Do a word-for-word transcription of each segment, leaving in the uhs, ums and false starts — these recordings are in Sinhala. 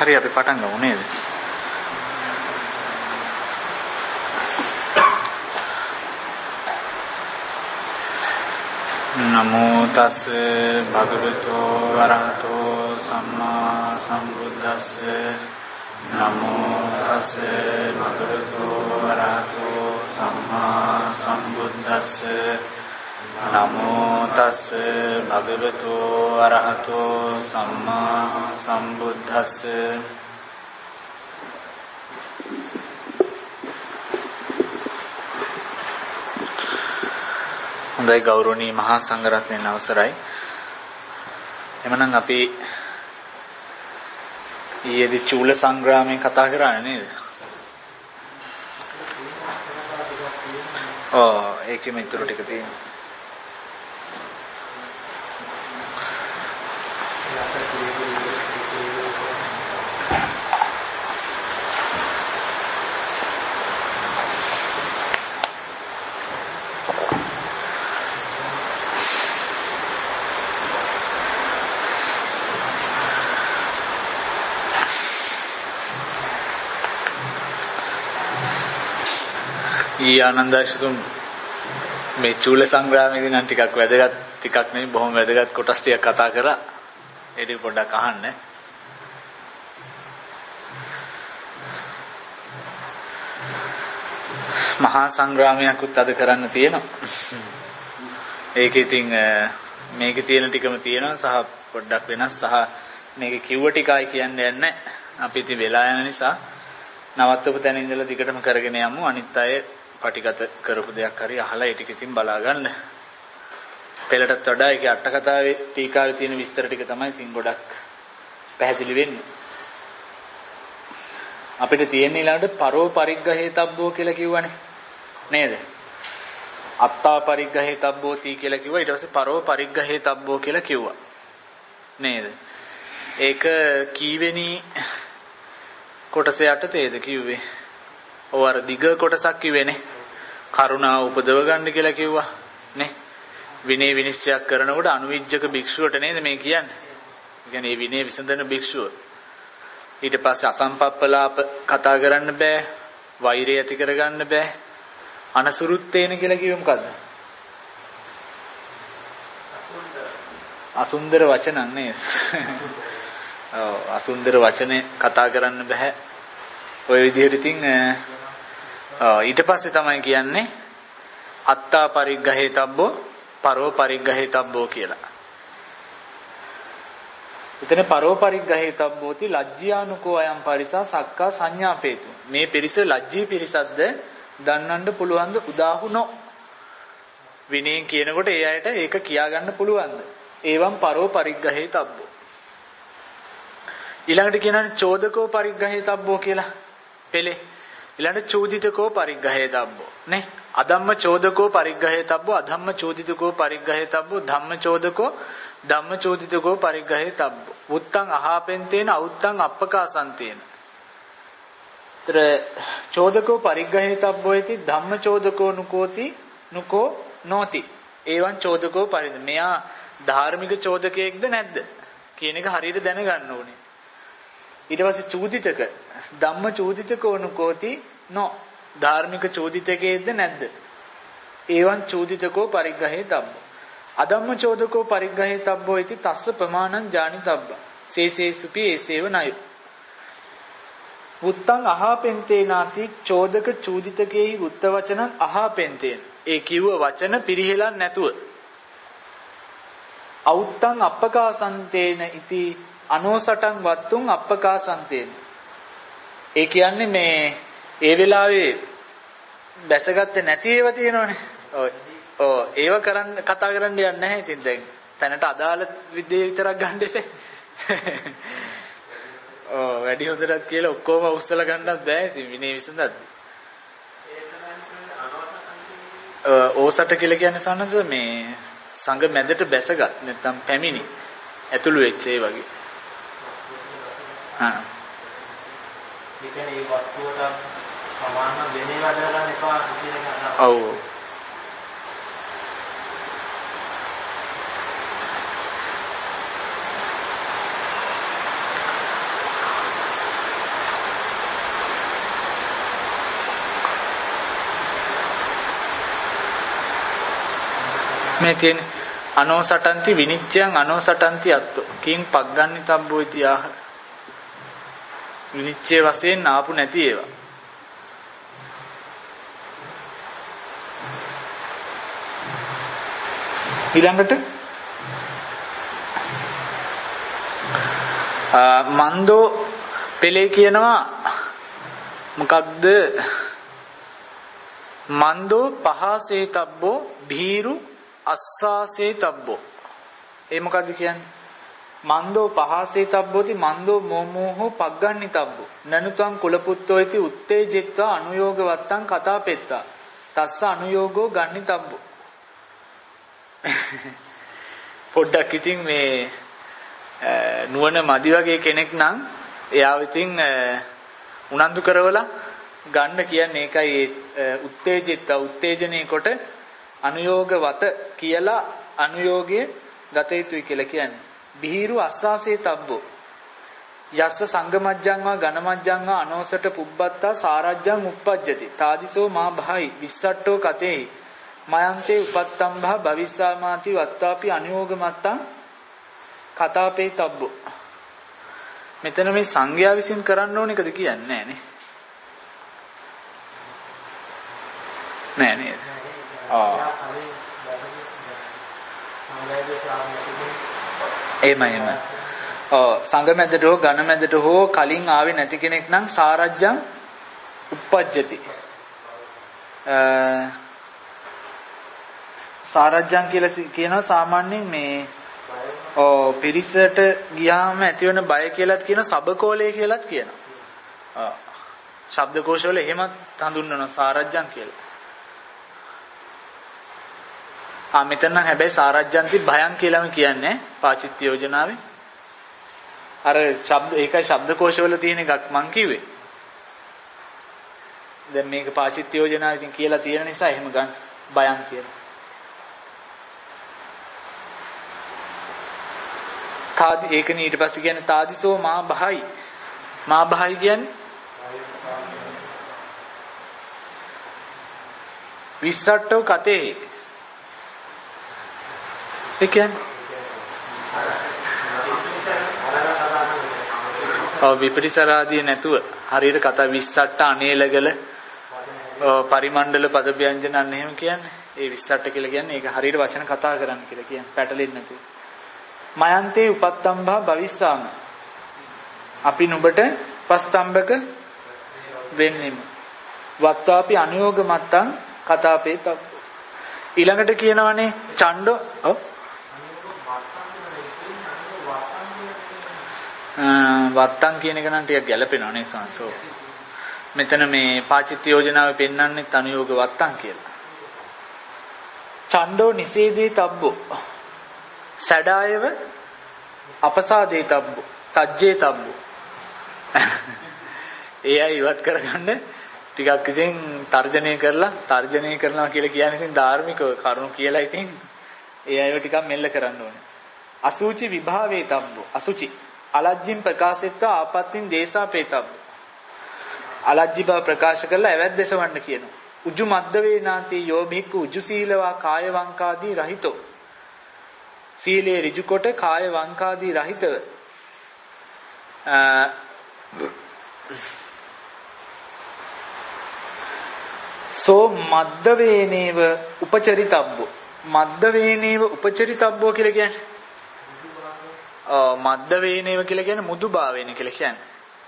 හරි අපි පටන් ගමු නේද? නමෝ තස් භගවතු වරහතෝ සම්මා සම්බුද්දස්ස. නමෝ තස් භගවතු වරහතෝ සම්මා සම්බුද්දස්ස. නමෝ තස් භගවතු අරහතෝ සම්මා සම්බුද්දස්ස. හොඳයි ගෞරවනීය මහා සංඝරත්නයන් අවසරයි. එමනම් අපි ඊයේදී චූල සංග්‍රාමයෙන් කතා කරන්නේ නේද? ඔව් ඒකෙම ඊටු ටික තියෙනවා. ඊ ආනන්දශතුන් මේ චූල සංග්‍රාමයේදී නම් ටිකක් වැදගත් ටිකක් නෙවෙයි බොහොම වැදගත් කොටස් ටිකක් කතා කරා. ඒ ටික පොඩ්ඩක් අහන්න. මහා සංග්‍රාමයක්ත් අද කරන්න තියෙනවා. ඒකේ ඉතින් මේකේ තියෙන ටිකම තියෙනවා සහ පොඩ්ඩක් වෙනස් සහ මේක කිව්ව ටිකයි කියන්නේ නැහැ. අපි ඉතින් වෙලා යන නිසා නවත්තපු තැන ඉඳලා දිගටම කරගෙන යමු. අනිත් අය පටිගත කරපු දෙයක් හරි අහලා ඒ ටික ඉතින් බලා ගන්න. පෙළටත් වඩා ඒකේ අට කතාවේ ටීකාවේ තියෙන විස්තර ටික තමයි ඉතින් ගොඩක් පැහැදිලි වෙන්නේ. අපිට තියෙන ඊළඟට පරෝ පරිග්ගහේතබ්බෝ කියලා කිව්වනේ. නේද? අත්තා පරිග්ගහේතබ්බෝති කියලා කිව්වා. ඊට පස්සේ පරෝ පරිග්ගහේතබ්බෝ කියලා කිව්වා. නේද? ඒක කීවෙනි කොටසේ යටතේද කිව්වේ? ඔව් අර දිග කොටසක් කිව්වේනේ. කරුණාව උපදව ගන්න කියලා කිව්වා නේ. විනය විනිශ්චයක් කරනකොට අනුවිජ්ජක භික්ෂුවට නේද මේ කියන්නේ. ඒ කියන්නේ විනය විසඳන භික්ෂුව. ඊට පස්සේ අසම්පප්පලාප කතා කරන්න බෑ. වෛරය ඇති කරගන්න බෑ. අනසුරුත්තේන කියලා කිව්වෙ මොකද්ද? අසුන්දර වචනක් නේද? ඔව් අසුන්දර වචනේ කතා කරන්න බෑ. ඔය විදිහට ඉතින් ඊට පස්සේ තමයි කියන්නේ අත්තා පරිග්ගහේතබ්බෝ පරෝ පරිග්ගහේතබ්බෝ කියලා. එතන පරෝ පරිග්ගහේතබ්බෝති ලජ්ජානුකෝ අයම් පරිසා සක්කා සංඥාපේතු. මේ පිරිස ලජ්ජී පිරිසක්ද දන්නන්න පුළුවන්ද උදාහුනෝ. විනයෙන් කියනකොට ඒ අයට ඒක කියා ගන්න පුළුවන්ද? ඒවම් පරෝ පරිග්ගහේතබ්බෝ. ඊළඟට කියනවානේ චෝදකෝ පරිග්ගහේතබ්බෝ කියලා. පෙළේ ඊළඟට චෝදිතකෝ පරිග්ගහේතබ්බෝ නේ. අධම්ම චෝදකෝ පරිග්ගහේතබ්බෝ අධම්ම චෝදිතකෝ පරිග්ගහේතබ්බෝ ධම්ම චෝදකෝ ධම්ම චෝදිතකෝ පරිග්ගහේතබ්බෝ. උත්තං අහාපෙන්තේන අවුත්තං අප්පකාසන්තේන. තර චෝදකෝ පරිග්ගහේතබ්බෝ इति ධම්ම චෝදකෝ නුකෝති නුකෝ නොති. ඒවන් චෝදකෝ පරිද. මෙයා ධාර්මික චෝදකයෙක්ද නැද්ද කියන එක හරියට දැනගන්න ඕනේ. ඊට පස්සේ චූදිතක ධම්ම චූදිතකෝ නුකෝති නො. ධාර්මික චූදිතකයේද නැද්ද? ඒවන් චූදිතකෝ පරිග්ගහේතබ්බෝ. අධම්ම චෝදකෝ පරිග්ගහේතබ්බෝ इति තස්ස ප්‍රමාණං ජානිතබ්බ. සේසේසුපි ඒසේව නය. උත්තං අහාපෙන්තේනාති චෝදක චූදිතකේහි උත්ත වචනං අහාපෙන්තේන. ඒ කිව්ව වචන පිරිහෙලක් නැතුව. අවුත්තං අප්පකාසන්තේන ඉති අනෝසටං වත්තුං අප්පකාසන්තේන. ඒ කියන්නේ මේ ඒ වෙලාවේ බැසගත්තේ නැති ඒවා තියෙනවනේ. ඔව් ඔව් ඒව කරන්න කතා කරන්න යන්නේ නැහැ. ඉතින් දැන් තැනට අදාළ විදිය විතරක් ගන්න දෙන්නේ. ඔව් වැඩි හොඳට කියලා ඔක්කොම උස්සලා ගන්නත් බෑ. ඉතින් විනේ විසඳද්දි. ඕසට කියලා කියන්නේ සන්නස මේ සංඝ මැදට බැසගත් නැත්නම් පැමිණි ඇතුළු වෙච්ච ඒ වගේ. හා. ඒ කියන්නේ මේ වස්තුවට සමාන වෙනේ වැඩ කරන්න එපා කියන එක. ඔව්. මේ තියෙන අනෝසටන්ති විනිච්ඡයන් අනෝසටන්ති අත්තෝ කිං පග්ගන්නි තබ්බෝ इति ආහ විනිච්ඡය වශයෙන් ආපු නැති ඒවා ඊළඟට මන්දෝ පෙළේ කියනවා මොකක්ද මන්දෝ පහසේ තබ්බෝ භීරු අස්සාසේ තබ්බෝ ඒ මොකක්ද කියන්නේ මන්දෝ පහසේ තබ්බෝති මන්දෝ මොමෝහෝ පග්ගන්නි තබ්බෝ නනුතං කුලපුත්තෝ इति උත්තේජිත්වා අනුയോഗ වත්තං කතා පෙත්තා තස්ස අනුയോഗෝ ගන්නි තබ්බෝ පොඩ්ඩක් ඉතින් මේ නුවණ මදි වගේ කෙනෙක් නම් එයාව ඉතින් උනන්දු කරවලා ගන්න කියන්නේ ඒකයි උත්තේජිත උත්තේජනයේ කොට අනුയോഗ වත කියලා අනුയോഗයේ ගත යුතුයි කියලා කියන්නේ බිහිරු අස්සාසේ තබ්බෝ යස්ස සංගමජ්ජං වා ඝනමජ්ජං වා අනෝසට පුබ්බත්තා සාරජ්ජං උප්පජ්ජති තාදිසෝ මා භායි විස්සට්ඨෝ කතේ මයන්තේ උපත්තම්භා භවිස්සාමාති වත්තාපි අනුയോഗ මත්තං කතාපේ තබ්බෝ මෙතන මේ සංඝයා විසින් කරන්න ඕන එකද කියන්නේ නැහැ නේ නෑ නේද ආ එමය එමය ඔව් සංඝ මැදට හෝ ඝන මැදට හෝ කලින් ආවේ නැති කෙනෙක් නම් සාරජ්ජං උප්පජ්ජති සාරජ්ජං කියලා කියනවා සාමාන්‍යයෙන් මේ ඔව් පිරිසට ගියාම ඇතිවන බය කියලාත් කියනවා සබකෝලය කියලාත් කියනවා ඔව් ශබ්දකෝෂවල එහෙමත් හඳුන්වනවා සාරජ්ජං කියලා ආ මෙතන නම් හැබැයි සාරජ්ජන්ති භයං කියලාම කියන්නේ පාචිත්‍ය යෝජනාවේ අර ශබ්ද ඒකයි ශබ්දකෝෂවල තියෙන එකක් මං කිව්වේ දැන් මේක පාචිත්‍ය යෝජනාවේ ඉතින් කියලා තියෙන නිසා එහෙම ගන්න භයං කියලා තාදි ඒකනේ ඊට පස්සේ කියන්නේ තාදිසෝ මා භායි මා භායි කියන්නේ විස්සට්ඨෝ කතේ ඒ කියන්නේ ඔව් විපටිසරාදී නැතුව හරියට කතා විස්සට්ඨ අනේලගල පරිමණ්ඩල පද ව්‍යංජන අන්න එහෙම කියන්නේ ඒ විස්සට්ඨ කියලා කියන්නේ ඒක හරියට වචන කතා කරන්න කියලා කියන්නේ පැටලෙන්නේ නැතුව මයන්තේ උපත්තම්භා භවිස්සාම අපි නුඹට පස්තම්බක වෙන්නෙමු වත්තාපි අනුയോഗ මත්තං කතාපේ තබ්බෝ ඊළඟට කියනවනේ ඡණ්ඩෝ ඔව් වත්තං කියන එක නම් ටිකක් ගැළපෙනවා නේ සංසෝ මෙතන මේ පාචිත්‍ය යෝජනාවේ පෙන්වන්නේ අනුയോഗ වත්තං කියලා ඡණ්ඩෝ නිසේදී තබ්බෝ සඩායව අපසාදේ තබ්බෝ තජ්ජේ තබ්බෝ ඒ අය ඉවත් කරගන්න ටිකක් ඉතින් තර්ජනය කරලා තර්ජනය කරනවා කියලා කියන්නේ ඉතින් ධාර්මික කරුණු කියලා ඉතින් ඒ අයව ටිකක් මෙල්ල කරන්න ඕනේ අසුචි විභාවේ තබ්බෝ අසුචි අලජ්ජින් ප්‍රකාශෙත්වා ආපත්‍තින් දේශාපේ තබ්බෝ අලජ්ජි බව ප්‍රකාශ කරලා එවැත් දේශවන්න කියනවා උජු මද්ද වේනාති යෝ භික්ඛු උජු සීලවා කාය වංකාදී රහිතෝ සීලේ ඍජු කොට කාය වංකාදී රහිතව සෝ මද්ද වේනේව උපචරිතබ්බෝ මද්ද වේනේව උපචරිතබ්බෝ කියලා කියන්නේ ඔව් මද්ද වේනේව කියලා කියන්නේ මුදු භාවේන කියලා කියන්නේ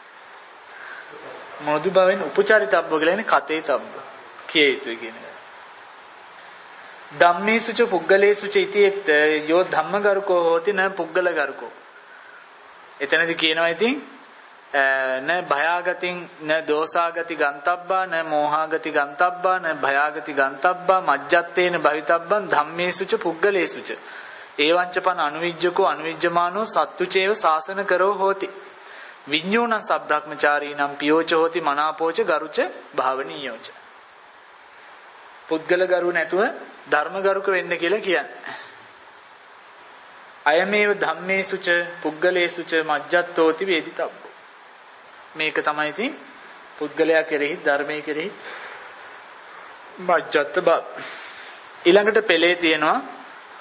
මුදු භාවේන උපචරිතබ්බෝ කියලා කියන්නේ කතේ තබ්බෝ කිය යුතුයි කියන එක ධම්මේසුච පුග්ගලේසුච ඉතිෙත් යෝ ධම්මගරුකෝ හෝති න පුග්ගලගරුකෝ එතනදී කියනවා ඉතින් න භයාගතින් න දෝසාගති ගන්තබ්බා න මෝහාගති ගන්තබ්බා න භයාගති ගන්තබ්බා මජ්ජත්තේන භවිතබ්බං ධම්මේසුච පුග්ගලේසුච ඒවංචපන අනුවිජ්ජකෝ අනුවිජ්ජමානෝ සත්තුචේව සාසන කරෝ හෝති විඤ්ඤෝණ සබ්‍රහ්මචාරීනම් පියෝච හෝති මනාපෝච ගරුච භාවනීයෝච පුද්ගල ගරු නැතුව ධර්ම ගරුක වෙන්න කියලා කියන්නේ අයමේව ධම්මේසුච පුද්ගලේසුච මජ්ජත්තෝති වේදිතබ්බෝ මේක තමයි ඉතින් පුද්ගලයා කෙරෙහි ධර්මයේ කෙරෙහි මජ්ජත් බව ඊළඟට පෙළේ තියෙනවා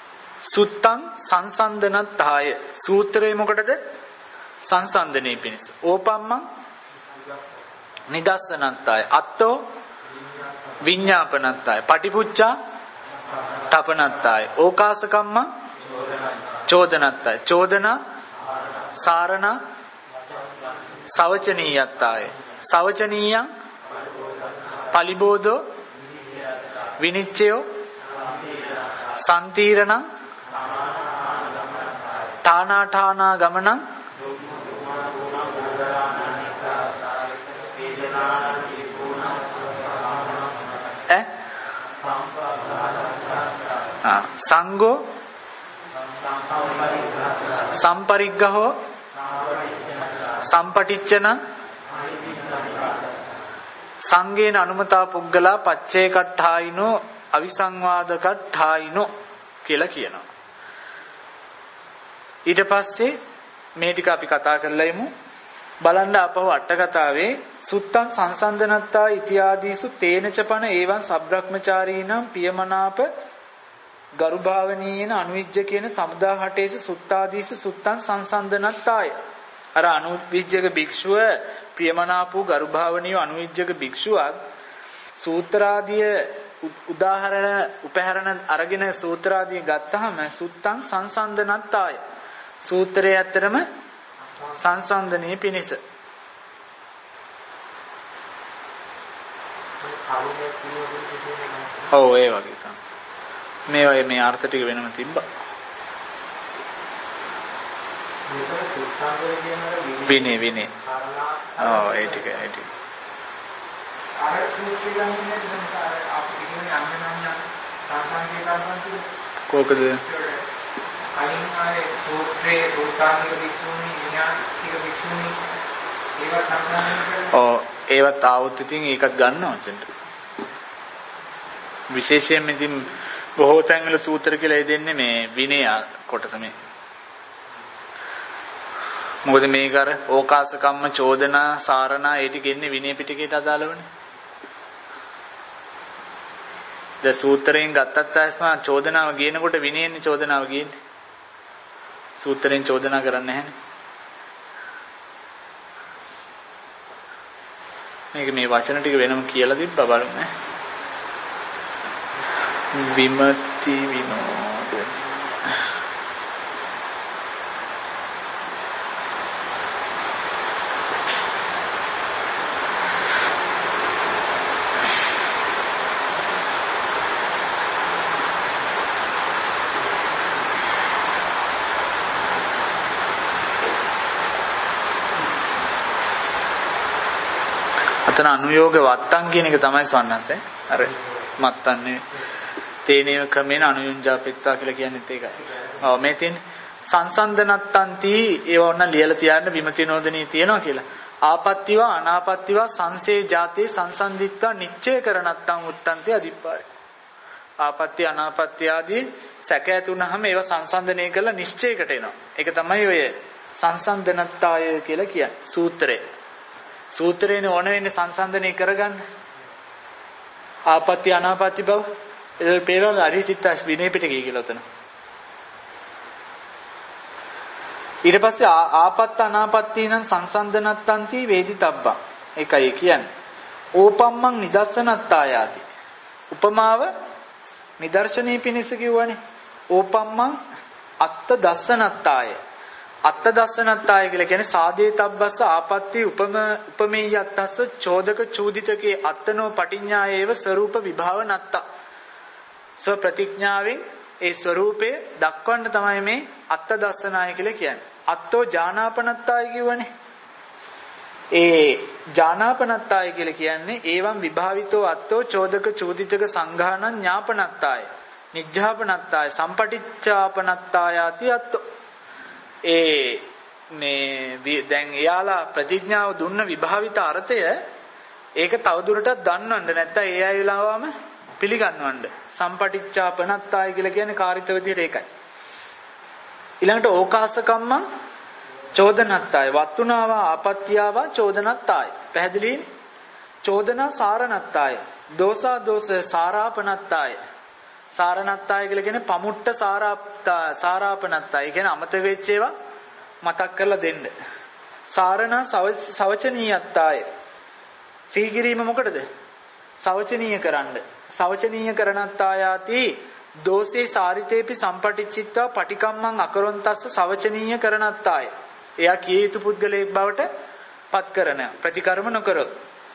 සුත්තං සංසන්දනත්තාය සූත්‍රය මොකටද? සංසන්දනයේ පිණිස. ඕපම්මං නිදස්සනත්තාය අත්තෝ විඤ්ඤාපනත්තාය පටිපුච්ඡා තපනත්තාය ඕකාසකම්මං චෝදනත්තාය චෝදනා සාරණ සවචනීයත්තාය සවචනීයං පලිබෝධෝ විනිච්ඡයෝ සම්තිරණං ඨානා ඨානා ගමනං ඈ ආ සංඝෝ සම්පරිග්ගහෝ සම්පටිච්චන සංඝේන අනුමතා පුද්ගලා පච්චේකට්ඨායිනෝ අවිසංවාදකට්ඨායිනෝ කියලා කියනවා. ඊට පස්සේ මේ ටික අපි කතා කරලා යමු. බලන්න අපව අට කතාවේ සුත්තං සංසන්දනත්තා ඉතිආදීසු තේනචපන ඒවං සබ්‍රක්‍මචාරීනම් පියමනාප ගරුභාවනීයන අනුවිජ්ජ කියන සමුදාහටේස සුත්තාදීසු සුත්තං සංසන්දනත්තාය. අර අනුවිජ්ජක භික්ෂුව ප්‍රියමනාපූ ගරුභාවනීය අනුවිජ්ජක භික්ෂුවක් සූත්‍රාදිය උදාහරණ උපහරණ අරගෙන සූත්‍රාදිය ගත්තහම සුත්තං සංසන්දනත්තාය සූත්‍රයේ ඇත්තරම සංසන්දනයේ පිණිස. ඔව් ඒ වගේ සම් මේ වගේ මේ අර්ථ ටික වෙනම තිබ්බා. විනේ විනේ ඔව් ඒ ටික ඒ ටික අර සූත්‍රය ගන්නේ දැන් අපි කියන්නේ අන්‍යනන්‍ය සාසංකේ කරපන්ති කොකද අයින් ආයේ සූත්‍රයේ සූත්‍රාන්තික වික්ෂුණි විඥානික වික්ෂුණි ඒවා සංසන්දනය කරලා ඔව් ඒවත් ආවොත් ඉතින් ඒකත් ගන්නවා එතනට. විශේෂයෙන්ම ඉතින් බොහෝ තැන්වල සූත්‍ර කියලා දෙන්නේ මේ විනය කොටස මේ. මොකද මේක අර ඕකාසකම්ම චෝදනා සාරණා ඒ ටික එන්නේ විනය පිටකයට අදාළවනේ. ද සූත්‍රයෙන් ගත්තත් ආස්මා චෝදනාව ගේනකොට විනයෙන්නේ චෝදනාව ගේන්නේ. සූත්‍රයෙන් චෝදනා කරන්නේ නැහැනේ. මේක මේ වචන ටික වෙනම කියලා තිබ්බා බලමු ඈ. විමති විනෝද අතන අනුയോഗ වත්තන් කියන එක තමයි සවන්නස්සේ අර මත්තන්නේ තේනේව ක්‍රමේන අනුයුංජාපෙත්තා කියලා කියන්නේත් ඒකයි. ඔව් මේ තියෙන සංසන්දනත්තන්ති ඒව ඕන ලියලා තියන්න විමති නෝදනී තියනවා කියලා. ආපත්තිවා අනාපත්තිවා සංසේ ජාතේ සංසන්දිත්වා නිච්චය කරනත්තං උත්තන්ති අදිප්පාය. ආපත්‍ය අනාපත්‍ය ආදී සැක ඇතුණාම ඒව සංසන්දනය කරලා නිශ්චයකට එනවා. ඒක තමයි ඔය සංසන්දනත්තාය කියලා කියන්නේ සූත්‍රය. සූත්‍රේනේ ඕන වෙන්නේ සංසන්දනය කරගන්න. ආපත්‍ය අනාපත්‍ය බව ඒ පේරවල අරිචිත්තස් විනය පිටකය කියලා උතන. ඊට පස්සේ ආපත්ත අනාපත්තීනම් සංසන්දනත්තන්ති වේදිතබ්බා. ඒකයි කියන්නේ. ඕපම්මං නිදස්සනත්තායාති. උපමාව නිදර්ශනීය පිණිස කිව්වනේ. ඕපම්මං අත්ත දස්සනත්තාය. අත්ත දස්සනත්තාය කියලා කියන්නේ සාදේතබ්බස්ස ආපත්‍ති උපම උපමේයත්තස්ස චෝදක චූදිතකේ අත්තනෝ පටිඤ්ඤායේව ස්වરૂප විභාව නත්තා. ස්ව ප්‍රතිඥාවෙන් ඒ ස්වરૂපේ දක්වන්න තමයි මේ අත්ත දස්සනාය කියලා කියන්නේ. අත්තෝ ජානාපනත්තාය කියවනේ. ඒ ජානාපනත්තාය කියලා කියන්නේ ඒවම් විභාවිතෝ අත්තෝ චෝදක චූදිතක සංඝානං ඥාපනත්තාය නිජ්ජාපනත්තාය සම්පටිච්ඡාපනත්තායාති අත්තෝ. ඒ මේ දැන් එයාලා ප්‍රතිඥාව දුන්න විභාවිත අර්ථය ඒක තවදුරටත් දන්නවන්න නැත්නම් ඒ අය වෙලාවම පිළිගන්නවන්න. සම්පටිච්ඡාපනත්තාය කියලා කියන්නේ කාර්යත විදිහට ඒකයි. ඊළඟට ඕකාසකම්ම චෝදනත්තාය වත්තුනාවා අපත්‍යාවා චෝදනත්තාය. පැහැදිලිනේ? චෝදනා සාරණත්තාය දෝසා දෝස සාරාපනත්තාය සාරණත්තාය කියලා කියන්නේ පමුට්ට සාරාප්තා සාරාපනත්තාය. ඒ කියන්නේ අමතක වෙච්ච ඒවා මතක් කරලා දෙන්න. සාරණ සවචනීයත්තාය. සිහි කිරීම මොකටද? සවචනීය කරන්න. සවචනීය කරණත්තායාති දෝසේ සාරිතේපි සම්පටිච්චිත්වා පටිකම්මං අකරොන්තස්ස සවචනීය කරණත්තාය. එයා කිය යුතු පුද්ගලයෙක් බවට පත් කරන ප්‍රතිකර්ම නොකරොත්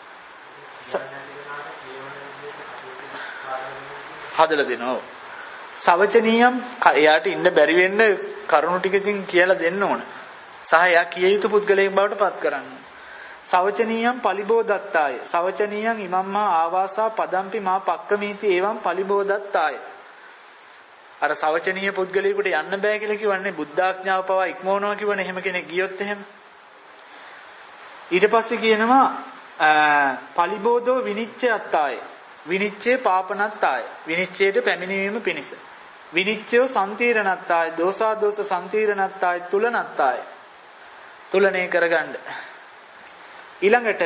හදලා දෙනවා. සවචනීයම් එයාට ඉන්න බැරි වෙන්න කරුණු ටිකකින් කියලා දෙන්න ඕන. සහ එයා කිය යුතු පුද්ගලයෙක් බවට පත් කරන්න. සවචනීයම් පලිබෝදත්තාය. සවචනීයම් ඉමම්මා ආවාසා පදම්පි මා පක්කමීති එවම් පලිබෝදත්තාය. අර සවචනීය පුද්ගලයෙකුට යන්න බෑ කියලා කිව්වන්නේ බුද්ධාඥාව පවා ඉක්මවනවා කියවනේ. එහෙම කෙනෙක් ගියොත් එහෙම ඊට පස්සේ කියනවා පලිබෝධෝ විනිච්ඡයත්තාය. විනිච්ඡේ පාපනත්තාය. විනිච්ඡයට පැමිණීම පිණිස. විනිච්ඡයෝ සම්තීරණත්තාය. දෝසා දෝස සම්තීරණත්තාය. තුලනත්තාය. තුලනේ කරගන්න. ඊළඟට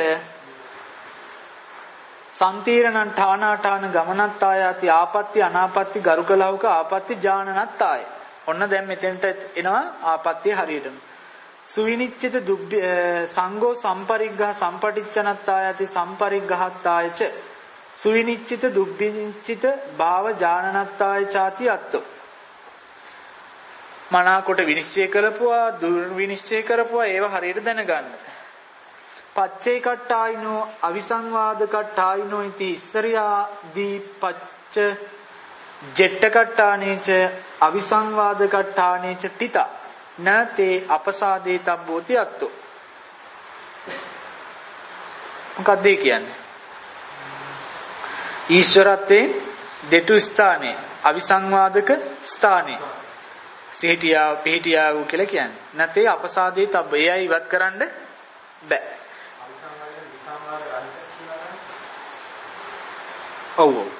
සම්තීරණං ඨානාඨාන ගමනත්තායති ආපත්‍ති අනාපත්‍ති ගරුකලවක ආපත්‍ති ඥානනත්තාය. ඔන්න දැන් මෙතෙන්ට එනවා ආපත්‍ය හරියටම. සුවිනිච්ඡිත දුබ්බ සංඝෝ සම්පරිග්ගහ සම්පටිච්ඡනත්තායති සම්පරිග්ගහත්තායච සුවිනිච්ඡිත දුබ්බිනිච්ඡිත භාව ඥානනත්තාය ചാති අත්තෝ. මනාකොට විනිශ්චය කරපුවා දුර්විනිශ්චය කරපුවා ඒව හරියට දැනගන්න. පච්චේ කට්ටායිනෝ අවිසංවාද කට්ටායිනෝ इति ඉස්සරියාදී පච්ච ජෙට්ට කට්ටානේච අවිසංවාද කට්ටානේච ටිත නතේ අපසාදේ තබ්බෝති අත්තෝ. මොකක්ද ඒ කියන්නේ? ඊශ්වරත්වයෙන් දෙටු ස්ථානේ අවිසංවාදක ස්ථානේ සිහිටියා පිහිටියා වූ කියලා කියන්නේ. නැතේ අපසාදේ තබ්බ. එයයි ඉවත් කරන්න බෑ. ඔව් ඔව්.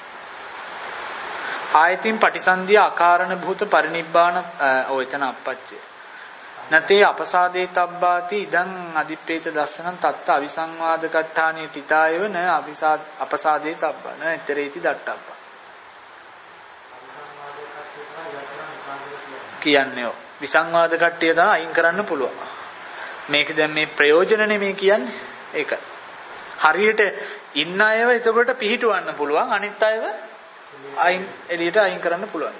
ආයතින් පටිසන්ධිය අකාරණ භූත පරිනිබ්බාන ඔය එතන අපච්චය. නැතේ අපසාදේ තබ්බාති ඉදං අදිප්පේත දස්සනං තත්ත අවිසංවාද කට්ඨානේ තිතායව න අවිසාද අපසාදේ තබ්බා න ඉතරේති දට්ටබ්බා කියන්නේ. ඔව් විසංවාද කට්ටිය තමයි අයින් කරන්න පුළුවන්. මේක දැන් මේ ප්‍රයෝජන නෙමෙයි කියන්නේ. ඒක හරියට ඉන්න අයව එතකොට පිහිටවන්න පුළුවන්, අනිත් අයව අයින් එළියට අයින් කරන්න පුළුවන්.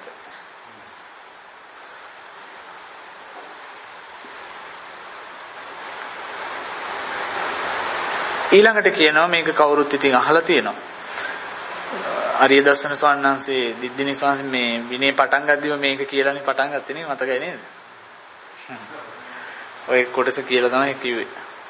ඊළඟට කියනවා මේක කවුරුත් ඉතින් අහලා තියෙනවා. ආර්ය දර්ශන ස්වාමීන් වහන්සේ දිද්දිනි ස්වාමීන් මේ විනය පටන් ගද්දිම මේක කියලානේ පටන් ගත්තේ නේ, මතකයි නේද? ඔය කොටස කියලා තමයි කිව්වේ.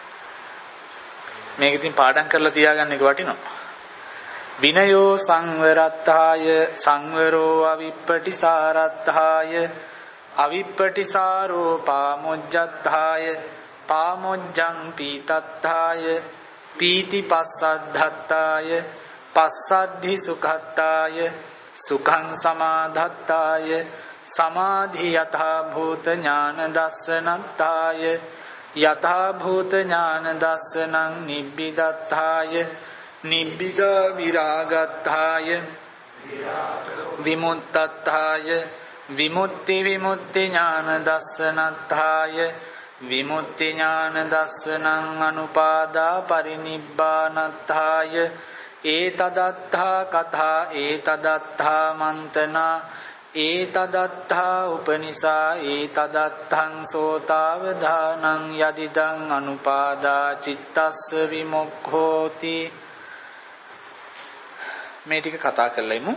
මේක ඉතින් පාඩම් කරලා තියාගන්න එක වටිනවා. විනයෝ සංවරත්තාය සංවරෝ අවිප්පටිසාරත්තාය අවිප්පටිසාරෝ පාමොජ්ජත්තාය පාමොජ්ජං පීතත්තාය පීතිපස්සද්ධත්තාය පස්සද්ධි සුඛත්තාය සුඛං සමාධත්තාය සමාධි යථා භූත ඥාන දස්සනත්තාය යථා භූත ඥාන දස්සනං නිබ්බිදත්තාය නිබ්බිදා විරාගත්තාය විමුක්තත්තාය විමුක්ති විමුක්ති ඥාන දස්සනත්තාය විමුක්ති ඥාන දස්සනං අනුපාදා පරිනිබ්බානත්තාය ඒතදත්තා කතා ඒතදත්තා මන්තනා ඒතදත්තා උපනිසා ඒතදත්තං සෝතාවදානං යදිදං අනුපාදා චිත්තස්ස විමුක්ඛෝති. මේ ටික කතා කරලා ඉමු.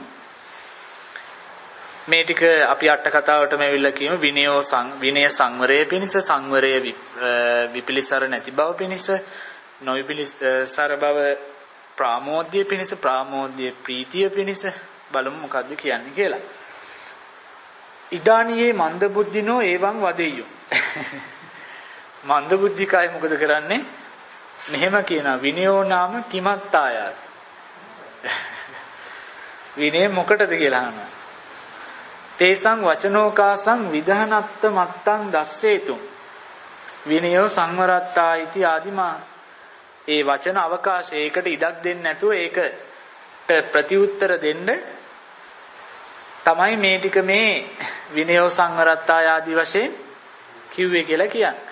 මේ ටික අපි අට කතාවටම ඇවිල්ලා කියමු. විනයෝ සං විනය සංවරය පිණිස, සංවරය විපිලිසර නැති බව පිණිස, නොවිපිලිසර බව ප්‍රාමෝද්‍ය පිණිස, ප්‍රාමෝද්‍ය ප්‍රීතිය පිණිස බලමු මොකද්ද කියන්නේ කියලා. ඉදානියේ මන්ද බුද්ධිනෝ එවං වදෙය්‍යෝ. මන්ද බුද්ධිකයි මොකද කරන්නේ? මෙහෙම කියනවා විනයෝ නාම කිමත්තාය. විනය මොකටද කියලා අහනවා. තේසං වචනෝකාසං විධානත්ත මත්තං දස්සේතුම් විනයෝ සංවරත්තා इति ආදිමා. ඒ වචන අවකාශයකට ඉඩක් දෙන්නේ නැතුව ඒකට ප්‍රතිඋත්තර දෙන්න තමයි මේ ටික මේ විනයෝ සංවරත්තාය ආදී වශයෙන් කිව්වේ කියලා කියන්නේ.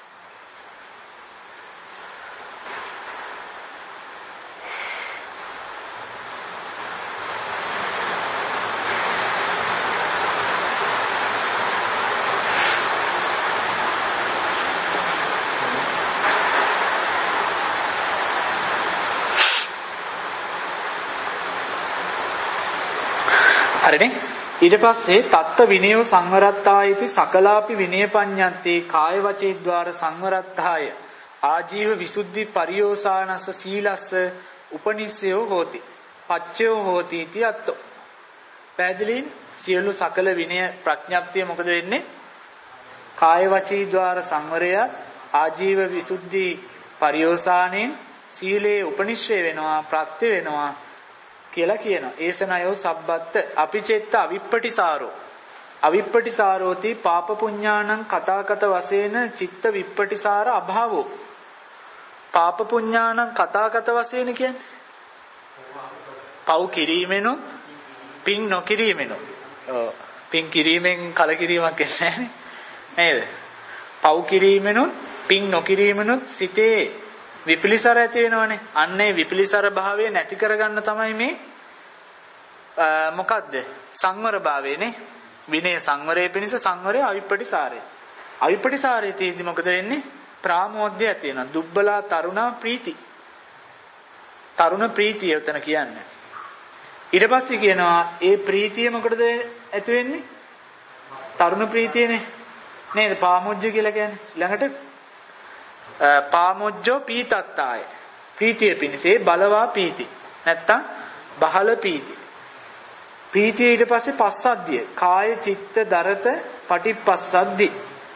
හරිනේ. ඊට පස්සේ තත්ත විනයෝ සංවරත්තායති සකලාපි විනය පඤ්ඤන්තේ කාය වචේ ద్వාර සංවරත්තාය ආජීව විසුද්ධි පරියෝසානස්ස සීලස්ස උපනිස්සයෝ හෝති පච්චයෝ හෝති इति අත්තෝ. පැහැදිලින් සියලු සකල විනය ප්‍රඥප්තිය මොකද වෙන්නේ? කාය වචී ద్వාර සංවරය ආජීව විසුද්ධි පරියෝසානෙන් සීලේ උපනිශ්‍රේ වෙනවා ප්‍රත්‍ය වෙනවා කියලා කියනවා. ඒසනයෝ සබ්බත්ත අපිචෙත්ත අවිප්පටිසාරෝ අවිප්පටිසාරෝති පාප පුඤ්ඤානං කතාකත වශයෙන් චිත්ත විප්පටිසාර අභාවෝ. පාප පුඤ්ඤානං කතාකත වශයෙන් කියන්නේ පව් කිරීමෙනුත් පින් නොකිරීමෙනුත්. ඔව් පින් කිරීමෙන් කලකිරීමක් එන්නේ නැහැ නේද? පව් කිරීමෙනුත් පින් නොකිරීමෙනුත් සිතේ විපිලිසර ඇති වෙනවනේ. අන්නේ විපිලිසර භාවය නැති කරගන්න තමයි මේ මොකද්ද? සංවර භාවයනේ. විනය සංවරයේ පිණිස සංවරය අවිප්පටිසාරය. අවිප්පටිසාරයේ තියෙද්දි මොකද වෙන්නේ? ප්‍රාමෝද්‍ය ඇති වෙනවා. දුබ්බලා තරුණා ප්‍රීති. තරුණ ප්‍රීතිය උතන කියන්නේ. ඊට පස්සේ කියනවා ඒ ප්‍රීතිය මොකටද ඇති වෙන්නේ? තරුණ ප්‍රීතියනේ. නේද? පාමොජ්ජ කියලා කියන්නේ. ළඟට පාමොජ්ජෝ පීතත්තාය. ප්‍රීතිය පිණිසේ බලවා පීති. නැත්තම් බහල පීති. ප්‍රීතිය ඊට පස්සේ පස්සද්ධිය. කාය චිත්ත දරත පටිපස්සද්ධි.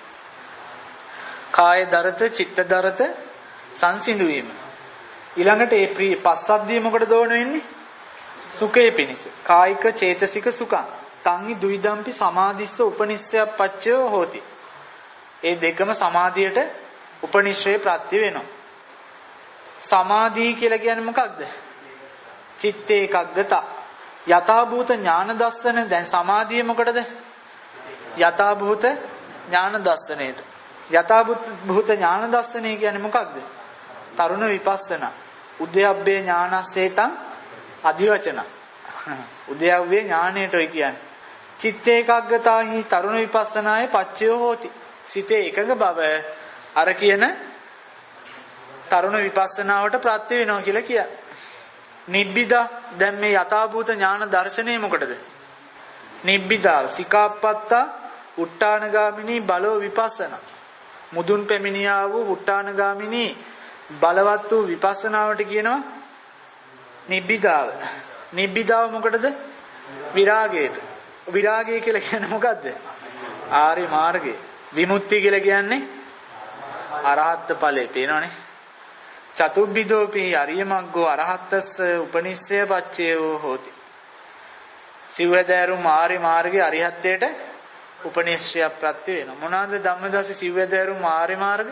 කාය දරත චිත්ත දරත සංසිඳු වීම. ඊළඟට ඒ ප්‍රී පස්සද්ධිය මොකටද ඕන වෙන්නේ? සුඛේ පිණිස. කායික චේතසික සුඛං. තංහි දුයිදම්පි සමාධිස්ස උපනිස්සයප්පච්චයෝ හෝති. ඒ දෙකම සමාධියට උපනිශ්‍රේ ප්‍රත්‍ය වෙනවා. සමාධිය කියලා කියන්නේ මොකක්ද? චිත්තේ ඒකග්ගත. යථාභූත ඥාන දර්ශන. දැන් සමාධිය මොකටද? යථාභූත ඥාන දර්ශනයට. යථාභූත ඥාන දර්ශනය කියන්නේ මොකක්ද? තරුණ විපස්සනා. උද්‍යප්පේ ඥානස්සේතං අධිවචන. උද්‍යප්පේ ඥානයට ඔය කියන්නේ. චිත්තේ ඒකග්ගතාහි තරුණ විපස්සනායේ පච්චයෝ හෝති. සිතේ එකඟ බව අර කියන තරුණ විපස්සනාවට ප්‍රත්‍ය වෙනවා කියලා කියන්නේ. නිබ්බිදා. දැන් මේ යථාභූත ඥාන දර්ශනය මොකටද? නිබ්බිදා සිකාප්පත්තා උට්ටානගාමිනී බලෝ විපස්සනා. මුදුන් පැමිණියා වූ උට්ටානගාමිනී බලවත් වූ විපස්සනාවට කියනවා නිබ්බිදාව. නිබ්බිදාව මොකටද? විරාගයට. විරාගය කියලා කියන්නේ මොකද්ද? ආර්ය මාර්ගය. විමුක්තිය කියලා කියන්නේ අරහත් ඵලය. පේනවනේ. චතුබ්බිදෝපි අරිය මග්ගෝ අරහත්තස්ස උපනිස්සය පච්චයෝ හෝති. සිව්වැදෑරුම් ආර්ය මාර්ගයේ අරිහත්ත්වයට උපනිශ්‍රය ප්‍රත්‍ය වෙනවා. මොනවාද ධම්මදාසී සිව්වැදෑරුම් ආර්ය මාර්ග?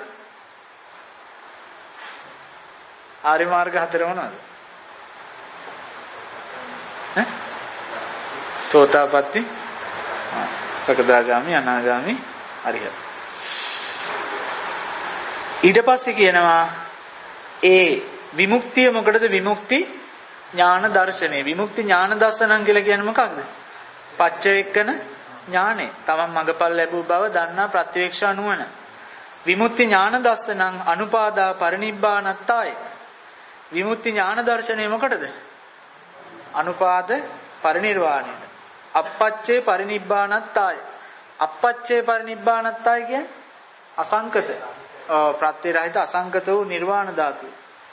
ආර්ය මාර්ග හතර මොනවාද? ඈ? සෝතාපට්ටි, සකදාගාමි, අනාගාමි, අරිහත්. ඊට පස්සේ කියනවා ඒ විමුක්තිය මොකටද? විමුක්ති ඥාන දර්ශනය. විමුක්ති ඥාන දර්ශනං කියලා කියන්නේ මොකක්ද? පච්චවේක්කන ඥානෙ. තමන් මඟපල් ලැබූ බව දන්නා ප්‍රත්‍යක්ෂ නුවණ. විමුක්ති ඥාන දර්ශනං අනුපාදා පරිනිබ්බානත්තාය. විමුක්ති ඥාන දර්ශනය මොකටද? අනුපාද පරිනිර්වාණයට. අපච්චේ පරිනිබ්බානත්තාය. අපච්චේ පරිනිබ්බානත්තාය කියන්නේ අසංකත ප්‍රත්‍ය රහිත අසංකත වූ නිර්වාණ ධාතුව.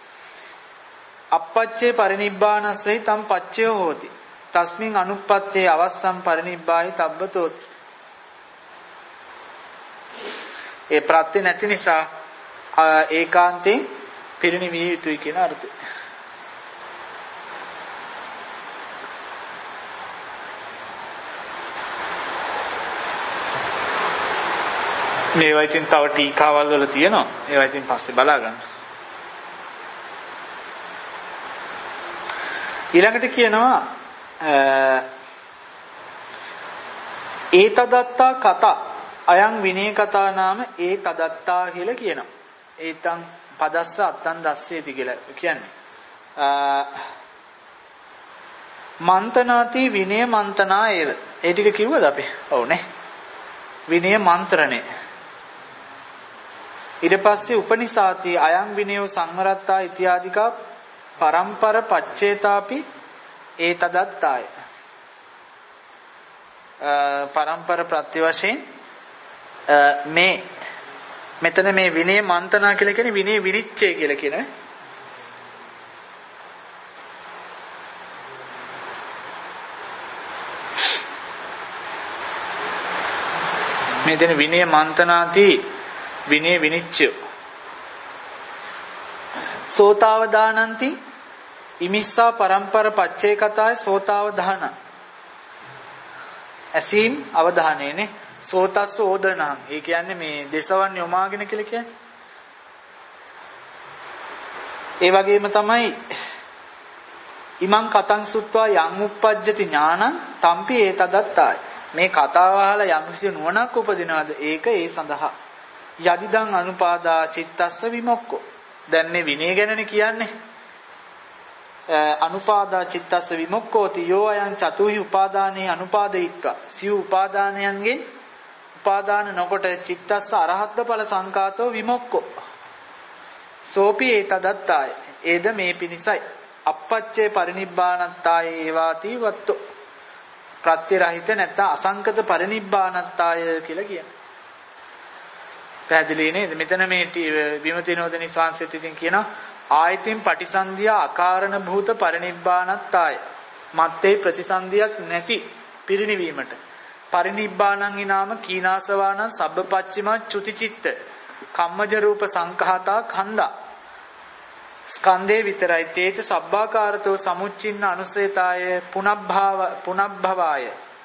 අපච්චේ පරිනිබ්බානස්සයි තම් පච්චයෝ හෝති. තස්මින් අනුප්පත්තේ අවස්සම් පරිනිබ්බායි තබ්බතෝ. ඒ ප්‍රත්‍ය නැති නිසා ඒකාන්තයෙන් පිරිනිවිය යුතුයි කියන අර්ථය. මේවා ඉතින් තව ටීකාවල් වල තියෙනවා. ඒවා ඉතින් පස්සේ බලා ගන්න. ඊළඟට කියනවා ඒතදත්තා කතා අයං විනය කතා නාම ඒතදත්තා කියලා කියනවා. ඒතං පදස්ස අත්තං දස්සේති කියලා කියන්නේ. මන්තනාති විනය මන්තනා ඒව. ඒ ටික කිව්වද අපි? ඔව් නේ. විනය මන්ත්‍රණය. ඊට පස්සේ උපනිසාති අයං විනයෝ සංවරත්තා ඉත්‍යාදිකා පරම්පර පච්චේතාපි ඒතදත්තාය. පරම්පර ප්‍රත්‍ය වශයෙන් මේ මෙතන මේ විනය මන්තනා කියලා කියන්නේ විනය විනිච්ඡය කියලා කියනවා. මෙතන විනය මන්තනාති විනය විනිච්ඡය සෝතාවදානಂತಿ ඉමිස්සා පරම්පර පච්චේ කතාය සෝතාවදාන ඇසීම් අවධානයනේ සෝතස්ස ඕදනං. ඒ කියන්නේ මේ දේශවන් යොමාගෙන කියලා කියන්නේ. ඒ වගේම තමයි ඉමං කතං සුත්වා යං උප්පජ්ජති ඥානං තම්පි ඒතදත්තාය. මේ කතාව අහලා යම් කිසි නුවණක් උපදිනවද ඒක ඒ සඳහා. යදිදං අනුපාදා චිත්තස්ස විමුක්ඛෝ. දැන් මේ විනය ගැනනේ කියන්නේ. අනුපාදා චිත්තස්ස විමුක්ඛෝති යෝ අයං චතුහි උපාදානේ අනුපාදයිත්වා. සිව් උපාදානයන්ගෙන් උපාදාන නොකොට චිත්තස්ස අරහත් ඵල සංකාතෝ විමුක්ඛෝ. සෝපි ඒතදත්තාය. ඒද මේ පිනිසයි. අපච්චේ පරිනිබ්බානත්තාය ඒවාති වත්තෝ. ප්‍රත්‍ය රහිත නැත්නම් අසංකත පරිනිබ්බානත්තාය කියලා කියන්නේ. පැහැදිලි නේද? මෙතන මේ විමතිනෝදනි ස්වාංශෙත් ඉතින් කියනවා ආයතින් පටිසන්ධියා අකාරණ භූත පරිනිබ්බානත්තාය. මත්තේ ප්‍රතිසන්ධියක් නැති පිරිණිවීමට. පරිනිබ්බානං ඊනාම කීනාසවාන සබ්බපච්චිමා චුතිචිත්ත කම්මජ රූප සංඛාතා කන්දා ස්කන්ධේ විතරයි තේජ සබ්බාකාරතෝ සමුච්චින්න අනුසේතාය පුනබ්භාව පුනබ්භවාය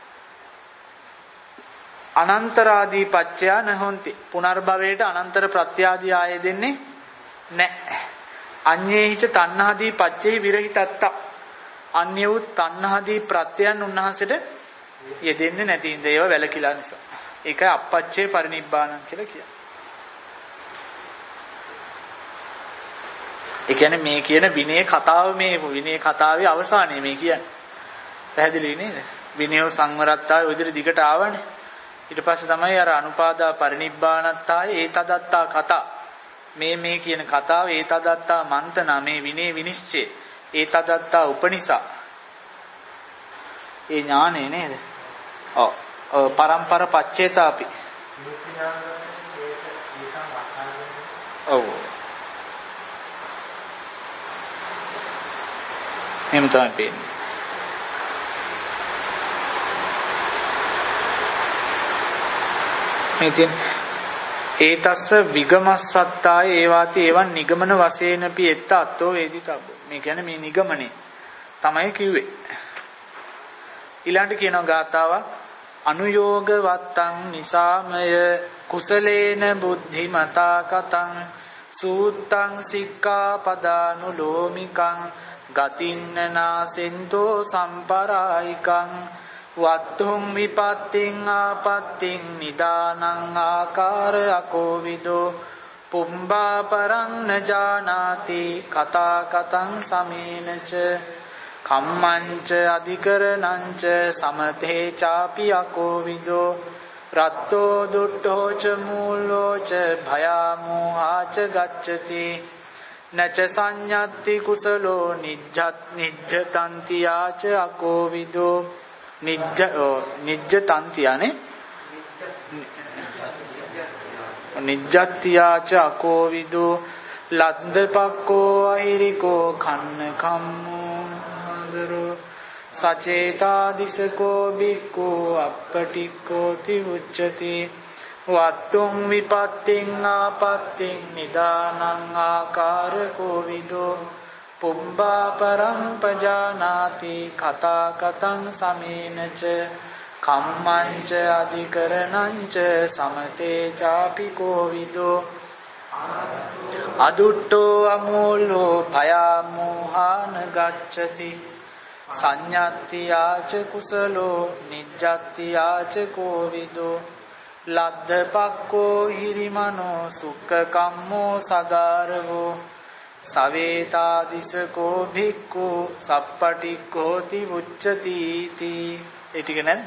අනන්තරාදී පච්චය නහොಂತಿ. පුනර්භවයට අනන්තර ප්‍රත්‍යාදී ආයේ දෙන්නේ නැහැ. අඤ්ඤේහිච තණ්හාදී පච්චේ විරහිතත්ත. අන්‍ය වූ තණ්හාදී ප්‍රත්‍යයන් උන්වහන්සේට යෙදෙන්නේ නැති ඉඳ ඒවා වැළකීලා නිසා. ඒකයි අපච්චේ පරිනිබ්බාණං කියලා කියන්නේ. ඒ කියන්නේ මේ කියන විනය කතාව මේ විනය කතාවේ අවසානයේ මේ කියන්නේ. පැහැදිලි නේද? විනයෝ සංවරත්තාය ඔය විදිහට දිගට ආවනේ. ඊට පස්සේ තමයි අර අනුපාදා පරිනිබ්බානත්තාය ඒතදත්තා කතා. මේ මේ කියන කතාව ඒතදත්තා මන්තනා මේ විනය විනිශ්චය ඒතදත්තා උපනිසා. ඒ ඥානෙ නේද? ඔව්. පරම්පර පච්චේතාපි. ඔව්. එහෙම තමයි පේන්නේ. මේ තියෙන ඒතස්ස විගමස්සත්තාය ඒවාති එවන් නිගමන වශයෙන් පියත්ත අත්තෝ වේදිතබ්බෝ. මේ කියන්නේ මේ නිගමනේ තමයි කිව්වේ. ඊළඟට කියනවා ගාතාවක් අනුയോഗ වත්තං නිසාමය කුසලේන බුද්ධිමතා කතං සූත්තං සික්ඛාපදානුලෝමිකං ගතින්නනාසෙන්තෝ සම්පරායිකං වත්තුං විපත්තිං ආපත්තිං නිදානං ආකාර අකෝවිදෝ පුම්බා පරං නජානාති කතා කතං සමේනච කම්මංච අධිකරණංච සමතේ චාපි අකෝවිදෝ රත්තෝ දුට්ඨෝච මූලෝච භයාමෝහාච ගච්ඡති නච සංඤත්ති කුසලෝ නිජ්ජත් නිජ්ජතන්ති ආච අකෝවිදෝ නිජ්ජ නිජ්ජතන්ති යන්නේ නිජ්ජත්‍යාච අකෝවිදෝ ලද්දපක්කෝ අහිරිකෝ කන්න කම්මෝ හඳරෝ සචේතා දිසකෝ බික්කෝ අප්පටික්කෝ තිඋච්චති වත්තුං විපත්තිං ආපත්තිං නිදානං ආකාරකෝ විදෝ පුම්බා පරං පජානාති කතා කතං සමේනච කම්මංච අධිකරණංච සමතේ චාපි කෝවිදෝ අදුට්ඨෝ අමූලෝ භයාමෝහාන ගච්ඡති සංඤත්තියාච කුසලෝ නිජ්ජත්තියාච කෝවිදෝ ලද්දපක්කෝ හිරිමනෝ සුක්ඛ කම්මෝ සදාරවෝ සවේතාදිසකෝ භික්ඛු සප්පටික්ඛෝති උච්චති තී. ඒ ටික නැද්ද?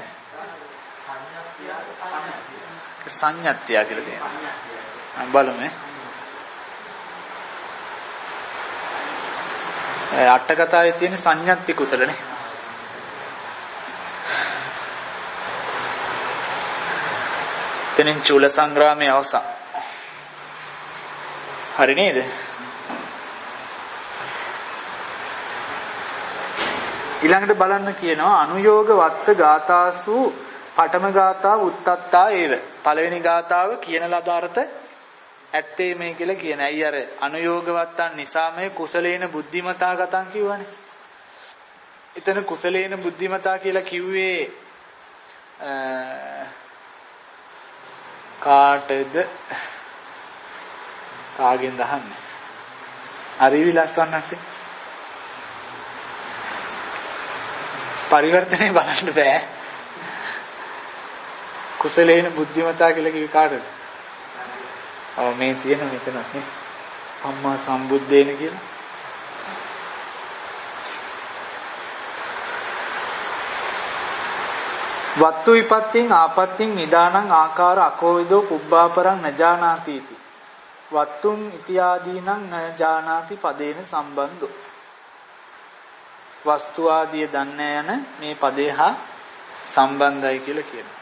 සංඤත්තිය කියලා කියනවා. බලමු. අට කතාවේ තියෙන සංඤත්ති කුසලනේ. තෙනින් චූල සංග්‍රාමයේ අවසන්. හරි නේද? ඊළඟට බලන්න කියනවා අනුയോഗ වත්ත ගාථාසු පඨම ගාථා උත්තත්තා ඒව. පළවෙනි ගාථාව කියන ලද අර්ථ ඇත්තේ මේ කියලා කියන. අයි අර අනුയോഗ වත්තන් නිසාමේ කුසලේන බුද්ධිමතා ගතන් කිව්වනේ. එතන කුසලේන බුද්ධිමතා කියලා කිව්වේ කාටද? කාගෙන්ද අහන්නේ? හරි විලස්සන්නසේ. පරිවර්තනේ බලන්න බෑ. කුසලේන බුද්ධිමතා කියලා කිව්වේ කාටද? ඔව් මේ තියෙන මෙතන නේ. සම්මා සම්බුද්දේන කියලා. වත්තු විපත්තිං ආපත්තිං නිදානං ආකාර අකෝවිදෝ පුබ්බාපරං නජානාති इति. වත්තුං ඉතිආදීනං නජානාති පදේන සම්බන්ධෝ. වස්තු ආදී දන්නේ යන මේ පදේ හා සම්බන්ධයි කියලා කියනවා.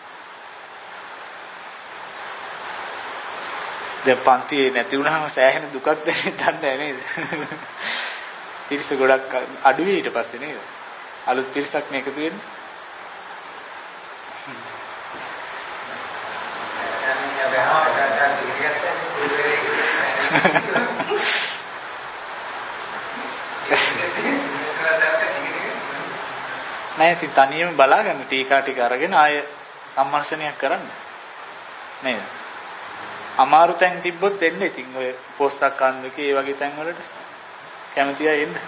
දැන් පන්තියේ නැති වුණාම සෑහෙන දුකක් දැනෙන්නේ නැහැ නේද? පිරිස ගොඩක් අඩු වෙයි ඊට පස්සේ නේද? අලුත් පිරිසක් මේ එකතු වෙන්නේ. නෑ ඉතින් තනියම බලාගන්න ටීකා ටික අරගෙන ආය සම්මර්ෂණයක් කරන්න නේද? අමාරු තැන් තිබ්බොත් එන්න ඉතින් ඔය පොස්ටක් අන්දකේ ඒ වගේ තැන් වලට කැමති අය එන්න.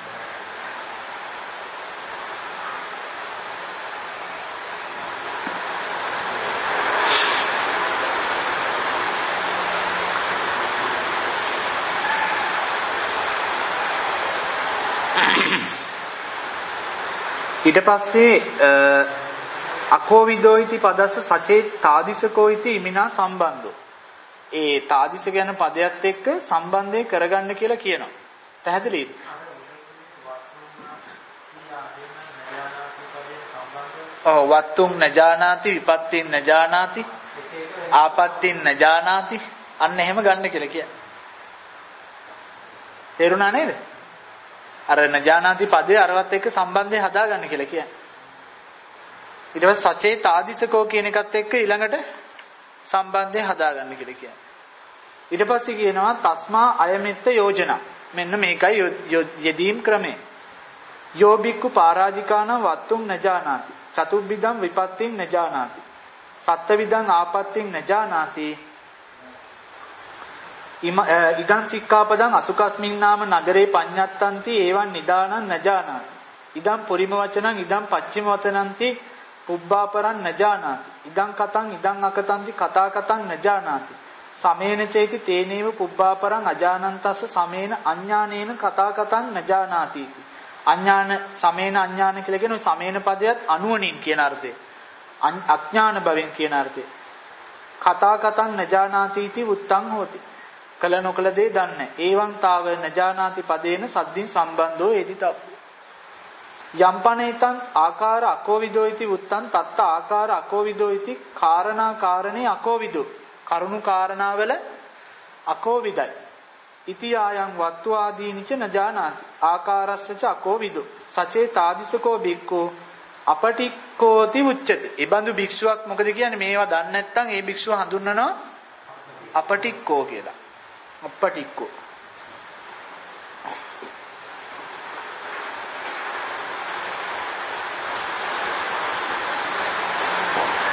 ඊට පස්සේ අකෝවිදෝ इति පදස්ස සචේ තාදිසකෝ इति ඉමිනා සම්බන්ධෝ. ඒ තාදිස ගැන පදයට එක්ක සම්බන්ධය කරගන්න කියලා කියනවා. පැහැදිලිද? ඔව් වත්තුං නජානාති විපත්තිං නජානාති ආපත්තිං නජානාති අන්න එහෙම ගන්න කියලා කියන්නේ. තේරුණා නේද? අර නජානාති පදේ අරවත් එක්ක සම්බන්ධය හදාගන්න කියලා කියන්නේ. ඊට පස්සේ සචේ තාදිසකෝ කියන එකත් එක්ක ඊළඟට සම්බන්ධය හදාගන්න කියලා කියන්නේ. ඊට පස්සේ කියනවා තස්මා අයමෙත්ත යෝජනා. මෙන්න මේකයි යෙදීම් ක්‍රමය. යෝබික්කු පරාජිකාන වත්තුං නජානාති. චතුබ්බිදං විපත්තිං නජානාති. සත්තවිදං ආපත්තිං නජානාති. ඉදං සික්ඛාපදං අසුකස්මින් නාම නගරේ පඤ්ඤත්තන්ති ඒවං නිදානං නජානාති. ඉදං පුරිම වචනං ඉදං පච්චිම වචනන්ති පුබ්බාපරං නජානාති. ඉදං කතං ඉදං අකතන්ති කතා කතං නජානාති. සමේන චේති තේනේව පුබ්බාපරං අජානන්තස්ස සමේන අඥානේන කතා කතං නජානාති. අඥාන සමේන අඥාන කියලා කියන සමේන පදයට අනුවණින් කියන අර්ථය. අඥාන භවෙන් කියන අර්ථය. කතා කතං නජානාති इति උත්තං හෝති. කල නොකල දේ දන්නේ. ඒවං තාව නජානාති පදේන සද්දින් සම්බන්ධෝ එදිතබ්බ. යම්පනේතං ආකාර අකෝවිදෝ इति උත්තං තත්ත ආකාර අකෝවිදෝ इति කාරණා කාරණේ අකෝවිදෝ. කරුණු කාරණාවල අකෝවිදයි. ඉති ආයං වත්තු ආදීනිච නජානාති. ආකාරස්සච අකෝවිදෝ. සචේ තාදිසකෝ බික්කෝ අපටික්කෝති උච්චති. ඒ බඳු භික්ෂුවක් මොකද කියන්නේ? මේවා දන්නේ නැත්නම් ඒ භික්ෂුව හඳුන්වනවා අපටික්කෝ කියලා. අපටික්කෝ.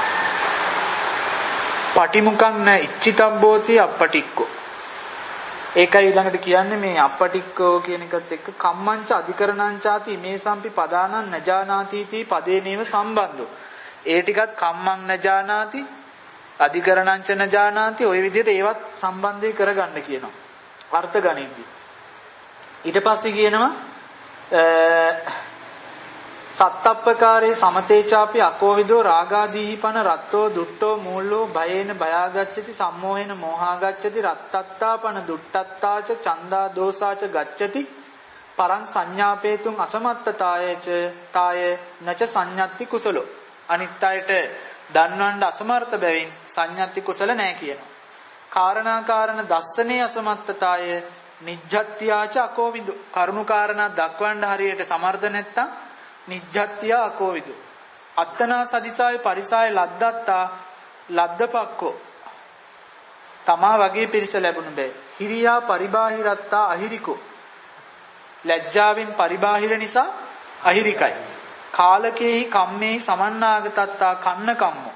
පටිමුඛං න ඉච්ඡිතබ්බෝති අපටික්කෝ. ඒකයි ඊළඟට කියන්නේ මේ අපටික්කෝ කියන එකත් එක්ක කම්මංච අධිකරණංචාති මේ සම්පි පදානං නජානාතිති පදේනේව සම්බන්ධෝ. ඒ ටිකත් කම්මං නජානාති අධිකරණංච නජානාති ওই විදිහට ඒවත් සම්බන්ධය කරගන්න කියනවා. අර්ථ ගණින්දී. ඊට පස්සේ කියනවා සත්තප්පකාරේ සමතේචාපි අකෝවිදෝ රාගාදීපන රත්තෝ දුට්ටෝ මූලෝ භයේන භයාගච්ඡති සම්මෝහෙන මෝහාගච්ඡති රත්තත්තාපන දුට්ටත්තාච චන්දා දෝසාච ගච්ඡති පරං සංඥාපේතුං අසමත්තතායච තාය නච සංඤත්ති කුසලෝ. අනිත් අයට දන්වන්න අසමර්ථ බැවින් සංඤත්ති කුසල නැහැ කියනවා. කාරණා කාරණ දස්සනේ අසමත්තතාය නිජ්ජත්ත්‍යාච අකෝවිදෝ. කරුණු කාරණා දක්වන්න හරියට සමර්ථ නැත්තම් නිජ්ජත්ත්‍ය අකෝවිදු අත්තනා සදිසාය පරිසාය ලද්දත්තා ලද්දපක්කෝ තමා වගේ පිරිස ලැබුණු බෑ. හිරියා පරිබාහිරත්තා අහිරිකෝ ලැජ්ජාවෙන් පරිබාහිර නිසා අහිරිකයි. කාලකේහි කම්මේහි සමන්නාගතත්තා කන්න කම්මෝ.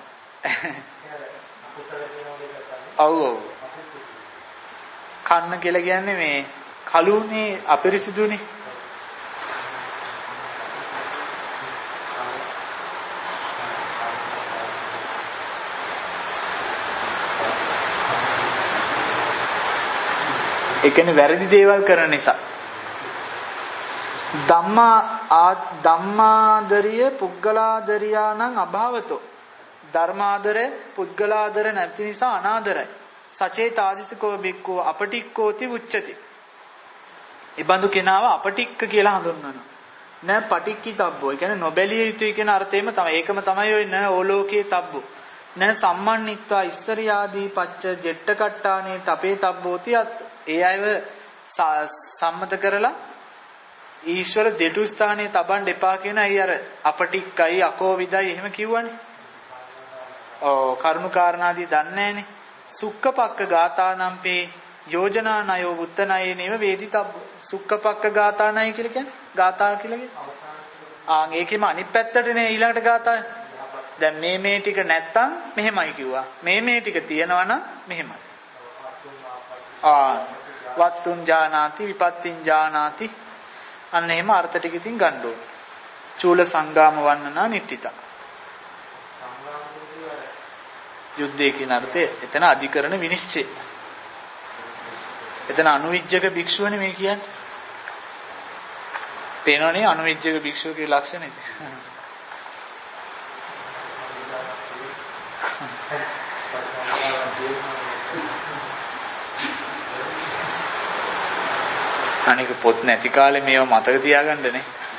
ඔව් ඔව් කන්න කියලා කියන්නේ මේ කලුනේ අපිරිසිදුනේ. ඒ කියන්නේ වැරදි දේවල් කරන නිසා. ධම්මා ධම්මාදරිය පුද්ගලාදරියාණං අභාවතෝ. ධර්මාදරය පුද්ගලාදර නැති නිසා අනාදරයි. සචේතාදිසකෝ බික්කෝ අපටික්කෝති උච්චති. ඊබඳු කෙනාව අපටික්ක කියලා හඳුන්වනවා. න පටික්කි තබ්බෝ. ඒ කියන්නේ නොබැලිය යුතුයි කියන අර්ථයෙම තමයි. ඒකම තමයි ඔය න ඕලෝකේ තබ්බෝ. න සම්මන්නිත්වා ඉස්සරියාදී පච්ච ජෙට්ට කට්ටානේ තපේ තබ්බෝති අත්. ඒ අයව සම්මත කරලා ඊශ්වර දෙටු ස්ථානයේ තබන්න එපා කියන අය අර අපටික්කයි අකෝවිදයි එහෙම කිව්වනේ. ඔව් කරුණු කාරණාදී දන්නේ නැහනේ. සුක්කපක්ක ගාතානම්පේ යෝජනා ණයෝ බුත්තනයේ නේව වේදිතබ්බ. සුක්කපක්ක ගාතානයි කියලා කියන්නේ ගාථා කියලා කියන්නේ. ආන් ඒකෙම අනිත් පැත්තටනේ ඊළඟට ගාථා. දැන් මේ මේ ටික නැත්තම් මෙහෙමයි කිව්වා. මේ මේ ටික තියෙනවා නම් මෙහෙමයි. ආ වත්තුන් ජානාති විපත්තින් ජානාති අන්න එහෙම අර්ථ ටික ඉතින් ගන්න ඕන. චූල සංගාම වන්නනා නිට්ඨිතා. යුද්ධයේ කියන අර්ථය එතන අධිකරණ විනිශ්චය. එතන අනුවිජ්ජක භික්ෂුවනේ මේ කියන්නේ. පේනවනේ අනුවිජ්ජක භික්ෂුවගේ ලක්ෂණ ඉතින්. අනික පොත් නැති කාලේ මේවා මතක තියාගන්නනේ.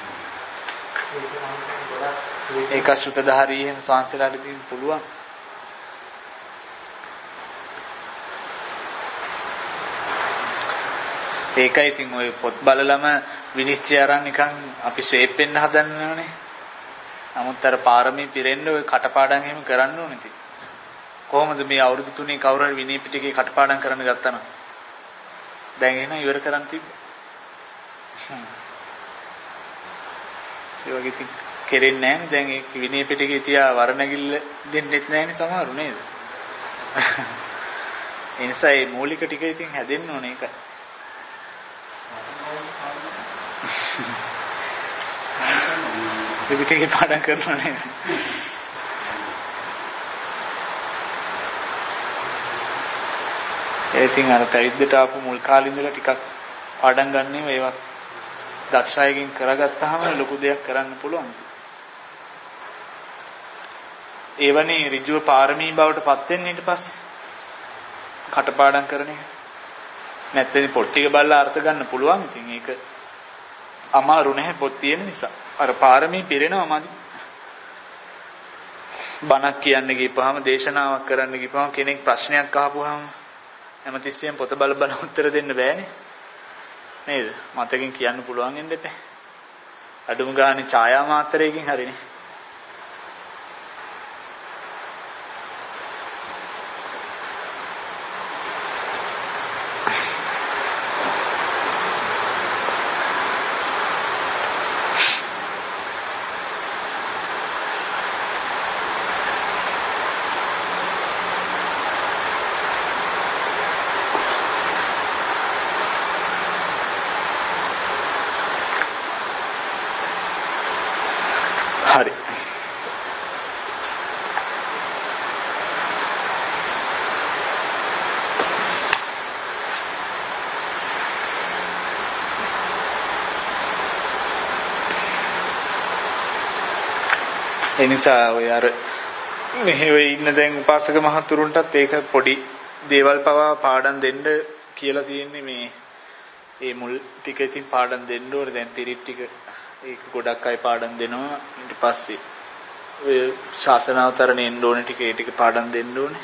ඒක සුතධාරී එහෙම සංසලාට ඉතින් පුළුවන්. ඒකයි ඉතින් ඔය පොත් බලලම විනිශ්චය අරන් නිකන් අපි ෂේප් වෙන්න හදන්නවනේ. නමුත් අර පාරමී පිරෙන්න ඔය කටපාඩම් එහෙම කරන්න ඕනේ ඉතින්. කොහොමද මේ අවුරුදු තුනේ කවුරු හරි විනය පිටකේ කටපාඩම් කරන්න ගත්තා නම් දැන් එහෙනම් ඉවර කරන් තිබ්බ. ඒ වගේ ඉතින් කෙරෙන්නේ නැහැ නේ. දැන් ඒ විනය පිටකේ තියා වරණගිල්ල දෙන්නෙත් නැහැ නේ සමහරු නේද? ඒ නිසා මේ මූලික ටික ඉතින් හැදෙන්න ඕනේ ඒකයි. මේ පිටකේ පාඩම් කරනවා නේද? ඒ ඉතින් අර පැවිද්දට ආපු මුල් කාලේ ඉඳලා ටිකක් පාඩම් ගන්නෙම ඒවා දක්ෂයකින් කරගත්තාම ලොකු දෙයක් කරන්න පුළුවන්. ඒවනේ ඍජුව පාරමී බවට පත් වෙන්නේ ඊට පස්සේ කටපාඩම් කරන එක. නැත්නම් පොත් ටික බලලා අර්ථ ගන්න පුළුවන්. ඉතින් ඒක අමාරු නැහැ පොත් තියෙන නිසා. අර පාරමී පිරෙනවා මදි. බණක් කියන්න ගිහපුවාම දේශනාවක් කරන්න ගිහපුවාම කෙනෙක් ප්‍රශ්නයක් අහපුවාම හැමතිස්සෙම පොත බල බල උත්තර දෙන්න බෑනේ. නේද? මතකින් කියන්න පුළුවන් වෙන්න එපා. අඩුම ගානේ ඡායා මාත්‍රයකින් හරිනේ. ඒ නිසා ඔය අර මෙහෙ වෙ ඉන්න දැන් උපාසක මහතුරුන්ටත් ඒක පොඩි දේවල් පවා පාඩම් දෙන්න කියලා තියෙන්නේ මේ ඒ මුල් ටික ඉතින් පාඩම් දෙන්න ඕනේ. දැන් පිරිත් ටික ඒක ගොඩක් අය පාඩම් දෙනවා. ඊට පස්සේ ඔය ශාසනාවතරණේ එන්න ඕනේ ටික ඒ ටික පාඩම් දෙන්න ඕනේ.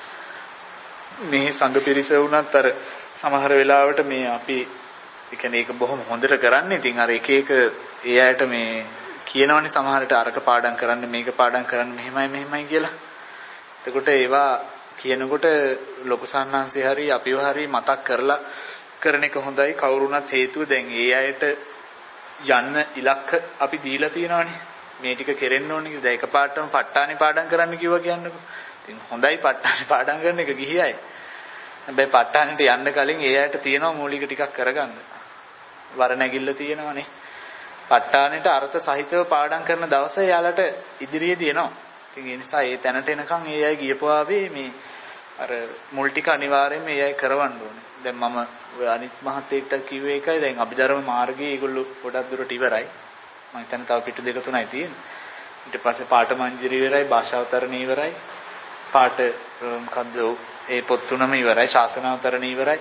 මේ සංඝ පිරිස වුණත් අර සමහර වෙලාවට මේ අපි ඒ කියන්නේ ඒක බොහොම හොඳට කරන්නේ. ඉතින් අර එක එක ඒ අයට මේ කියනවනේ සමහරට අරක පාඩම් කරන්න මේක පාඩම් කරන්න මෙහෙමයි මෙහෙමයි කියලා. එතකොට ඒවා කියනකොට ලොකු සන්නාංශය හරි අපිව හරි මතක් කරලා කරන එක හොඳයි. කවුරුණත් හේතුව දැන් ඒ අයට යන්න ඉලක්ක අපි දීලා තියෙනවනේ. මේ ටික කෙරෙන්න ඕනේ කියලා. දැන් එකපාරටම ප ဋ ාණි පාඩම් කරන්න කිව්වා කියන්නකො. ඉතින් හොඳයි ප ဋ ාණි පාඩම් කරන එක ගිහියයි. හැබැයි ප ဋ ාණිට යන්න කලින් ඒ අයට තියෙනවා මූලික ටිකක් කරගන්න. වර නැගිල්ල තියෙනවනේ. ප ဋ ාණිට අර්ථ සහිතව පාඩම් කරන දවසේ යාලට ඉදිරියේදී එනවා. ඉතින් ඒ නිසා ඒ තැනට එනකන් ඒ අය ගියපුවාවේ මේ අර මුල් ටික අනිවාර්යයෙන්ම ඒ අය කරවන්න ඕනේ. දැන් මම ඔය අනිත් මහත්තයෙක්ට කිව්වේ ඒකයි. දැන් අභිධර්ම මාර්ගයේ ඒගොල්ලෝ ගොඩක් දුරට ඉවරයි. මම හිතන්නේ තව පිටු දෙක තුනයි තියෙන්නේ. ඊට පස්සේ පාඨ මංජරි ඉවරයි, භාෂාවතරණ ඉවරයි. පාඨ මොකද්ද ඒ පොත් තුනම ඉවරයි, ශාසනාවතරණ ඉවරයි.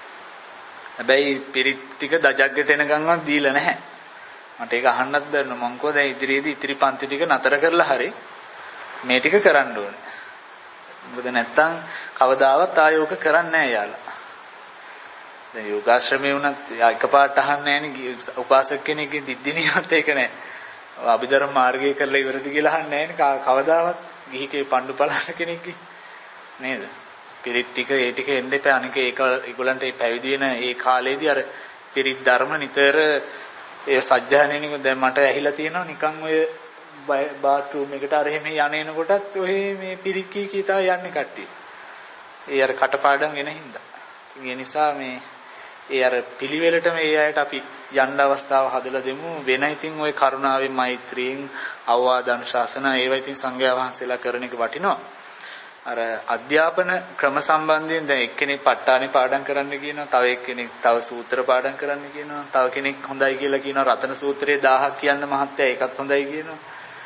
හැබැයි පිරිත් ටික දජග්ගට එනකන්වත් දීලා නැහැ. මට ඒක අහන්නත් බැරිනවා. මං කෝ දැන් ඉදිරියේදී ඉතිරි පන්ති ටික නතර කරලා හරි මේ ටික කරන්න ඕනේ. මොකද නැත්තම් කවදාවත් ආයෝක කරන්නේ නැහැ යාලා. දැන් යෝගාශ්‍රමේ වුණත් එකපාරට අහන්නේ නැහනේ. උපාසක කෙනෙක්ගේ දිද්දිනියවත් ඒක නැහැ. අභිධර්ම මාර්ගය කරලා ඉවරද කියලා අහන්නේ නැහනේ. කවදාවත් ගිහිකේ පණ්ඩු පලාස කෙනෙක්ගේ නේද? පිරිත් ටික ඒ ටික එන්න එපා. අනික ඒක ඒගොල්ලන්ට ඒ පැවිදි වෙන ඒ කාලේදී අර පිරිත් ධර්ම නිතර ඒ සජ්ජායනෙනික දැන් මට ඇහිලා තියෙනවා නිකන් ඔය බාත්රූම් එකට අර එහෙම යන්නේන කොටත් ඔය මේ පිරිත් කී කී තමයි යන්නේ කට්ටිය. ඒ අර කටපාඩම් එන හින්දා. ඒ නිසා මේ ඒ අර පිළිවෙලට මේ අයට අපි යන්න අවස්ථාව හදලා දෙමු. වෙන ඉතින් ওই කරුණාවෙන් මෛත්‍රියෙන් අවවාද අනුශාසන ඒවා ඉතින් සංඝයා වහන්සේලා කරන එක වටිනවා. අර අධ්‍යාපන ක්‍රම සම්බන්ධයෙන් දැන් එක්කෙනෙක් ප ဋ ාණි පාඩම් කරන්න කියනවා, තව එක්කෙනෙක් තව සූත්‍ර පාඩම් කරන්න කියනවා, තව කෙනෙක් හොඳයි කියලා කියනවා රතන සූත්‍රයේ දහයක් කියන්න මහත්තයා ඒකත් හොඳයි කියනවා.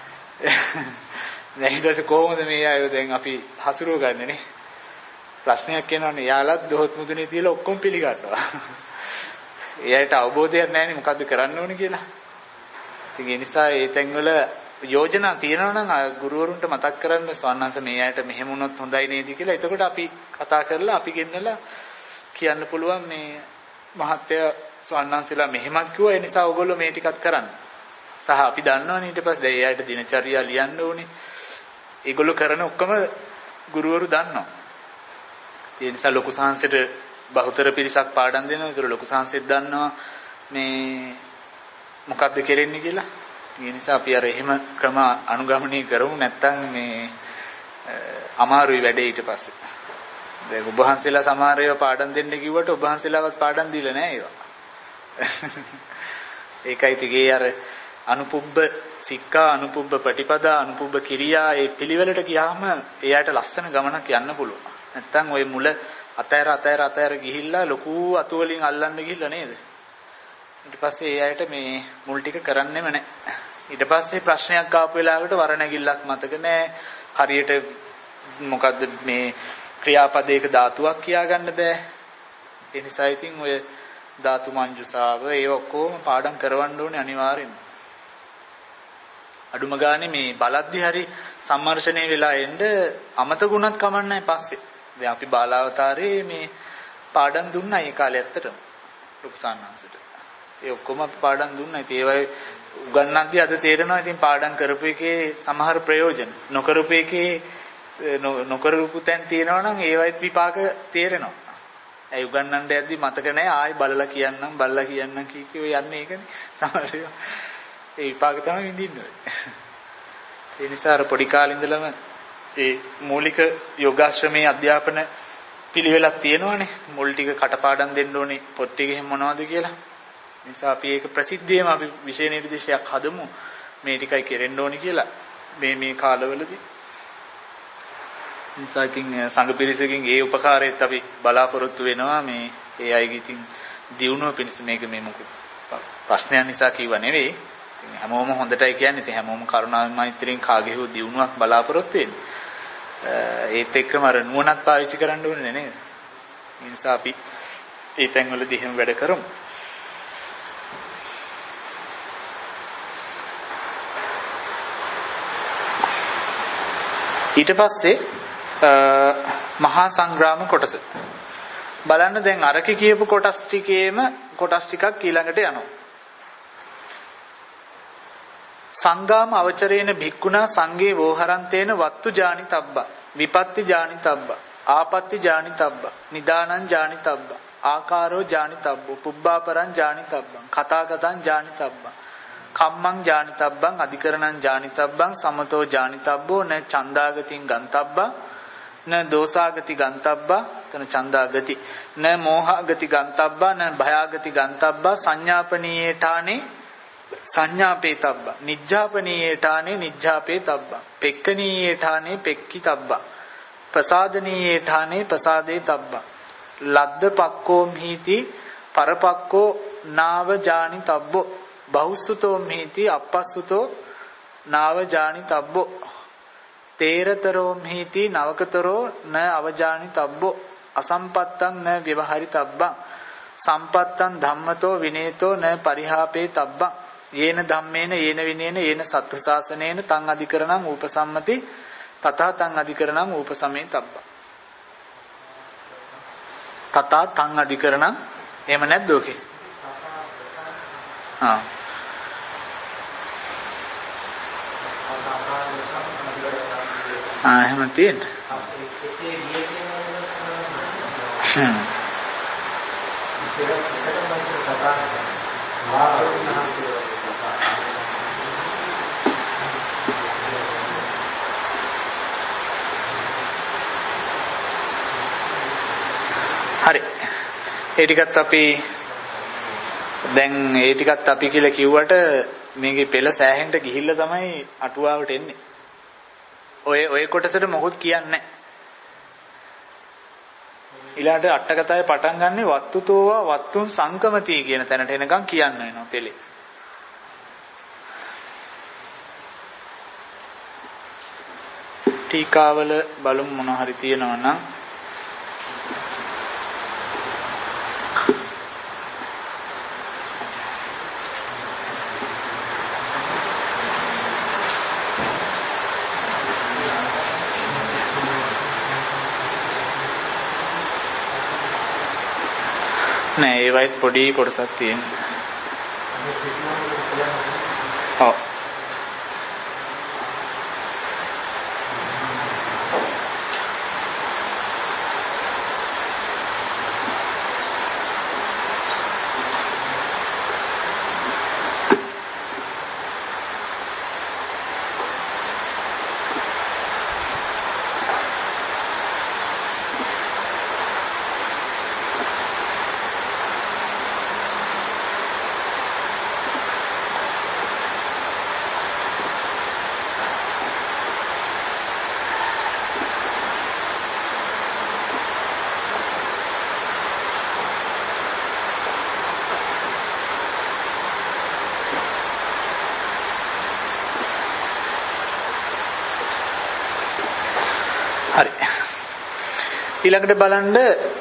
දැන් ඊට පස්සේ කොහොමද මේ අය දැන් අපි හසුරුව ගන්නනේ? ප්‍රශ්නයක් එනවනේ. යාලත් දොහොත් මුදුනේ තියලා ඔක්කොම පිළිගන්නවා. එයාට අවබෝධයක් නැහැනේ මොකද්ද කරන්න ඕනේ කියලා. ඉතින් ඒ නිසා ඒ තැන්වල යෝජනා තියෙනවා නම් ගුරුවරුන්ට මතක් කරන්න ස්වාමීන් වහන්සේ මේ අයට මෙහෙම වුණොත් හොඳයි නේද කියලා. එතකොට අපි කතා කරලා අපි ගෙන්නලා කියන්න පුළුවන් මේ මහත්තයා ස්වාමීන් වහන්සේලා මෙහෙමත් කිව්වා. ඒ නිසා ඔයගොල්ලෝ මේ ටිකත් කරන්න. සහ අපි දන්නවනේ ඊට පස්සේ දැන් ඒ අයට දිනචර්යා ලියන්න ඕනේ. ඒගොල්ලෝ කරන ඔක්කොම ගුරුවරු දන්නවා. ඒ නිසා ලොකු සාංශයට බහුතර පිරිසක් පාඩම් දෙනවා. ඒතර ලොකු සාංශෙත් දන්නවා මේ මොකද්ද කෙරෙන්නේ කියලා. ඒ නිසා අපි අර එහෙම ක්‍රම අනුගමනය කරමු. නැත්තම් මේ අමාරුයි වැඩේ ඊට පස්සේ. දැන් ඔබ වහන්සේලා සමහර ඒවා පාඩම් දෙන්න කිව්වට ඔබ වහන්සේලාවත් පාඩම් දීලා නැහැ ඒවා. ඒකයි තිගේ අර අනුපුබ්බ සික්ඛා අනුපුබ්බ ප්‍රතිපදා අනුපුබ්බ කිරියා ඒ පිළිවෙලට ගියාම එයාට ලස්සන ගමනක් යන්න පුළුවන්. නැත්තම් ওই මුල අතෑර අතෑර අතෑර ගිහිල්ලා ලොකු අතු වලින් අල්ලන්න ගිහිල්ලා නේද? ඊට පස්සේ ඒ අයට මේ මුල් ටික කරන්නෙම නැහැ. ඊට පස්සේ ප්‍රශ්නයක් ආපු වෙලාවට වර නැගිල්ලක් මතක නැහැ. හරියට මොකද්ද මේ ක්‍රියාපදයක ධාතුවක් කියාගන්න බෑ. ඒ නිසා ඉතින් ඔය ධාතු මංජුසාව ඒ ඔක්කොම පාඩම් කරවන්න ඕනේ අනිවාර්යෙන්ම. අඩුම ගානේ මේ බලද්දි හරි සම්මර්ෂණය වෙලා එන්න අමතකුණත් කමන්නේ පස්සේ. දැන් අපි බාලාවතාරේ මේ පාඩම් දුන්නා ඒ කාලේ ඇත්තටම රුක්සාන්හන්සට. ඒ ඔක්කොම අපි පාඩම් දුන්නා. ඉතින් ඒවයි උගන්වද්දී අද තේරෙනවා ඉතින් පාඩම් කරපු එකේ සමහර ප්‍රයෝජන නොකරපු එකේ නොකරපු තැන් තියෙනවා නම් ඒවයිත් විපාක තේරෙනවා. ඒ උගන්වන්න යද්දි මතක නැහැ ආයි බලලා කියන්නම් බලලා කියන්නම් කී කී ඔය යන්නේ ඒකනේ සමහර ඒවා. ඒ විපාක තමයි විඳින්නේ. ඒ නිසා අර පොඩි කාලේ ඉඳලම ඒ මූලික යෝගාශ්‍රමයේ අධ්‍යාපන පිළිවෙලක් තියෙනවානේ. මුල් ටික කටපාඩම් දෙන්න ඕනේ පොත් ටික එහෙම මොනවද කියලා. නිසා අපි ඒක ප්‍රසිද්ධියම අපි විෂය නිර්දේශයක් හදමු. මේ ටිකයි කෙරෙන්න ඕනේ කියලා මේ මේ කාලවලදී. නිසා ඉතින් සංඝ පිරිසකින් ඒ උපකාරයත් අපි බලාපොරොත්තු වෙනවා. මේ ඒ අයගේ ඉතින් දියුණුව පිණිස මේක මේ මොකද ප්‍රශ්නයක් නිසා කිව්වා නෙවෙයි. ඉතින් හැමෝම හොඳටයි කියන්නේ. ඉතින් හැමෝම කරුණාවෙන් මෛත්‍රියෙන් කාගේ හෝ දියුණුවක් බලාපොරොත්තු වෙන්නේ. ඒත් එක්කම අර නුවණක් පාවිච්චි කරන්න ඕනේ නේද? ඒ නිසා අපි ඒ තැන්වලදී එහෙම වැඩ කරමු. ඊට පස්සේ මහා සංග්‍රාම කොටස බලන්න. දැන් අරකේ කියපු කොටස් ටිකේම කොටස් ටිකක් ඊළඟට යනවා. සංගාම අවචරේන භික්ඛුනා සංගේ වෝහරන්තේන වත්තු ජානිතබ්බා විපත්ති ජානිතබ්බා ආපත්ති ජානිතබ්බා නිදානං ජානිතබ්බා ආකාරෝ ජානිතබ්බෝ පුබ්බාපරං ජානිතබ්බං කතාගතං ජානිතබ්බං කම්මං ජානිතබ්බං අධිකරණං ජානිතබ්බං සමතෝ ජානිතබ්බෝ න චන්දාගතින් ගන්තබ්බා න දෝසාගති ගන්තබ්බා තන චන්දාගති න මෝහාගති ගන්තබ්බා න භයාගති ගන්තබ්බා සංඥාපනීයේඨානේ සංඥාපේතබ්බා නිජ්ජාපනීයේඨානේ නිජ්ජාපේතබ්බා පෙක්කනීයේඨානේ පෙක්කිතබ්බා ප්‍රසාදනීයේඨානේ ප්‍රසාදේතබ්බා ලද්ද පක්කෝ මිහිති පරපක්කෝ නාව ජානිතබ්බෝ බහුසුතෝ මිහිති අපස්සුතෝ නාව ජානිතබ්බෝ තේරතරෝ මිහිති නවකතරෝ න අවජානිතබ්බෝ අසම්පත්තං න ව්‍යවහරිතබ්බං සම්පත්තං ධම්මතෝ විනේතෝ න පරිහාපේතබ්බං යේන ධම්මේන යේන විනේන යේන සත්ව ශාසනේන තං අධිකරණං උපසම්මති තථා තං අධිකරණං උපසමේතබ්බං තථා තං අධිකරණං එහෙම නැද්ද ඔකේ? ආ ආ එහෙම තියෙන්නේ. හ්ම් හරි. ඒ ටිකත් අපි දැන් ඒ ටිකත් අපි කියලා කිව්වට මේකේ පෙළ සෑහෙන්න ගිහිල්ලා තමයි අටුවාවට එන්නේ. ඔය ඔය කොටසට මොකුත් කියන්නේ නැහැ. ඊළාට අට කතාවේ පටන් ගන්නෙ වත්තුතෝවා වත්තුන් සංකමති කියන තැනට එනකන් කියන්න වෙනවා පෙළේ. ටීකාවල බලමු මොන හරි තියෙනවා නම් නෑ ඒ වයිත් පොඩි කොටසක් තියෙනවා. ඔව්. හරි. ඊළඟට බලන්න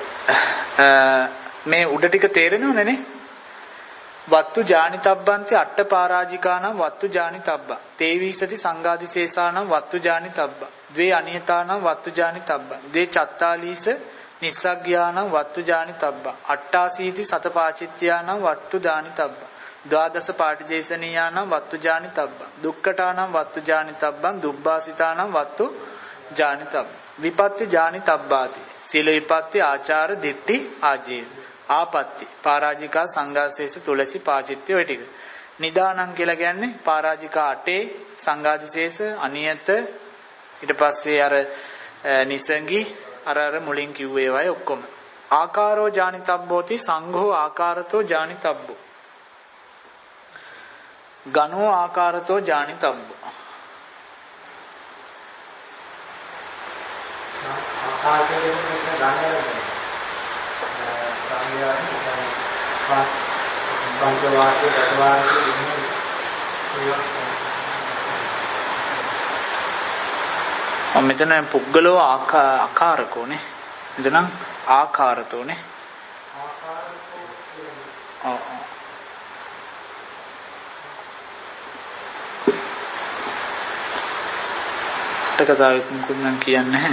මේ උඩ ටික තේරෙනවනේ නේ? වත්තු ජානිතබ්බන්ති අට්ඨ පරාජිකානම් වත්තු ජානිතබ්බා තේවිසති සංඝාදිශේෂානම් වත්තු ජානිතබ්බා ද්වේ අනියතානම් වත්තු ජානිතබ්බා දේ චත්තාලීස නිස්සග්ගයානම් වත්තු ජානිතබ්බා අට්ඨාසීති සතපාචිත්‍යානම් වත්තු ජානිතබ්බා ද්වාදස පාටිදේශනීයානම් වත්තු ජානිතබ්බා දුක්ඛටානම් වත්තු ජානිතබ්බං දුබ්බාසිතානම් වත්තු ජානිතබ්බා විපත්ති ජානිතබ්බාති සීල විපත්ති ආචාර දිට්ඨි ආජීව ආපත්‍ති පරාජිකා සංඝාසේස තුලසි පාචිත්‍ය ඔය ටික නිදානං කියලා කියන්නේ පරාජිකා අටේ සංඝාදිශේෂ අනියත ඊට පස්සේ අර නිසංගි අර අර මුලින් කිව්වේ ඒවායි ඔක්කොම ආකාරෝ ජානිතබ්බෝති සංඝෝ ආකාරතෝ ජානිතබ්බෝ ගණෝ ආකාරතෝ ජානිතබ්බෝ ආකාරයෙන් ගණනය සංඥානේ පංච වාක්‍ය දස වාක්‍ය ඔන්න මෙතන පුද්ගලෝ ආකාරකෝනේ. මෙතන ආකාරතෝනේ. ආකාරකෝ. ඔව්. කතාවෙත් මොකද නම් කියන්නේ නැහැ.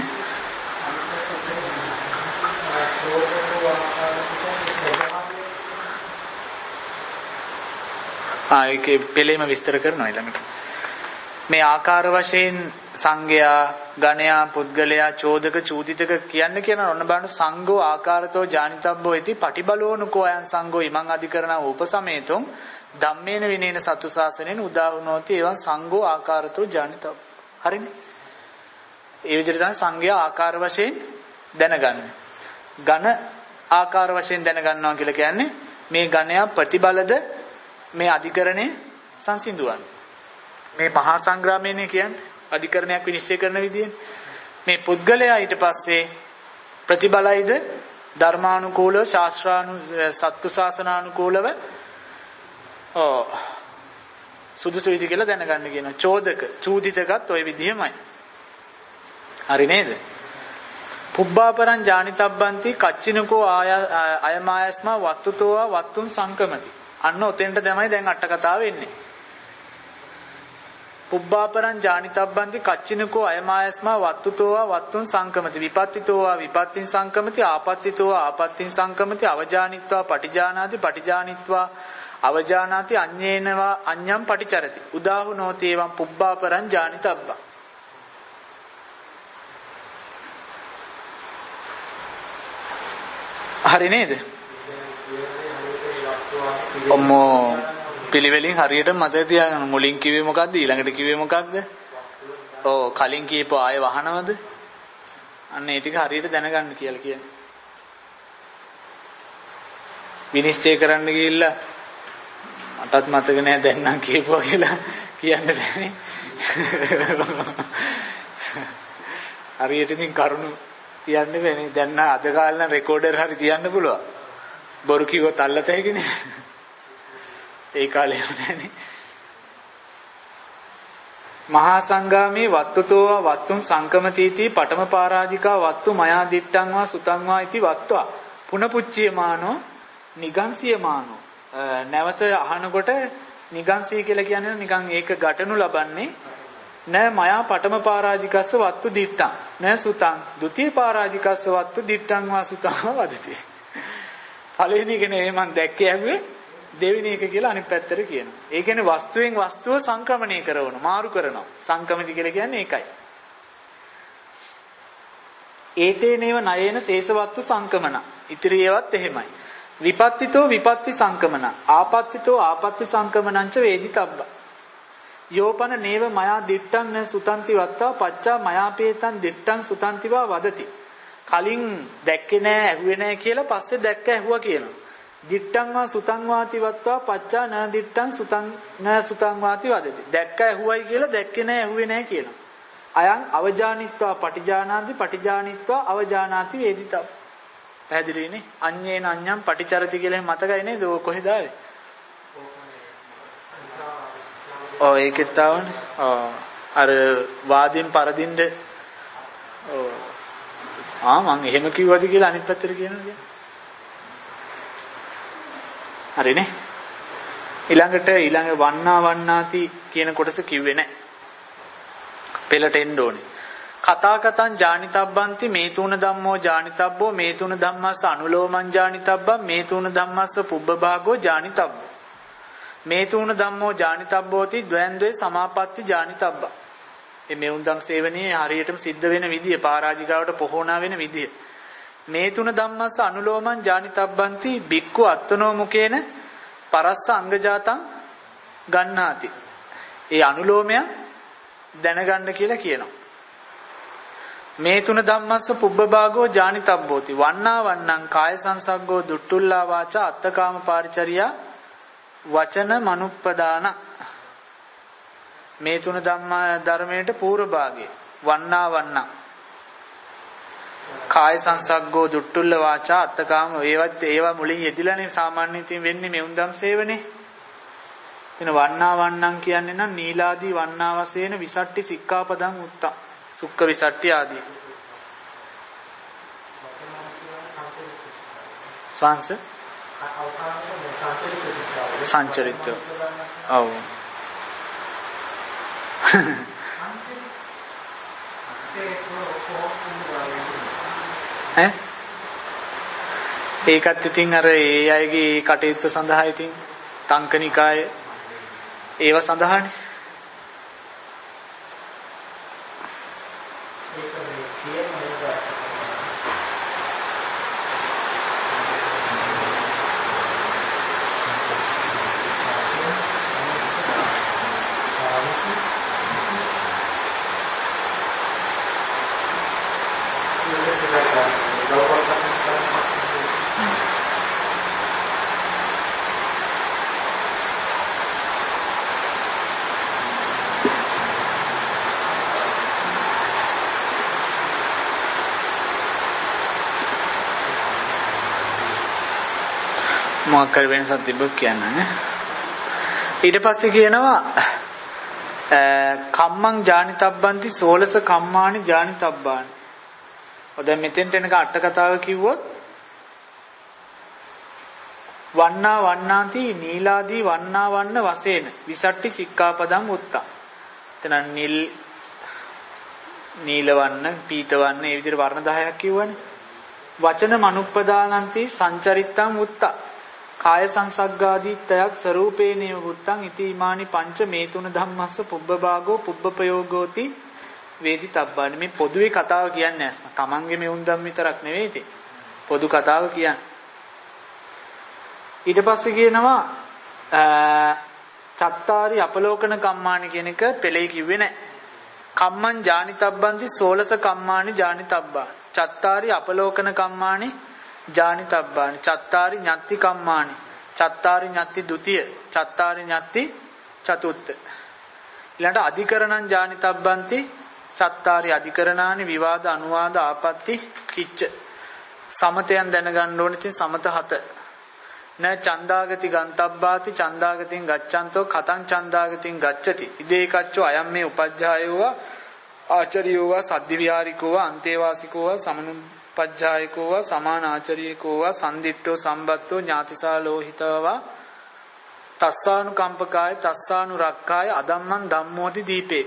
ආ ඒකේ පෙළේම විස්තර කරනවා ළමයි. මේ ආකාර වශයෙන් සංඝයා, ගණයා, පුද්ගලයා, චෝදක, චූදිතක කියන්න කියන ඔන්න බලන්න සංඝෝ ආකාරතෝ ජානිතබ්බෝ इति පටිබලෝනුකෝ අයං සංඝෝ ඉමං අධිකරණ උපසමේතොං ධම්මේන විනේන සතු ශාසනේන උදාහුනෝති එවං සංඝෝ ආකාරතෝ ජානිතබ්බෝ. හරිනේ? ඒ විදිහට තමයි සංඝයා ආකාර වශයෙන් දැනගන්නේ. ඝන ආකාර වශයෙන් දැනගන්නවා කියලා කියන්නේ මේ ඝණයා ප්‍රතිබලද මේ අධිකරණේ සංසිඳුවන්නේ. මේ මහා සංග්‍රාමයනේ කියන්නේ අධිකරණයක් විනිශ්චය කරන විදියනේ. මේ පුද්ගලයා ඊට පස්සේ ප්‍රතිබලයිද ධර්මානුකූලව ශාස්ත්‍රානු සත්තු ශාසනානුකූලව ඔව් සුදුසු විදි කියලා දැනගන්න කියනවා. චෝදක චූදිතකත් ওই විදිහමයි. හරි නේද? පුබ්බාපරං ජානිතබ්බන්ති කච්චිනකෝ අයමායස්මා වත්තුතෝවා වත්තුන් සංකමති. අන්න ඔතෙන්ට තමයි දැන් අට කතාව එන්නේ. පුබ්බාපරං ජානිතබ්බන්ති කච්චිනකෝ අයමායස්මා වත්තුතෝවා වත්තුන් සංකමති. විපත්තිතෝවා විපත්තින් සංකමති. ආපත්තිතෝවා ආපත්තින් සංකමති. අවජානිත්වා පටිජානාති පටිජානිත්වා අවජානාති අඤ්ඤේනවා අඤ්ඤම් පටිචරති. උදාහුනෝති එවං පුබ්බාපරං ජානිතබ්බං. හරි නේද? ඔම්මෝ පිළිවෙලින් හරියට මතක තියාගන්න. මුලින් කිව්වේ මොකද්ද? ඊළඟට කිව්වේ මොකක්ද? ඔව් කලින් කියපුවා ආයෙ වහනවද? අන්න ඒ ටික හරියට දැනගන්න කියලා කියන්නේ. විනිශ්චය කරන්න ගිහිල්ලා මටත් මතක නෑ දැන් නම් කියපුවා කියලා කියන්න බෑනේ. හරියට ඉතින් කරුණු තියන්න බෑනේ. දැන් නම් අද කාලේ නම් රෙකෝඩර් හරි තියන්න පුළුවන්. බොරු කිව්වොත් අල්ලත හැකිනේ. ඒ කාලේ නෑනේ. මහා සංගාමී වත්තුතෝවා වත්තුන් සංකමතිති පඨම පරාජිකා වත්තු මයා දිට්ඨං වා සුතං වා इति වත්වා පුනපුච්චියමානෝ නිගංසියමානෝ. නැවත අහනකොට නිගංසිය කියලා කියන්නේ නිකන් ඒක ගැටනු ලබන්නේ නෑ මයා පඨම පරාජිකස්ස වත්තු දිට්ඨං නෑ සුතං ဒုတိ පරාජිකස්ස වත්තු දිට්ඨං වා සුතං වදති. පළවෙනි එක නෙවෙයි මම දැක්කේ ඇහුවේ දෙවෙනි එක කියලා අනිත් පැත්තට කියනවා. ඒ කියන්නේ වස්තුවෙන් වස්තුව සංක්‍රමණය කරන මාරු කරනවා. සංකමිති කියලා කියන්නේ ඒකයි. ඒතේනේව නයේන සේසවත්තු සංකමන. ඉතිරි ඒවත් එහෙමයි. විපත්තිතෝ විපත්ති සංකමන. ආපත්තිතෝ ආපත්ති සංකමනංච වේදිතබ්බ. යෝපන නේව මයා දිට්ඨං න සුතන්ති වත්තා පච්චා මයාපේතං දිට්ඨං සුතන්තිවා වදති. කලින් දැක්කේ නෑ ඇහුවේ නෑ කියලා පස්සේ දැක්ක ඇහුවා කියනවා. දිට්ඨං වා සුතං වාති වත්වා පච්චා න දිට්ඨං සුතං න සුතං වාති වදති. දැක්ක ඇහුවයි කියලා දැක්කේ නෑ ඇහුවේ නෑ කියනවා. අයං අවජානිත්වා පටිජානාති පටිජානිත්වා අවජානාති වේදිතබ්බ. පැහැදිලිනේ? අඤ්ඤේන අඤ්ඤං පටිචරති කියලා මතකයි නේද? ඔය කොහෙද ආවේ? ඔව් ඒකෙත් ආවනේ. ඔව් අර වාදින් පරදින්ද ඔව් ආ මං එහෙම කිව්වද කියලා අනිත් පැත්තට කියනවා කියන්නේ. හරිනේ? ඊළඟට ඊළඟ වන්නා වන්නාති කියන කොටස කිව්වේ නැහැ. පෙළට එන්න ඕනේ. කතා කතං ජානිතබ්බන්ති මේ තුන ධම්මෝ ජානිතබ්බෝ මේ තුන ධම්මස්ස අනුලෝමං ජානිතබ්බං මේ තුන ධම්මස්ස පුබ්බභාගෝ ජානිතබ්බෝ මේ තුන ධම්මෝ ජානිතබ්බෝති ද්වයන්ද්වේ සමාපatti ජානිතබ්බං. මේ මෙවුන්දම් සේවනයේ හරියටම සිද්ධ වෙන විදිය පරාජිකාවට පොහොනා වෙන විදිය. මේ තුන ධම්මස්ස අනුලෝමං ජානිතබ්බන්ති බික්ඛු අත්තනෝ මුකේන පරස්ස අංගජාතං ගන්නාති. ඒ අනුලෝමය දැනගන්න කියලා කියනවා. මේ තුන ධම්මස්ස පුබ්බභාගෝ ජානිතබ්බෝති වන්නා වන්නං කාය සංසග්ගෝ දුට්ටුල්ලා වාචා අත්තකාම පාරිචර්යා වචන මනුප්පදාන. මේ තුන ධම්මා ධර්මයට පූර්ව භාගයේ වන්නා වන්න කාය සංසග්ගෝ දුට්ටුල්ල වාචා අත්තකාම ඒවත් ඒවා මුලින් යෙදිලානේ සාමාන්‍යයෙන් ඉතින් වෙන්නේ මෙවුන්දම් සේවනේ. එන වන්නා වන්නං කියන්නේ නම් නීලාදී වන්නා වශයෙන් විසට්ටි සික්ඛාපදං උත්තා. සුක්ඛ විසට්ටි ආදී. සංස සංචරිත. ඔව්. ඈ ඒකත් ඉතින් අර ඒ අයගේ කටයුත්ත සඳහා ඉතින් තංකනිකාය ඒව සඳහානේ. මොකක් කර වෙනසක් තිබ්බොත් කියන්න. ඊට පස්සේ කියනවා කම්මං ජානිතබ්බන්ති සෝලස කම්මානි ජානිතබ්බානි. ඔය දැන් මෙතෙන්ට එනක අට කතාව කිව්වොත් වන්නා වන්නාති නීලාදී වන්නා වන්න වශයෙන් විසට්ටි සික්ඛාපදං උත්තා. එතන නිල් නීල වන්න පීත වන්න මේ විදිහට වර්ණ දහයක් කිව්වනේ. වචන මනුප්පදානන්ති සංචරිත්තං උත්තා. කාය සංසග්ගාදීත්‍යයක් ස්වરૂපේනේව වුත්තං ඉති ීමානි පංච මේ තුන ධම්මස්ස පුබ්බභාගෝ පුබ්බපයෝගෝති වේදිතබ්බානි. මේ පොදුවේ කතාව කියන්නේ නැස්ම තමන්ගේ මෙවුන් ධම් විතරක් නෙවෙයි ඉතින් පොදු කතාව කියන්නේ. ඊට පස්සේ කියනවා චත්තාරි අපලෝකන කම්මානි කියන එක පෙළේ කිව්වේ නැහැ. කම්මං ජානිතබ්බන්ති සෝලස කම්මානි ජානිතබ්බා. චත්තාරි අපලෝකන කම්මානි ජානිතබ්බානි. චත්තාරි ඤත්ති කම්මානි. චත්තාරි ඤත්ති ဒ ුතිය. චත්තාරි ඤත්ති චතුත්ථ. ඊළඟට අධිකරණං ජානිතබ්බන්ති. චත්තාරි අධිකරණානි විවාද අනුවාද ආපත්‍ති කිච්ච. සමතයන් දැනගන්න ඕනේ. ඉතින් සමත හත. න චන්දාගති ගන්තබ්බාති චන්දාගතින් ගච්ඡන්තෝ කතං චන්දාගතින් ගච්ඡති. ඉදේකච්චෝ අයම් මේ උපජ්ජායෝවා ආචරියෝවා සද්දි විහාරිකෝවා අන්තේවාසිකෝවා සමනුපජ්ජායකෝවා සමාන ආචරියකෝවා සම්දිට්ඨෝ සම්බත්තෝ ඥාතිසාලෝහිතවා තස්සානුකම්පකාය තස්සානුරක්ඛාය අදම්මං ධම්මෝති දීපේ.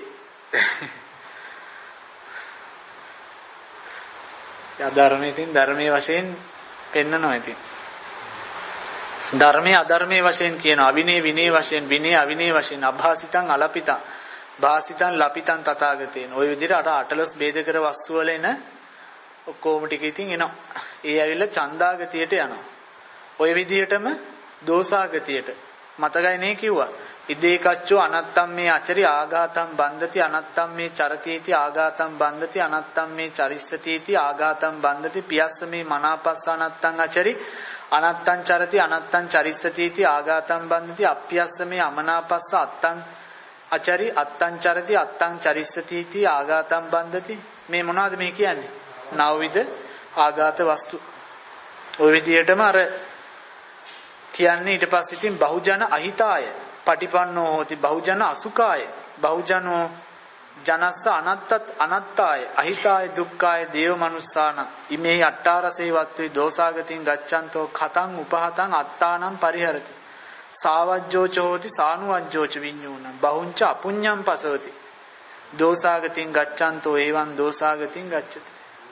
යා ධර්මයේ තින් ධර්මයේ වශයෙන් පෙන්නනවා ඉතින්. ධර්මයේ අධර්මයේ වශයෙන් කියන අවිනේ විනේ වශයෙන් විනේ අවිනේ වශයෙන් අභාසිතං අලපිතං භාසිතං ලපිතං තථාගතේන. ওই විදිහට අර අටලොස් ભેද කර වස්තු වල එන ඔක්කොම ටික ඉතින් එනවා. ඒ ඇවිල්ලා චන්දාගතියට යනවා. ওই විදිහටම දෝසාගතියට මතකයි නේ කිව්වා. ඉදේකච්චෝ අනත්තම් මේ අචරි ආඝාතම් බන්ධති අනත්තම් මේ චරතිති ආඝාතම් බන්ධති අනත්තම් මේ චරිස්සතිති ආඝාතම් බන්ධති පියස්ස මේ මනාපස්ස අනත්තං අචරි අනත්තං චරති අනත්තං චරිස්සතිති ආඝාතං බන්ධති අප්පියස්ස මේ අමනාපස්ස අත්තං අචරි අත්තං චරති අත්තං චරිස්සතිති ආඝාතං බන්ධති. මේ මොනවද මේ කියන්නේ? නවවිද ආඝාත වස්තු. ওই විදිහටම අර කියන්නේ ඊට පස්සේ ඉතින් බහුජන අහිතාය පටිපන්නෝ හෝති බහුජන අසුකාය බහුජනෝ ජනස්ස අනත්තත් අනත්තාය අහිතාය දුක්ඛාය දේව මනුස්සාන ඉමේ අට්ඨාරසේ වත්වේ දෝසාගතින් ගච්ඡන්තෝ කතං උපහතං අත්තානම් පරිහරති සාවජ්ජෝච හෝති සානුවජ්ජෝච විඤ්ඤූණ බහුංච අපුඤ්ඤං පසවති දෝසාගතින් ගච්ඡන්තෝ එවං දෝසාගතින් ගච්ඡති.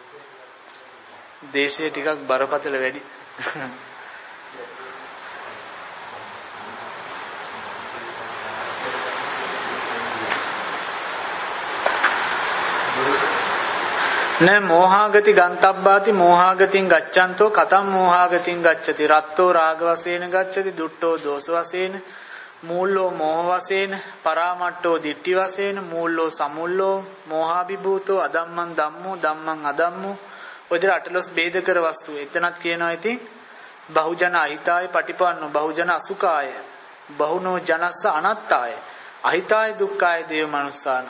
දේශයේ ටිකක් බරපතල වැඩි. න මෝහාගති ගන්තබ්බාති මෝහාගතින් ගච්ඡන්තෝ කතම් මෝහාගතින් ගච්ඡති රත්තෝ රාග වශයෙන් ගච්ඡති දුට්ඨෝ දෝෂ වශයෙන් මූල්ලෝ මෝහ වශයෙන් පරාමට්ඨෝ දිට්ඨි වශයෙන් මූල්ලෝ සමුල්ලෝ මෝහාභිභූතෝ අදම්මං ධම්මෝ ධම්මං අදම්මෝ. ඔය විදිහට අටලොස් ભેද කර වස්තු. එතනත් කියනවා ඉතින් බහුජන අහිතාය පටිපන්නෝ බහුජන අසුකාය බහුනෝ ජනස්ස අනත්තාය අහිතාය දුක්ඛාය දේව මනුස්සාන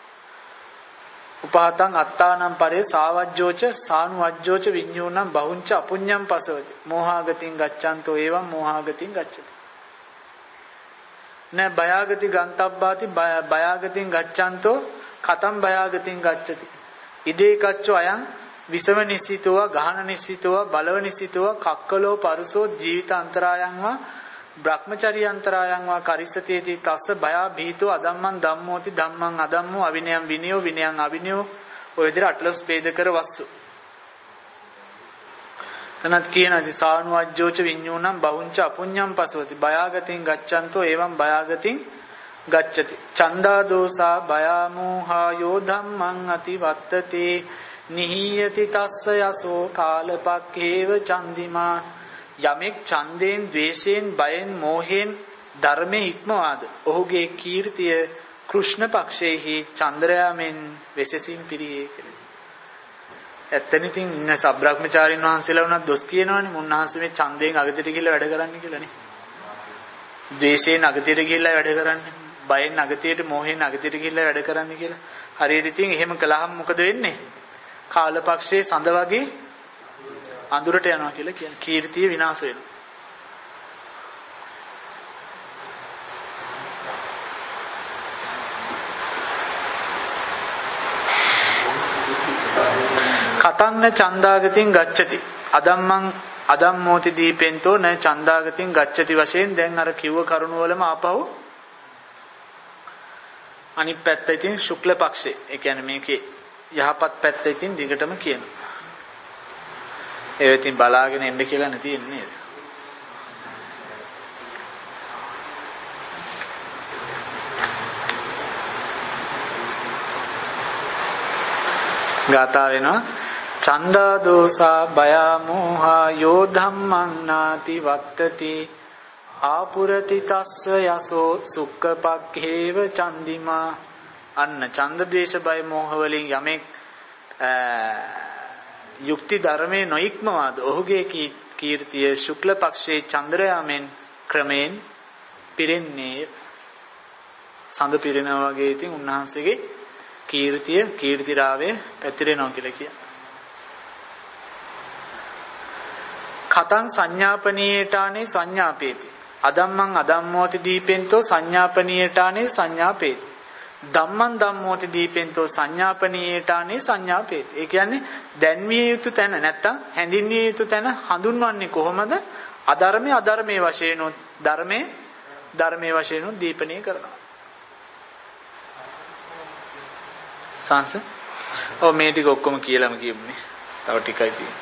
උපහතං අත්තානම් පරේ සාවජ්ජෝච සානුවජ්ජෝච විඤ්ඤූණං බහුංච අපුඤ්ඤං පසවති මෝහාගතින් ගච්ඡන්තෝ එවං මෝහාගතින් ගච්ඡති. න භයාගති ගන්තබ්බාති භයාගතින් ගච්ඡන්තෝ කතම් භයාගතින් ගච්ඡති ඉදේ කච්චෝ අයං විසව නිසිතව ගහන නිසිතව බලව නිසිතව කක්කලෝ පරුසෝ ජීවිත අන්තරායන් වා බ්‍රහ්මචර්ය අන්තරායන් වා කරිස්සතේති තස්ස භයා භීතෝ අදම්මං ධම්මෝති ධම්මං අදම්මෝ අවිනයං විනයෝ විනයං අවිනයෝ ඔය විදිහට අටලොස් ભેද කර වස්තු තනත් කියනදි සානුවජ්ජෝච විඤ්ඤූණං බහුංච අපුඤ්ඤං පසවති භයාගතින් ගච්ඡන්තෝ එවං භයාගතින් ගච්ඡති චන්දා දෝසා භයාමෝහායෝ ධම්මං අතිවත්තති නිහියති තස්ස යසෝ කාලපක්ඛේව චන්දිමා යමෙක් ඡන්දයෙන් ද්වේෂයෙන් බයෙන් මෝහයෙන් ධර්මයේ ඉක්මවාද ඔහුගේ කීර්තිය කෘෂ්ණ පක්ෂයේහි චන්ද්‍රයාමෙන් වෙසසින් පිරියේ කියලා. ඇත්තනේ ඉතින් ඉන්න සබ්‍රහ්මචාරින් වහන්සේලා වුණත් දොස් කියනවනේ මුන්වහන්සේ මේ ඡන්දයෙන් අගතියට ගිහිල්ලා වැඩ කරන්නේ කියලානේ. ද්වේෂයෙන් අගතියට ගිහිල්ලා වැඩ කරන්නේ. බයෙන් අගතියට මෝහයෙන් අගතියට ගිහිල්ලා වැඩ කරන්නේ කියලා. හරියට ඉතින් එහෙම කළාම මොකද වෙන්නේ? කාලපක්ෂයේ සඳ වගේ අඳුරට යනවා කියලා කියන්නේ. කීර්තිය විනාශ වෙනවා. කතන්න චන්දාගතින් ගච්ඡති අදම්මං අදම්මෝති දීපෙන්තෝ න චන්දාගතින් ගච්ඡති වශයෙන් දැන් අර කිව්ව කරුණ වලම ආපහු අනිත් පැත්ත ඉතින් ශුක්ල පක්ෂේ ඒ කියන්නේ මේකේ යහපත් පැත්ත ඉතින් දිගටම කියනවා. ඒ ඉතින් බලාගෙන එන්න කියලා නේ තියෙන්නේ නේද? ගාථා වෙනවා චන්දා දෝසා භයා මෝහා යෝ ධම්මං නාති වත්තති ආපුරති තස්ස යසෝ සුක්ඛපක්ඛේව චන්දිමා අන්න ඡන්ද ද්වේෂ බය මෝහ වලින් යමෙක් යුක්ති ධර්මයේ නොඉක්මවාද ඔහුගේ කීර්තිය ශුක්ල පක්ෂයේ චන්ද්‍රයාමෙන් ක්‍රමෙන් පිරෙන්නේ සඳ පිරෙනවා වගේ ඉතින් උන්වහන්සේගේ කීර්තිය කීර්තිරාවය පැතිරෙනවා කියලා කියනවා. කතං සංඥාපනීයටානේ සංඥාපේති අදම්මං අදම්මෝති දීපෙන්තෝ සංඥාපනීයටානේ සංඥාපේති ධම්මං ධම්මෝති දීපෙන්තෝ සංඥාපනීයටානේ සංඥාපේති. ඒ කියන්නේ දැන්විය යුතු තැන නැත්තම් හැඳින්විය යුතු තැන හඳුන්වන්නේ කොහොමද? අධර්මයේ අධර්මයේ වශයෙන් උත් ධර්මයේ ධර්මයේ වශයෙන් උත් දීපණය කරනවා. සංස ඔව් මේ ටික ඔක්කොම කියලාම කියමුනේ. තව ටිකයි තියෙන්නේ.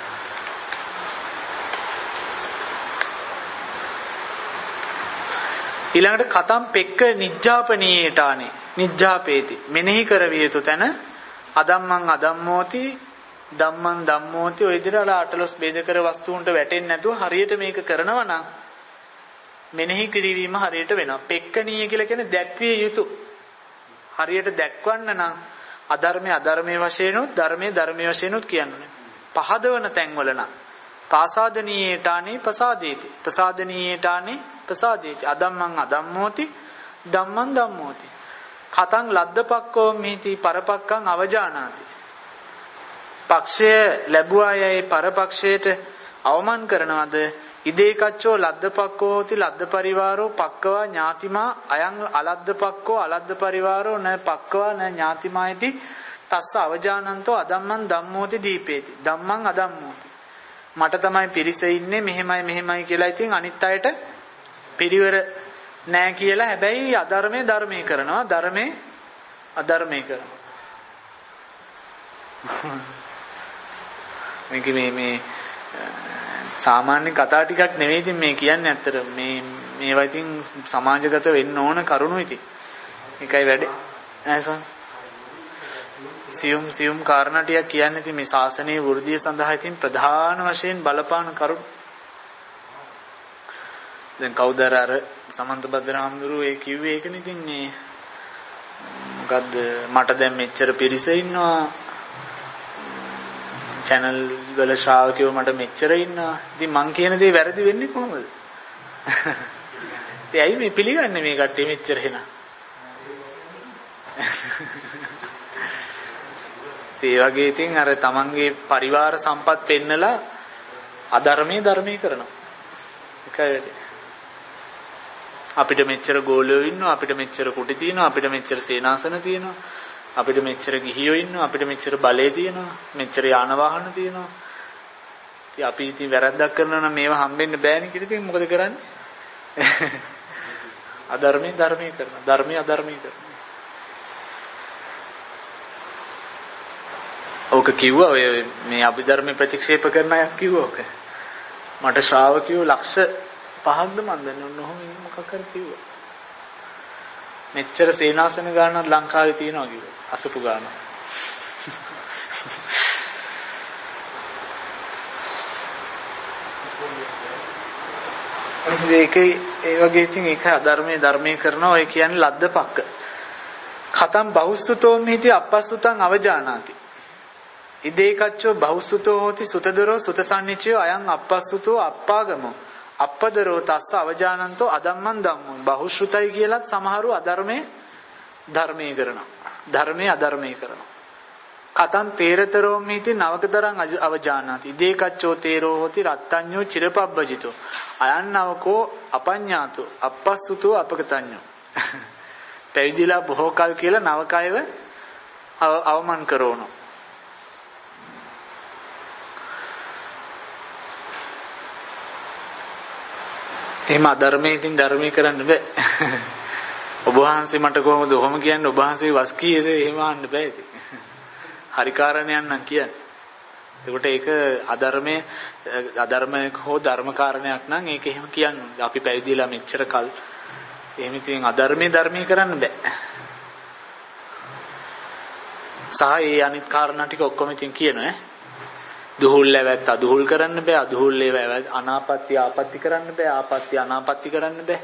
ඊළඟට කතම් පෙක්ක නිජ්ජාපනීයටානේ නිජ්ජාපේති මෙනෙහි කරවිය යුතු තැන අදම්මං අදම්මෝති ධම්මං ධම්මෝති ඔය විදිහට අටලොස් ભેද කර වස්තුන්ට වැටෙන්නේ නැතුව හරියට මේක කරනවා නම් මෙනෙහි කිරීම හරියට වෙනවා. පෙක්කණීය කියලා කියන්නේ දැක්විය යුතු හරියට දැක්වන්න නම් අධර්මයේ අධර්මයේ වශයෙන් උත් ධර්මයේ ධර්මයේ වශයෙන් උත් කියන්නේ. පහදවන තැන්වල නම් පාසාදනීයටානේ පසාදේති ප්‍රසාදනීයටානේ ප්‍රසාදේති අදම්මං අදම්මෝති ධම්මං ධම්මෝති කතං ලද්දපක්කෝ මිති පරපක්කං අවජානාති පක්ෂය ලැබුවායයි පරපක්ෂයට අවමන් කරනවද ඉදේකච්චෝ ලද්දපක්කෝති ලද්ද පරිවාරෝ පක්කවා ඥාතිමා අයං අලද්දපක්කෝ අලද්ද පරිවාරෝ න පක්කවා න ඥාතිමායිති තස්ස අවජානන්තෝ අදම්මං ධම්මෝති දීපේති ධම්මං අදම්මෝති මට තමයි පිරිස ඉන්නේ මෙහෙමයි මෙහෙමයි කියලා ඉතින් අනිත් අයට පිරිවර නෑ කියලා හැබැයි අධර්මයේ ධර්මයේ කරනවා ධර්මයේ අධර්මයේ කරනවා මේක මේ මේ සාමාන්‍ය කතා ටිකක් නෙවෙයි ඉතින් මේ කියන්නේ ඇත්තට මේ මේවා ඉතින් සමාජගත වෙන්න ඕන කරුණු ඉතින් ඒකයි වැඩේ ඈ සියුම් සියුම් කාරණා ටිකක් කියන්නේ ඉතින් මේ ශාසනයේ වෘද්ධිය සඳහා ඉතින් ප්‍රධාන වශයෙන් බලපාන කරුණු දැන් කවුද අර සමන්ත බද්දරාමඳුරු ඒ කිව්වේ ඒකනේ ඉතින් මේ මොකද්ද මට දැන් මෙච්චර පිරිස ඉන්නවා channel වල ශ්‍රාවකයෝ මට මෙච්චර ඉන්නවා ඉතින් මං කියන දේ වැරදි වෙන්නේ කොහොමද ඒ ඇයි මේ පිළිගන්නේ මේ කට්ටිය මෙච්චර එන ඒ වගේ ඉතින් අර තමන්ගේ පරිවාර සම්පත් පෙන්නලා අධර්මයේ ධර්මයේ කරනවා ඒකයි අපිට මෙච්චර ගෝලියෝ ඉන්නවා, අපිට මෙච්චර කුටි තියෙනවා, අපිට මෙච්චර සේනාසන තියෙනවා, අපිට මෙච්චර ගිහියෝ ඉන්නවා, අපිට මෙච්චර බලය තියෙනවා, මෙච්චර යාන වාහන තියෙනවා. ඉතින් අපි ඉතින් වැරද්දක් කරනවා නම් මේවා හම්බෙන්න බෑනේ කියලා ඉතින් මොකද කරන්නේ? අධර්මයේ ධර්මයේ කරනවා, ධර්මයේ අධර්මයේ කරනවා. ඕක කිව්වා ඔය මේ අභිධර්ම ප්‍රතික්ෂේප කරන අය කිව්වා ඕක. මට ශ්‍රාවකයෝ ලක්ෂ පහක්ද මන් දන්නේ ඔන්නෝම මොකක් කර කිව්වා. මෙච්චර සේනාසන ගානක් ලංකාවේ තියෙනවා කිව්වා. අසපු ගාන. ඒක ඒ වගේ ඉතින් ඒක අධර්මයේ ධර්මයේ කරනවා. ඔය කියන්නේ ලද්දපක්ක. කතම් බහුසුතෝ මිති අපස්සුතං අවජානාති. ඉදේකච්චෝ බහුසුතෝ හෝති සුතදරෝ සුතසන්නිච්චයෝ අයං අපස්සුතෝ අප්පාගමෝ අප්පදරෝ තස්ස අවජානන්තෝ අදම්මං ධම්මං. බහුශ්‍රුතයි කියලත් සමහරු අධර්මයේ ධර්මයේ කරනවා. ධර්මයේ අධර්මයේ කරනවා. කතං තේරතරෝ මිති නවකතරං අවජානාති. ඉදේකච්චෝ තේරෝ හෝති රත්තඤ්ඤෝ චිරපබ්බජිතෝ අයං නවකෝ අපඤ්ඤාතෝ අපස්සුතෝ අපකතඤ්ඤෝ. පැවිදිලා බොහෝ කල් කියලා නවකයව අවමන් කරවනවා. එහෙම අධර්මයේ ඉතින් ධර්මයේ කරන්න බෑ. ඔබ වහන්සේ මට කොහොමද ඔහොම කියන්නේ? ඔබ වහන්සේ වස් කීයේද? එහෙම අහන්න බෑ ඉතින්. හරි කාරණයක් නම් කියන්නේ. එතකොට ඒක අධර්මයේ අධර්මයක හෝ ධර්ම කාරණයක් නම් ඒක එහෙම කියන්නේ. අපි පැවිදිලා මෙච්චර කල් එහෙම ඉතින් අධර්මයේ ධර්මයේ කරන්න බෑ. සහ ඒ අනිත් කාරණා ටික ඔක්කොම ඉතින් කියනවා ඈ. දුහුල් ලැබත් අදුහුල් කරන්න බෑ. අදුහුල් ලැබත් අනාපත්‍ය ආපත්‍ය කරන්න බෑ. ආපත්‍ය අනාපත්‍ය කරන්න බෑ.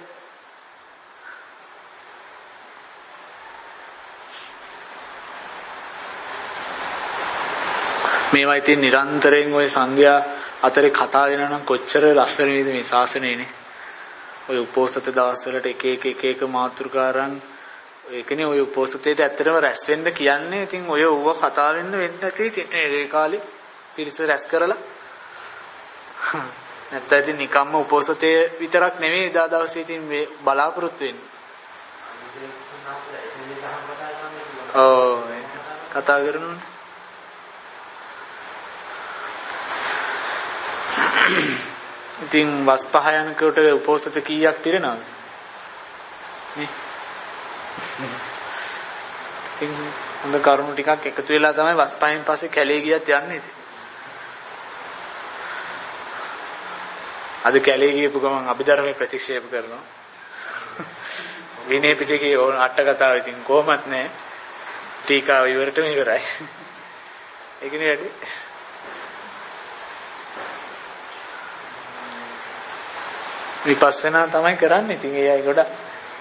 මේවා ඉතින් නිරන්තරයෙන් ওই සංඝයා අතරේ කතා වෙනවා නම් කොච්චර ලස්සන වේද මේ ශාසනයනේ. ඔය උපෝසත දවස්වලට එක එක එක එක මාතෘකාරන් ඒකනේ ඔය උපෝසතේට ඇත්තටම රැස් වෙන්න කියන්නේ. ඉතින් ඔය ඌව කතා වෙන්න වෙන්නේ නැති ඉතින් ඒ කාලේ පිරිස රැස් කරලා නැත්නම් ඉතින් නිකම්ම උපෝසතේ විතරක් නෙමෙයි එදා දවසේ ඉතින් මේ බලාපොරොත්තු වෙන්නේ. ඔව් කතා කරනවා. ඉතින් වස් පහ යනකොට උපෝසත කීයක් පිරෙනවද? නේ? ඉතින් හොඳ කරුණු ටිකක් එකතු වෙලා තමයි වස් පහෙන් පස්සේ කැලේ ගියත් යන්නේ ඉතින්. අද කැලේ ගියපු ගමන් අභිධර්මයේ ප්‍රතික්ෂේප කරනවා. විනය පිටකේ ඕන අට කතාව ඉතින් කොහොමත් නැහැ. ටීකාව ඉවරටම ඉවරයි. ඒකනේ වැඩි. විපස්සනා තමයි කරන්නේ. ඉතින් ඒ අය ගොඩක්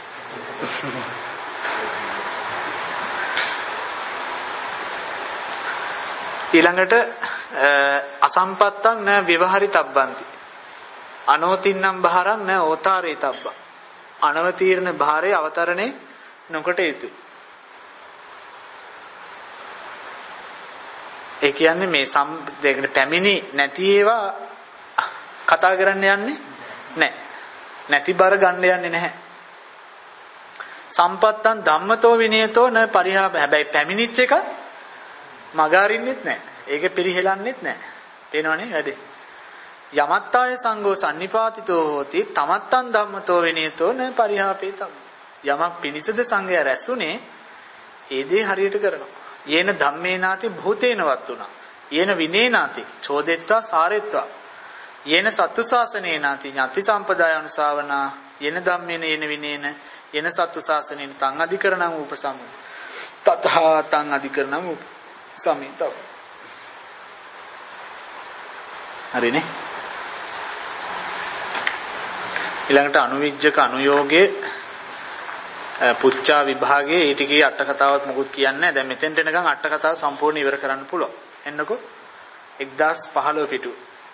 ඊළඟට අසම්පත්තං න ව්‍යවහරිතබ්බන්ති අනෝතින්නම් බහරං න ඕතාරේතබ්බ. අනවතීර්ණ භාරයේ අවතරණේ නොකොට යුතුය. ඒ කියන්නේ මේ සම් දෙකන පැමිණි නැති ඒවා කතා කරන්න යන්නේ නැහැ. නැති බර ගන්න යන්නේ නැහැ. සම්පත්තං ධම්මතෝ විනයතෝ න පරිහාප. හැබැයි පැමිණිච්ච එක මගහරින්නෙත් නැහැ. ඒක පිරිහෙලන්නෙත් නැහැ. පේනවනේ වැඩේ. යමත්තාය සංඝෝ සම්නිපාතිතෝ හෝති තමත්තං ධම්මතෝ විනයතෝ න පරිහාපේතම්. යමක් පිනිසද සංඝයා රැස්ුනේ ඒ දේ හරියට කරනවා. යේන ධම්මේනාති භූතේනවත් උනා. යේන විනේනාති චෝදෙත්වා සාරෙත්වා. යේන සත්තු ශාසනේනාති ඥාති සම්පදාය අනුසාවනා. යේන ධම්මේන යේන විනේන යේන සත්තු ශාසනේන තං අධිකරණං උපසම්මත. තතහා තං අධිකරණං උපසම්මිතව. හරිනේ. ඊළඟට අනුවිජ්ජක අනුയോഗයේ පුච්චා විභාගයේ ඊට කී අට කතාවත් මොකුත් කියන්නේ නැහැ. දැන් මෙතෙන්ට එනකන් අට කතාව සම්පූර්ණ ඉවර කරන්න පුළුවන්. එන්නකෝ එක්දාස් පහළොව පිටු.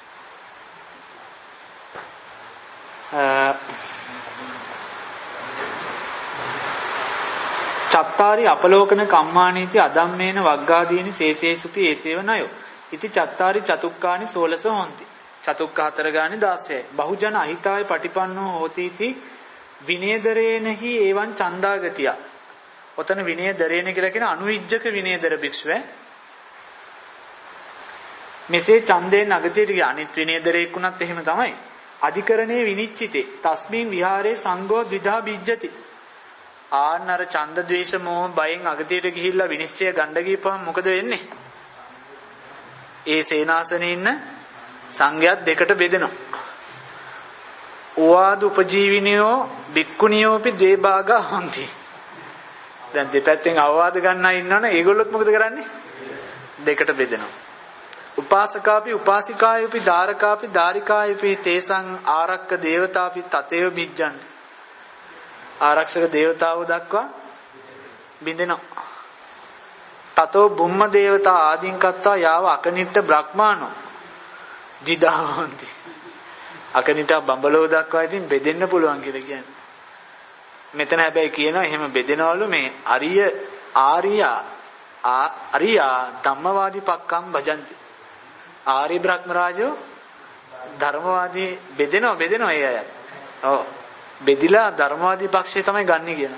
චත්තාරි අපලෝකන කම්මානීති අදම්මේන වග්ගාදීනි සේසේසුපි ඒසේව නයෝ. ඉති චත්තාරි චතුක්කානි සෝලස හොಂತಿ. චතුක්ක හතර ගානේ දාසයයි. බහුජන අහිතාය පටිපන්නෝ හෝති इति විනේදරේනහි එවං චන්දාගතිය. ඔතන විනේදරේන කියලා කියන අනුවිජ්ජක විනේදර භික්ෂුව. මෙසේ ඡන්දයෙන් අගතියට ගිය අනිත් විනේදරේක් වුණත් එහෙම තමයි. අධිකරණේ විනිච්චිතේ තස්මින් විහාරේ සංඝෝ ද්විධා බිජ්ජති. ආන්නර ඡන්ද ද්වේෂ මෝහ බයෙන් අගතියට ගිහිල්ලා විනිශ්චය ගන්න ගියපුවම මොකද වෙන්නේ? ඒ සේනාසනේ ඉන්න සංඝයාත් දෙකට බෙදෙනවා. ඕවාද උපජීවිනියෝ බික්කුණියෝපි දේභාගා හොಂತಿ. දැන් දෙපැත්තෙන් අවවාද ගන්න අය ඉන්නවනේ ඒගොල්ලොත් මොකද කරන්නේ? දෙකට බෙදෙනවා. උපාසකාපි උපාසිකායපි ධාරකාපි ධාරිකායපි තේසං ආරක්ක දේවතාපි තතේව බිජ්ජන්ති. ආරක්ෂක දේවතාවෝ දක්වා බින්දෙනවා. තතෝ බුම්ම දේවතා ආදීන් කත්තා යාව අකනිට්ට බ්‍රහ්මානෝ දිදාවන්ති. අකනිට බඹලෝ දක්වා ඉතින් බෙදෙන්න පුළුවන් කියලා කියන්නේ. මෙතන හැබැයි කියනවා එහෙම බෙදෙනවලු මේ අරිය ආර්යා අරියා ධම්මවාදී පක්කම් භජಂತಿ. ආර්ය බ්‍රහ්ම රාජෝ ධර්මවාදී බෙදෙනවා බෙදෙනවා ඒ අය. ඔව්. බෙදිලා ධර්මවාදී පක්ෂය තමයි ගන්නෙ කියනවා.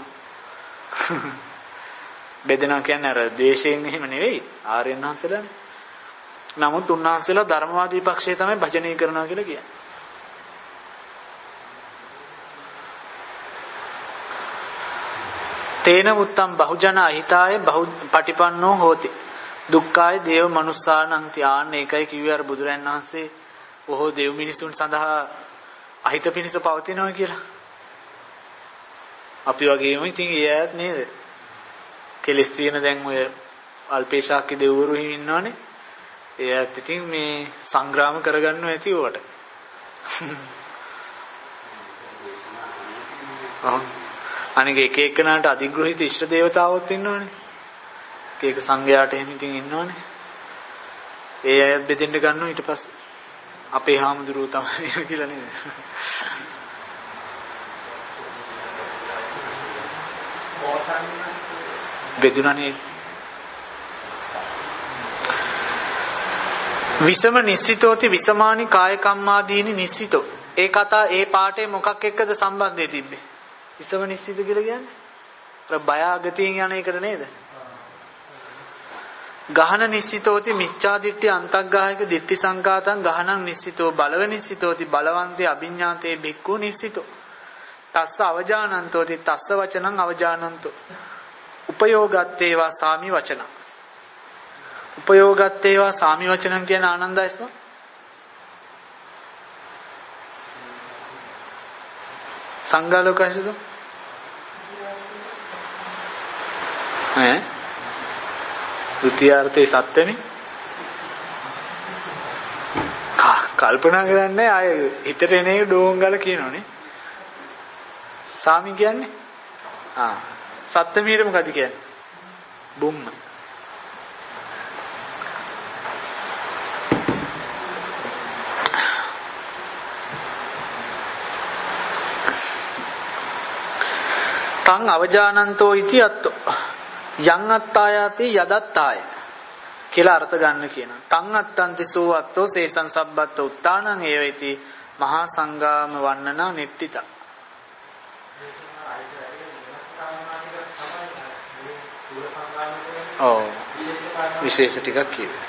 බෙදෙනවා කියන්නේ අර ද්වේෂයෙන් එහෙම නෙවෙයි ආර්යයන් වහන්සේලානේ. නමුත් උන්වහන්සේලා ධර්මවාදී පක්ෂය තමයි භජනය කරනවා කියලා කියන්නේ. තේන උත්තම් බහුජන අහිතාය බහු පටිපන්නෝ හෝති. දුක්ඛාය දේව මනුස්සානන්ති. ආන්න ඒකයි කිව්වේ අර බුදුරන් වහන්සේ බොහෝ දෙව් මිනිසුන් සඳහා අහිත පිණිස පවතිනවා කියලා. අපි වගේම ඉතින් ඒ ඇත් නේද? කෙලස් තියෙන දැන් ඔය අල්පේශාක්‍ය දෙවරු හිමි ඉන්නවනේ. ඒ ඇත් ඉතින් මේ සංග්‍රාම කරගන්නව ඇති උවට. ආ අනික එක එක්කනට අධිග්‍රහිත ඉෂ්ට දේවතාවොත් ඉන්නවනේ. එක එක සංඝයාට එහෙම ඉතින් ඉන්නවනේ. ඒ අයත් බෙදෙන්න ගන්නවා ඊට පස්සේ. අපේ හාමුදුරුවෝ තමයි කියලා නේද? බෙදුණනේ. විසම නිස්සිතෝති විසමානි කාය කම්මාදීනි නිස්සිතෝ. ඒ කතා ඒ පාඩේ මොකක් එක්කද සම්බන්ධය තිබ්බේ? විසම නිස්සිත කියලා කියන්නේ අර බය ආගතියෙන් යන එකට නේද? ගහන නිස්සිතෝති මිච්ඡා දිට්ඨි අන්තග්ගාහික දිට්ඨි සංකාතං ගහනං නිස්සිතෝ බලව නිස්සිතෝති බලවන්තේ අභිඥාතේ බික්ඛු නිස්සිතෝ. තස්ස අවජානන්තෝති තස්ස වචනං අවජානන්තෝ. උපයෝගත්තේවා සාමි වචන. උපයෝගත්තේවා සාමි වචනං කියන ආනන්දයිස්ම සංගාලෝකයිසද? ඈ ෘත්‍යාර්ථේ සත්‍යනේ කල්පනා කරන්නේ ආය හිතට එන එක ඩෝංගල කියනෝනේ. සාමි කියන්නේ ආ සත්‍යමීට මොකද කියන්නේ? බුම්ම. තං අවජානන්තෝ ඉති අත්තෝ යං අත්තායති යදත්තාය කියලා අර්ථ ගන්න කියනවා. තං අත්තන්ති සෝ අත්තෝ සේසං සබ්බත් උත්තානං ඒවේති මහා සංගාම වන්නනා නිට්ඨිත. ඔව් විශේෂ ටිකක් කියනවා.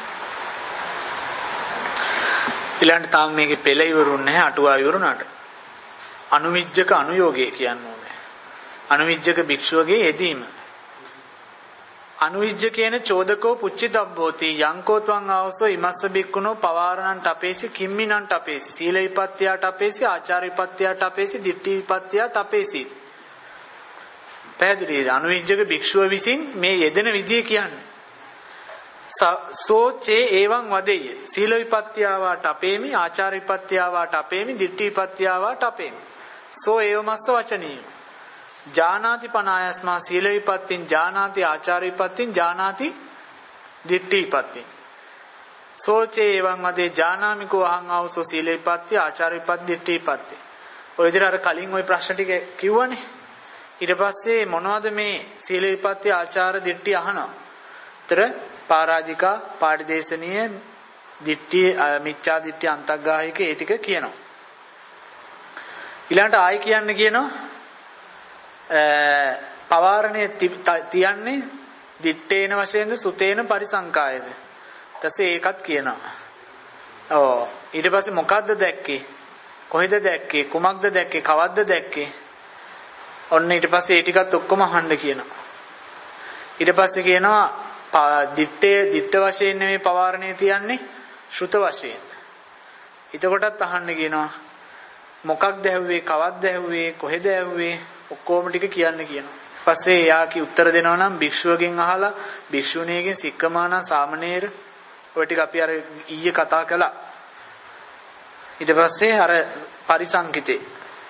ඊළඟට තාම මේකේ පෙළ ඉවරුන්නේ නැහැ අටුවා ඉවරුණාට. අනුවිජ්ජක අනුയോഗය කියන්නේ අනුවිජ්ජක භික්ෂුවගේ යෙදීම. අනුවිජ්ජ කියන චෝදකෝ පුච්චිතබ්බෝති යංකෝ ත්වං ආවසෝ ඉමස්ස බික්කුණෝ පවාරණං ටපේසි කිම්මිනං ටපේසි සීල විපත්තිය ටපේසි ආචාර විපත්තිය ටපේසි දිට්ඨි විපත්තිය ටපේසි. පැහැදිලිද? අනුවිජ්ජක භික්ෂුව විසින් මේ යෙදෙන විදිය කියන්නේ. සෝචේ එවං වදෙය සීල විපත්තියවා ටපේමි ආචාර විපත්තියවා ටපේමි දිට්ඨි විපත්තියවා ටපේමි. සෝ ඒවමස්ස වචනීය ජානාති පනායස්මා සීල විපත්තින් ජානාති ආචාර විපත්තින් ජානාති දිට්ඨි විපත්තින්. සෝචේ එවං වදේ ජානාමිකෝ අහං ආවසෝ සීල විපත්ති ආචාර විපත්ති දිට්ඨි විපත්ති. ඔය විදිහට අර කලින් ওই ප්‍රශ්න ටික කිව්වනේ. ඊට පස්සේ මොනවද මේ සීල විපත්ති ආචාර දිට්ඨි අහනවා. ඒතර පරාජිකා පාටිදේශනීය දිට්ඨි මිච්ඡා දිට්ඨි අන්තග්ගාහික ඒ ටික කියනවා. ඊළඟට ආයි කියන්න කියනවා පවාරණය තියන්නේ දිත්තේන වශයෙන්ද සුතේන පරිසංකායද? ඊට පස්සේ ඒකත් කියනවා. ඔව් ඊට පස්සේ මොකද්ද දැක්කේ? කොහෙද දැක්කේ? කුමක්ද දැක්කේ? කවද්ද දැක්කේ? ඔන්න ඊට පස්සේ ඒ ටිකත් ඔක්කොම අහන්න කියනවා. ඊට පස්සේ කියනවා දිත්තේ දිත්ත වශයෙන් නෙමෙයි පවාරණය තියන්නේ ශ්‍රුත වශයෙන්. එතකොටත් අහන්න කියනවා. මොකක්ද ඇහුවේ? කවද්ද ඇහුවේ? කොහෙද ඇහුවේ? ඔක්කොම ටික කියන්න කියනවා. පස්සේ එයා කි උත්තර දෙනවා නම් භික්ෂුවගෙන් අහලා භික්ෂුණියගෙන් සික්කමානා සාමණේර ඔය ටික අපි අර ඊයේ කතා කළා. ඊට පස්සේ අර පරිසංකිතේ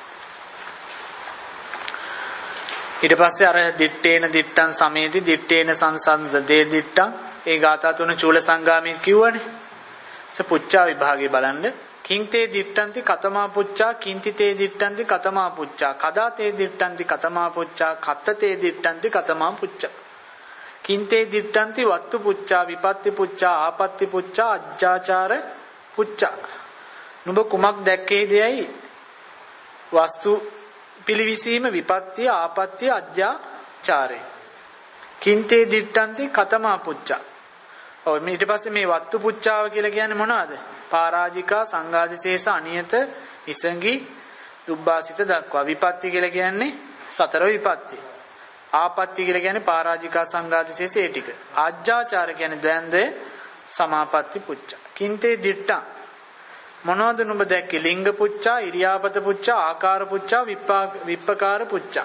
ඊට පස්සේ අර දිත්තේන දිත්තං සමේති දිත්තේන සංසංසදේ දිත්තං ඒ ගාථා තුන චූල සංගාමී කියවනේ. ස පුච්චා විභාගේ බලන්න. කිංතේ දිත්තන්ති කතමා පුච්චා කිංති තේ දිත්තන්ති කතමා පුච්චා කදා තේ දිත්තන්ති කතමා පුච්චා කත්ත තේ දිත්තන්ති කතමා පුච්චා කිංතේ දිත්තන්ති වත්තු පුච්චා විපත්ති පුච්චා ආපත්ති පුච්චා අජ්ජාචාර පුච්චා. නුඹ කුමක් දැක්කේදයයි වස්තු පිළිවිසීම විපත්තිය ආපත්තිය අජ්ජාචාරය. කිංතේ දිත්තන්ති කතමා පුච්චා. ඔව් ඊට පස්සේ මේ වත්තු පුච්චාව කියලා කියන්නේ මොනවද? පරාජිකා සංඝාදිශේෂ අනියත ඉසංගි දුබ්බාසිත දක්වා. විපත්ති කියලා කියන්නේ සතර විපත්ති. ආපත්ති කියලා කියන්නේ පරාජිකා සංඝාදිශේෂ ඒ ටික. ආජ්ජාචාර කියන්නේ ද්වන්දේ සමාපatti පුච්චා. කින්තේ දිට්ඨා මොනවද නුඹ දැක්කේ? ලිංග පුච්චා, ඉරියාපත පුච්චා, ආකාර පුච්චා, විප්පකාර පුච්චා.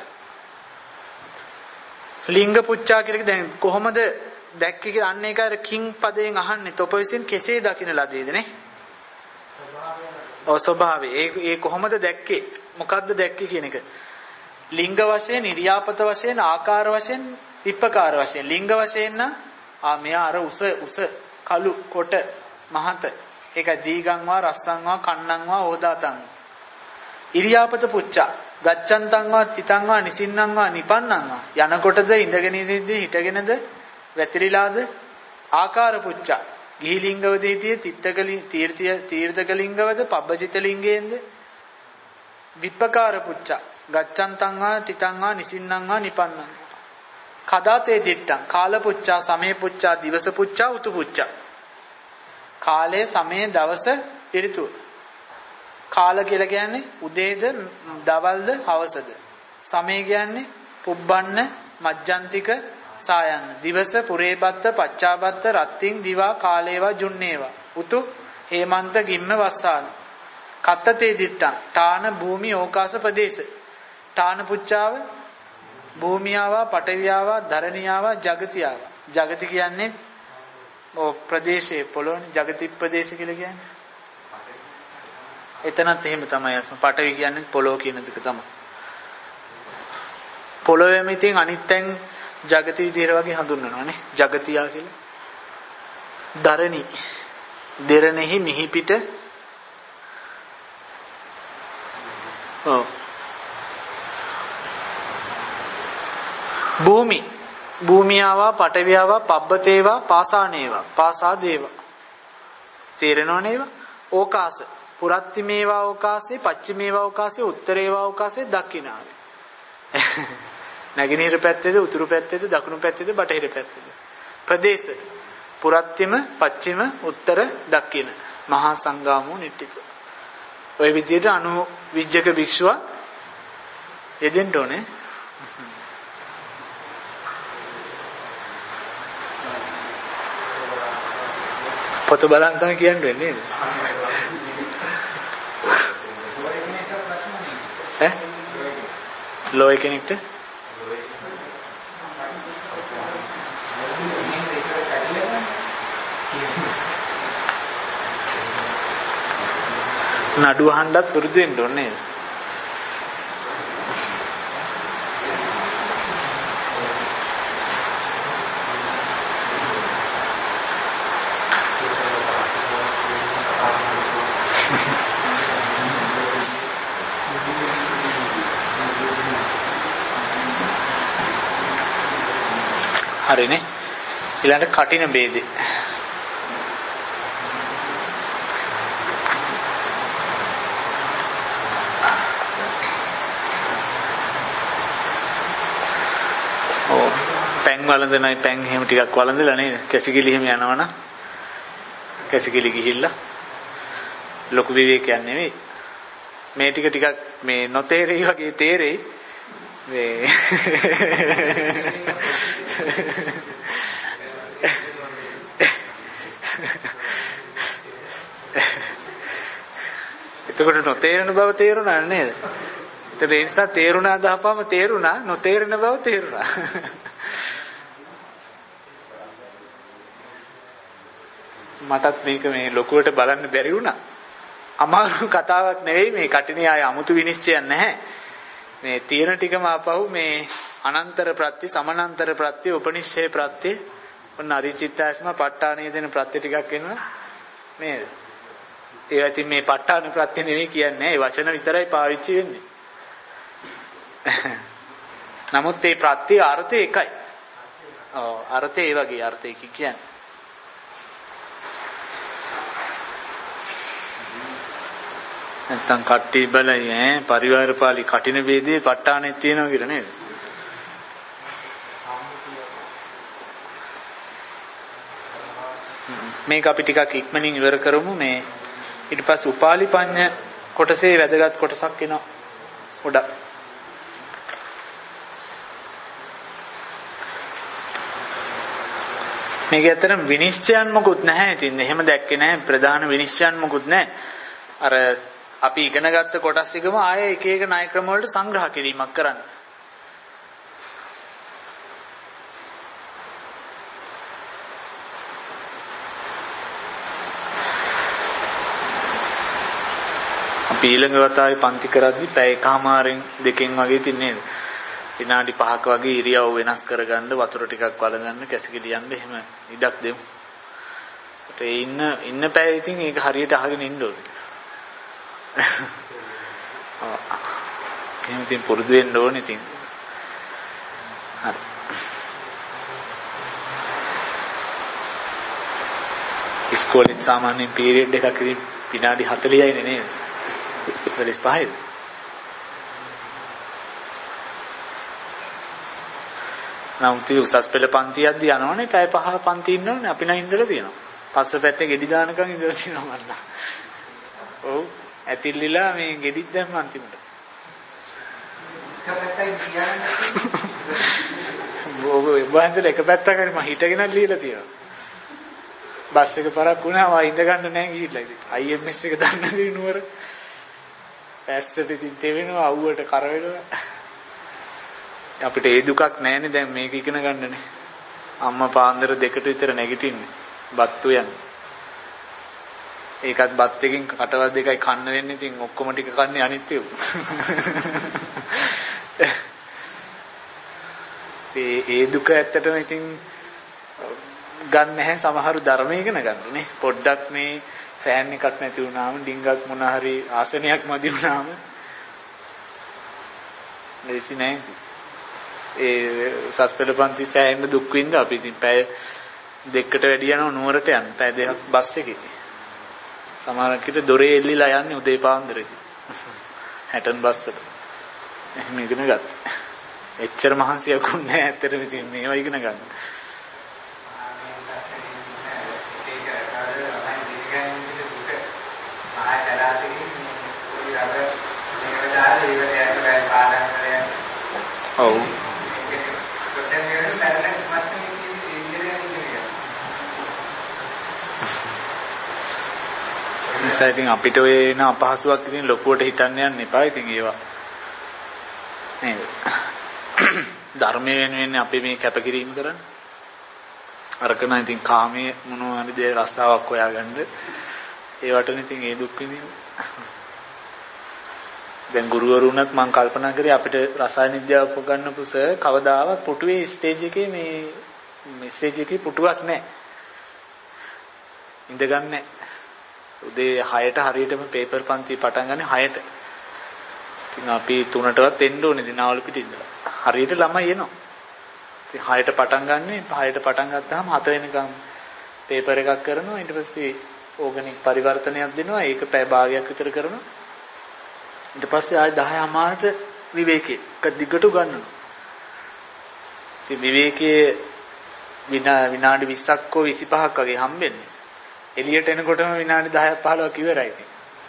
ලිංග පුච්චා කියලා දැන් කොහොමද දැක්කේ කියලා අන්න ඒක අර කිං පදයෙන් අහන්නේ. තොප විසින් කෙසේ දකින්න ලදේද නේ? ඔව් ස්වභාවය. ඒ ඒ කොහොමද දැක්කේ? මොකද්ද දැක්කේ කියන එක. ලිංග වශයෙන්, ඉරියාපත වශයෙන්, ආකාර වශයෙන්, විප්පකාර වශයෙන්. ලිංග වශයෙන් නම් ආ මෙයා අර උස උස කළු කොට මහත. ඒක දීගංවා රස්සංවා කන්නංවා ඕදාතං. ඉරියාපත පුච්චා. ගච්ඡන්තංවා තිතංවා නිසින්නංවා නිපන්නංවා. යනකොටද ඉඳගෙන ඉඳිද්දී හිටගෙනද වැතිරිලාද? ආකාර පුච්චා. ගිහි ලිංගවද හිටියේ තිත්තක තීර්ථය තීර්ථක ලිංගවද පබ්බජිත ලිංගයෙන්ද? විප්පකාර පුච්චා. ගච්ඡන්තංවා තිතංවා නිසින්නංවා නිපන්නංවා. කදාතේ දිට්ඨං කාල පුච්චා සමේ පුච්චා දිවස පුච්චා උතු පුච්චා. කාලය සමේ දවස ඍතු. කාල කියලා කියන්නේ උදේද දවල්ද හවසද. සමේ කියන්නේ පුබ්බන්න මජ්ජන්තික සායන්න. දිවස පුරේපත්ත පච්චාපත්ත රත්තිං දිවා කාලේවා ජුන්නේවා. උතු හේමන්ත ගින්න වස්සාන. කත්තතේ දිට්ඨං ඨාන භූමි ඕකාස ප්‍රදේශ. ඨාන පුච්චාව භූමියාවා පටවියාවා ධරණියාවා ජගතියාවා. ජගති කියන්නේ ඔව් ප්‍රදේශයේ පොළොනේ ජගති ප්‍රදේශ කියලා කියන්නේ. එතනත් එහෙම තමයි අස්ම පටවි කියන්නේ පොළොව කියන එක තමයි. පොළොවේම ඉතින් අනිත්යෙන් ජගති විදිහට වගේ හඳුන්වනවානේ. ජගතියා කියලා. ධරණි දෙරණෙහි මිහි පිට ඔව් භූමි භූමියාවා පටවියාවා පබ්බතේවා පාසානේවා පාසාදේවා. තේරෙනව නේද? ඕකාස පුරත්තිමේවා ඕකාසේ පච්චිමේවා ඕකාසේ උත්තරේවා ඕකාසේ දක්ඛිනාවේ. නැගෙනහිර පැත්තේද උතුරු පැත්තේද දකුණු පැත්තේද බටහිර පැත්තේද? ප්‍රදේශ පුරත්තිම පච්චිම උත්තර දක්ඛින මහා සංගාමෝ නිට්ඨිත. ඔය විදිහට අනු විජ්ජක භික්ෂුව යෙදෙන්න ඕනේ. පොත බලන් තමයි කියන්නේ නේද? ඈ ලෝය කෙනෙක්ට නඩු අහන්නත් පුරුදු වෙන්න ඕනේ. හරිනේ. ඊළඟට කටින ભેදේ. පැන් වළඳනයි පැන් එහෙම ටිකක් වළඳලා නේද? කැසිකිලි එහෙම යනවනම් කැසිකිලි ගිහිල්ලා ලොකු විවේකයක් නෙවෙයි. මේ ටික ටිකක් මේ නොතේරෙයි වගේ තේරෙයි. මේ එතකොට නොතේරෙන බව තේරුණා නේද? ඒ නිසා තේරුණා දහපම තේරුණා නොතේරෙන බව තේරුණා. මටත් මේක මේ ලොකුවට බලන්න බැරි වුණා. අමාරු කතාවක් නෙවෙයි මේ කටිනේ ආය 아무තු විනිශ්චයක් නැහැ. මේ තියෙන ටිකම ආපහු මේ අනන්තර ප්‍රත්‍ය, සමානන්තර ප්‍රත්‍ය, උපනිශ්චය ප්‍රත්‍ය, ඔන්න අරිචිත්තාස්ම ප ဋ ාණේ දෙන ප්‍රත්‍ය ටිකක් එනවා නේද? ඒවා ඉතින් මේ ප ဋ ාණ ප්‍රත්‍ය නෙවෙයි කියන්නේ. ඒ වචන විතරයි පාවිච්චි වෙන්නේ. නමුත් මේ ප්‍රත්‍ය අර්ථය එකයි. ඔව් අර්ථය ඒ වගේ අර්ථයක කියන්නේ. නැත්තම් කට්ටි බලයි ඈ පරිවාර පාලි කටින වේදේ ප ဋ ාණෙත් තියෙනවා කියලා නේද? මේක අපි ටිකක් ඉක්මනින් ඉවර කරමු. මේ ඊට පස්සේ උපාලි පඤ්ඤ කොටසේ වැදගත් කොටසක් එනවා ගොඩක්. මේක ඇත්තටම විනිශ්චයන් මොකුත් නැහැ. ඉතින් එහෙම දැක්කේ නැහැ. ප්‍රධාන විනිශ්චයන් මොකුත් නැහැ. අර අපි ඉගෙන ගත්ත කොටස් ටිකම ආයේ එක එක ණය ක්‍රම වලට සංග්‍රහ කිරීමක් කරන්න. අපි ඊළඟ වතාවේ පන්ති කරද්දි පැය එකමාරෙන් දෙකෙන් වගේ තින්නේ. විනාඩි පහක වගේ ඉරියව් වෙනස් කරගන්න, වතුර ටිකක් වළඳන්න, කැසිකිලි යන්න එහෙම ඉඩක් දෙමු. ඒ ඉන්න ඉන්න පැය ඉතින් ඒක හරියට අහගෙන ඉන්න ඕනේ. ඔව්. එහෙනම් ඉතින් පුරුදු වෙන්න ඕනේ ඉතින්. හරි. ඉස්කෝලේ සාමාන්‍යයෙන් පීරියඩ් එකක් ඉතින් විනාඩි හතලිහයිනේ නේද? හතලිස් පහයිද? නම් ති උසස් පෙළ පන්තියක්දී යනවනේ පැය පහ පන්ති ඉන්නවනේ අපි නම් ඉඳලා තියෙනවා. පස්ස පැත්තේ ගෙඩි දානකම් ඉඳලා තියෙනවා මන්න. ඔව් ඇතිල්ලිලා මේ ගෙඩිත් දැම්ම අන්තිමට. එක පැත්තකින් කියන්නේ ඔබ වහන්සේලා එක පැත්තක හරි මම හිටගෙන ලියලා තියෙනවා. බස් එක පරක් වුණා ආ ඉඳ ගන්න නැහැ ගිහිල්ලා ඉතින්. ආයි එම් එස් එක දාන්න දිනුවර. පැස්සට ඉතින් තෙවෙනවා අවුවට කර වෙනවා. අපිට ඒ දුකක් නැහැනේ දැන් මේක ඉගෙන ගන්නනේ. අම්මා පාන්දර දෙකට විතර නැගිටින්නේ. බත්තු යන්නේ. ඒකත් බත් එකකින් කටවල් දෙකයි කන්න වෙන්නේ. ඉතින් ඔක්කොම ටික කන්නේ අනිත් ඒවා. ඒ ඒ දුක ඇත්තටම ඉතින් ගන්න නැහැ සමහරු ධර්ම ඉගෙන ගන්නනේ. පොඩ්ඩක් මේ ෆෑන් එකක් නැති වුණාම, ඩිංගක් මොන හරි ආසනයක් මදි වුණාම ලේසි නෑ. ඒ සස්පෙල පන්ති සෑහෙන දුක් විඳ අපි ඉතින් පැය දෙකකට වැඩි යනවා නුවරට යන්න. පැය දෙකක් බස් එකේ. සමහරකට දොරේ එල්ලිලා යන්නේ උදේ පාන්දර ඉතින්. හැටන් බස් වල. එහෙම ඉගෙන ගත්තා. එච්චර මහන්සියක් උන්නේ නැහැ ඇත්තටම ඉතින් මේවා ඉගෙන ගන්න. ඔව්. නිසා ඉතින් අපිට ඔය එන අපහසුයක් ඉතින් ලොකුවට හිතන්න යන්න එපා. ඉතින් ඒවා නේද? ධර්මයේ වෙනුවෙන් අපි මේ කැපකිරීම කරන්නේ. අරකන ඉතින් කාමයේ මොනවා හරි දේ රස්සාවක් හොයාගන්න. ඒවටනේ ඉතින් ඒ දුක් විඳින්නේ. දැන් ගුරුවරුණත් මම කල්පනා කරේ අපිට රසායන විද්‍යාව උගන්වපු සර් කවදාවත් පුටුවේ ස්ටේජ් එකේ මේ මේ ස්ටේජ් එකේ පුටුවක් නැහැ. ඉඳගන්නේ නැහැ. උදේ හයට හරියටම පේපර් පන්ති පටන් ගන්න හයට. ඉතින් අපි තුනටවත් එන්න ඕනේ දිනාවල පිට ඉඳලා. හරියට ළමයි එනවා. ඉතින් හයට පටන් ගන්නෙ හයට පටන් ගත්තාම හත වෙනකම් පේපර් එකක් කරනවා. ඊට පස්සේ ඕගනික් පරිවර්තනයක් දෙනවා. ඒක පැය භාගයක් විතර කරනවා. ඊට පස්සේ ආය දහය අමාරට විවේකේ එක දිගට ගන්නවා. ඉතින් විවේකයේ විනාඩි විස්සක් හෝ විසිපහක් වගේ හම්බෙන්නේ. එළියට එනකොටම විනාඩි දහයක් පහළොවක් ඉවරයි ඉතින්.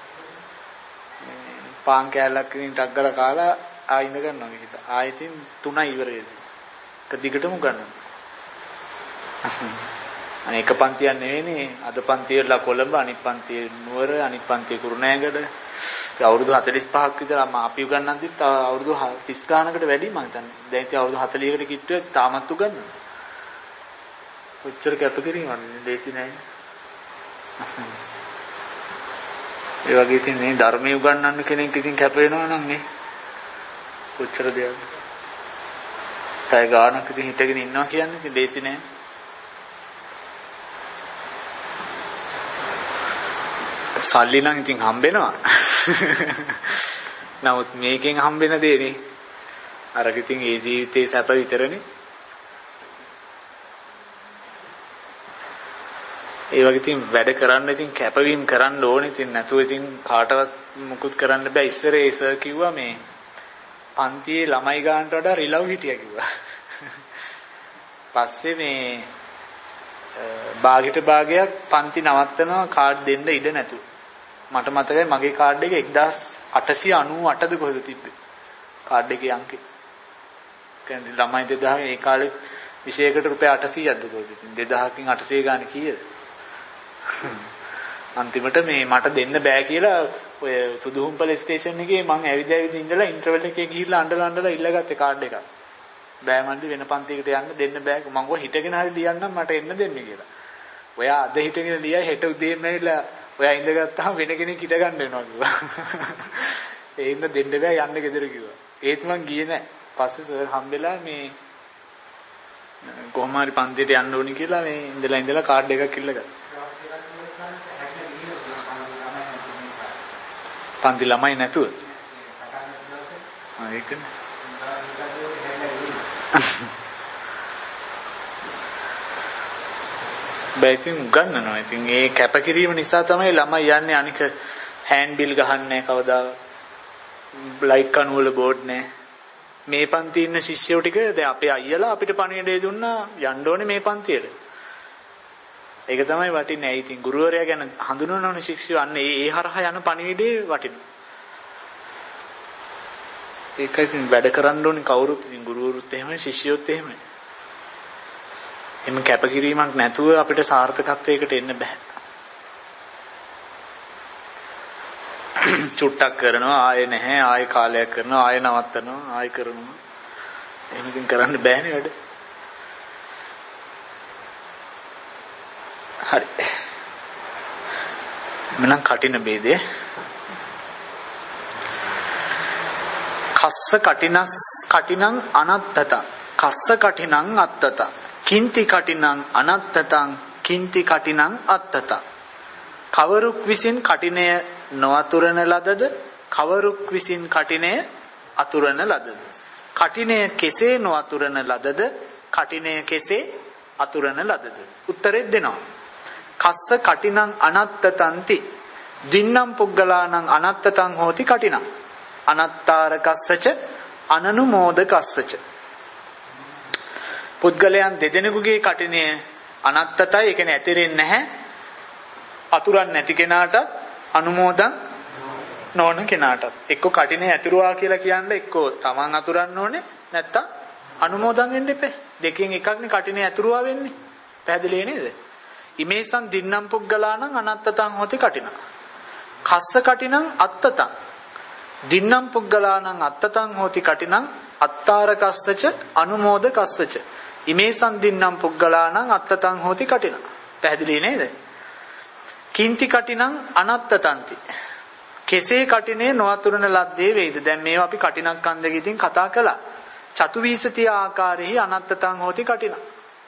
පාන් කෑල්ලක් ඉතින් ටක් ගාලා කාලා ආයෙ ඉඳ ගන්නවා කිහිප. ආයෙ ඉතින් තුනයි ඉවරයි. එක දිගටම ගන්නවා. අනේ එක පන්තියක් නෙවෙයිනේ. අද පන්තිය වල කොළඹ, අනිත් පන්තිය නුවර, අනිත් පන්තිය කුරුණෑගල. ඉතින් අවුරුදු හතළිස් පහක් විතර අපි උගන්වන්නත් තව අවුරුදු තිස් ගානකට වැඩි මම හිතන්නේ. දැන් ඉතින් අවුරුදු හතළිහකට කිට්ටුවේ තාමත් උගන්වනවා. කොච්චර කැපකිරීමක්ද ලේසි නෑ. ඒ වගේ ඉතින් මේ ධර්මයේ උගන්වන්න කෙනෙක් ඉතින් කැප වෙනවා නම් නේ කොච්චර දෙයක්ද. පැය ගානක් ඉතින් හිටගෙන ඉන්නවා කියන්නේ ඉතින් ලේසි නෑ. සල්ලි නම් ඉතින් හම්බෙනවා. නමුත් මේකෙන් හම්බෙන දේනේ අරක ඉතින් ඒ ජීවිතේ සැප විතරනේ. ඒ වගේ ඉතින් වැඩ කරන්න ඉතින් කැපවීම කරන්න ඕනේ. ඉතින් නැතුව ඉතින් කාටවත් මුකුත් කරන්න බෑ. ඉස්සර ඒ සර් කිව්වා මේ පන්තියේ ළමයි ගානට වඩා රිලව් හිටියා කිව්වා. පස්සේ මේ භාගයට භාගයක් පන්ති නවත්තනවා කාඩ් දෙන්න ඉඩ නැතුව. මට මතකයි මගේ කාඩ් එක එක්දාස් අටසිය අනූ අටද කොහෙද තිබ්බේ. කාඩ් එකේ අංකේ. කියන්නේ ළමයි දෙදහස් ඒ කාලේ විෂයකට රුපියල් අටසීයක්ද කොහෙද. දෙදහසකින් අටසීය ගාන කීයද? අන්තිමට මේ මට දෙන්න බෑ කියලා ඔය සුදුහුම්පල ස්ටේෂන් එකේ මං ඇවිද ඇවිද ඉඳලා ඉන්ටර්වල් එකේ ගිහිල්ලා අඬලා අඬලා ඉල්ලගත්තේ කාඩ් එකක්. බෑ මන්දි වෙන පන්තියකට යන්න දෙන්න බෑ. මං ගෝ හිටගෙන හරි ලියන්නම් මට එන්න දෙන්න කියලා. ඔයා අද හිටගෙන ලියයි හෙට උදේම ඇවිල්ලා ඔයා ඉඳගත්තාම වෙන කෙනෙක් හිට ගන්න වෙනවා කිව්වා. ඒ ඉන්න දෙන්න බෑ යන්න ගෙදර කිව්වා. ඒත් මං ගියේ නෑ. පස්සේ සර් හම්බෙලා මේ කොහොම හරි පන්තියට යන්න ඕනි කියලා මේ ඉඳලා ඉඳලා කාඩ් එකක් ඉල්ලගත්තා. පන්ති ළමයි නැතුව. ආ ඒකනේ. බයිතින් ගන්නනවා. ඉතින් ඒ කැපකිරීම නිසා තමයි ළමයි යන්නේ. අනික හෑන්ඩ් බිල් ගහන්නේ කවදා. ලයිට් කණු වල බෝඩ් නැහැ. මේ පන්ති ඉන්න ශිෂ්‍යයෝ ටික දැන් අපේ අයියලා අපිට පණිවිඩය දුන්නා යන්න ඕනේ මේ පන්තියට. ඒක තමයි වටින්නේ. ඒ ඉතින් ගුරුවරයා ගැන හඳුනන ඕනේ ශිෂ්‍යයෝ අන්න ඒ ඒ හරහා යන පණිවිඩේ වටිනවා. ඒකයි ඉතින් වැඩ කරන්න ඕනේ කවුරුත්. ඉතින් ගුරුවරුත් එහෙමයි ශිෂ්‍යයොත් එහෙමයි. එම් කැපකිරීමක් නැතුව අපිට සාර්ථකත්වයකට එන්න බෑ. චුට්ටක් කරනවා ආයේ නැහැ ආයේ කාලයක් කරනවා ආයේ නවත්තනවා ආයේ කරනවා. එහෙම ඉතින් කරන්න බෑනේ වැඩ. හරි. මනම් කටින ભેදේ. කස්ස කටිනස් කටිනං අනත්තත. කස්ස කටිනං අත්තත. කින්ති කටිනං අනත්තතං කින්ති කටිනං අත්තත. කවරුක් විසින් කටිනය නොඅතුරන ලදද කවරුක් විසින් කටිනය අතුරන ලදද. කටිනය කෙසේ නොඅතුරන ලදද කටිනය කෙසේ අතුරන ලදද. උත්තරේ දෙනවා. කස්ස කටිනං අනත්තතන්ති දින්නම් පුග්ගලානං අනත්තතං හෝති කටිනං අනත්තාර කස්සච අනනුමෝද කස්සච. පුද්ගලයන් දෙදෙනෙකුගේ කටිනය අනත්තතයි. ඒ කියන්නේ ඇතිරෙන්නේ නැහැ. අතුරන් නැති කෙනාට අනුමෝදන් නොවන කෙනාටත්. එක්ක කටිනේ ඇතුරුවා කියලා කියන්නේ එක්ක තමන් අතුරන්න ඕනේ නැත්තම් අනුමෝදන් වෙන්න එපා. දෙකෙන් එකක්නේ කටිනේ ඇතුරුවා වෙන්නේ. පැහැදිලි නේද? ඉමේසං දින්නම් පුග්ගලානං අනත්තතං හොති කටිනං. කස්ස කටිනං අත්තතං. දින්නම් පුග්ගලානං අත්තතං හොති කටිනං අත්තාර කස්සච අනුමෝද කස්සච. ඉමේසං දින්නම් පුග්ගලානං අත්තතං හොති කටිනං. පැහැදිලි නේද? කින්ති කටිනං අනත්තතන්ති. කෙසේ කටිනේ නොඅතුරන ලද්දේ වේද. දැන් මේවා අපි කටිනක් කන්දේ ඉතින් කතා කළා. චතුවිසතිය ආකාරෙහි අනත්තතං හෝති කටිනං.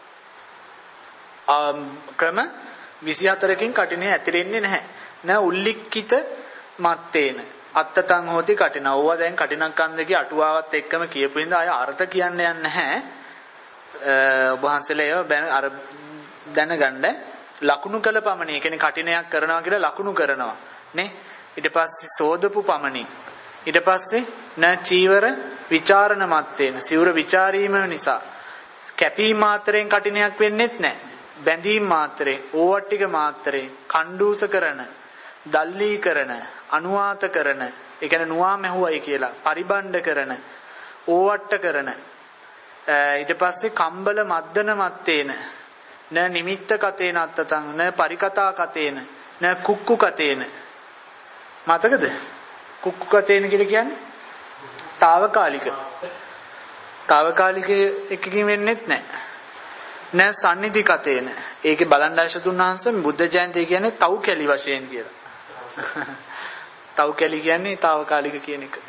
ක්‍රම විසිහතරකින් කටිනේ ඇතිරෙන්නේ නැහැ. න උල්ලික්කිත මත්තේන අත්තතං හෝති කටිනං. ඕවා දැන් කටිනක් කන්දේ අටුවාවත් එක්කම කියපු හින්දා ආය අර්ථ කියන්න යන්නේ නැහැ. ඔබ වහන්සේලා අර දැනගන්න ලකුණු කළ පමණින් කියන්නේ කටිනයක් කරනවා කියලා ලකුණු කරනවා නේ. ඊට පස්සේ සෝදපු පමණින් ඊට පස්සේ න චීවර විචාරණ මත්තේන සිවුර විචාරීම නිසා කැපීම් මාත්‍රයෙන් කටිනයක් වෙන්නේත් නැහැ. බැඳීම් මාත්‍රේ, ඕවට්ටික මාත්‍රේ, කණ්ඩූස කරන, දල්ලී කරන, අනුවාත කරන, ඒ කියන්නේ නුවා මැහුවයි කියලා පරිබණ්ඩ කරන, ඕවට්ට කරන, ඊට පස්සේ කම්බල මද්දන මත්තේන න නිමිත්ත කතේන අත්තතං න පරිකතා කතේන න කුක්කු කතේන. මතකද? කුක්කු කතේන කියලා කියන්නේ తాවකාලික. తాවකාලික එකකින් වෙන්නේත් නැහැ. නෑ සම්නිධි කතේන. ඒකේ බලන්න ආශතුන් වහන්සේ බුද්ධ ජයන්තිය කියන්නේ තව් කැලි වශයෙන් කියලා. තව් කැලි කියන්නේ తాවකාලික කියන එක.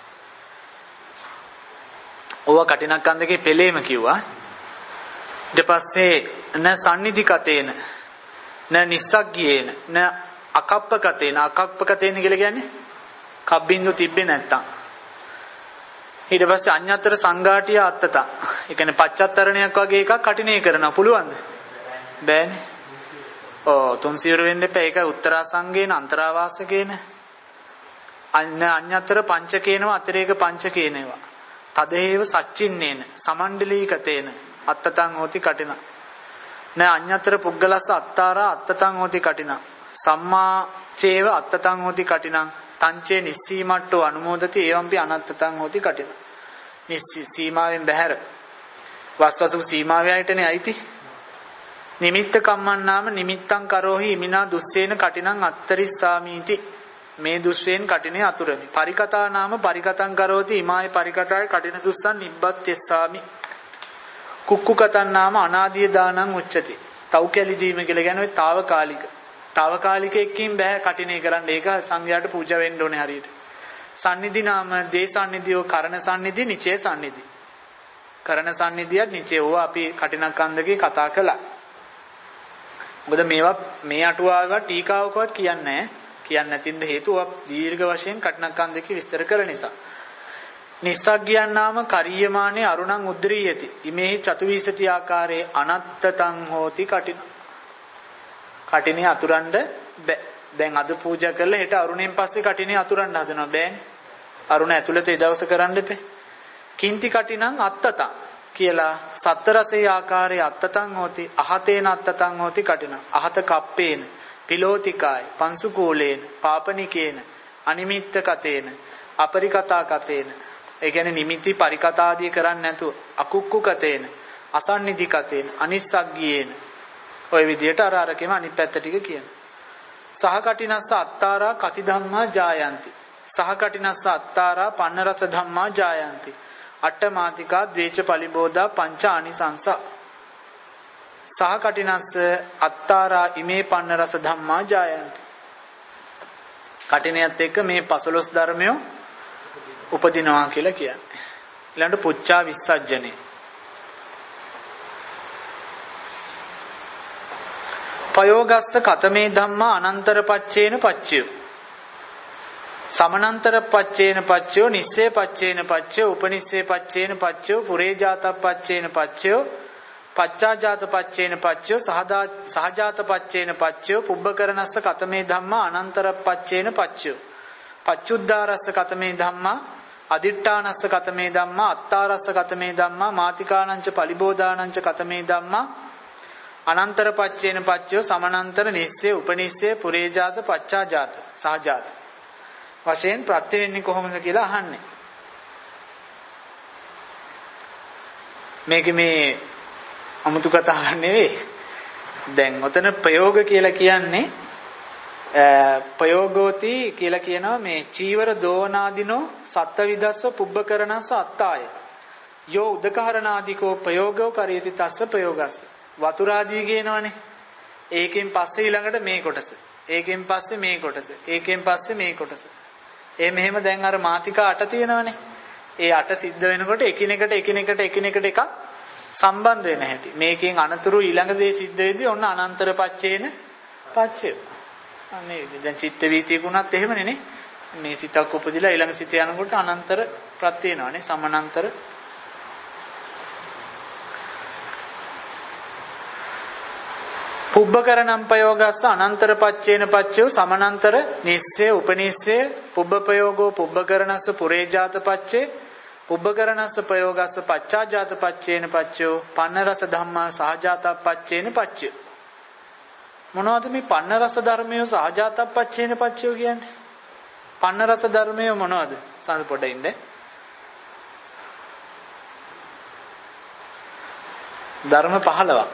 ඕවා කටිනක්කන්දකේ පෙළේම කිව්වා. ඊට පස්සේ න සම්නිධි කතේන න නිස්සග්ගයේන න අකප්ප කතේන. අකප්ප කතේන කියලා කියන්නේ කබ්බින්දු තිබ්බේ නැත්තම්. ඊට පස්සේ අඤ්ඤතර සංඝාටිය අත්තත. ඒ කියන්නේ පච්චත්තරණයක් වගේ එකක් කටිනේ කරනවා. පුළුවන්ද? බෑනේ. ඔව් තුන් සිවුර වෙන්න එපා. ඒක උත්තරා සංගේන අන්තරාවාසකේන අඤ්ඤතර පංචකේනවා අතිරේක පංචකේනවා. තදේව සච්චින්නේන සමණ්ඩලීකතේන අත්තතං හෝති කටින. න අඤ්ඤතර පුග්ගලස්ස අත්තාරා අත්තතං හෝති කටින. සම්මා චේව අත්තතං හෝති කටිනං. තංචේ නිස්සීමට්ටෝ අනුමෝදති එවම්පි අනත්තතං හෝති කටින. නිස්සී සීමාවෙන් බැහැර වස්වසු සීමාවයයිටනේ අයිති. නිමිත්ත කම්මන්නාම නිමිත්තං කරෝහි ඉමිනා දුස්සේන කටිනං අත්තරිස්සාමීති. මේ දුස්සෙන් කටිනේ අතුරමි. පරිකතා නාම පරිකතං කරෝති ඉමාය පරිකටාය කටින දුස්සන් නිබ්බත්තිස්සාමි. කුක්කු කතන් නාම අනාදිය දානං උච්චති. තව් කැලි දීම කියලා කියන්නේ తాවකාලික. తాවකාලික එකකින් බෑ කටිනේ කරන්න. ඒක සංඝයාට පූජා වෙන්න ඕනේ හරියට. සම්නිධි නාම දේ සම්නිධියෝ කරණ සම්නිධි නිචේ සම්නිධි. කරණ සම්නිධියත් නිචේ ඕවා අපි කටිනක්කන්දකේ කතා කළා. මොකද මේවා මේ අටුවාව ටීකාවකවත් කියන්නේ නැහැ. කියන්නේ නැතිඳ හේතුව දීර්ඝ වශයෙන් කටිනක්කන්දකේ විස්තර කරන නිසා. නිස්සග්ගයන් නාම කරියමානේ අරුණං උද්ද්‍රීයති. ඉමේහි චතුවිසති ආකාරයේ අනත්තතං හෝති කටින. කටිනේ අතුරන්න බෑ. දැන් අද පූජා කරලා හෙට අරුණෙන් පස්සේ කටිනේ අතුරන්න හදනවා බෑනේ. අරුණ ඇතුළත ඒ දවස කරන්න එපේ. කිංති කටිනං අත්තතං කියලා සත්ත රසේ ආකාරයේ අත්තතං හෝති අහතේන අත්තතං හෝති කටිනං. අහත කප්පේන පිලෝතිකාය පංසුකූලේන පාපනිකේන අනිමිත්ත කතේන අපරිකතා කතේන. ඒ කියන්නේ නිමිති පරිකතාදී කරන්නේ නැතුව අකුක්කු කතේන අසන්නිධි කතේන අනිස්සග්ගියේන. ඔය විදිහට අර අරකෙම අනිත් පැත්ත ටික කියන. සහ කටිනස්ස අත්තාරා කති ධම්මා ජායන්ති. සහ කටිනස්ස අත්තාරා පන්න රස ධම්මා ජායන්ති. අට්ඨමාතිකා ද්වේච පලිබෝධා පංච ආනිසංස. සහ කටිනස්ස අත්තාරා ඉමේ පන්න රස ධම්මා ජායන්ති. කටිනයත් එක්ක මේ පසළොස් ධර්මයෝ උපදිනවා කියලා කියන්නේ. ඊළඟට පුච්චා විස්සජ්ජනේ. පයෝගස්ස කතමේ ධම්මා අනන්තර පච්චේන පච්චයෝ. සමනන්තර පච්චේන පච්චයෝ නිස්සේ පච්චේන පච්චයෝ උපනිස්සේ පච්චේන පච්චයෝ පුරේජාත පච්චේන පච්චයෝ පච්චාජාත පච්චේන පච්චයෝ සහදා සහජාත පච්චේන පච්චයෝ පුබ්බකරණස්ස කතමේ ධම්මා අනන්තර පච්චේන පච්චයෝ. පච්චුද්ධාරස්ස කතමේ ධම්මා අදිට්ඨානස්ස කතමේ ධම්මා අත්තාරස්ස කතමේ ධම්මා මාතිකානංච පලිබෝධානංච කතමේ ධම්මා අනන්තර පච්චේන පච්චයෝ සමනන්තර නිස්සේ උපනිස්සේ පුරේජාත පච්චාජාත සහජාත වශයෙන් ප්‍රත්‍ය වෙන්නේ කොහොමද කියලා අහන්නේ. මේක මේ අමුතු කතාවක් නෙවෙයි. දැන් ඔතන ප්‍රයෝග කියලා කියන්නේ ප්‍රයෝගෝති කියලා කියනවා මේ චීවර දෝනාදිනෝ සත්ත්වවිදස්ස පුබ්බකරණස්ස අත්තාය යෝ උදකහරණාදිකෝ ප්‍රයෝගෝ කරේති තස්ස ප්‍රයෝගස්ස. වතුරාදී කියනවනේ. ඒකෙන් පස්සේ ඊළඟට මේ කොටස. ඒකෙන් පස්සේ මේ කොටස. ඒකෙන් පස්සේ මේ කොටස. ඒ මෙහෙම දැන් අර මාතිකා අට තියෙනවනේ. ඒ අට සිද්ධ වෙනකොට එකිනෙකට එකිනෙකට එකිනෙකට එකක් සම්බන්ධ වෙන හැටි. මේකෙන් අනතුරු ඊළඟ දේ සිද්ධ වෙද්දී ඔන්න අනන්තර පච්චේන පච්චය. අනේ දැන් චිත්ත වීතියකුණත් එහෙමනේ නේ. මේ සිතක් උපදිලා ඊළඟ සිත යනකොට අනන්තර ප්‍රත්‍ය වෙනවානේ. සමානන්තර පුබ්බකරණම් පයෝගස්ස අනන්තර පච්චේන පච්චයෝ සමනන්තර නිස්සේ උපනිස්සේ පුබ්බපයෝගෝ පුබ්බකරණස්ස පුරේජාත පච්චේ පුබ්බකරණස්ස ප්‍රයෝගස්ස පච්චාජාත පච්චේන පච්චයෝ පන්න රස ධම්මා සහජාත පච්චේන පච්චයෝ. මොනවද මේ පන්න රස ධර්මය සහජාත පච්චේන පච්චයෝ කියන්නේ? පන්න රස ධර්මය මොනවද? සංස පොඩ ඉන්නේ. ධර්ම පහළොවක්.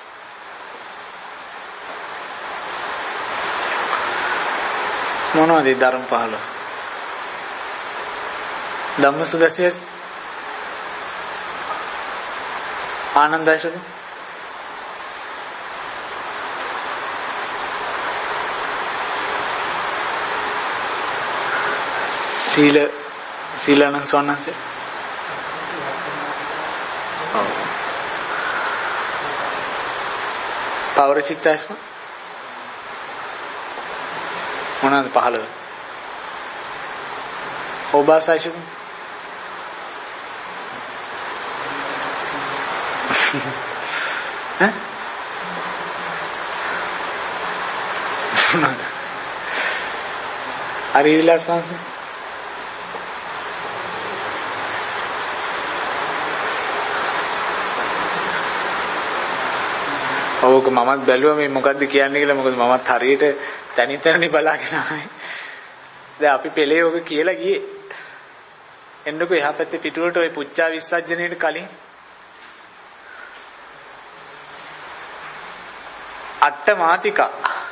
මොනවද ධර්ම පහළොව? ධම්මසුදසිය ආනන්දයිසද සීල සීලානන්ද සෝනන්සේ ඔව් පවරචිත්තස්ම මොනවාද පහළව ඕබාසයිසද ඈ හරි විලාසංශ ඕක මමත් බැලුවා මේ මොකද්ද කියන්නේ කියලා. මොකද මමත් හරියට තනි තනි බලාගෙන ආවේ. දැන් අපි පෙළේ ඕක කියලා ගියේ. එන්නකෝ එහා පැත්තේ පිටුවට ওই පුච්චා විසර්ජනයේට කලින් අට මාතිකා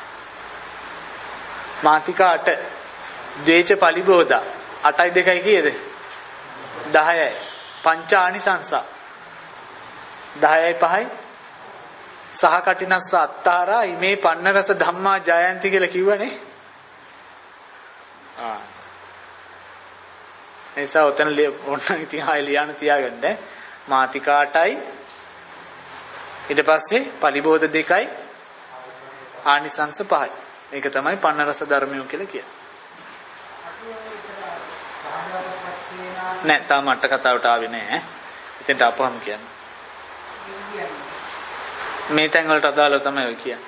මාතිකා අට ද්වේච පලිබෝධා අටයි දෙකයි කීයද? දහයයි. පංචානිසංස දහයයි පහයි සහ කටිනස්ස අත්තාරා ඉමේ පන්න රස ධම්මා ජයන්ති කියලා කිව්වනේ. ආ එසා උතන ඔන්න ඉතින් ආයෙ ලියන්න තියාගන්න. මාතිකා අටයි ඊට පස්සේ පලිබෝධ දෙකයි ආනිසංස පහයි. ඒක තමයි පන්න රස ධර්මයෝ කියලා කියන්නේ. නෑ තාම අට කතාවට ආවේ නෑ. එතෙන්ට අපහම කියන්නේ. මේ තැන් වලට අදාළව තමයි ඔය කියන්නේ.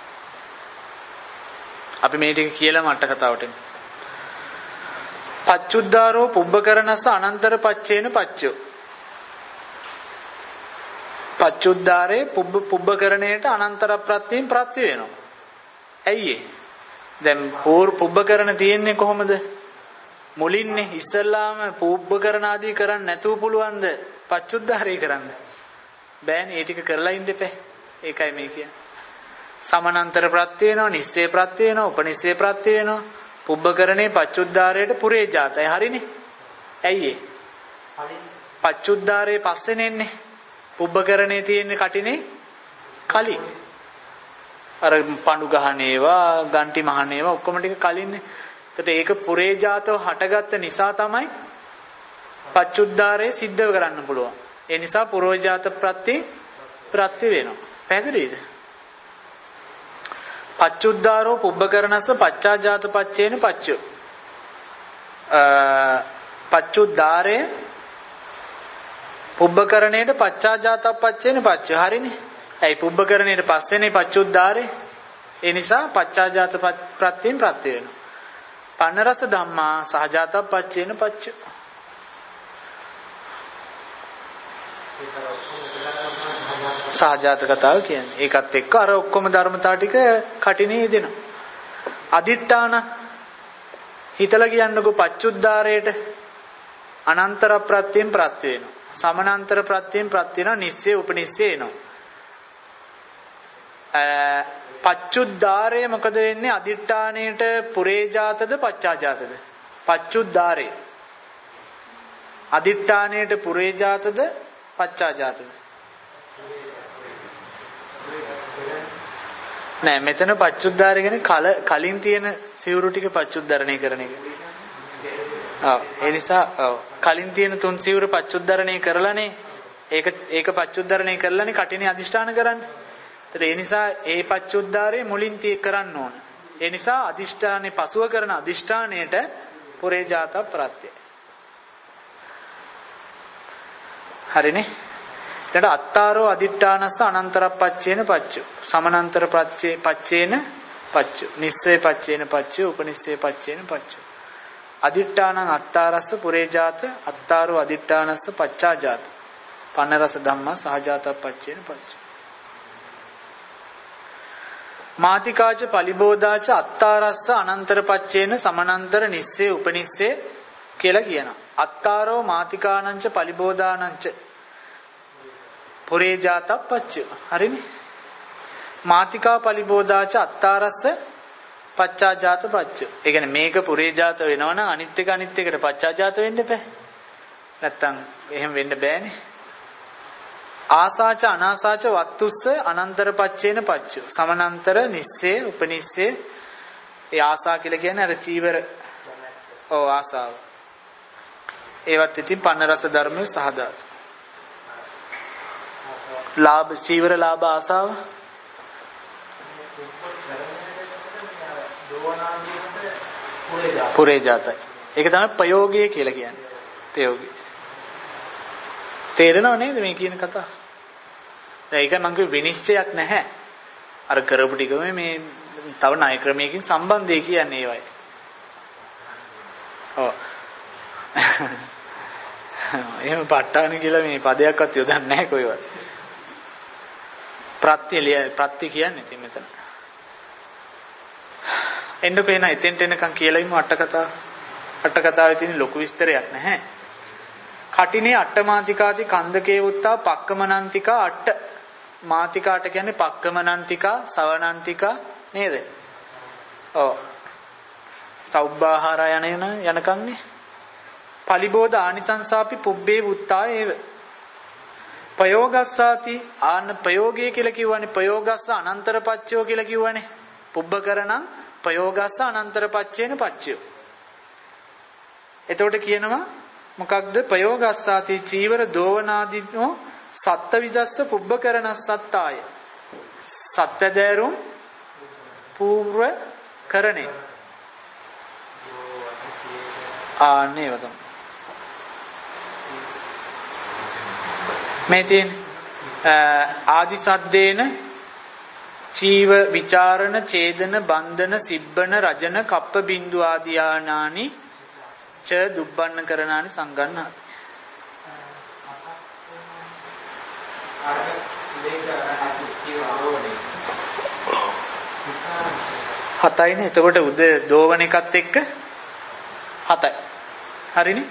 අපි මේ ටික කියලා මට කතාවට එමු. පච්චුද්දාරෝ පුබ්බකරණස්ස අනන්තර පච්චේන පච්චයෝ. පච්චුද්දාරේ පුබ්බ පුබ්බකරණයට අනන්තර ප්‍රත්‍යයෙන් ප්‍රත්‍ය වෙනවා. ඇයි ඒ? දැන් පූර් පුබ්බකරණ තියෙන්නේ කොහොමද? මුලින්නේ ඉස්සල්ලාම පුබ්බකරණ ආදී කරන්න නැතුව පුළුවන්ද පච්චුද්දාරේ කරන්න? බෑනේ. ඒ ටික කරලා ඉන්න එපා. ඒකයි මේ කියන්නේ. සමානන්තර ප්‍රත්‍ය වෙනවා, නිස්සේ ප්‍රත්‍ය වෙනවා, උපනිස්සේ ප්‍රත්‍ය වෙනවා. පුබ්බකරණේ පච්චුද්දාරයට පුරේ ජාතයි. හරිනේ. ඇයි ඒ? පච්චුද්දාරේ පස්සේ එන්නේ. පුබ්බකරණේ තියෙන්නේ කටිනේ කලින්. අර පඳු ගහන ඒවා, ගන්ටි මහන ඒවා ඔක්කොම ටික කලින්නේ. එතකොට ඒක පුරේ ජාතව හටගත්ත නිසා තමයි පච්චුද්දාරේ සිද්ධ කරන්න පුළුවන්. ඒ නිසා පුරෝජාත ප්‍රත්‍ය ප්‍රත්‍ය වෙනවා. පැහැදිලිද? පච්චුද්දාරෝ පුබ්බකරණස්ස පච්චාජාත පච්චේන පච්චයෝ. පච්චුද්දාරේ පුබ්බකරණයට පච්චාජාත පච්චේන පච්චයෝ. හරිනේ. ඇයි පුබ්බකරණයට පස්සේනේ පච්චුද්දාරේ. ඒ නිසා පච්චාජාත ප්‍රත්‍යයෙන් ප්‍රත්‍ය වෙනවා. පන්න රස ධම්මා සහජාත පච්චේන පච්චයෝ. සහජාත කතාව කියන්නේ. ඒකත් එක්ක අර ඔක්කොම ධර්මතා ටික කටිනේ දෙනවා. අදිඨාන හිතලා කියන්නකෝ පච්චුද්දාරයට අනන්තර ප්‍රත්‍යයෙන් ප්‍රත්‍ය වෙනවා. සමානන්තර ප්‍රත්‍යයෙන් ප්‍රත්‍ය වෙනවා. නිස්සේ උපනිස්සේ එනවා. පච්චුද්දාරය මොකද වෙන්නේ? අදිඨාණයට පුරේ ජාතද පච්චාජාතද? පච්චුද්දාරේ අදිඨාණයට පුරේ ජාතද පච්චාජාතද? නෑ මෙතන පච්චුද්දාරය කියන්නේ කල කලින් තියෙන සිවුරු ටික පච්චුද්දරණය කරන එක. ඔව් ඒ නිසා ඔව් කලින් තියෙන තුන් සිවුර පච්චුද්දරණය කරලානේ ඒක ඒක පච්චුද්දරණය කරලානේ කටිනේ අදිෂ්ඨාන කරන්නේ. ඒතර ඒ නිසා ඒ පච්චුද්දාරේ මුලින් තිය කරන්න ඕන. ඒ නිසා අදිෂ්ඨානේ පසුව කරන අදිෂ්ඨානයට පුරේ ජාත ප්‍රත්‍යය. හරිනේ? ඊට අත්තාරෝ අදිඨානස්ස අනන්තර පච්චේන පච්චු සමානන්තර පච්චේ පච්චේන පච්චු නිස්සේ පච්චේන පච්චු උපනිස්සේ පච්චේන පච්චු අදිඨානං අත්තාරස්ස පුරේජාත අත්තාරෝ අදිඨානස්ස පච්චාජාත පන්න රස ධම්මා සහජාතප්පච්චේන පච්ච මාතිකාච පලිබෝධාච අත්තාරස්ස අනන්තර පච්චේන සමනන්තර නිස්සේ උපනිස්සේ කියලා කියනවා. අත්තාරෝ මාතිකානංච පලිබෝධානංච පුරේජාතප්පච්චය. හරිනේ. මාතිකා පලිබෝධාච අත්තාරස්ස පච්චාජාත පච්චය. ඒ කියන්නේ මේක පුරේජාත වෙනවනම් අනිත් එක අනිත් එකට පච්චාජාත වෙන්න බෑ. නැත්තම් එහෙම වෙන්න බෑනේ. ආසාච අනාසාච වත්තුස්ස අනන්තර පච්චේන පච්චය. සමනන්තර නිස්සේ උපනිස්සේ. ඒ ආසා කියලා කියන්නේ අර චීවර ඔව් ආසාව. ඒවත් ඉතින් පන්න රස ධර්මයේ සහදාත. ලාභ චීවර ලාභ ආසාව පුරේජාතයි. ඒක තමයි ප්‍රයෝගය කියලා කියන්නේ. ප්‍රයෝගය. තේරෙනව නේද මේ කියන කතාව? දැන් ඒක මං කිව්ව විනිශ්චයක් නැහැ. අර කරපු ටිකම මේ තව ණය ක්‍රමයකින් සම්බන්ධය කියන්නේ ඒවයි. ඔව්. එහෙම ප ဋ ාණ කියලා මේ පදයක්වත් යොදන්නේ නැහැ කොයිවත්. ප්‍රත්‍ය ප්‍රත්‍ය කියන්නේ ඉතින් මෙතන. එන්නකෝ එන එතෙන්ට එනකන් කියලා ඉමු අට කතාව. අට කතාවේ තියෙන ලොකු විස්තරයක් නැහැ. කටිනේ අට්ඨමාතිකාති කන්දකේ උත්තා පක්කමනන්තිකා අට මාතිකාට කියන්නේ පක්කමනන්තිකා සවනන්තිකා නේද? ඔව්. සෞබ්බාහාර යන යන යනකන්නේ. පලිබෝධ ආනිසංසාපි පුබ්බේ වුත්තා ඒව. ප්‍රයෝගස්සාති ආන ප්‍රයෝගය කියලා කියවනේ ප්‍රයෝගස්ස අනන්තර පච්චයෝ කියලා කියවනේ. පුබ්බකරණං ප්‍රයෝගස්ස අනන්තර පච්චේන පච්චයෝ. එතකොට කියනවා මොකක්ද ප්‍රයෝගස්සාති චීවර දෝවනාදීනෝ සත්ත විදස්ස පුබ්බකරණස්සත්තාය. සත්‍යදෑරුම් පූර්ව කරණේ. ආන්නේ වතම. මේ තියෙන ආදි සද්දේන චීව විචාරණ ඡේදන බන්ධන සිබ්බන රජන කප්ප බින්දු ආදියානානි ච දුබ්බන්න කරණානි සංගන්නාති. හතයිනේ. එතකොට උද දෝවන එකත් එක්ක හතයි. හරිනේ.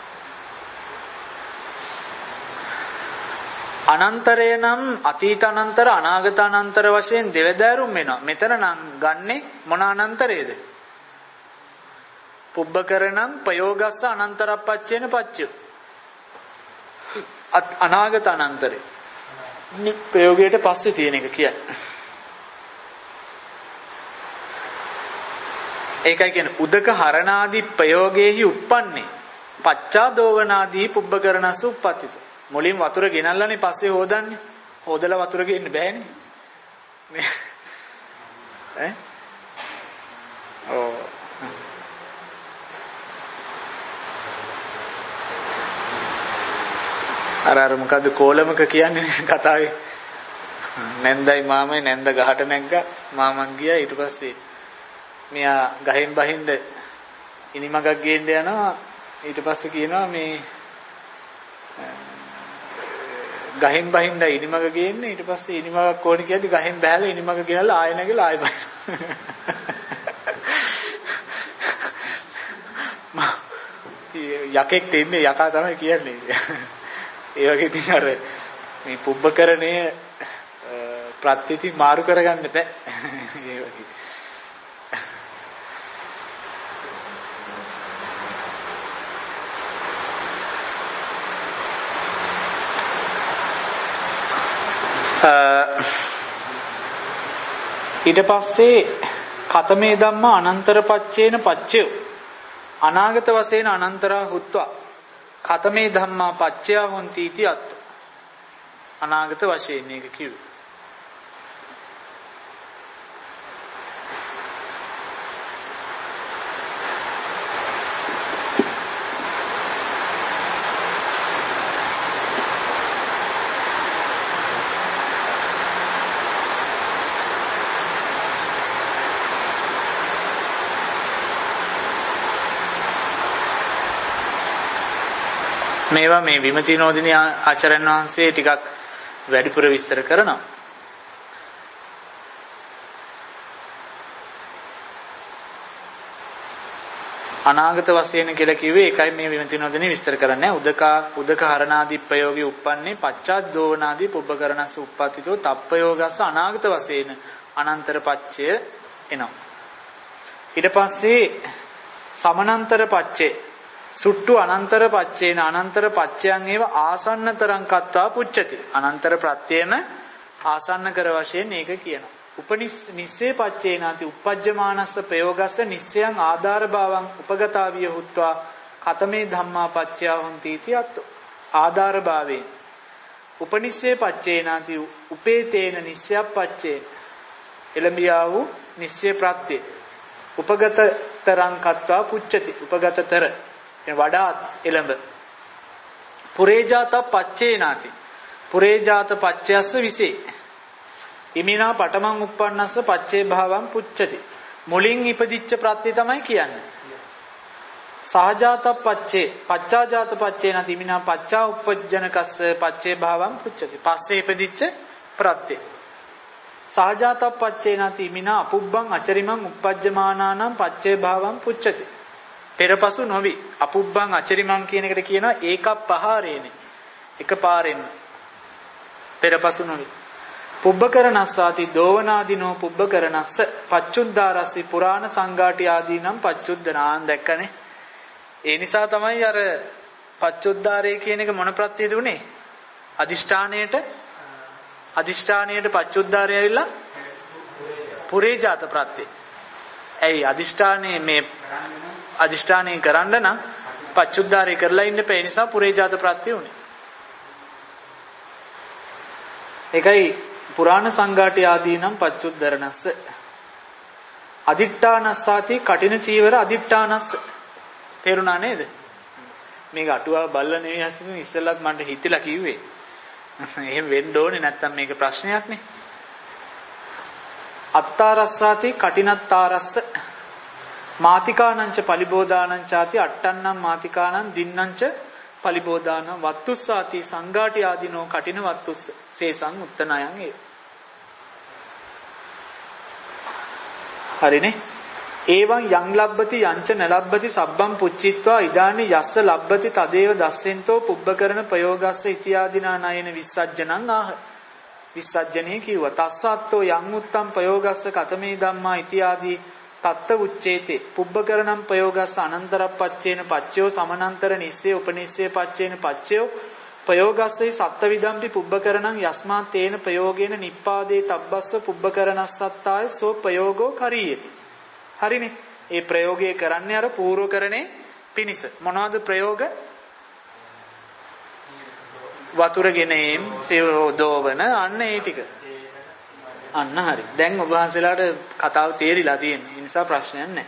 අනන්තරය නම් අතීත අනන්තර අනාගත අනන්තර වශයෙන් දෙවදෑරුම් වෙනවා. මෙතන නම් ගන්නෙ මොන අනන්තරයේද? පුබ්බකරණං ප්‍රයෝගස්ස අනන්තරප්පච්චේන පච්චය. අනාගත අනන්තරේ. ප්‍රයෝගයට පස්සේ තියෙන එක කියන්නේ. ඒකයි කියන්නේ උදක හරණාදී ප්‍රයෝගයේහි උප්පන්නේ පච්චා දෝවනාදී පුබ්බකරණස්ස උප්පත්තිත. මුලින් වතුර ගෙනල්ලානේ පස්සේ හොදන්නේ. හොදලා වතුර ගෙන්න බෑනේ. ඈ? ඔව්. අර අර මොකද්ද කොලමක කියන්නේ කතාවේ. නැන්දයි මාමයි නැන්ද ගහට නැග්ගා. මාමන් ගියා ඊට පස්සේ මෙයා ගහෙන් බහින්ද ඉනිමගක් ගේන්න යනවා. ඊට පස්සේ කියනවා මේ ගහෙන් බහින්ද ඉනිමග ගේන්න. ඊට පස්සේ ඉනිමගක් ඕනේ කියද්දි ගහෙන් බහැලා ඉනිමග ගෙනල්ලා ආයෙ නැගලා ආයෙ බහිනවා. යකෙක් ඉන්නේ යකා තමයි කියන්නේ. ඒ වගේ ඉතින් අර මේ පුබ්බකරණයේ ප්‍රත්‍යති මාරු කරගන්න බෑ. ඒ වගේ. ඊට පස්සේ කතමේ ධම්මා අනන්තර පච්චේන පච්චයෝ අනාගත වශයෙන් අනන්තරා හුත්වා කතමේ ධම්මා පච්චය හොಂತಿ इति අත් අනාගත වශයෙන් මේක කිව්වේ. මේවා මේ විමති නෝදිනී ආචාර්යන් වහන්සේ ටිකක් වැඩිපුර විස්තර කරනවා. අනාගත වශයෙන් කියලා කිව්වේ ඒකයි මේ විමති නෝදිනී විස්තර කරන්නේ. උදකා උදක හරණාදී ප්‍රයෝගී uppන්නේ පච්චාද්දෝවනාදී පුබ්බකරණස්ස උප්පත්තිතෝ තප්පයෝගස්ස අනාගත වශයෙන් අනන්තර පච්චය එනවා. ඊට පස්සේ සමනන්තර පච්චේ සුට්ටු අනන්තර පච්චේන අනන්තර පච්චයන් ඒව ආසන්නතරං කත්වා පුච්චති. අනන්තර ප්‍රත්‍යයම ආසන්න කර වශයෙන් මේක කියනවා. උපනිස් නිස්සේ පච්චේනාති uppajjamaනස්ස ප්‍රයෝගස්ස නිස්සයන් ආධාර භාවං උපගතාවිය හුත්වා කතමේ ධම්මා පච්චයා හොಂತಿ इति අත්තෝ. ආධාර භාවයෙන් උපනිස්සේ පච්චේනාති උපේතේන නිස්සයප්පච්චේ එළඹියා වූ නිස්සය ප්‍රත්‍ය උපගතතරං කତ୍වා පුච්චති. උපගතතර වඩාත් එළඹ පුරේජාත පච්චේනාති පුරේජාත පච්චයස්ස විසේ ඉමිනා පඨමං uppannස්ස පච්චේ භාවං පුච්චති. මුලින් ඉපදිච්ච ප්‍රත්‍ය තමයි කියන්නේ. සහජාත පච්චේ පච්චාජාත පච්චේනාති ඉමිනා පච්චා උපජ්ජනකස්ස පච්චේ භාවං පුච්චති. පස්සේ ඉපදිච්ච ප්‍රත්‍ය. සහජාත පච්චේනාති ඉමිනා අපුබ්බං අචරිමං uppajjamaanaනම් පච්චේ භාවං පුච්චති. පෙරපසු නොවි අපුබ්බං අචරිමං කියන එකට කියනවා ඒකප්පහාරේනේ. එකපාරෙන් පෙරපසු නොවි. පුබ්බකරණස්සාති දෝවනාදීනෝ පුබ්බකරණස්ස පච්චුද්දාරස්සි පුරාණ සංඝාටි ආදීනම් පච්චුද්දනාන් දැක්කනේ. ඒ නිසා තමයි අර පච්චුද්දාරේ කියන එක මොන ප්‍රත්‍යයද උනේ? අදිෂ්ඨාණයට අදිෂ්ඨාණයට පච්චුද්දාරය ඇවිල්ලා පුරේජාත ප්‍රත්‍ය. ඇයි අදිෂ්ඨානේ මේ අදිෂ්ඨානේ කරන්න නම් පච්චුද්දාරේ කරලා ඉන්න පේ නිසා පුරේජාත ප්‍රත්‍ය උනේ. ඒකයි පුරාණ සංඝාටි ආදීනම් පච්චුද්දරණස්ස අදිට්ඨානස්සාති කටින චීවර අදිට්ඨානස්ස. තේරුණා නේද? මේක අටුවා බල්ල නෙවෙයි හසිනු ඉස්සෙල්ලත් මන්ට හිතලා කිව්වේ. එහෙම වෙන්න ඕනේ නැත්තම් මේක ප්‍රශ්නයක් නේ. අත්තාරස්සාති කටිනත්තාරස්ස මාතිකානංච පලිබෝධානං ചാති අට්ටන්නම් මාතිකානං දින්නංච පලිබෝධාන වත්තුස්සාති සංඝාටි ආදීනෝ කටින වත්තුස්ස සේසං උත්තනයන් ඒ. හරිනේ. ඒවං යං ලබ්බති යංච නලබ්බති සබ්බම් පුච්චිත්වා ඉදානි යස්ස ලබ්බති තදේව දස්සෙන්තෝ පුබ්බකරණ ප්‍රයෝගස්ස ඉතියාදිනා නයන විස්සජ්ජනං ආහ. විස්සජ්ජනේ කිව්වා. තස්සත්තෝ යං උත්තම් ප්‍රයෝගස්ස කතමේ ධම්මා ඉතියාදී තත්ත උච්චේතේ පුබ්බකරණම් ප්‍රයෝගස්ස අනන්තරප්පච්චේන පච්චයෝ සමනන්තර නිස්සේ උපනිස්සේ පච්චේන පච්චයෝ ප්‍රයෝගස්සේ සත්ත්වවිදම්පි පුබ්බකරණං යස්මා තේන ප්‍රයෝගේන නිප්පාදේ තබ්බස්ස පුබ්බකරණස්සත්තාය සෝ ප්‍රයෝගෝ කරීයති. හරිනේ. ඒ ප්‍රයෝගය කරන්නේ අර පූර්වකරණේ පිනිස. මොනවද ප්‍රයෝග? වතුර ගෙනීම්, සේවදෝවන අන්න ඒ ටික. අන්න හරි. දැන් ඔබ වහන්සේලාට කතාව තේරිලා තියෙනවා. ඒ නිසා ප්‍රශ්නයක් නැහැ.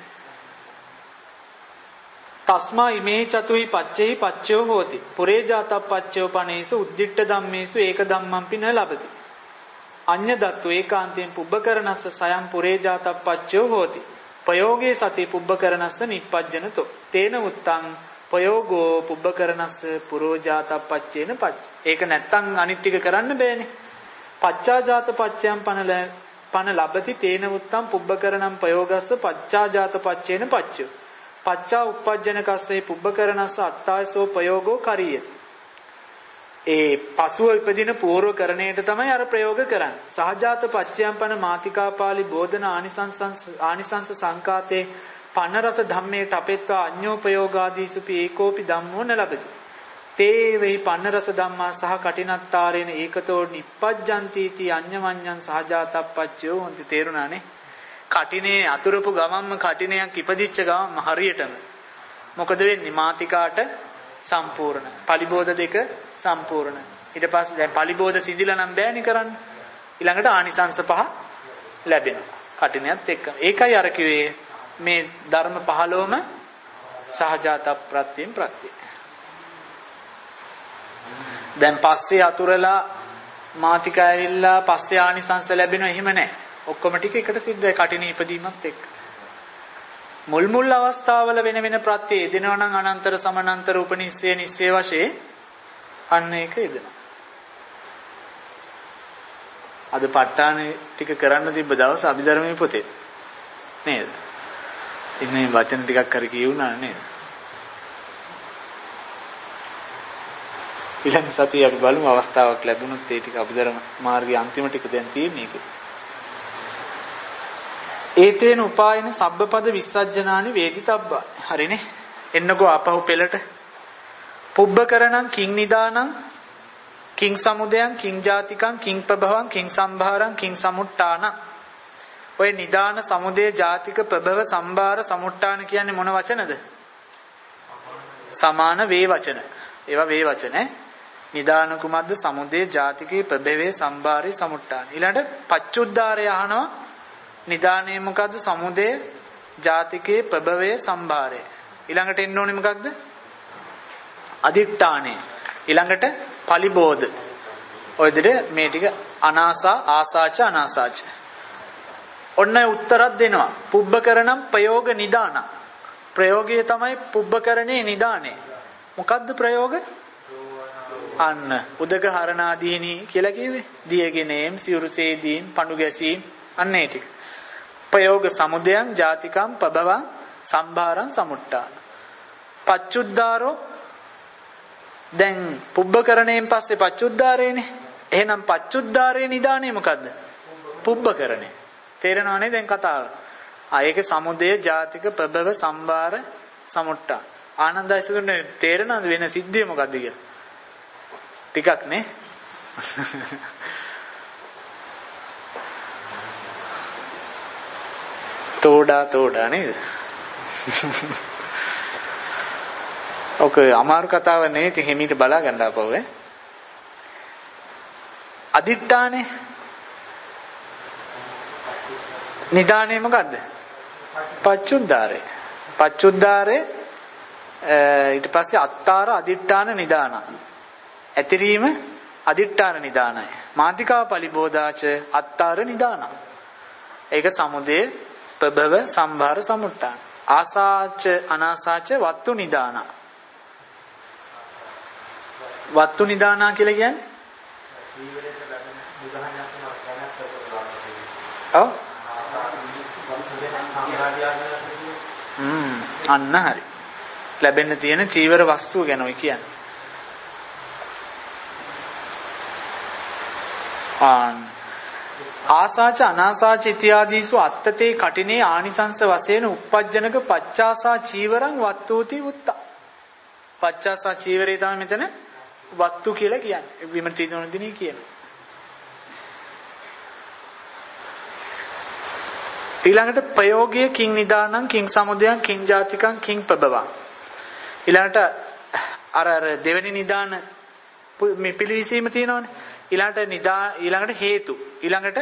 තස්මා ඉමේ චතුයි පච්චේහි පච්චයෝ හෝති. පුරේජාතප්පච්චයෝ පනේසු උද්දිට්ඨ ධම්මේසු ඒක ධම්මම්පි න ලබති. අඤ්ඤ දත්තු ඒකාන්තයෙන් පුබ්බකරණස්ස සයම් පුරේජාතප්පච්චයෝ හෝති. ප්‍රයෝගේ සති පුබ්බකරණස්ස නිප්පජ්ජනතෝ. තේන උත්තං ප්‍රයෝගෝ පුබ්බකරණස්ස පුරෝජාතප්පච්චේන පච්ච. ඒක නැත්තම් අනිත් ටික කරන්න බෑනේ. පච්චාජාත පච්චයන් පන පන ලබති තේන උත්තම් පුබ්බකරණම් ප්‍රයෝගස්ස පච්චාජාත පච්චේන පච්චයෝ. පච්චා උප්පජ්ජනකස්සේ පුබ්බකරණස්ස අත්තායසෝ ප්‍රයෝගෝ කරියති. ඒ පසුව ඉපදින පූර්ව කරණයට තමයි අර ප්‍රයෝග කරන්නේ. සහජාත පච්චයන් පන මාතිකාපාලි බෝධන ආනිසංස ආනිසංස සංකාතේ පනරස ධම්මේ තපෙත්වා අඤ්ඤෝ ප්‍රයෝගාදීසුපි ඒකෝපි ධම්මෝ න ලබති. තේ වෙහි පන්නරස ධම්මා සහ කටිනත්තාරේන ඒකතෝ නිප්පජ්ජಂತಿ ති අඤ්ඤමඤ්ඤං සහජාතප්පච්චයෝ හොන්ති. තේරුණානේ? කටිනේ අතුරුපු ගමම්ම කටිනයක් ඉපදිච්ච ගමම්ම හරියටම මොකද වෙන්නේ? මාතිකාට සම්පූර්ණ, පලිබෝධ දෙක සම්පූර්ණ. ඊට පස්සේ දැන් පලිබෝධ සිඳිලා නම් බෑනේ කරන්න. ඊළඟට ආනිසංස පහ ලැබෙනවා කටිනයත් එක්ක. ඒකයි අර කිව්වේ මේ ධර්ම පහළොවම සහජාත ප්‍රත්‍යයෙන් ප්‍රත්‍ය. දැන් පස්සේ අතුරලා මාතිකා ඇවිල්ලා පස්සේ ආනිසංස ලැබෙනවා එහෙම නැහැ. ඔක්කොම ටික එකට සිද්ධයි කටිනේ ඉපදීමත් එක්ක. මුල් මුල් අවස්ථාවල වෙන වෙන ප්‍රත්‍ය එදිනවා නම් අනන්තර සමානන්තර උපනිස්සේ නිස්සේ වශයෙන් අන්න ඒක යෙදෙනවා. අද ප ဋ ාණේ ටික කරන්න තිබ්බ දවස් අභිධර්මයේ පොතේ නේද? ඉන්නේ වචන ටිකක් හරි කියුණා නේද? ඊළඟ සතියේ අපි බලමු අවස්ථාවක් ලැබුණොත් ඒ ටික අභිධර්ම මාර්ගයේ අන්තිම ටික දැන් තියෙන්නේ ඒක. ඒතේන උපායන සබ්බපද විස්සජ්ජනානි වේදිතබ්බා. හරිනේ. එන්නකෝ ආපහු පෙළට. පුබ්බකරණං කිං නිදානං කිං සමුදයං කිං ජාතිකං කිං ප්‍රභවං කිං සම්භාරං කිං සමුට්ටාන. ඔය නිදාන සමුදය ජාතික ප්‍රභව සම්භාර සමුට්ටාන කියන්නේ මොන වචනද? සමාන වේ වචන. ඒවා වේ වචන ඈ. නිදාන කුමද්ද? සමුදය ජාතිකේ ප්‍රභවේ සම්භාරේ සමුට්ටාන. ඊළඟට පච්චුද්දාරය අහනවා. නිදානේ මොකද්ද? සමුදය ජාතිකේ ප්‍රභවේ සම්භාරේ. ඊළඟට එන්න ඕනේ මොකක්ද? අදිට්ඨානේ. ඊළඟට පලිබෝධ. ඔය දෙක මේ ටික අනාසා ආසාච අනාසාච. ඔන්න උත්තරයක් දෙනවා. පුබ්බකරණම් ප්‍රයෝග නිදාන. ප්‍රයෝගය තමයි පුබ්බකරණේ නිදානේ. මොකද්ද ප්‍රයෝග? අන්න උදක හරණාදීනි කියලා කිව්වේ. දියගෙනේම් සිවුරුසේදීන් පඳු ගැසීම් අන්න ඒ ටික. ප්‍රයෝග සමුදයං ජාතිකම් පබවං සම්භාරං සමුට්ටාන. පච්චුද්දාරෝ දැන් පුබ්බකරණයෙන් පස්සේ පච්චුද්දාරේනේ. එහෙනම් පච්චුද්දාරේ නිදානේ මොකද්ද? පුබ්බකරණේ. තේරෙනව නේද දැන් කතාව? ආ ඒකේ සමුදය ජාතික ප්‍රභව සම්භාර සමුට්ටාන. ආනන්දයිසුනේ තේරෙනවද වෙන සිද්ධිය මොකද්ද කියලා? ටිකක් නේ. තෝඩා තෝඩා නේද? ඔක අමාරු කතාවක් නෙවෙයි. ඉතින් හිමීට බලා ගන්න ආපහු ඈ. අදිට්ඨානේ නිදානේ මොකද්ද? පච්චුද්දාරේ. පච්චුද්දාරේ ඊට පස්සේ අත්තාර අදිට්ඨාන නිදාන. ඇතිරීම අදිට්ඨාන නිදානයි. මාතිකා පලිබෝධාච අත්තාර නිදාන. ඒක සමුදේ ප්‍රභව සම්භාර සමුට්ටාන. ආසාච අනාසාච වත්තු නිදාන. වත්තු නිදානා කියලා කියන්නේ ඔව් හ්ම් අන්න හරි. ලැබෙන්න තියෙන චීවර වස්තුව ගැන ඔය කියන්නේ. ආන් ආසාච අනාසාච ඉත්‍යාදීසු අත්තතේ කටිනේ ආනිසංස වශයෙන් උප්පජ්ජනක පච්චාසා චීවරං වත්තෝති උත්තා. පච්චාසා චීවරේ තමයි මෙතන වත්තු කියලා කියන්නේ. විමති තුනදිනේ කියනවා. ඊළඟට ප්‍රයෝගයේ කිං නිදානං කිං සමුදයං කිං ජාතිකං කිං ප්‍රභවං. ඊළඟට අර අර දෙවෙනි නිදාන මේ පිළිවිසීම තියෙනවනේ. ඊළඟට නිදා ඊළඟට හේතු ඊළඟට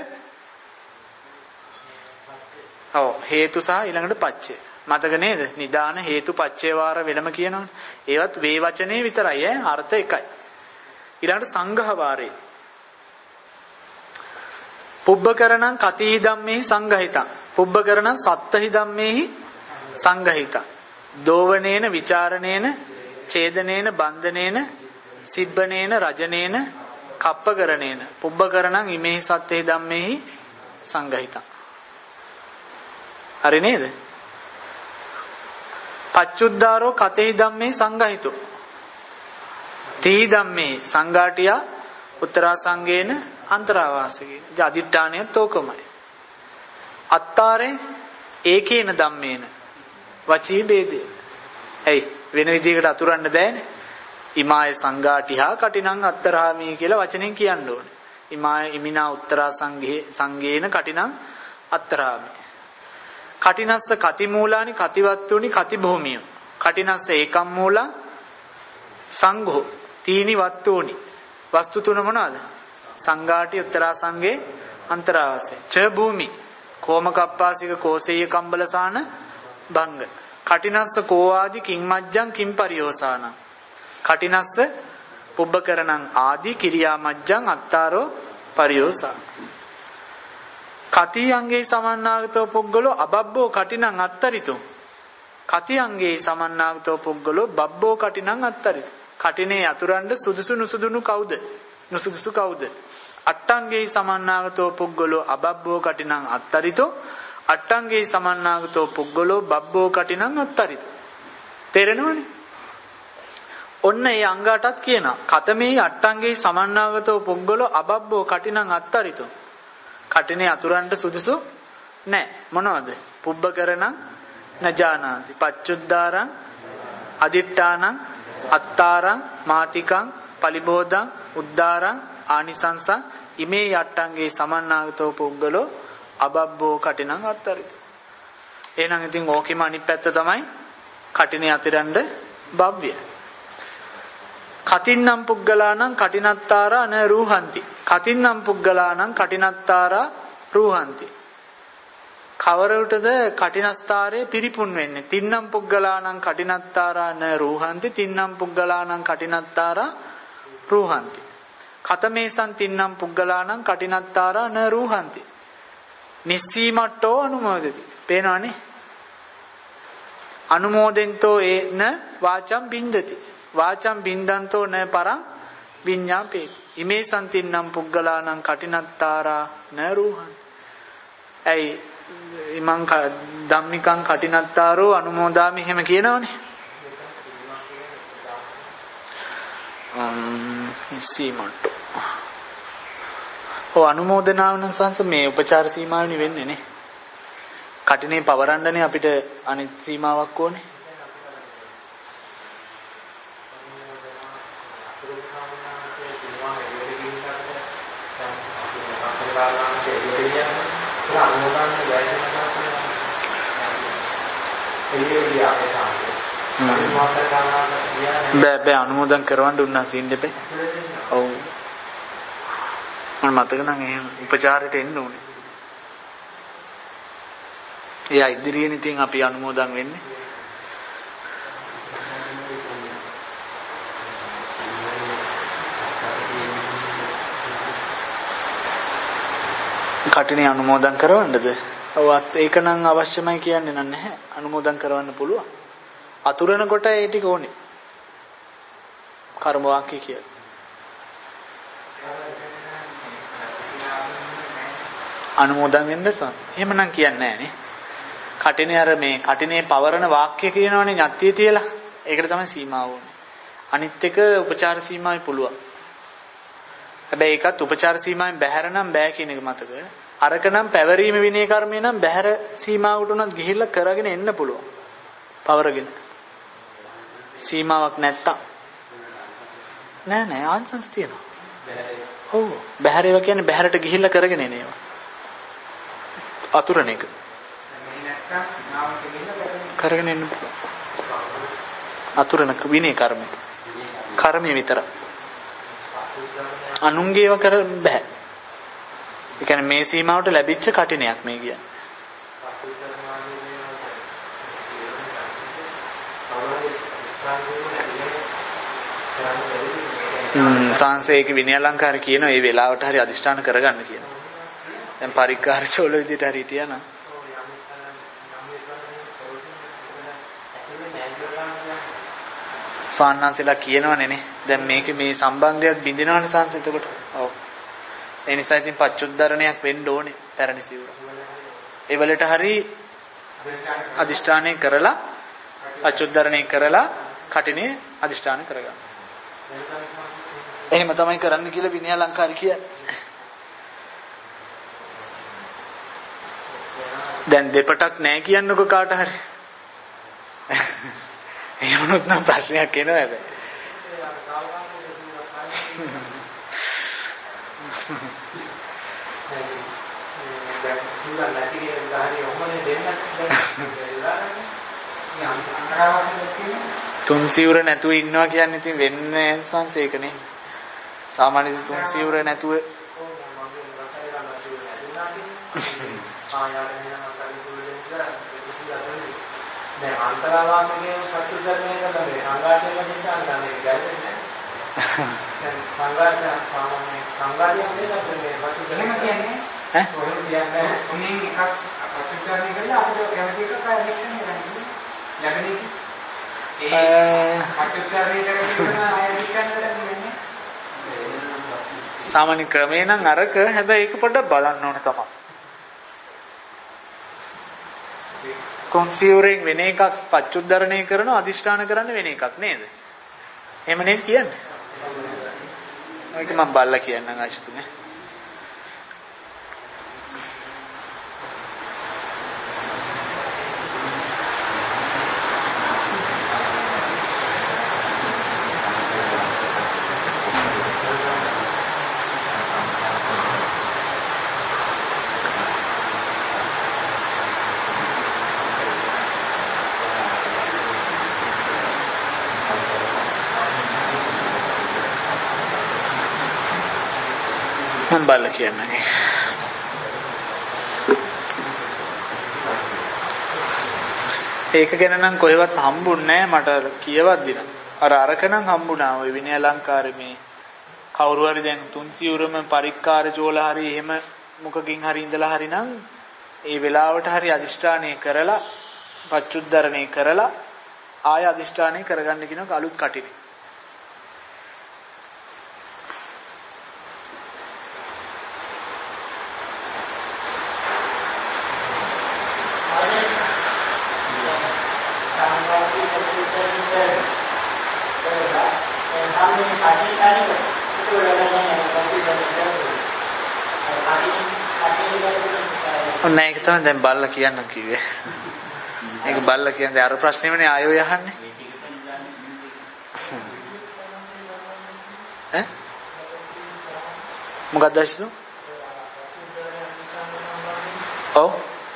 ඔව් හේතු සහ ඊළඟට පච්චය. මතක නේද? නිදාන හේතු පච්චය වාර වෙනම කියනවනේ. ඒවත් වේ වචනේ විතරයි ඈ අර්ථ එකයි. ඊළඟට සංඝහ වාරේ. පුබ්බකරණං කතිහි ධම්මේහි සංඝහිතං. පුබ්බකරණං සත්තහි ධම්මේහි සංඝහිතං. දෝවනේන විචාරණේන ඡේදනේන බන්ධනේන සිබ්බනේන රජනේන කප්පකරණේන පුබ්බකරණං ඉමේහි සත්තහි ධම්මේහි සංඝහිතං. හරි නේද? පච්චුද්දාරෝ කතෙහි ධම්මේ සංඝහිතෝ. තී ධම්මේ සංඝාටියා උත්තරා සංගේන අන්තරාවාසකේ. අදිඨාණයත් ඕකමයි. අත්තාරේ ඒකේන ධම්මේන වචී ભેදේ. ඇයි වෙන විදිහකට අතුරන්න බෑනේ. ඉමාය සංඝාටිහා කටිනං අත්තරාමී කියලා වචනෙන් කියන්න ඕනේ. ඉමාය ඉමිනා උත්තරා සංඝේ සංගේන කටිනං අත්තරාමී. කටිනස්ස කති මූලානි කතිවත්තුනි කති භූමිය. කටිනස්ස ඒකම් මූලං සංඝෝ තීනි වත්තුනි. වස්තු තුන මොනවාද? සංඝාටි උත්තරා සංගේ අන්තරාවාසය. ච භූමි කෝම කප්පාසික කෝසෙය කම්බලසාන භංග. කටිනස්ස කෝආදි කිං මජ්ජං කිං පරියෝසාන. කටිනස්ස පුබ්බකරණං ආදි කිරියා මජ්ජං අත්තාරෝ පරියෝසාන. කති අංගේ සමන්නාගතෝ පුද්ගලෝ අබබ්බෝ කටිනං අත්තරිතෝ. කති අංගේ සමන්නාගතෝ පුද්ගලෝ බබ්බෝ කටිනං අත්තරිතෝ. කටිනේ අතුරන්ඩ සුදුසු නුසුදුනු කවුද? නුසුදුසු කවුද? අට්ටංගෙහි සමන්නාගතෝ පුද්ගලෝ අබබ්බෝ කටිනං අත්තරිතෝ අට්ටංගෙහි සමන්නාගතෝ පුද්ගලෝ බබ්බෝ කටිනං අත්තරිතෝ. තේරෙනවනේ? ඔන්න ඒ අංග අටත් කියනවා. කතමේ අට්ටංගෙහි සමන්නාගතෝ පුද්ගලෝ අබබ්බෝ කටිනං අත්තරිතෝ. කටිනේ අතුරන්ට සුදුසු නැහැ. මොනවද? පුබ්බකරණං නජානාති පච්චුද්දාරං අදිට්ඨානං අත්තාරං මාතිකං පලිබෝධං උද්දාරං ආනිසංසං ඉමේ යට්ටංගේ සමන්නාගතෝ පුද්ගලෝ අබබ්බෝ කටිනං අත්තරිතෝ. එහෙනම් ඉතින් ඕකෙම අනිත් පැත්ත තමයි කටිනේ අතිරන්න බබ්බය. කතින්නම් පුද්ගලානම් කටිනත්තාරා න රූහන්ති. කතින්නම් පුද්ගලානම් කටිනත්තාරා රූහන්ති. කවරටද කටිනස්තරේ පිරිපුන් වෙන්නේ? තින්නම් පුද්ගලානම් කටිනත්තාරා න රූහන්ති. තින්නම් පුද්ගලානම් කටිනත්තාරා රූහන්ති. කතමේසං තින්නම් පුද්ගලානම් කටිනත්තාරා න රූහන්ති. නිස්සීමට්ටෝ අනුමෝදති. පේනවනේ? අනුමෝදෙන්තෝ ඒන වාචම් බින්දති. වාචම් බින්දන්තෝ න පරං විඤ්ඤාපේති. ඉමේ සම්තින්නම් පුද්ගලානම් කටිනත්තාරා න රූහන්ති. ඇයි ඉමං ධම්මිකං කටිනත්තාරෝ අනුමෝදාමි එහෙම කියනවනේ. ම්ම් සීමට්ටෝ. ඔව් අනුමෝදනාව නම් සංස මේ උපචාර සීමාවනේ වෙන්නේ නේ. කටිනේ පවරන්නනේ අපිට අනිත් සීමාවක් ඕනේ. බෑ බෑ අනුමෝදන් කරවන්න උන්නා සීන් දෙපේ. ඔව් මම මතක නම් එහෙම උපචාරයට එන්න ඕනේ. එයා ඉදිරියෙන් ඉතින් අපි අනුමෝදන් වෙන්නේ. කටිනේ අනුමෝදන් කරවන්නද? ඔව් ඒක නම් අවශ්‍යමයි කියන්නේ නැහැ. අනුමෝදන් කරවන්න පුළුවන්. අතුරන කොට ඒ ටික ඕනේ. කර්ම වාක්‍ය කියලා. අනුමෝදන් වෙන්න සංස. එහෙමනම් කියන්නේ නැහැ නේ. කටිනේ අර මේ කටිනේ පවරන වාක්‍ය කියනවනේ ඤත්තිය තියලා. ඒකට තමයි සීමාව ඕනේ. අනිත් එක උපචාර සීමාවයි පුළුවන්. හැබැයි ඒකත් උපචාර සීමාවෙන් බැහැර නම් බෑ කියන එක මතක. අරක නම් පැවරීම විනය කර්මය නම් බැහැර සීමාවට උනත් ගිහිල්ලා කරගෙන එන්න පුළුවන්. පවරගෙන. සීමාවක් නැත්තම් නෑ නෑ ආංශංශ තියෙනවා. ඔව් බැහැර ඒවා කියන්නේ බැහැරට ගිහිල්ලා කරගෙන එන ඒවා. අතුරන එක. කරගෙන එන්න පුළුවන්. අතුරන විනය කර්මය. කර්මය විතර. අනුන්ගේව කර බෑ. ඒ කියන්නේ මේ සීමාවට ලැබිච්ච කටිනයක් මේ කියන්නේ. හ්ම් සංසේක විනය අලංකාර කියන ඒ වෙලාවට හරි අදිෂ්ඨාන කරගන්න කියනවා. දැන් පරික්කාර චෝල විදිහට හරි හිටියා නම් සාන්නාසෙලා කියනවනේ නේ. දැන් මේකේ මේ සම්බන්ධයක් බින්දිනවනේ සංස එතකොට. ඔව්. ඒ නිසා ඉතින් පච්චුද්දරණයක් වෙන්න ඕනේ පැරණි සිවුර. ඒ වලට හරි අදිෂ්ඨානය කරලා පච්චුද්දරණය කරලා කටිනේ අදිෂ්ඨාන කරගන්න. එහෙම තමයි කරන්න කියලා විනය අලංකාර කියන්නේ. දැන් දෙපටක් නැහැ කියන්නකො කාට හරි. එහෙම වුණොත් නම් ප්‍රශ්නයක් එනවා හැබැයි. තුන් සිවුර නැතුව ඉන්නවා කියන්නේ ඉතින් වෙන්නේ සංසේකනේ. සාමාන්‍යයෙන් තුන් සිවුර නැතුව දැන් අන්තරාවාමයේ සත්‍ය ධර්මයේ තමයි සංඝාතයෙන් හිතාන්නේ නැහැ ගැලපෙන්නේ නැහැ. සංඝාතය සාමාන්‍ය සංඝාතයෙන් දෙන්නත් මේ සත්‍ය ධර්ම කියන්නේ ඈ කොහොමද කියන්නේ උනේ එකක් සත්‍ය ධර්මයේ කියලා අපිට කැමති එකක් ආයෙත් කරන්නේ. යන්නේ ඒ සත්‍ය ධර්මයේ කරන අය සාමාන්‍ය ක්‍රමේ නම් අරක හැබැයි ඒක පොඩ්ඩක් බලන්න ඕන තමයි. කොන්සියුරෙන් වෙන එකක් පච්චුද්ධරණය කරනවා අදිෂ්ඨාන කරන්න වෙන එකක් නේද? එහෙම නේද කියන්නේ? ඒක මම බල්ලා කියන්නම් ආශිතුනේ. මම බල්ලා කියන්නේ. ඒක ගැන නම් කොහෙවත් හම්බුන්නේ නැහැ මට කියවද්දි නම්. අර අරක නම් හම්බුණා ওই විනය අලංකාරේ මේ කවුරු හරි දැන් තුන්සියුරම පරික්කාර චෝල හරි එහෙම මොකකින් හරි ඉඳලා හරි නම් ඒ වෙලාවට හරි අදිෂ්ඨානය කරලා පච්චුද්ධරණය කරලා ආය අදිෂ්ඨානය කරගන්න කියන අලුත් කටිනේ. ඔන්න ඒක තමයි දැන් බල්ලා කියන්න කිව්වේ. ඒක බල්ලා කියන්නේ අර ප්‍රශ්නේමනේ ආයෝ යහන්නේ. ඈ මොකක්ද ඇස්තු? ඔව්.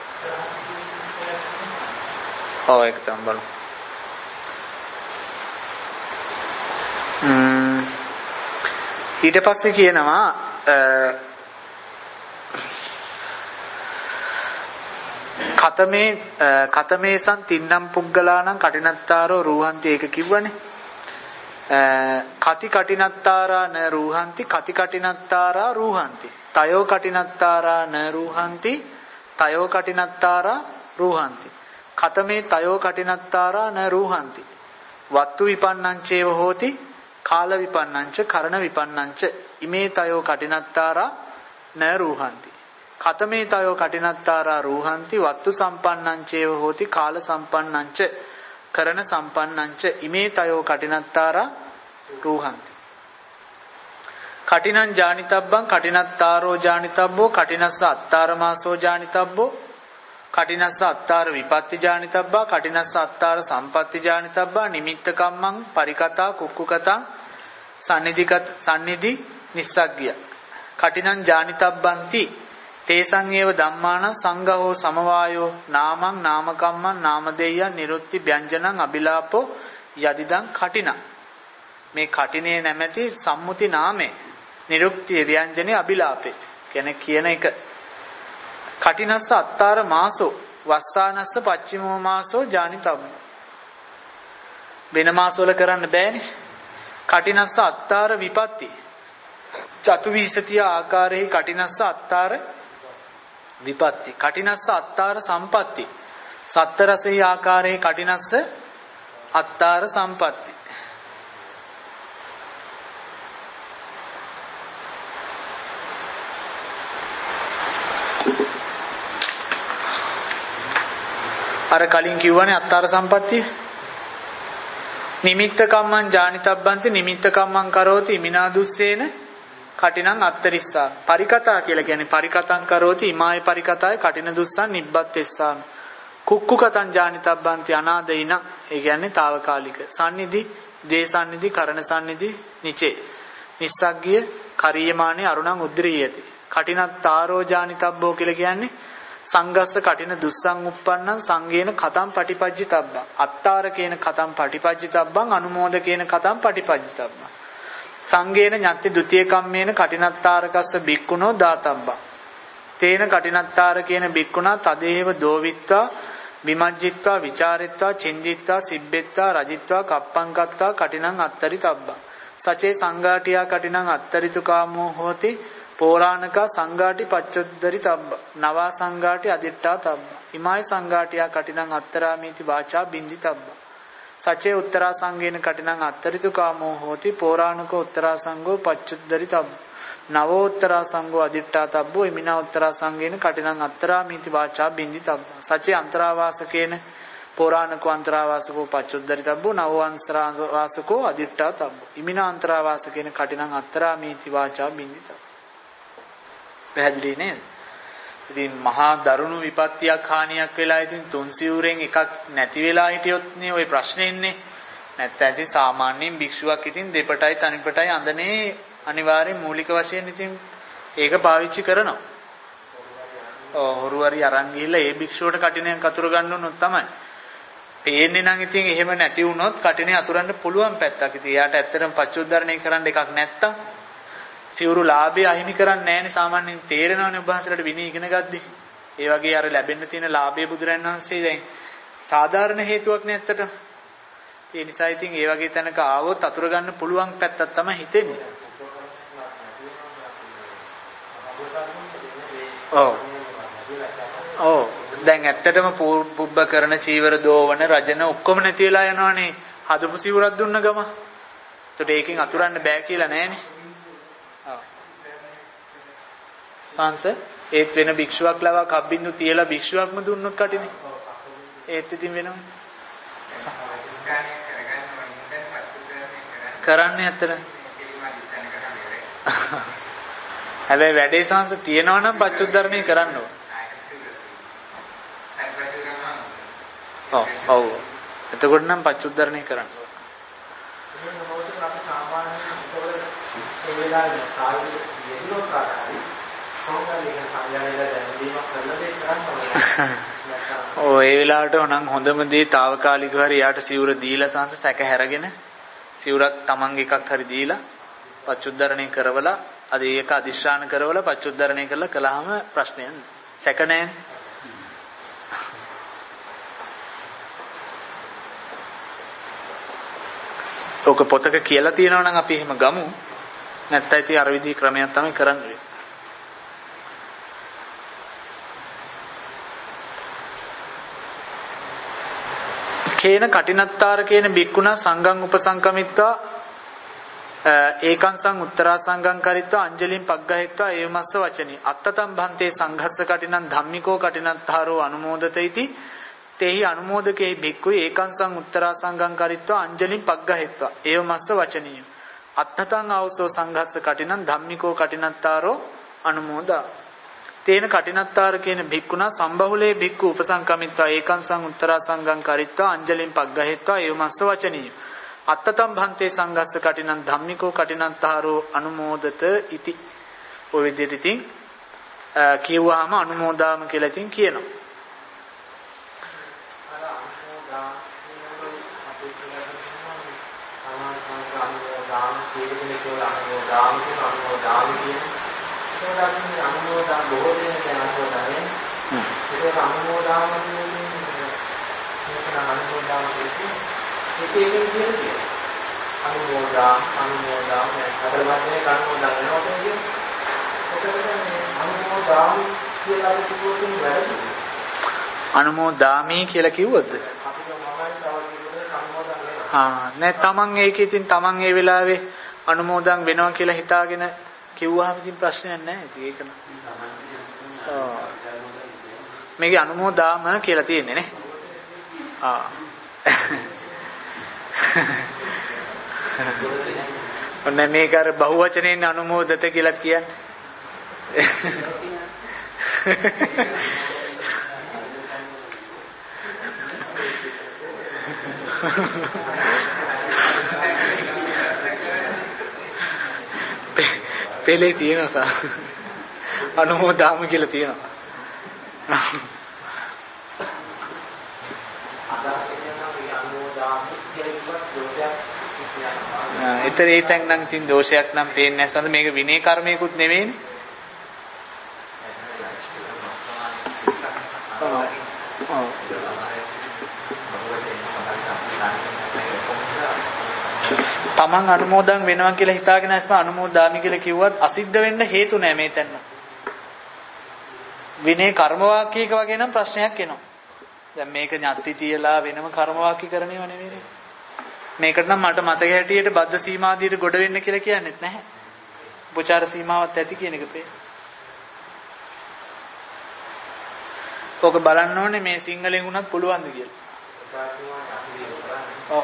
ඔව් ඒක තමයි බලමු. ම්ම් ඊට පස්සේ කියනවා කතමේ කතමේසන් තින්නම් පුග්ගලානම් කටිනත්තාරෝ රූහන්ති ඒක කිව්වනේ. කති කටිනත්තාරා න රූහන්ති කති කටිනත්තාරා රූහන්ති තයෝ කටිනත්තාරා න රූහන්ති තයෝ කටිනත්තාරා රූහන්ති කතමේ තයෝ කටිනත්තාරා න රූහන්ති වත්තු විපන්නං චේව හෝති කාල විපන්නං ච කරණ විපන්නං ච ඉමේ තයෝ කටිනත්තාරා න රූහන්ති කතමේ තයෝ කටිනත්තාරා රූහන්ති වත්තු සම්පන්නං චේව හෝති කාල සම්පන්නං ච කරණ සම්පන්නං ච ඉමේ තයෝ කටිනත්තාරා රූහන්ති කටිනං ජානිතබ්බං කටිනත්තාරෝ ජානිතබ්බෝ කටිනස්ස අත්තාරමාසෝ ජානිතබ්බෝ කටිනස්ස අත්තාර විපත්ති ජානිතබ්බා කටිනස්ස අත්තාර සම්පatti ජානිතබ්බා නිමිත්ත කම්මං පරිකතා කුක්කුකතං සන්නිධිකත සන්නිධි නිස්සග්ගිය කටිනං ජානිතබ්බන්ති තේසං ඒව ධම්මාන සංඝහෝ සමවායෝ නාමං නාමකම්මං නාමදේයං නිරුත්ති ව්‍යංජනං අබිලාපෝ යදිදං කටිනං මේ කටිනේ නැමැති සම්මුති නාමේ නිරුක්තිය ව්‍යංජනේ අබිලාපේ කියන කියන එක කටිනස්ස අත්තාර මාසෝ වස්සානස්ස පච්චිමෝ මාසෝ ජානිතබ්බ වෙන මාසවල කරන්න බෑනේ කටිනස්ස අත්තාර විපත්ති චතුවිසතිය ආකාරයේ කටිනස්ස අත්තාර විපත්ති කටිනස්ස අත්තාර සම්පatti සත්ත රසෙහි ආකාරයේ කටිනස්ස අත්තාර සම්පatti අර කලින් කිව්වනේ අත්තාර සම්පත්තිය නිමිත්ත කම්මං ජානිතබ්බන්ති නිමිත්ත කම්මං කරෝති ඉමිනා දුස්සේන කටිනං අත්තරිස්සා පරිකතා කියලා කියන්නේ පරිකතං කරෝති ඉමාය පරිකතාය කටින දුස්සං නිබ්බත්තෙස්සාම කුක්කුකතං ජානිතබ්බන්ති අනාදයින ඒ කියන්නේ తాවකාලික සන්නිධි දේසන්නිධි කරණ සන්නිධි නිචේ නිස්සග්ගිය කරියමානේ අරුණං උද්ද්‍රියති කටිනත්තාරෝ ජානිතබ්බෝ කියලා කියන්නේ සංගස්ස කටින දුස්සං උප්පන්නං සංගේන කතං පටිපජ්ජිතබ්බං අත්තාර කියන කතං පටිපජ්ජිතබ්බං අනුමෝද කියන කතං පටිපජ්ජිතබ්බං සංගේන ඤත්ති ဒ ුතිය කම්මේන කටිනත්තාරකස්ස බික්කුණෝ දාතබ්බං තේන කටිනත්තාර කියන බික්කුණා තදේව දෝවිත්වා විමජ්ජිත්වා විචාරිත්වා චින්දිත්වා සිබ්බෙත්වා රජිත්වා කප්පං කත්වා කටිනං අත්තරි තබ්බං සචේ සංඝාටියා කටිනං අත්තරිතු කාමෝ හෝති පෝරාණක සංඝාටි පච්චොද්දරි තබ්බ නවා සංඝාටි අදිට්ඨා තබ්බ ඉමායි සංඝාටියා කටිනං අත්තරාමීති වාචා බින්දි තබ්බ සචේ උත්තරා සංගේන කටිනං අත්තරිතු කාමෝ හෝති පෝරාණක උත්තරා සංඝෝ පච්චොද්දරි තබ්බ නවෝත්තරා සංඝෝ අදිට්ඨා තබ්බෝ ඉමිනාඋත්තරා සංඝේන කටිනං අත්තරා මීති වාචා බින්දි තබ්බ සචේ අන්තරාවාසකේන පෝරාණකෝ අන්තරාවාසකෝ පච්චුද්දරි තබ්බෝ නවෝංසරාවාසකෝ අදිට්ඨා තබ්බෝ ඉමිනාන්තරාවාසකේන කටිනං අත්තරා මීති වාචා බින්දි තබ්බ. පැහැදිලි නේද? ඉතින් මහා දරුණු විපත්තියක් හානියක් වෙලා ඉතින් තුන් සිවුරෙන් එකක් නැති වෙලා හිටියොත් නේ ওই ප්‍රශ්නේ ඉන්නේ. නැත්නම් ඉතින් සාමාන්‍යයෙන් භික්ෂුවක් ඉතින් දෙපටයි තනිපටයි අඳනේ අනිවාර්යෙන් මූලික වශයෙන් ඉතින් ඒක පාවිච්චි කරනවා. ඔව් හොරු හරි අරන් ගිහිල්ලා ඒ භික්ෂුවට කටිනයක් අතුර ගන්න උනොත් තමයි. පේන්නේ නම් ඉතින් එහෙම නැති වුණොත් කටිනේ අතුරන්න පුළුවන් පැත්තක්. ඉතින් එයාට ඇත්තටම පච්චුද්දරණය කරන්න එකක් නැත්තම් සිවුරු ලාභය අහිමි කරන්නේ නැහැනේ සාමාන්‍යයෙන් තේරෙනවනේ ඔබ වහන්සේලාට විනය ඉගෙන ගද්දි. ඒ වගේ අර ලැබෙන්න තියෙන ලාභය බුදුරන් වහන්සේ දැන් සාධාරණ හේතුවක් නේ ඇත්තට. ඒ නිසා ඉතින් ඒ වගේ තැනක ආවොත් අතුර ගන්න පුළුවන් පැත්තක් තමයි හිතෙන්නේ. ඔව්. ඔව්. දැන් ඇත්තටම පුබ්බ කරන චීවර දෝවන රජන ඔක්කොම නැති වෙලා යනවනේ. හදපු සිවුරක් දුන්න ගම. ඒකට ඒකෙන් අතුරන්න බෑ කියලා නෑනේ. ඔව්. සංස ඒත් වෙන භික්ෂුවක් ලවා කබ්බින්දු තියලා භික්ෂුවක්ම දුන්නොත් කටිනේ. ඒත් ඉතින් වෙනවනේ. කරන්නේ ඇත්තට. හැබැයි වැඩේ සංස තියනවා නම් පච්චුද්දරණය කරන්න ඕන. ඔව් ඔව්. එතකොට නම් පච්චුද්දරණය කරන්න ඕන. ඔව් ඒ වෙලාවට නම් හොඳම දේ తాවකාලිකව හරි යාට සිවුර දීලා සංස සැක හැරගෙන සිවුරක් තමන්ගේ එකක් හරි දීලා පච්චුද්දරණය කරවලා අද ඒක අදිශ්‍රාණ කරවලා පච්චුද්දරණය කරලා කළාම ප්‍රශ්නයක් සැක නැහැ. ඔක පොතක කියලා තියෙනවා නම් අපි එහෙම ගමු. නැත්නම් ඉතින් අර විදිහේ ක්‍රමයක් තමයි කරන්නේ. කේන කටිනත්තාර කියන බික්කුණා සංඝං උපසංකමිත්වා ඒකංසං උත්තරා සංඝං කරිත්වා අංජලින් පග්ගහෙත්වා ඒවමස්ස වචනී අත්තතම් භන්තේ සංඝස්ස කටිනං ධම්මිකෝ කටිනත්තාරෝ අනුමෝදතයිති තේහි අනුමෝදකේ බික්කුයි ඒකංසං උත්තරා සංඝං කරිත්වා අංජලින් පග්ගහෙත්වා ඒවමස්ස වචනී අත්තතං ආවසෝ සංඝස්ස කටිනං ධම්මිකෝ කටිනත්තාරෝ අනුමෝදා තේන කටිනත්තාර කියන භික්ඛුනා සම්බහුලේ භික්ඛු උපසංකමිත්වා ඒකංසං උත්තරා සංඝං කරිත්වා අංජලින් පග්ගහෙත්වා ඒවමස්ස වචනී අත්තතම් භන්තේ සංඝස්ස කටිනං ධම්මිකෝ කටිනත්තාරෝ අනුමෝදත ඉති. ඔය විදිහට ඉතින් කියවුවාම අනුමෝදාම කියලා ඉතින් කියනවා. ඒකෙන් කියන්නේ අනුමෝදා අනුමෝදා අතර වචනේ අනුමෝදා වෙනවා කියන්නේ ඔතන අනුමෝදා කියලා කිව්වොත් වැරදිද? අනුමෝදාමි කියලා කිව්වොත් ආ නෑ තමන් ඒක ඉතින් තමන් ඒ වෙලාවේ අනුමෝදන් වෙනවා කියලා හිතාගෙන කිව්වහම ඉතින් ප්‍රශ්නයක් නෑ. ඉතින් ඒක න ะ. ඔව්. මේකේ අනුමෝදාම කියලා තියෙන්නේ නේ. ආ. ඔන්න මේක අර බහුවචනෙන් අනුමෝදත කියලා කියන්නේ. පෙළේ තියෙනවා අනුමෝදාම කියලා තියෙනවා. ඒතර ඒ තැන් නම් තින් දෝෂයක් නම් පේන්නේ නැහැ. සඳ මේක විනය කර්මයකුත් නෙවෙයිනේ. තමන් අනුමෝදන් වෙනවා කියලා හිතාගෙන ඇස්ම අනුමෝදාමි කියලා කිව්වත් අසිද්ධ වෙන්න හේතු නැහැ මේ තැන්න. විනය කර්ම වාක්‍යයක වගේ නම් ප්‍රශ්නයක් එනවා. දැන් මේක ඤත්ති තියලා වෙනම කර්ම වාක්‍ය කරණේව නෙවෙයිනේ. මේකට නම් මට මතක හැටියට බද්ධ සීමාදියට ගොඩ වෙන්න කියලා කියන්නෙත් නැහැ. උපචාර සීමාවක් ඇති කියන එක පේන. ඔක බලන්න ඕනේ මේ සිංහලෙන් වුණත් පුළුවන්ද කියලා. ඔව්.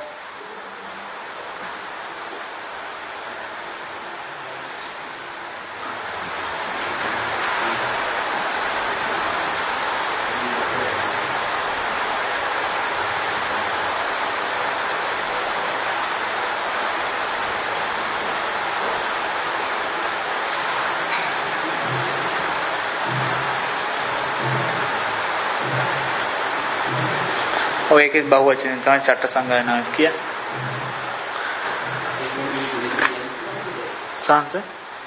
ඔය එකේ බහුවචනෙන් තමයි චට්ට සංගායනාවක් කියන්නේ. සංස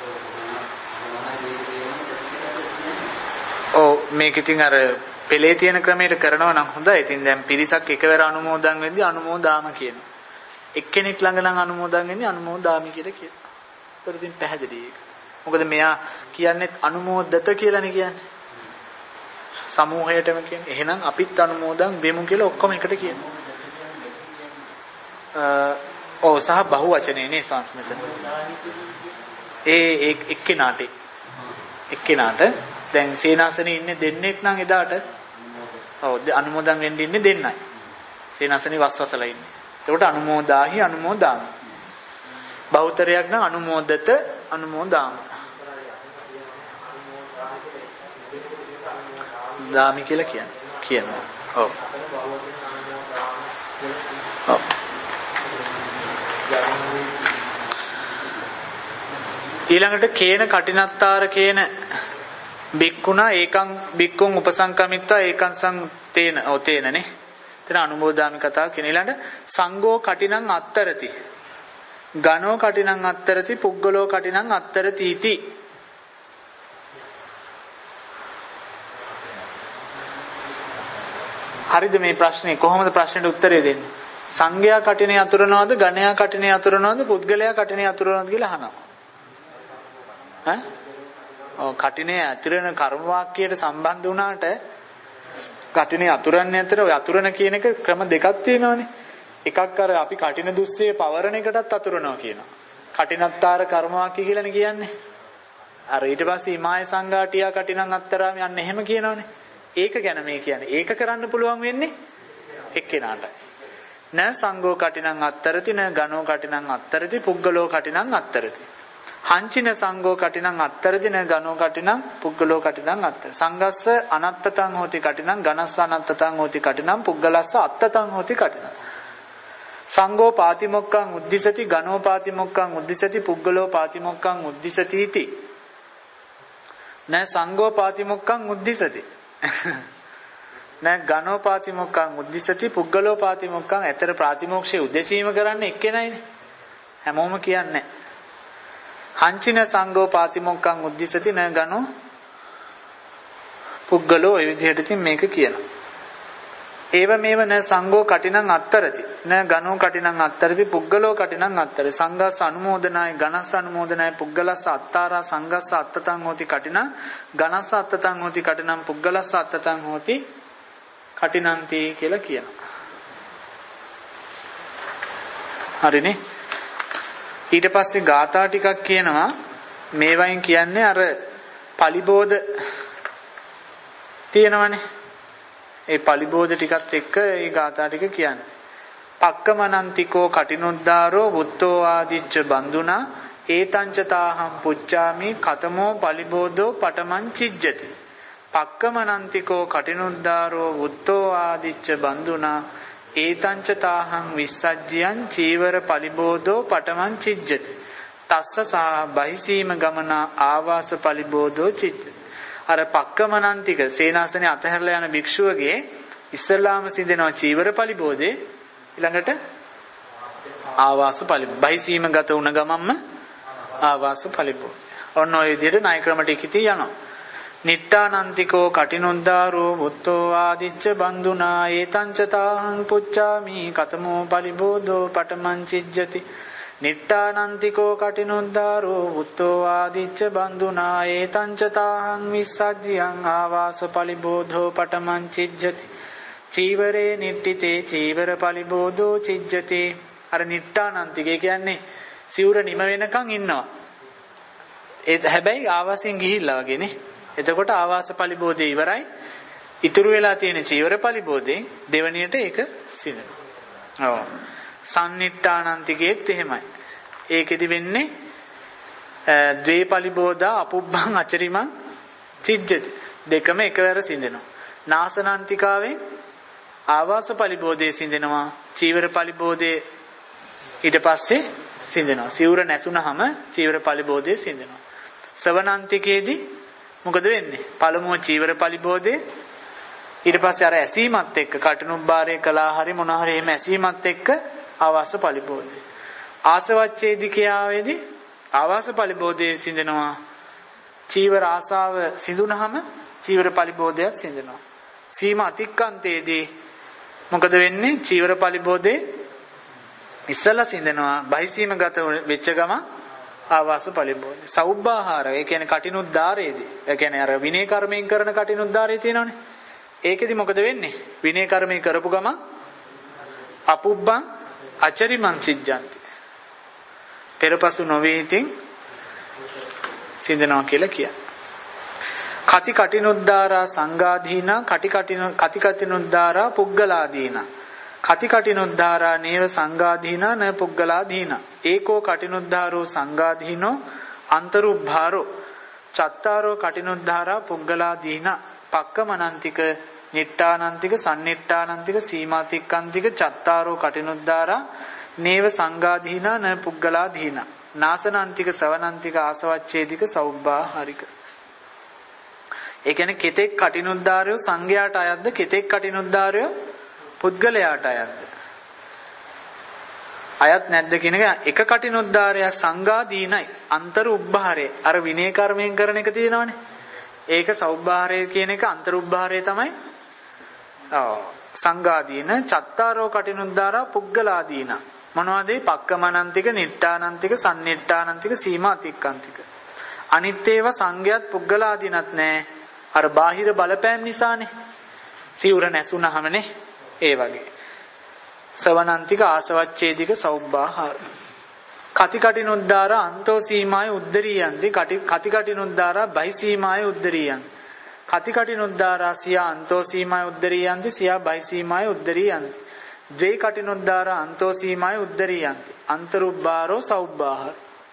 ඔව් මේක ඉතින් අර පෙළේ තියෙන ක්‍රමයට කරනවා නම් හොඳයි. ඉතින් දැන් පිරිසක් එකවර අනුමෝදන් වෙද්දී අනුමෝදාම කියනවා. එක්කෙනෙක් ළඟ නම් අනුමෝදන් වෙන්නේ අනුමෝදාමි කියලා කියනවා. ඒක ඉතින් පැහැදිලි ඒක. මොකද මෙයා කියන්නේ අනුමෝදත කියලානේ කියන්නේ. සමූහයටම කියන්නේ. එහෙනම් අපිත් අනුමෝදන් වෙමු කියලා ඔක්කොම එකට කියනවා. අ ඔව් සහ බහුවචනේ නේ සංස්මිත. ඒ එක්කෙනාට එක්කෙනාට දැන් සේනාසනේ ඉන්නේ දෙන්නෙක් නම් එදාට ඔව් අනුමෝදන් වෙන්න ඉන්නේ දෙන්නයි. සේනාසනේ වස්වසලා ඉන්නේ. එතකොට අනුමෝදාහි අනුමෝදාමි. බහුතරයක් නම් අනුමෝදත අනුමෝදාම. දාමි කියලා කියන්නේ කියනවා. ඔව්. ඔව්. ඊළඟට කේන කටිනත්තාර කේන බික්කුණා ඒකං බික්කුන් උපසංකමිත්තා ඒකං සං තේන ඔව් තේනනේ. එතන අනුමෝදාමි කතාව කියන ඊළඟට සංඝෝ කටිනං අත්තරති. ගණෝ කටිනං අත්තරති පුග්ගලෝ කටිනං අත්තරති इति. හරිද මේ ප්‍රශ්නේ කොහොමද ප්‍රශ්නෙට උත්තරේ දෙන්නේ? සංඝයා කටිනේ අතුරනවද ගණයා කටිනේ අතුරනවද පුද්ගලයා කටිනේ අතුරනවද කියලා අහනවා. ඈ? ඔව් කටිනේ අතුරන කර්ම වාක්‍යයට සම්බන්ධ වුණාට කටිනේ අතුරන්නේ අතර ඔය අතුරන කියන එක ක්‍රම දෙකක් තියෙනවානේ. එකක් අර අපි කටින දුස්සේ පවරණ එකටත් අතුරනවා කියනවා. කටිනත්තාර කර්ම වාක්‍ය කියලානේ කියන්නේ. අර ඊට පස්සේ ඉමාය සංඝාටියා කටිනං අත්තරාම යන්නේ එහෙම කියනවනේ. ඒක ගැන මේ කියන්නේ. ඒක කරන්න පුළුවන් වෙන්නේ එක්කෙනාටයි. න සංඝෝ කටිනං අත්තරති න ගණෝ කටිනං අත්තරති පුග්ගලෝ කටිනං අත්තරති. හංචින සංඝෝ කටිනං අත්තරති න ගණෝ කටිනං පුග්ගලෝ කටිනං අත්තර. සංඝස්ස අනත්තතං හෝති කටිනං ගණස්ස අනත්තතං හෝති කටිනං පුග්ගලස්ස අත්තතං හෝති කටිනං. සංඝෝ පාතිමොක්ඛං උද්දිසති ගණෝ පාතිමොක්ඛං උද්දිසති පුග්ගලෝ පාතිමොක්ඛං උද්දිසති इति. න සංඝෝ පාතිමොක්ඛං උද්දිසති නෑ ගණෝ පාතිමොක්ඛං උද්දිසති පුග්ගලෝ පාතිමොක්ඛං. ඇතර ප්‍රාතිමෝක්ෂයේ උදෙසීම කරන්නේ එක්කෙනයිනේ. හැමෝම කියන්නේ. හංචින සංඝෝ පාතිමොක්ඛං උද්දිසති න ගණෝ පුග්ගලෝ ඒ විදිහට ඉතින් මේක කියනවා. ඒව මේව න සංඝෝ කටිනං අත්තරති න ගණෝ කටිනං අත්තරති පුග්ගලෝ කටිනං අත්තරති. සංඝස්ස අනුමෝදනාය ගණස්ස අනුමෝදනාය පුග්ගලස්ස අත්තාරා සංඝස්ස අත්තතං හෝති කටිනං ගණස්ස අත්තතං හෝති කටිනං පුග්ගලස්ස අත්තතං හෝති කටිනන්ති කියලා කියනවා. හරිනේ. ඊට පස්සේ ගාථා ටිකක් කියනවා. මේවයින් කියන්නේ අර පලිබෝධ තියෙනවනේ. ඒ පලිබෝධ ටිකත් එක්ක ඒ ගාථා ටික කියන්නේ. පක්කමනන්තිකෝ කටිනුද්දාරෝ වුත්තෝ ආදිච්ච බන්දුනා ඒතංච තාහම් පුච්චාමි කතමෝ පලිබෝධෝ පටමං චිජ්ජති. පක්කමනන්තිකෝ කටිනුද්දාරෝ වුත්තෝ ආදිච්ච බන්දුනා ඒතංච තාහං විස්සජ්ජයන් චීවර පලිබෝධෝ පටමං චිජ්ජති. තස්ස සහ බහිසීම ගමනා ආවාස පලිබෝධෝ චිජ්ජති. අර පක්කමනන්තික සේනාසනේ අතහැරලා යන භික්ෂුවගේ ඉස්සල්ලාම සිදෙනවා චීවර පලිබෝධේ ඊළඟට ආවාස පලිබෝධ බහිසීම ගත වුණ ගමන්ම ආවාස පලිබෝධ. ඔන්න ඔය විදිහට ණය ක්‍රම ටිකටි යනවා. නිට්ටානන්තිකෝ කටිනුද්දාරෝ වුත්තෝ ආදිච්ච බන්දුනා ඒතංච තාහං පුච්චාමි කතමෝ පලිබෝධෝ පටමං චිජ්ජති. නිට්ටානන්තිකෝ කටිනුද්දාරෝ වුත්තෝ ආදිච්ච බන්දුනා ඒතංච තාහං විස්සජ්ජියං ආවාස පලිබෝධෝ පටමං චිජ්ජති. චීවරේ නිට්ටිතේ චීවර පලිබෝධෝ චිජ්ජති. අර නිට්ටානන්තිකේ කියන්නේ සිවුර නිම වෙනකන් ඉන්නවා. ඒ හැබැයි ආවාසයෙන් ගිහිල්ලා වගේනේ. එතකොට ආවාස පරිබෝධය ඉවරයි. ඉතුරු වෙලා තියෙන චීවර පරිබෝධේ දෙවණියට ඒක සිදෙනවා. ඔව්. සම්නිට්ඨානන්තිකේත් එහෙමයි. ඒකෙදි වෙන්නේ ද්වේ පරිබෝධා අපුබ්බං අචරිමං චිජ්ජති. දෙකම එකවර සිඳෙනවා. නාසනන්තිකාවෙන් ආවාස පරිබෝධයේ සිඳෙනවා. චීවර පරිබෝධයේ ඊට පස්සේ සිඳෙනවා. සිවුර නැසුනහම චීවර පරිබෝධයේ සිඳෙනවා. සවනන්තිකේදී මොකද වෙන්නේ? පළමුව චීවර පරිබෝධයේ ඊට පස්සේ අර ඇසීමත් එක්ක කටුනුබ්බාරය කළා හරි මොනවා හරි එහෙම ඇසීමත් එක්ක ආවාස පරිබෝධය. ආසවච්ඡේදිකියාවේදී ආවාස පරිබෝධයේ සිඳෙනවා. චීවර ආසාව සිඳුනහම චීවර පරිබෝධයත් සිඳෙනවා. සීමා අතික්කන්තයේදී මොකද වෙන්නේ? චීවර පරිබෝධයේ ඉස්සලා සිඳෙනවා. බහිසීම ගත වෙච්ච ගම ආවාස පරිබෝධය. සෞබ්බාහාර ඒ කියන්නේ කටිනුද්දාරයේදී. ඒ කියන්නේ අර විනය කර්මයෙන් කරන කටිනුද්දාරය තියෙනවනේ. ඒකෙදි මොකද වෙන්නේ? විනය කර්මය කරපු ගම අපුබ්බං අචරිමං චිජ්ජන්ති. පෙරපසු නොවේ ඉතින් සිඳනවා කියලා කියන්නේ. කති කටිනුද්දාරා සංඝාදීනා කටි කටිනු කති කටිනුද්දාරා පුග්ගලාදීනා කති කටිනුද්දාරා නේව සංඝාදීනා න පුග්ගලාදීනා ඒකෝ කටිනුද්දාරෝ සංඝාදීනෝ අන්තරුභාරෝ චත්තාරෝ කටිනුද්දාරා පුග්ගලාදීනා පක්කමනන්තික නිට්ඨානන්තික සම්නිට්ඨානන්තික සීමාතික්කන්තික චත්තාරෝ කටිනුද්දාරා නේව සංඝාදීනා න පුග්ගලාදීනා නාසනන්තික සවනන්තික ආසවච්ඡේදික සෞබ්බාහාරික. ඒ කියන්නේ කෙතෙක් කටිනුද්දාරයෝ සංඝයාට අයත්ද කෙතෙක් කටිනුද්දාරයෝ පුද්ගලයාට අයත්ද? අයත් නැද්ද කියන එක. එක කටිනුද්දාරයක් සංඝාදීනයි අන්තර උබ්බාරේ අර විනය කර්මයෙන් කරන එක තියෙනවනේ. ඒක සෞබ්බාරය කියන එක අන්තර උබ්බාරය තමයි. ඔව්. සංඝාදීන චත්තාරෝ කටිනුද්දාරා පුග්ගලාදීන මොනවද? පක්කමනන්තික නිට්ඨානන්තික සම්නිට්ඨානන්තික සීමාතික්කන්තික. අනිත් ඒවා සංඝයාත් පුග්ගලාදීනත් නෑ. අර බාහිර බලපෑම් නිසානේ. සිවුර නැසුනහමනේ. ඒ වගේ. සවනන්තික ආසවච්ඡේදික සෞබ්බාහාර. කති කටිනුද්දාරා අන්තෝ සීමාය උද්දරියන්ති කති කටිනුද්දාරා බහි සීමාය උද්දරියන්ති. කති කටිනුද්දාරා සියා අන්තෝ සීමාය උද්දරියන්ති සියා බහි සීමාය උද්දරියන්ති. ද්වේ කටිනුද්දාරා අන්තෝ සීමාය උද්දරියන්ති අන්තරුබ්බාරෝ සෞබ්බාහාර.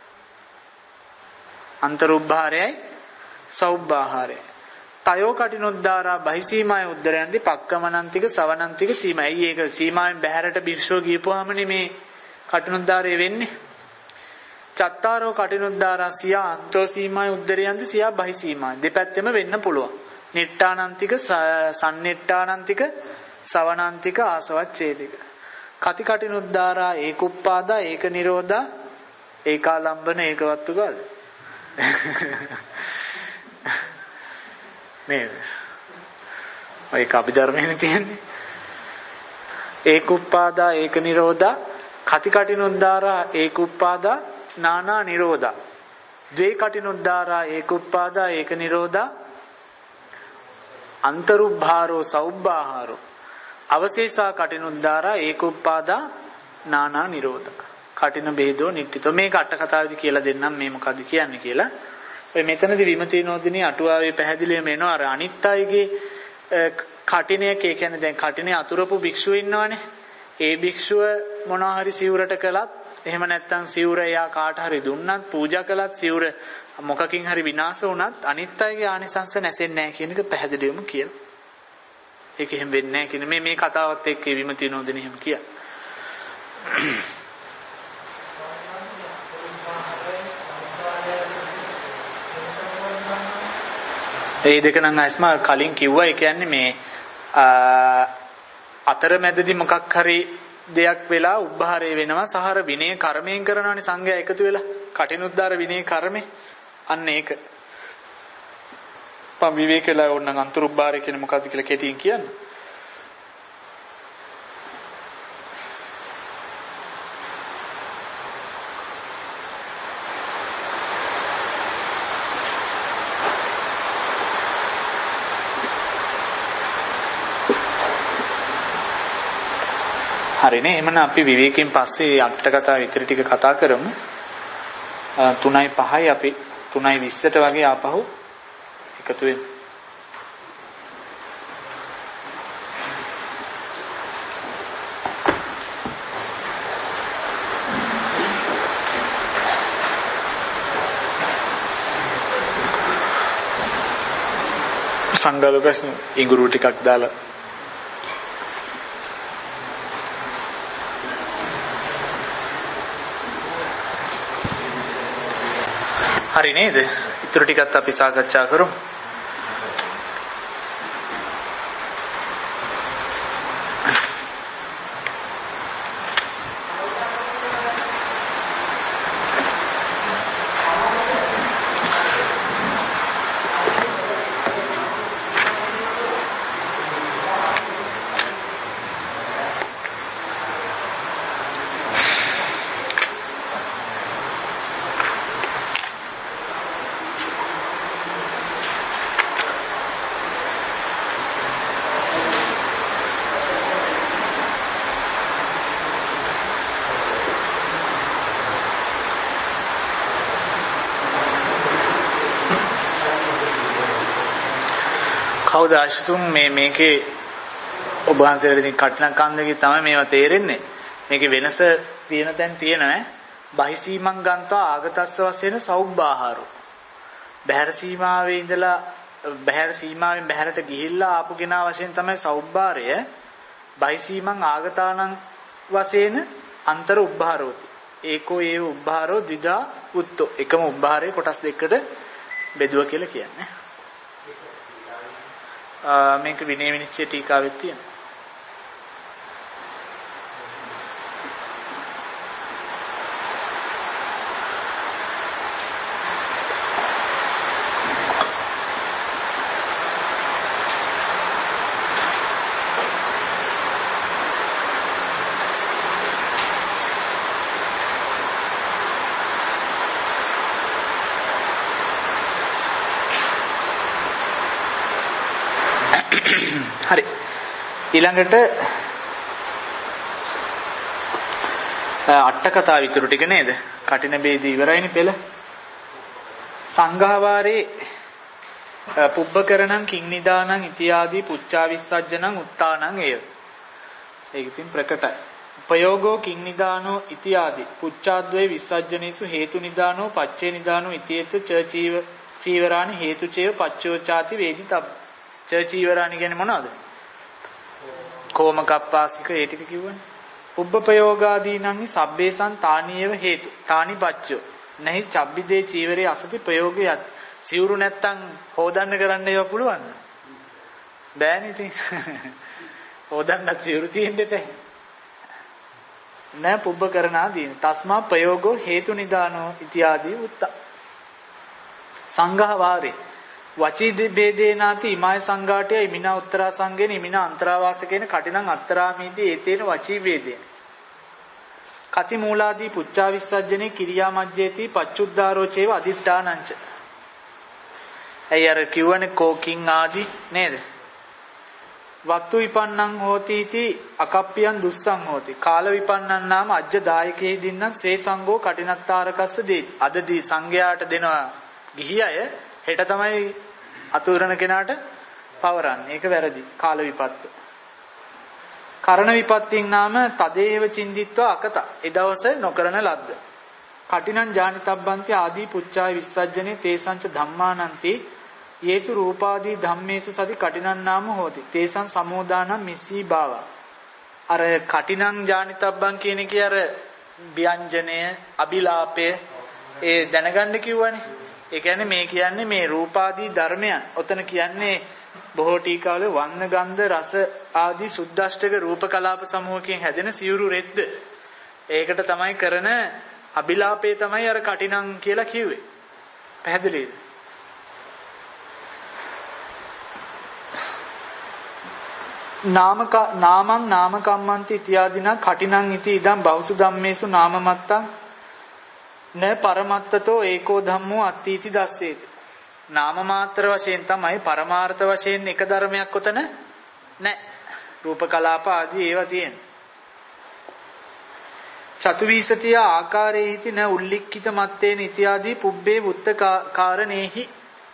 අන්තරුබ්බාරයයි සෞබ්බාහාරයයි. තයෝ කටිනුද්දාරා බහි සීමාය උද්දරයන්ති පක්කමනන්තික සවනන්තික සීමා. ඇයි ඒක සීමාවෙන් බැහැරට බිර්ෂෝ ගියපුවාම නෙමේ කටිනුද්දාරය වෙන්නේ. චත්තාරෝ කටිනුද්දාරා සියා අන්තෝ සීමාය උද්දරයන්ති සියා බහි සීමාය. දෙපැත්තෙම වෙන්න පුළුවන්. නිට්ඨානන්තික සම්නිට්ඨානන්තික සවනන්තික ආසවච්ඡේදික. කති කටිනුද්දාරා ඒකුප්පාදා ඒක නිරෝධා ඒකාලම්බන ඒකවත්තු ගාල. මේ ඔය කබිධර්මයේ තියෙන්නේ. ඒකුප්පාදා ඒක නිරෝධා කති කටිනුද්දාරා ඒකුප්පාදා නානා නිරෝධා ද්වේ කටිනුද්දාරා ඒකුප්පාදා ඒක නිරෝධා අන්තරුභාරෝ සෞබ්බාහාරෝ අවශේෂා කටිනුද්දාරා ඒකුප්පාදා නානා නිරෝධා. කටින බේදෝ නිට්ඨිතෝ. මේක අට කතාවේදී කියලා දෙන්නම් මේ මොකද්ද කියන්නේ කියලා. ඔය මෙතනදී විමතිනෝදිනේ අටුවාවේ පැහැදිලිවම එනවා අර අනිත් අයගේ කටිනයක ඒ කියන්නේ දැන් කටිනේ අතුරපු භික්ෂුව ඉන්නවනේ. ඒ භික්ෂුව මොනවා හරි සිවුරට කළත් එහෙම නැත්නම් සිවුර එයා කාට හරි දුන්නත් පූජා කළත් සිවුර මොකකින් හරි විනාශ වුණත් අනිත් අයගේ ආනිසංස නැසෙන්නේ නැහැ කියන එක පැහැදිලිවම කියනවා. ඒක එහෙම වෙන්නේ නැහැ කියන මේ මේ කතාවත් එක්ක විමතිනෝදිනේ එහෙම කියනවා. ඒ දෙක නම් අයිස්මා කලින් කිව්වා. ඒ කියන්නේ මේ අතරමැදදී මොකක් හරි දෙයක් වෙලා උබ්බාරය වෙනවා. සහර විනය කර්මයෙන් කරනවානේ සංඝයා එකතු වෙලා. කටිනුද්දාර විනය කර්මේ. අන්න ඒක. පම් විවේකලා ඕනනම් අන්තරුබ්බාරය කියන්නේ මොකක්ද කියලා කෙටියෙන් කියන්න. හරිනේ. එහෙනම් අපි විවේකයෙන් පස්සේ අට කතාව ඉතිරි ටික කතා කරමු. තුනයි පහයි අපි තුනයි විස්සට වගේ ආපහු එකතු වෙමු. සංගල ප්‍රශ්න ඉඟුරු ටිකක් දාලා හරි නේද? ඊටු ටිකත් අපි සාකච්ඡා කරමු. කවුද ආශිතුන් මේ මේකේ ඔබ වහන්සේලා ඉතින් කටන කන්දේ තමයි මේවා තේරෙන්නේ. මේකේ වෙනස තියෙන තැන් තියෙනවා. බහිසීමං ගන්තා ආගතස්ස වශයෙන් සෞබ්බාහාරෝ. බහැර සීමාවේ ඉඳලා බහැර සීමාවෙන් බහැරට ගිහිල්ලා ආපු කෙනා වශයෙන් තමයි සෞබ්බාරය. බහිසීමං ආගතානං වශයෙන් අන්තර උබ්බාරෝති. ඒකෝ ඒ උබ්බාරෝ ද්විදා උත්තෝ. එකම උබ්බාරයේ කොටස් දෙකකට බෙදුවා කියලා කියන්නේ. මේක විනය විනිශ්චය ටීකාවෙත් තියෙනවා. හරි ඊළඟට අට කතා විතර ටික නේද? කටින බේදී ඉවරයිනේ පෙළ. සංඝාවාරේ පුබ්බකරණං කිංනිදානං ඉතියාදී පුච්චා විස්සජ්ජනං උත්තානං එය. ඒක ඉතින් ප්‍රකටයි. ප්‍රයෝගෝ කිංනිදානෝ ඉතියාදී පුච්චාද්වේ විස්සජ්ජනේසු හේතු නිදානෝ පච්චේ නිදානෝ ඉතියේත ච චීව චීවරානි හේතු චේව පච්චෝචාති වේදිතබ්බ. ච චීවරානි කියන්නේ මොනවද? කෝම කප්පාසික ඒ ටික කිව්වනේ. උබ්බපයෝගාදීනං සබ්බේසං තානීයව හේතු. තානි පච්චෝ. නැහි චබ්බිදේ චීවරේ අසති ප්‍රයෝගයත්. සිවුරු නැත්තම් හොදන්න කරන්න ඒවා පුළුවන්ද? බෑනේ ඉතින්. හොදන්න සිවුරු තියෙන්න එපා. නෑ පුබ්බ කරනාදීන. තස්මා ප්‍රයෝගෝ හේතු නිදානෝ ඉතියාදී උත්ත. සංඝහ වාරේ වචී බේදේනාති ඉමාය සංඝාටය ඉමිනා උත්තරා සංඝේන ඉමිනා අන්තරාවාසකේන කටිනං අත්තරාමීදී ඒතේන වචී බේදේන කති මූලාදී පුච්චා විස්සජ්ජනේ කිරියා මජ්ජේති පච්චුද්දාරෝ චේව අදිත්තානංච. ඇයි අර කිව්වනේ කෝකින් ආදී නේද? වත්තු විපන්නං හෝති इति අකප්පියන් දුස්සං හෝති. කාල විපන්නං නාම අජ්ජ දායකේ දින්නම් සේ සංඝෝ කටිනත්තාරකස්ස දේති. අද දී සංඝයාට දෙනවා ගිහි අය හෙට තමයි අතුරන කෙනාට පවරන්නේ. ඒක වැරදි. කාල විපත්ත. කරණ විපත්තින් නාම තදේව චින්දිත්වා අකත. ඒ දවස නොකරන ලද්ද. කටිනං ජානිතබ්බන්ති ආදී පුච්චාය විස්සජ්ජනේ තේසංච ධම්මානන්ති යේසු රූපාදී ධම්මේසු සති කටිනං නාම හෝති. තේසං සමෝදානං මිස්සී භාවා. අර කටිනං ජානිතබ්බන් කියන එකේ අර ව්‍යංජනය අබිලාපය ඒ දැනගන්න කිව්වනේ. ඒ කියන්නේ මේ කියන්නේ මේ රූපාදී ධර්මයන්. ඔතන කියන්නේ බොහෝ ටීකාවල වර්ණ ගන්ධ රස ආදී සුද්දාෂ්ටක රූප කලාප සමූහයෙන් හැදෙන සිවුරු රෙද්ද. ඒකට තමයි කරන අබිලාපේ තමයි අර කටිනං කියලා කිව්වේ. පැහැදිලිද? නාමක නාමං නාමකම්මන්ති ඉත්‍යාදින කටිනං ඉති ඉදම් බහුසු ධම්මේසු නාමමත්තං න පරමත්තතෝ ඒකෝ ධම්මෝ අත්ථීති දස්සේති. නාම මාත්‍ර වශයෙන් තමයි පරමාර්ථ වශයෙන් එක ධර්මයක් උතන නැහැ. රූප කලාප ආදී ඒවා තියෙන. චතුවිසතිය ආකාරේහිති න උල්ලික්කිත මත්තේන ඉත්‍යාදී පුබ්බේ වුත්ත කාරණේහි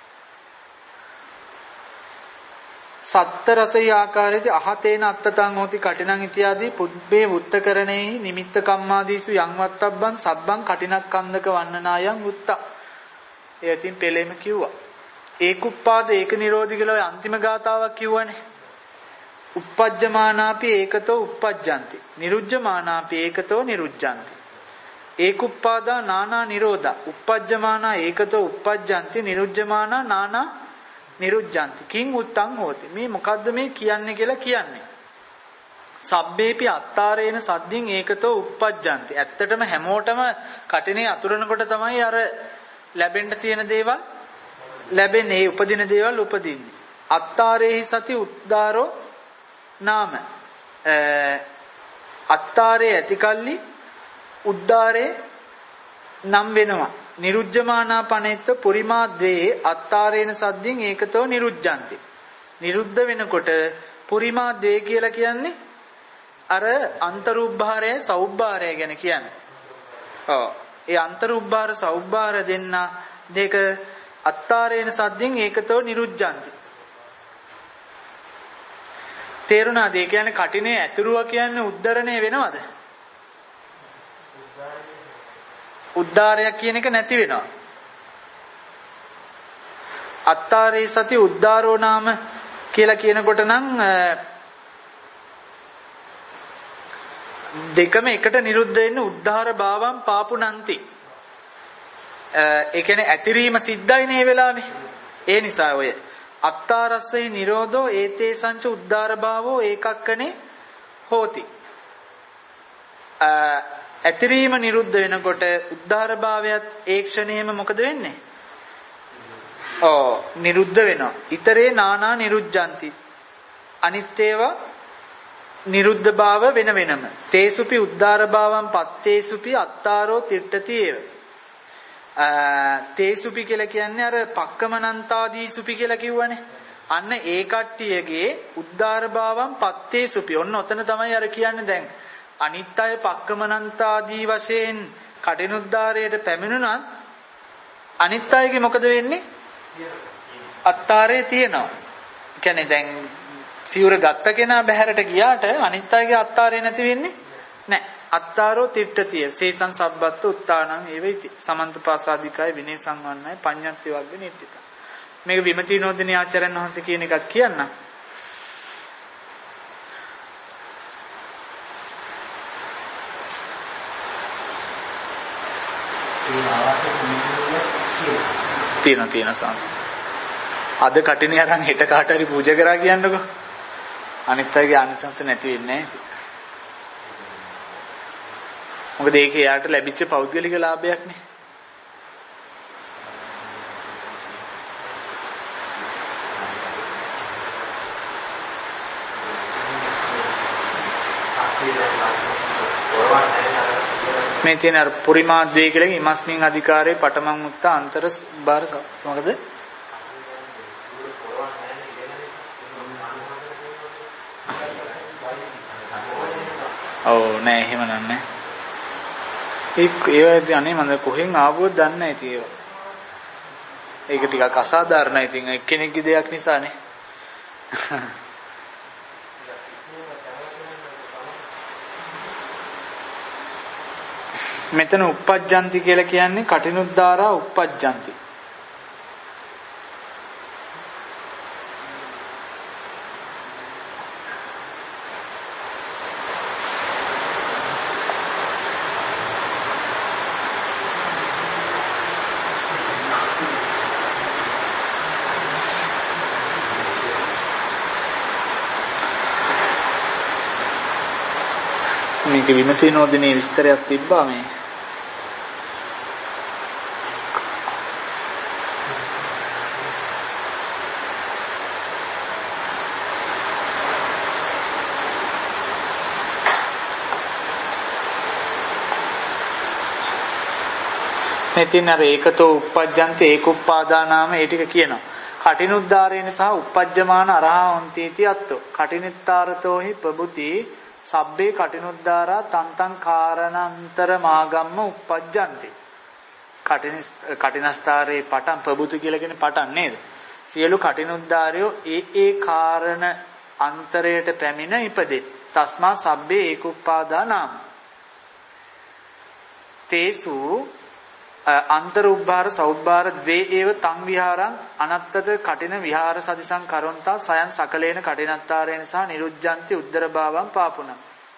සත්ත රසී ආකාරයේදී අහතේන අත්තතං හෝති කටිනං ඉත්‍යාදී පුබ්බේ වුත්තකරණේහි නිමිත්ත කම්මාදීසු යං වත්තබ්බං සබ්බං කටිනක්ඛන්දක වන්නනායං වුත්ත. එයතින් පෙළෙම කිව්වා. ඒකුප්පාද ඒක නිරෝධි කියලා ඔය අන්තිම ගාතාවක් කිව්වනේ. uppajjamanapi ඒකතෝ uppajjanti niruddhamanapi ඒකතෝ niruddhanti. ඒකුප්පාදා නානා නිරෝධා uppajjamana ඒකතෝ uppajjanti niruddhamana නානා නිරුද්ධಂತಿ කිං උත්තං හෝති. මේ මොකද්ද මේ කියන්නේ කියලා කියන්නේ. සබ්බේපි අත්තාරේන සද්දින් ඒකතෝ uppajjanti. ඇත්තටම හැමෝටම කටිනේ අතුරනකොට තමයි අර ලැබෙන්න තියෙන දේවල් ලැබෙන්නේ. ඒ උපදින දේවල් උපදින්නේ. අත්තාරේහි සති උද්දාරෝ නාම. අත්තාරේ ඇතිකල්ලි උද්දාරේ නම් වෙනවා. නිරුද්ධමානා පනෙත්ත පුරිමා ද්වේ අත්තාරේන සද්දින් ඒකතෝ නිරුද්ධಂತಿ. නිරුද්ධ වෙනකොට පුරිමා ද්වේ කියලා කියන්නේ අර අන්තරුබ්බාරය සෞබ්බාරය ගැන කියන්නේ. ඔව්. ඒ අන්තරුබ්බාර සෞබ්බාර දෙන්න දෙක අත්තාරේන සද්දින් ඒකතෝ නිරුද්ධಂತಿ. තේරුණාද? ඒ කියන්නේ කටිනේ ඇතුරුවා කියන්නේ උද්ධරණය වෙනවද? උද්දාරයක් කියන එක නැති වෙනවා. අත්තාරේ සති උද්දාරෝ නාම කියලා කියනකොට නම් දෙකම එකට නිරුද්ධ වෙන්නේ උද්ධාර භාවම් පාපුනන්ති. ඒ කියන්නේ ඇතිරීම සිද්ධයි නේ වෙලාවේ. ඒ නිසා ඔය අත්තාරස්සේ නිරෝධෝ ඒතේ සංච උද්ධාර භාවෝ ඒකක්කනේ හෝති. ඇතිරීම නිරුද්ධ වෙනකොට උද්ධාර භාවයත් ඒ ක්ෂණයෙම මොකද වෙන්නේ? ඔව් නිරුද්ධ වෙනවා. ඊතරේ නානා නිරුද්ධಂತಿ. අනිත් ඒවා නිරුද්ධ භාව වෙන වෙනම. තේසුපි උද්ධාර භාවම් පත්තේසුපි අත්තාරෝ තිට්ඨති ඒව. තේසුපි කියලා කියන්නේ අර පක්කමනන්තාදී සුපි කියලා කිව්වනේ. අන්න ඒ කට්ටියගේ උද්ධාර භාවම් පත්තේසුපි. ඔන්න ඔතන තමයි අර කියන්නේ දැන් අනිත් අය පක්කමනන්තාදී වශයෙන් කටිනුද්දාරයට පැමිණුණත් අනිත් අයගේ මොකද වෙන්නේ? අත්තාරේ තියෙනවා. කියන්නේ දැන් සිවුර ගත්ත කෙනා බහැරට ගියාට අනිත් අයගේ අත්තාරේ නැති වෙන්නේ නැහැ. අත්තාරෝ තිට්ඨතිය සේසං සබ්බත්ත උත්තානං ඒවෙති සමන්තපාසාදිකාය විනය සංවන්නයි පඤ්ඤත්ති වග්ග නිට්ඨිත. මේක විමතිනෝදිනී ආචාර්යන් වහන්සේ කියන එකත් කියන්න. තියෙන තියෙන සංස. අද කටිනේ අරන් හෙට කාට හරි පූජා කරා කියන්නකෝ. අනිත් අයගේ ආනිසංස නැති වෙන්නේ නැහැ. මොකද ඒක යාට ලැබිච්ච පෞද්ගලික ලාභයක් නේ. මේ තියෙන අර පුරිමාද්වේ කියලා ඉමස්මින් අධිකාරයේ පඨමං උත්ත අන්තර බාර මොකද? ඔව් නෑ එහෙම නෑ. ඒක ඒවා අනේ මම කොහෙන් ආවොත් දන්නේ නැහැ ඉතින් ඒවා. ඒක ටිකක් අසාධාරණයි ඉතින් එක්කෙනෙක්ගේ දෙයක් නිසානේ. මෙතන uppajjanti කියලා කියන්නේ කටිනුද්දාරා uppajjanti. මේක විමතිනෝදිනේ විස්තරයක් තිබ්බා මේ. මෙතින් අර ඒකතෝ uppajjanti ඒකුප්පාදානාම ඒ ටික කියනවා. කටිනුද්දාරේන සහ uppajjamana අරහා හොන්ති इति අත්තෝ. කටිනිත්තාරතෝහි ප්‍රබුති සබ්බේ කටිනුද්දාරා තන්තං කාරණාන්තර මාගම්ම උප්පජ්ජಂತಿ. කටින කටිනස්තරේ පටන් ප්‍රබුතු කියලා කියන පටන් නේද? සියලු කටිනුද්දාරයෝ ඒ ඒ කාරණ අන්තරයට පැමිණ ඉපදෙත්. තස්මා සබ්බේ ඒකුප්පාදානාම. තේසු අන්තර උබ්බාර සෞබ්බාර ද්වේ ඒව තං විහාරං අනත්තත කටින විහාර සදිසං කරොන්තා සයන් සකලේන කටිනත්තාරේන සහ නිරුද්ධಂತಿ උද්දර භාවං පාපුණ.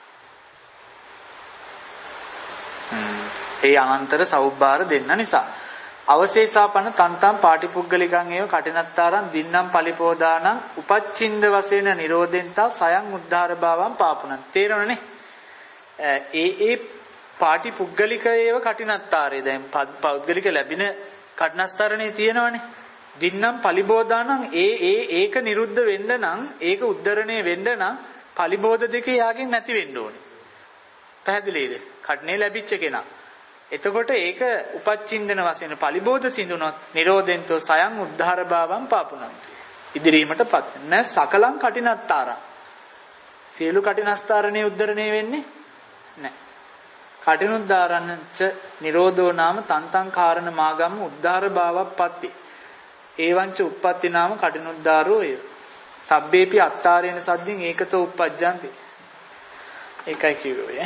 ඒ අනන්තර සෞබ්බාර දෙන්න නිසා අවශේෂාපන තන්තම් පාටිපුග්ගලිකං ඒව කටිනත්තාරං දින්නම් පලිපෝදානං උපච්චින්ද වශයෙන් නිරෝධෙන්තා සයන් උද්ධාර භාවං පාපුණ. තේරෙනනේ? ඒ ඒ පාටි පුද්ගලික ඒව කටිනත්තාරේ දැන් පෞද්ගලික ලැබින කටිනස්තරණේ තියෙනවනේ. දින්නම් පලිබෝධානම් ඒ ඒ ඒක නිරුද්ධ වෙන්න නම් ඒක උද්ධරණය වෙන්න නම් පලිබෝධ දෙක යාගෙන් නැති වෙන්න ඕනේ. පැහැදිලිද? කටනේ ලැබිච්ච කෙනා. එතකොට ඒක උපච්චින්දන වශයෙන් පලිබෝධ සිඳුනොත් නිරෝධෙන්තෝ සයන් උද්ධාර භාවං පාපුණන්ති. ඉදිරීමටපත් නැ සකලං කටිනත්තාරං. සියලු කටිනස්තරණේ උද්ධරණය වෙන්නේ නැහැ. කටිනුද්දාරංච නිරෝධෝ නාම තන්තං කාරණ මාගම්ම උද්ධාර භාවප්පත්ති. ඒවංච උප්පත්ති නාම කටිනුද්දාරෝ ය. සබ්බේපි අත්තාරේන සද්දින් ඒකතෝ උප්පජ්ජಂತಿ. ඒකයි කිව්වේ.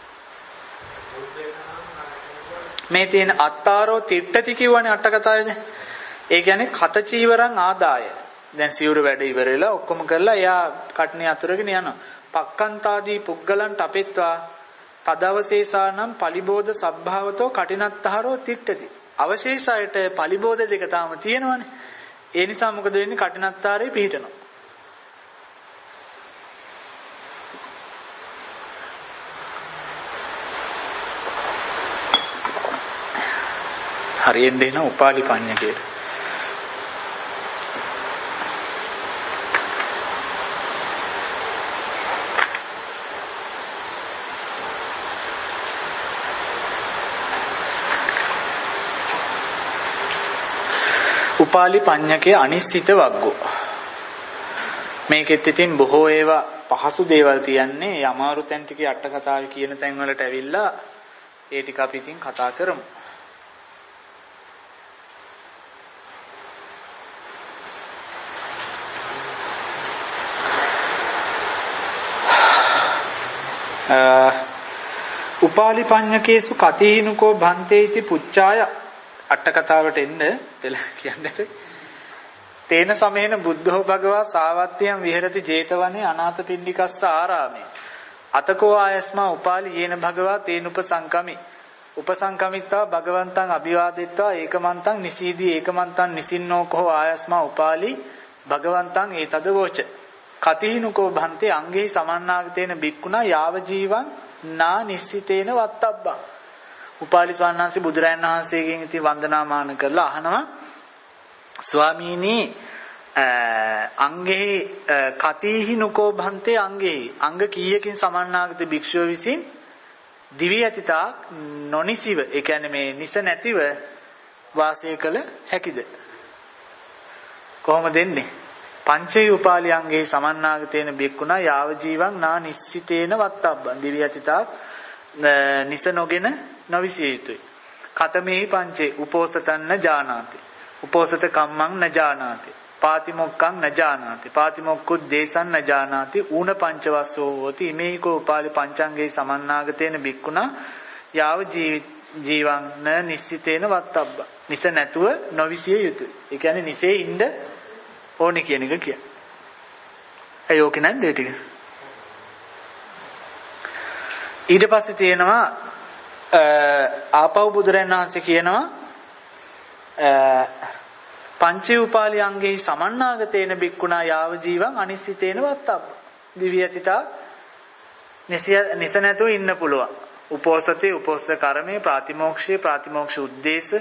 මේ තියෙන අත්තාරෝ තිට්ඨති කියවනේ අට කතාවේද? ඒ කියන්නේ කත චීවරං ආදාය. දැන් සිවුර වැඩ ඉවර වෙලා ඔක්කොම කරලා එයා කට්නේ අතුරගෙන යනවා. පක්කන්තාදී පුග්ගලන් තපෙත්වා තදවශේෂානම් පලිබෝධ සබ්භාවතෝ කටිනත්තහරෝ තිට්ඨති. අවශේෂයට පලිබෝධ දෙක තාම තියෙනවනේ. ඒ නිසා මොකද වෙන්නේ? කටිනත්තාරේ පිහිටනවා. හරියෙන් දෙන උපාලි පඤ්ඤකයට. උපාලි පඤ්ඤකේ අනිශ්චිත වග්ගෝ. මේකෙත් ඉතින් බොහෝ ඒවා පහසු දේවල් තියන්නේ අමාරු තැන් ටිකේ අට කතාවේ කියන තැන් වලට ඇවිල්ලා ඒ ටික අපි ඉතින් කතා කරමු. උපාලි පඤ්ඤකේසු කතීනුකෝ භන්තේති පුච්ඡාය අට කතාවට එන්න කියන්නේ තේන සමේන බුද්ධෝ භගවා සාවත්තියම් විහෙරති 제තවනේ අනාථපිණ්ඩිකස්ස ආරාමේ අතකෝ ආයස්මා උපාලි යේන භගවා තේන උපසංකමි උපසංකමිත්වා භගවන්තං අභිවාදෙත්වා ඒකමන්තං නිසීදී ඒකමන්තං නිසින්නෝ කෝ ආයස්මා උපාලි භගවන්තං ඒතද වෝච කතීනුකෝ භන්තේ අංගේ සමන්නාගතේන බික්කුණා යාව ජීවං නා නිස්සිතේන වත්තබ්බං. උපාලි ස්වාමීන් වහන්සේ බුදුරයන් වහන්සේගෙන් ඉතින් වන්දනාමාන කරලා අහනවා ස්වාමීනි අංගේ කතීහිනුකෝ භන්තේ අංගේ අංග කීයකින් සමන්නාගත භික්ෂුව විසින් දිවි ඇතිතා නොනිසිව ඒ කියන්නේ මේ නිස නැතිව වාසය කළ හැකිද? කොහොමද දෙන්නේ? පංචේ උපාලි අංගේ සමන්නාගතේන බික්කුණා යාව ජීවං නා නිස්සිතේන වත්තබ්බං. දිවි ඇතිතා නිස නොගෙන නොවිසිය යුතුයි. කතමෙහි පංචේ උපෝසතන්න ජානාති. උපෝසත කම්මං න ජානාති. පාතිමොක්කං න ජානාති. පාතිමොක්කුත් දේසං න ජානාති. ඌන පංචවස්සෝ හෝති. ඉමේහිකෝ උපාලි පංචංගේ සමන්නාගතේන බික්කුණා යාව ජීවං න නිස්සිතේන වත්තබ්බං. නිස නැතුව නොවිසිය යුතුයි. ඒ කියන්නේ නිසේ ඉන්න ඕනේ කියන එක කියන්නේ. ඒ ඕකේ නැද්ද ඒ ටික? ඊට පස්සේ තියෙනවා ආපෞ බුදුරයන් වහන්සේ කියනවා පංචේ උපාලි අංගේ සමන්නාගතේන බික්කුණා යාව ජීවං අනිශ්චිතේන වත්තබ්බ. දිව්‍ය ඇතිතා නිස නැතුව ඉන්න පුළුවන්. උපෝසතේ උපෝසත කර්මයේ ප්‍රාතිමෝක්ෂයේ ප්‍රාතිමෝක්ෂ උද්දේශ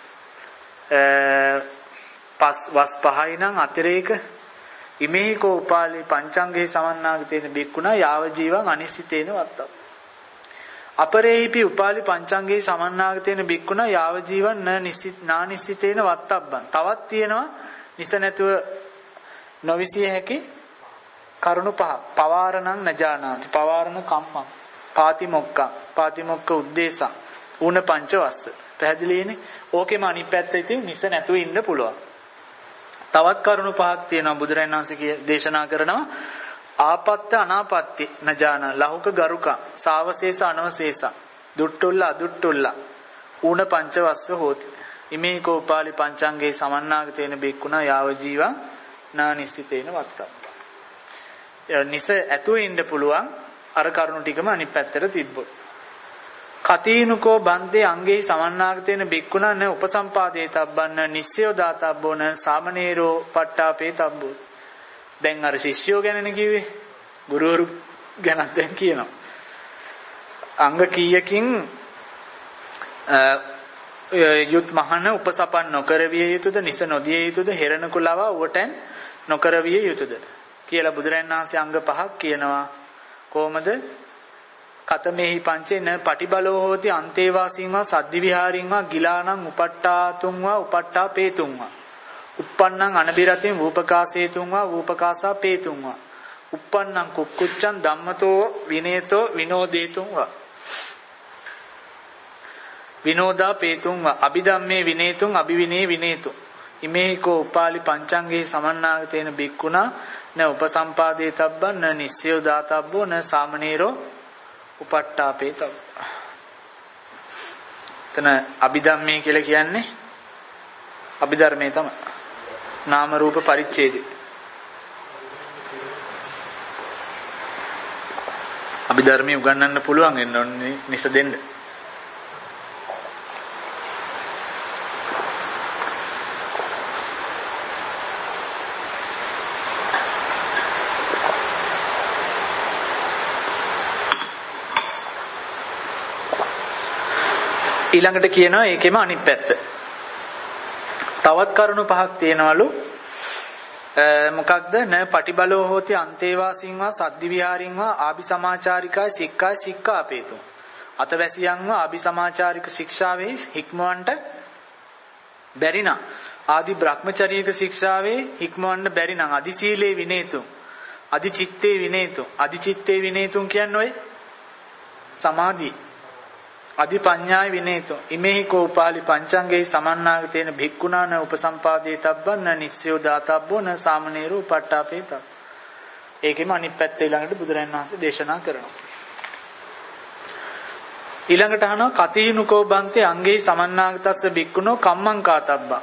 පස් වස් පහයි නම් අතිරේක ඉමේහිකෝ උපාලි පංචංගේ සමන්නාගතේන බික්කුණා යාව ජීවං අනිශ්චිතේන වත්තබ්බ. අපරේහිපි උපාලි පංචංගේ සමන්නාගතේන බික්කුණා යාව ජීවං න නිසිත නානිසිතේන වත්තබ්බං. තවත් තියෙනවා නිස නැතුව නොවිසිය හැකි කරුණු පහ. පවාරණං නජානාති. පවාරණ කම්මං. පාතිමොක්කං. පාතිමොක්ක උද්දේශං. ඌන පංචවස්ස. පැහැදිලිනේ? ඕකෙම අනිත් පැත්ත ඉතින් නිස නැතුව ඉන්න පුළුවන්. තවත් කරුණු පහක් තියෙනවා බුදුරජාණන් වහන්සේ දේශනා කරනවා. ආපත්ත අනාපත්ති නජාන ලහුක ගරුක සාවශේෂ අනවශේෂ දුට්ටුල්ල අදුට්ටුල්ල ඌන පංචවස්ස හෝති. ඉමේ කෝපාලි පංචංගේ සමන්නාගතේන බික්කුණා යාව ජීවා නානිසිතේන වත්තප්ප. නිස ඇතුව ඉන්න පුළුවන් අර කරුණු ටිකම අනිත් පැත්තට තිබ්බොත්. කතීනුකෝ බන්දේ අංගේ සමන්නාගතේන බික්කුණා න උපසම්පාදේ තබ්බන්න නිස්සයෝ දාතබ්බෝන සාමනීරෝ පට්ටාපේ තබ්බෝ. දැන් අර ශිෂ්‍යෝ ගැනනේ කිව්වේ. ගුරුවරු ගැනත් දැන් කියනවා. අංග කීයකින් යුත් මහන උපසපන් නොකර විය යුතුද නිස නොදිය යුතුද හෙරණ කුලව උවටන් නොකර විය යුතුද කියලා බුදුරජාණන් වහන්සේ අංග පහක් කියනවා. කොහොමද? කතමේහි පංචේන පටිබලෝ හෝති අන්තේවාසීන්වා සද්දි විහාරින්වා ගිලානං උපට්ඨාතුන්වා උපට්ඨා පේතුන්වා uppannang anabiratin වූපකාසේතුන්වා වූපකාසා පේතුන්වා uppannang කුක්කුච්ඡං ධම්මතෝ විනේතෝ විනෝදේතුන්වා විනෝදා පේතුන්වා අභිධම්මේ විනේතුන් අභිවිනේ විනේතු ඉමේකෝ උපාලි පංචංගේ සමන්නාගතේන බික්කුණා න උපසම්පාදේ තබ්බන් න නිස්සයෝ දාතබ්බෝ න සාමනීරෝ උපට්ඨාපේ තබ්බ. එතන අභිධම්මේ කියලා කියන්නේ අභිධර්මයේ තමයි. නාම රූප පරිච්ඡේදය. අභිධර්මයේ උගන්වන්න පුළුවන් වෙන්න ඕනේ නිස දෙන්න. ඊළඟට කියනවා ඒකෙම අනිත් පැත්ත. තවත් කරුණු පහක් තියෙනවලු. මොකක්ද? න පටිබලෝ හෝති අන්තේවාසීන්වා සද්දි විහාරින්වා ආභි සමාචාරිකාය සික්කාය සික්කාපේතු. අතවැසියන්ව ආභි සමාචාරික ශික්ෂාවේ හික්මවන්නට බැරි නම් ආදි බ්‍රහ්මචාරීක ශික්ෂාවේ හික්මවන්න බැරි නම් අදි සීලේ විනේතු අදි චිත්තේ විනේතු අදි චිත්තේ විනේතුන් කියන්නේ ඔය සමාධි අදි පඤ්ඤාය විනේතු ඉමේහි කෝපාලි පංචංගේ සමන්නාගතේන භික්ඛුනාන උපසම්පාදේ තබ්බන්න නිස්සයෝ දාතබ්බෝ න සාමනීරෝ පට්ඨාපේත. ඒකෙම අනිත් පැත්ත ඊළඟට බුදුරජාණන් වහන්සේ දේශනා කරනවා. ඊළඟට අහනවා කතීනුකෝ බන්තේ අංගේ සමන්නාගතස්ස භික්ඛුනෝ කම්මං කාතබ්බා.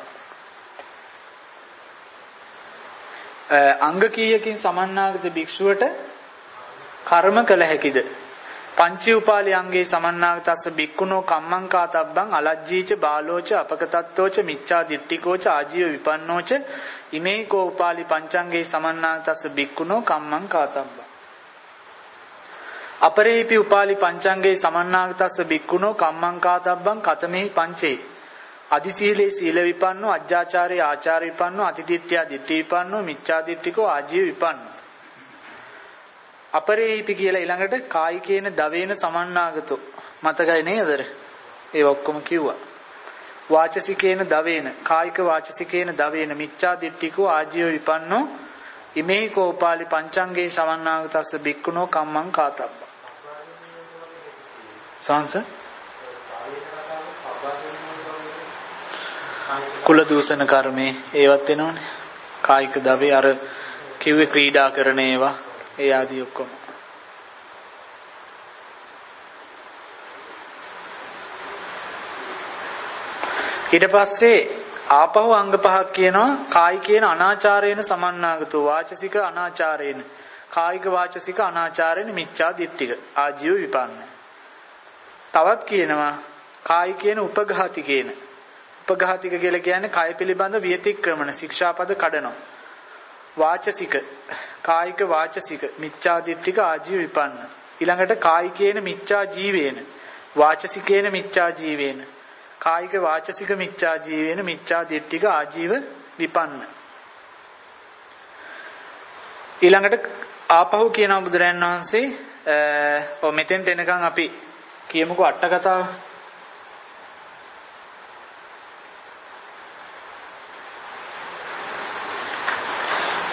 අංග කීයකින් සමන්නාගත භික්ෂුවට කර්ම කළ හැකිද? පංචී උපාලි අංගේ සමන්නාගතස්ස බික්කුණෝ කම්මං කාතබ්බං අලජ්ජීච බාලෝච අපකතත්තෝච මිච්ඡා දිට්ඨිකෝච ආජීව විපන්නෝච ඉමේ කෝ උපාලි පංචංගේ සමන්නාගතස්ස බික්කුණෝ කම්මං කාතබ්බං අපරේපි උපාලි පංචංගේ සමන්නාගතස්ස බික්කුණෝ කම්මං කාතබ්බං කතමෙහි පංචේ අදි සීලේ සීල විපන්නෝ අජ්ජාචාරේ ආචාර විපන්නෝ අතිදිට්ඨියා දිට්ඨි විපන්නෝ මිච්ඡා දිට්ඨිකෝ ආජීව විපන්නෝ අපරේහිපි කියලා ඊළඟට කායිකේන දවේන සමන්නාගතෝ මතකයි නේද? ඒ ඔක්කොම කිව්වා. වාචසිකේන දවේන කායික වාචසිකේන දවේන මිච්ඡා දිට්ඨිකෝ ආජීව විපන්නෝ ඉමේ කෝපාලි පංචංගේ සමන්නාගතස්ස බික්කුණෝ කම්මං කාතබ්බ. සංස කුල දූෂණ කර්මේ ඒවත් එනවනේ. කායික දවේ අර කිව්වේ ක්‍රීඩා කරන ඒවා ඒ ආදී ඔක්කොම. ඊට පස්සේ ආපහු අංග පහක් කියනවා. කායිකේන අනාචාරේන සමන්නාගතෝ වාචසික අනාචාරේන කායික වාචසික අනාචාරේන මිච්ඡා දිට්ඨික ආජීව විපන්න. තවත් කියනවා කායිකේන උපඝාතිකේන. උපඝාතික කියලා කියන්නේ කය පිළිබඳ විතික්‍රමන ශික්ෂාපද කඩනවා. වාචසික කායික වාචසික මිච්ඡා දිට්ඨික ආජීව විපන්න. ඊළඟට කායිකේන මිච්ඡා ජීවේන වාචසිකේන මිච්ඡා ජීවේන කායික වාචසික මිච්ඡා ජීවේන මිච්ඡා දිට්ඨික ආජීව විපන්න. ඊළඟට ආපහු කියනවා බුදුරයන් වහන්සේ ඔ මෙතෙන්ට එනකන් අපි කියමුකෝ අට කතාව.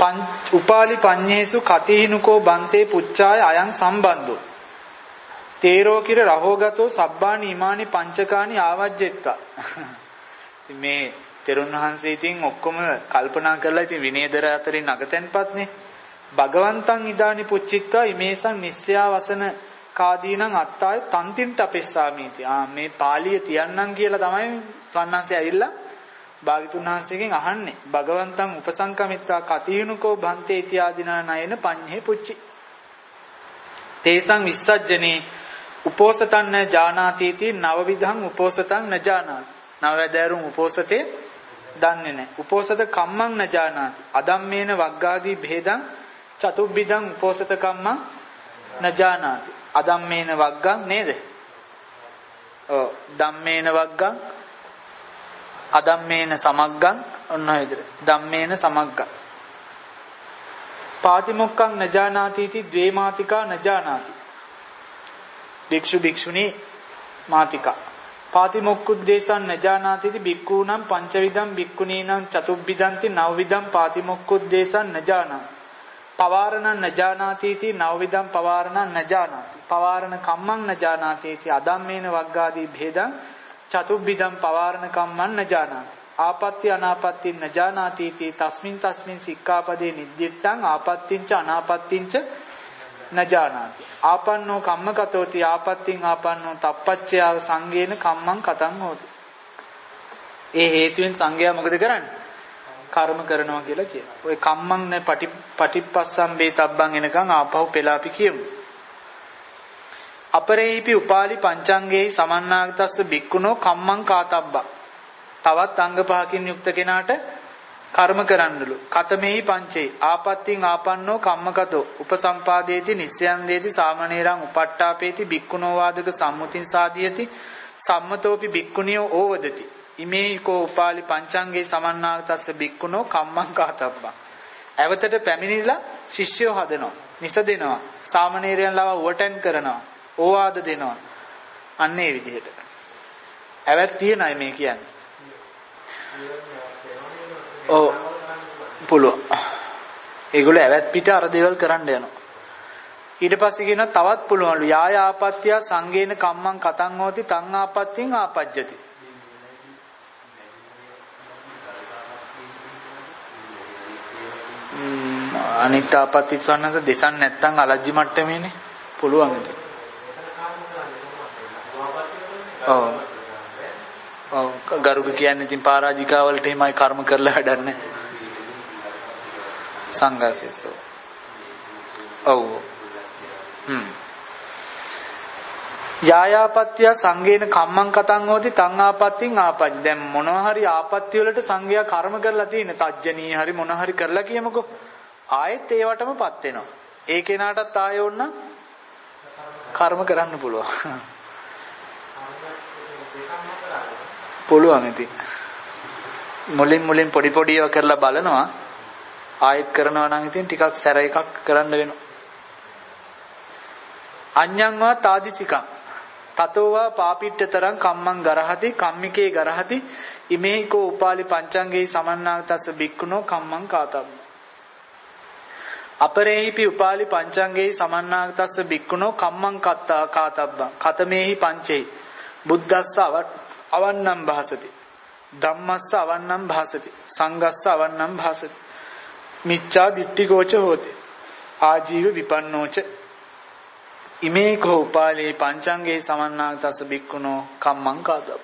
උපාලි පඤ්ඤේසු කතිහිනුකෝ බන්තේ පුච්ඡාය අයං සම්බන්ධෝ තේරෝ කිර රහෝගතෝ සබ්බානි ඉමානි පංචකානි ආවජ්ජෙත්තා. ඉතින් මේ තෙරුන් වහන්සේ ඉතින් ඔක්කොම කල්පනා කරලා ඉතින් විනේදර අතරින් අගතෙන්පත්නේ. භගවන්තං ඉදානි පුච්චිත්වා ඉමේසං නිස්සයා වසන කාදීනං අත්තාය තන්තින්ට අපෙස්සාමීති. ආ මේ පාළිය තියන්නම් කියලා තමයි සවන්හන්සේ ඇවිල්ලා භාග්‍යතුන් වහන්සේගෙන් අහන්නේ. භගවන්තං උපසංකමිත්වා කතිහිනුකෝ බන්තේ ඉතිආදීනා නයන පඤ්ඤේ පුච්චි. තේසං විස්සජ්ජනේ උපෝසතං න ජානාතිති නවවිධං උපෝසතං න ජානාති. නවවැදෑරුම් උපෝසතේ දන්නේ නැහැ. උපෝසත කම්මං න ජානාති. අදම්මේන වග්ගාදී භේදං චතුබ්බිදං උපෝසත කම්මං න ජානාති. අදම්මේන වග්ගං නේද? ඔව් ධම්මේන වග්ගං අදම්මේන සමග්ගං ඔන්න ඔය විදිහට. ධම්මේන සමග්ගං. පාතිමොක්ඛං න ජානාති इति ද්වේ මාතිකා න ජානාති. භික්ෂු භික්ෂුණී මාතිකා. පාතිමොක්ඛුද්දේශං න ජානාති इति භික්ඛූනම් පංචවිධං භික්ඛුනීනම් චතුබ්බිදන්ති නවවිධං පාතිමොක්ඛුද්දේශං න ජානාති. පවාරණං න ජානාති इति නවවිධං පවාරණං න ජානාති. පවාරණ කම්මං න ජානාති इति අදම්මේන වග්ගාදී භේදං චතුබ්බිදං පවාරණ කම්මං න ජානාති. ආපත්‍ය අනාපත්‍ය න ජානාති इति තස්මින් තස්මින් සික්ඛාපදේ නිද්දිට්ඨං ආපත්‍තිංච අනාපත්තිංච න ජානාති. ආපන්නෝ කම්මකතෝති ආපත්තිං ආපන්නෝ තප්පච්චයාව සංගේන කම්මං කතං හෝති. ඒ හේතුවෙන් සංගයා මොකද කරන්නේ? කර්ම කරනවා කියලා කියනවා. ඔය කම්මං න පටි පටිපස්සම්බේ තබ්බං එනකන් ආපහු පෙළාපි කියමු. අපරේහිපි උපාලි පංචංගේහි සමන්නාගතස්ස බික්කුණෝ කම්මං කාතබ්බා. තවත් අංග පහකින් යුක්ත කෙනාට කර්ම කරන්නලු. කතමෙහි පංචේ ආපත්තිං ආපන්නෝ කම්මකතෝ උපසම්පාදේති නිස්සයන් දේති සාමණේරං උපට්ඨාපේති බික්කුණෝ වාදක සම්මුතින් සාදීයති සම්මතෝපි බික්කුණියෝ ඕවදති. ඉමේහි කෝ උපාලි පංචංගේ සමන්නාගතස්ස බික්කුණෝ කම්මං කාතබ්බා. ඇවතට පැමිණිලා ශිෂ්‍යෝ හදනවා, නිසදෙනවා, සාමණේරයන් ලවා උවටැන් කරනවා, ඕවාද දෙනවා. අන්න ඒ විදිහට. ඇවත් තියනයි මේ කියන්නේ. ඔව් පුළුවන්. ඒගොල්ලෝ ඇවත් පිට අර දේවල් කරන්න යනවා. ඊට පස්සේ කියනවා තවත් පුළුවන්ලු යාය ආපත්‍ය සංගේන කම්මං කතං හෝති තං ආපත්‍තිං ආපජ්ජති. අනිත් ආපත්‍ති සන්නස දෙසන් නැත්තම් අලජ්ජි මට්ටමේනේ පුළුවන් ඉතින්. ඔව් ඔව් ගරුක කියන්නේ ඉතින් පරාජිකා වලට එහෙමයි කර්ම කරලා වැඩක් නැහැ. සංඝාසයසෝ. ඔව්. හ්ම්. යායාපත්‍ය සංගේන කම්මං කතං හෝති තං ආපත්‍තිං ආපජ්ජ. දැන් මොනවා හරි ආපත්‍ය වලට සංඝයා කර්ම කරලා තියෙන තජ්ජනී හරි මොනවා හරි කරලා කියමුකෝ. ආයෙත් ඒවටමපත් වෙනවා. ඒ කෙනාටත් ආයෙ ඕන කර්ම කරන්න පුළුවන්. පුළුවන් ඉතින්. මුලින් මුලින් පොඩි පොඩි ඒවා කරලා බලනවා. ආයෙත් කරනවා නම් ඉතින් ටිකක් සැර එකක් කරන්න වෙනවා. අඤ්ඤංවා තාදිසිකං තතෝවා පාපිට්ඨතරං කම්මං ගරහති කම්මිකේ ගරහති ඉමේහිකෝ උපාලි පංචංගේ සමන්නාගතස්ස බික්කුණෝ කම්මං කාතබ්බ. අපරේහිපි උපාලි පංචංගේ සමන්නාගතස්ස බික්කුණෝ කම්මං කත්තා කාතබ්බං. කතමේහි පංචේ බුද්දස්ස අවන්නම් භාසති ධම්මස්ස අවන්නම් භාසති සංඝස්ස අවන්නම් භාසති මිච්ඡා දිට්ඨිකෝච හෝති ආජීව විපන්නෝච ඉමේකෝ උපාලේ පංචංගේ සමන්නාගතස්ස බික්කුණෝ කම්මං කාතබ්බ.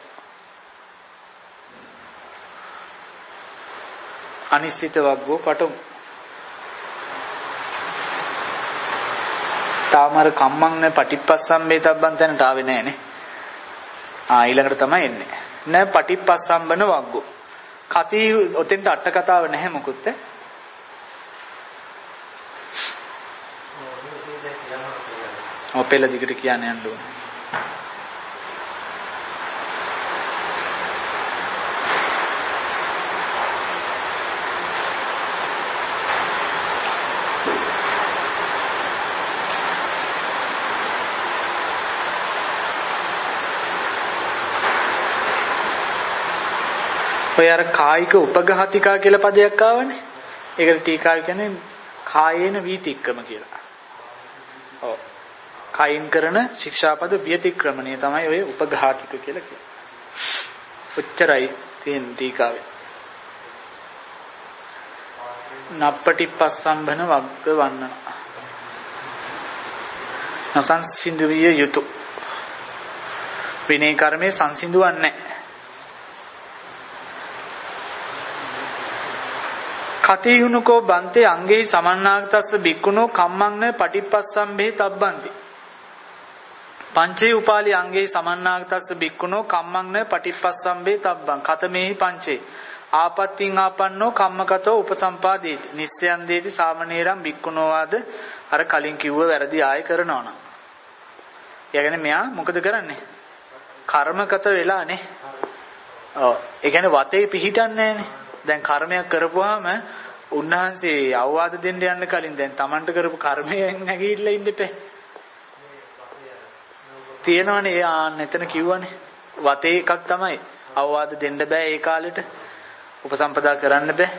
අනිශ්චිත වග්ගෝ පටමු. තාමර කම්මං න පටිපස්සම්බේ තබ්බන් තැනට ආවේ නෑනේ. ආ ඊළඟට තමයි එන්නේ. න පටිපස්සම්බන වග්ගෝ. කති ඔතෙන්ට අට කතාව නැහැ මොකුත්. ඔය පෙළ දිගට කියන්න යන්න ඕනේ. ඔය අර කායික උපඝාතිකා කියලා පදයක් ආවනේ. ඒකට ටීකාව කියන්නේ කායේන වීතික්‍රම කියලා. ඔව්. කයින් කරන ශික්ෂාපද ව්‍යතික්‍රමණය තමයි ඔය උපඝාතික කියලා කියන්නේ. ඔච්චරයි තියෙන ටීකාවේ. නප්පටිපස්සම්භන වග්ග වන්නන. නසංසිඳවිය යුතු. විනය කර්මයේ සංසිඳුවන්නේ නැහැ. කතියුනකෝ බන්තේ අංගෙහි සමන්නාගතස්ස බික්කුණෝ කම්මංන පටිපස්සම්භේ තබ්බන්ති. පංචේ උපාලි අංගෙහි සමන්නාගතස්ස බික්කුණෝ කම්මංන පටිපස්සම්භේ තබ්බං. කතමේහි පංචේ ආපත්තිං ආපන්නෝ කම්මකතෝ උපසම්පාදේති. නිස්සයන් දේති සාමනීරම් බික්කුණෝවාද. අර කලින් කිව්ව වැරදි ආයෙ කරනවා නම්. ඒ කියන්නේ මෙයා මොකද කරන්නේ? කර්මගත වෙලානේ. ඔව්. ඒ කියන්නේ වතේ පිහිටන්නේ නැහනේ. දැන් කර්මයක් කරපුවාම උන්වහන්සේ අවවාද දෙන්න යන්න කලින් දැන් Tamanට කරපු කර්මයෙන් නැගීట్లా ඉන්න එපේ. තියෙනවනේ ආන්න එතන කිව්වනේ. වතේ එකක් තමයි. අවවාද දෙන්න බෑ ඒ කාලෙට. උපසම්පදා කරන්න බෑ.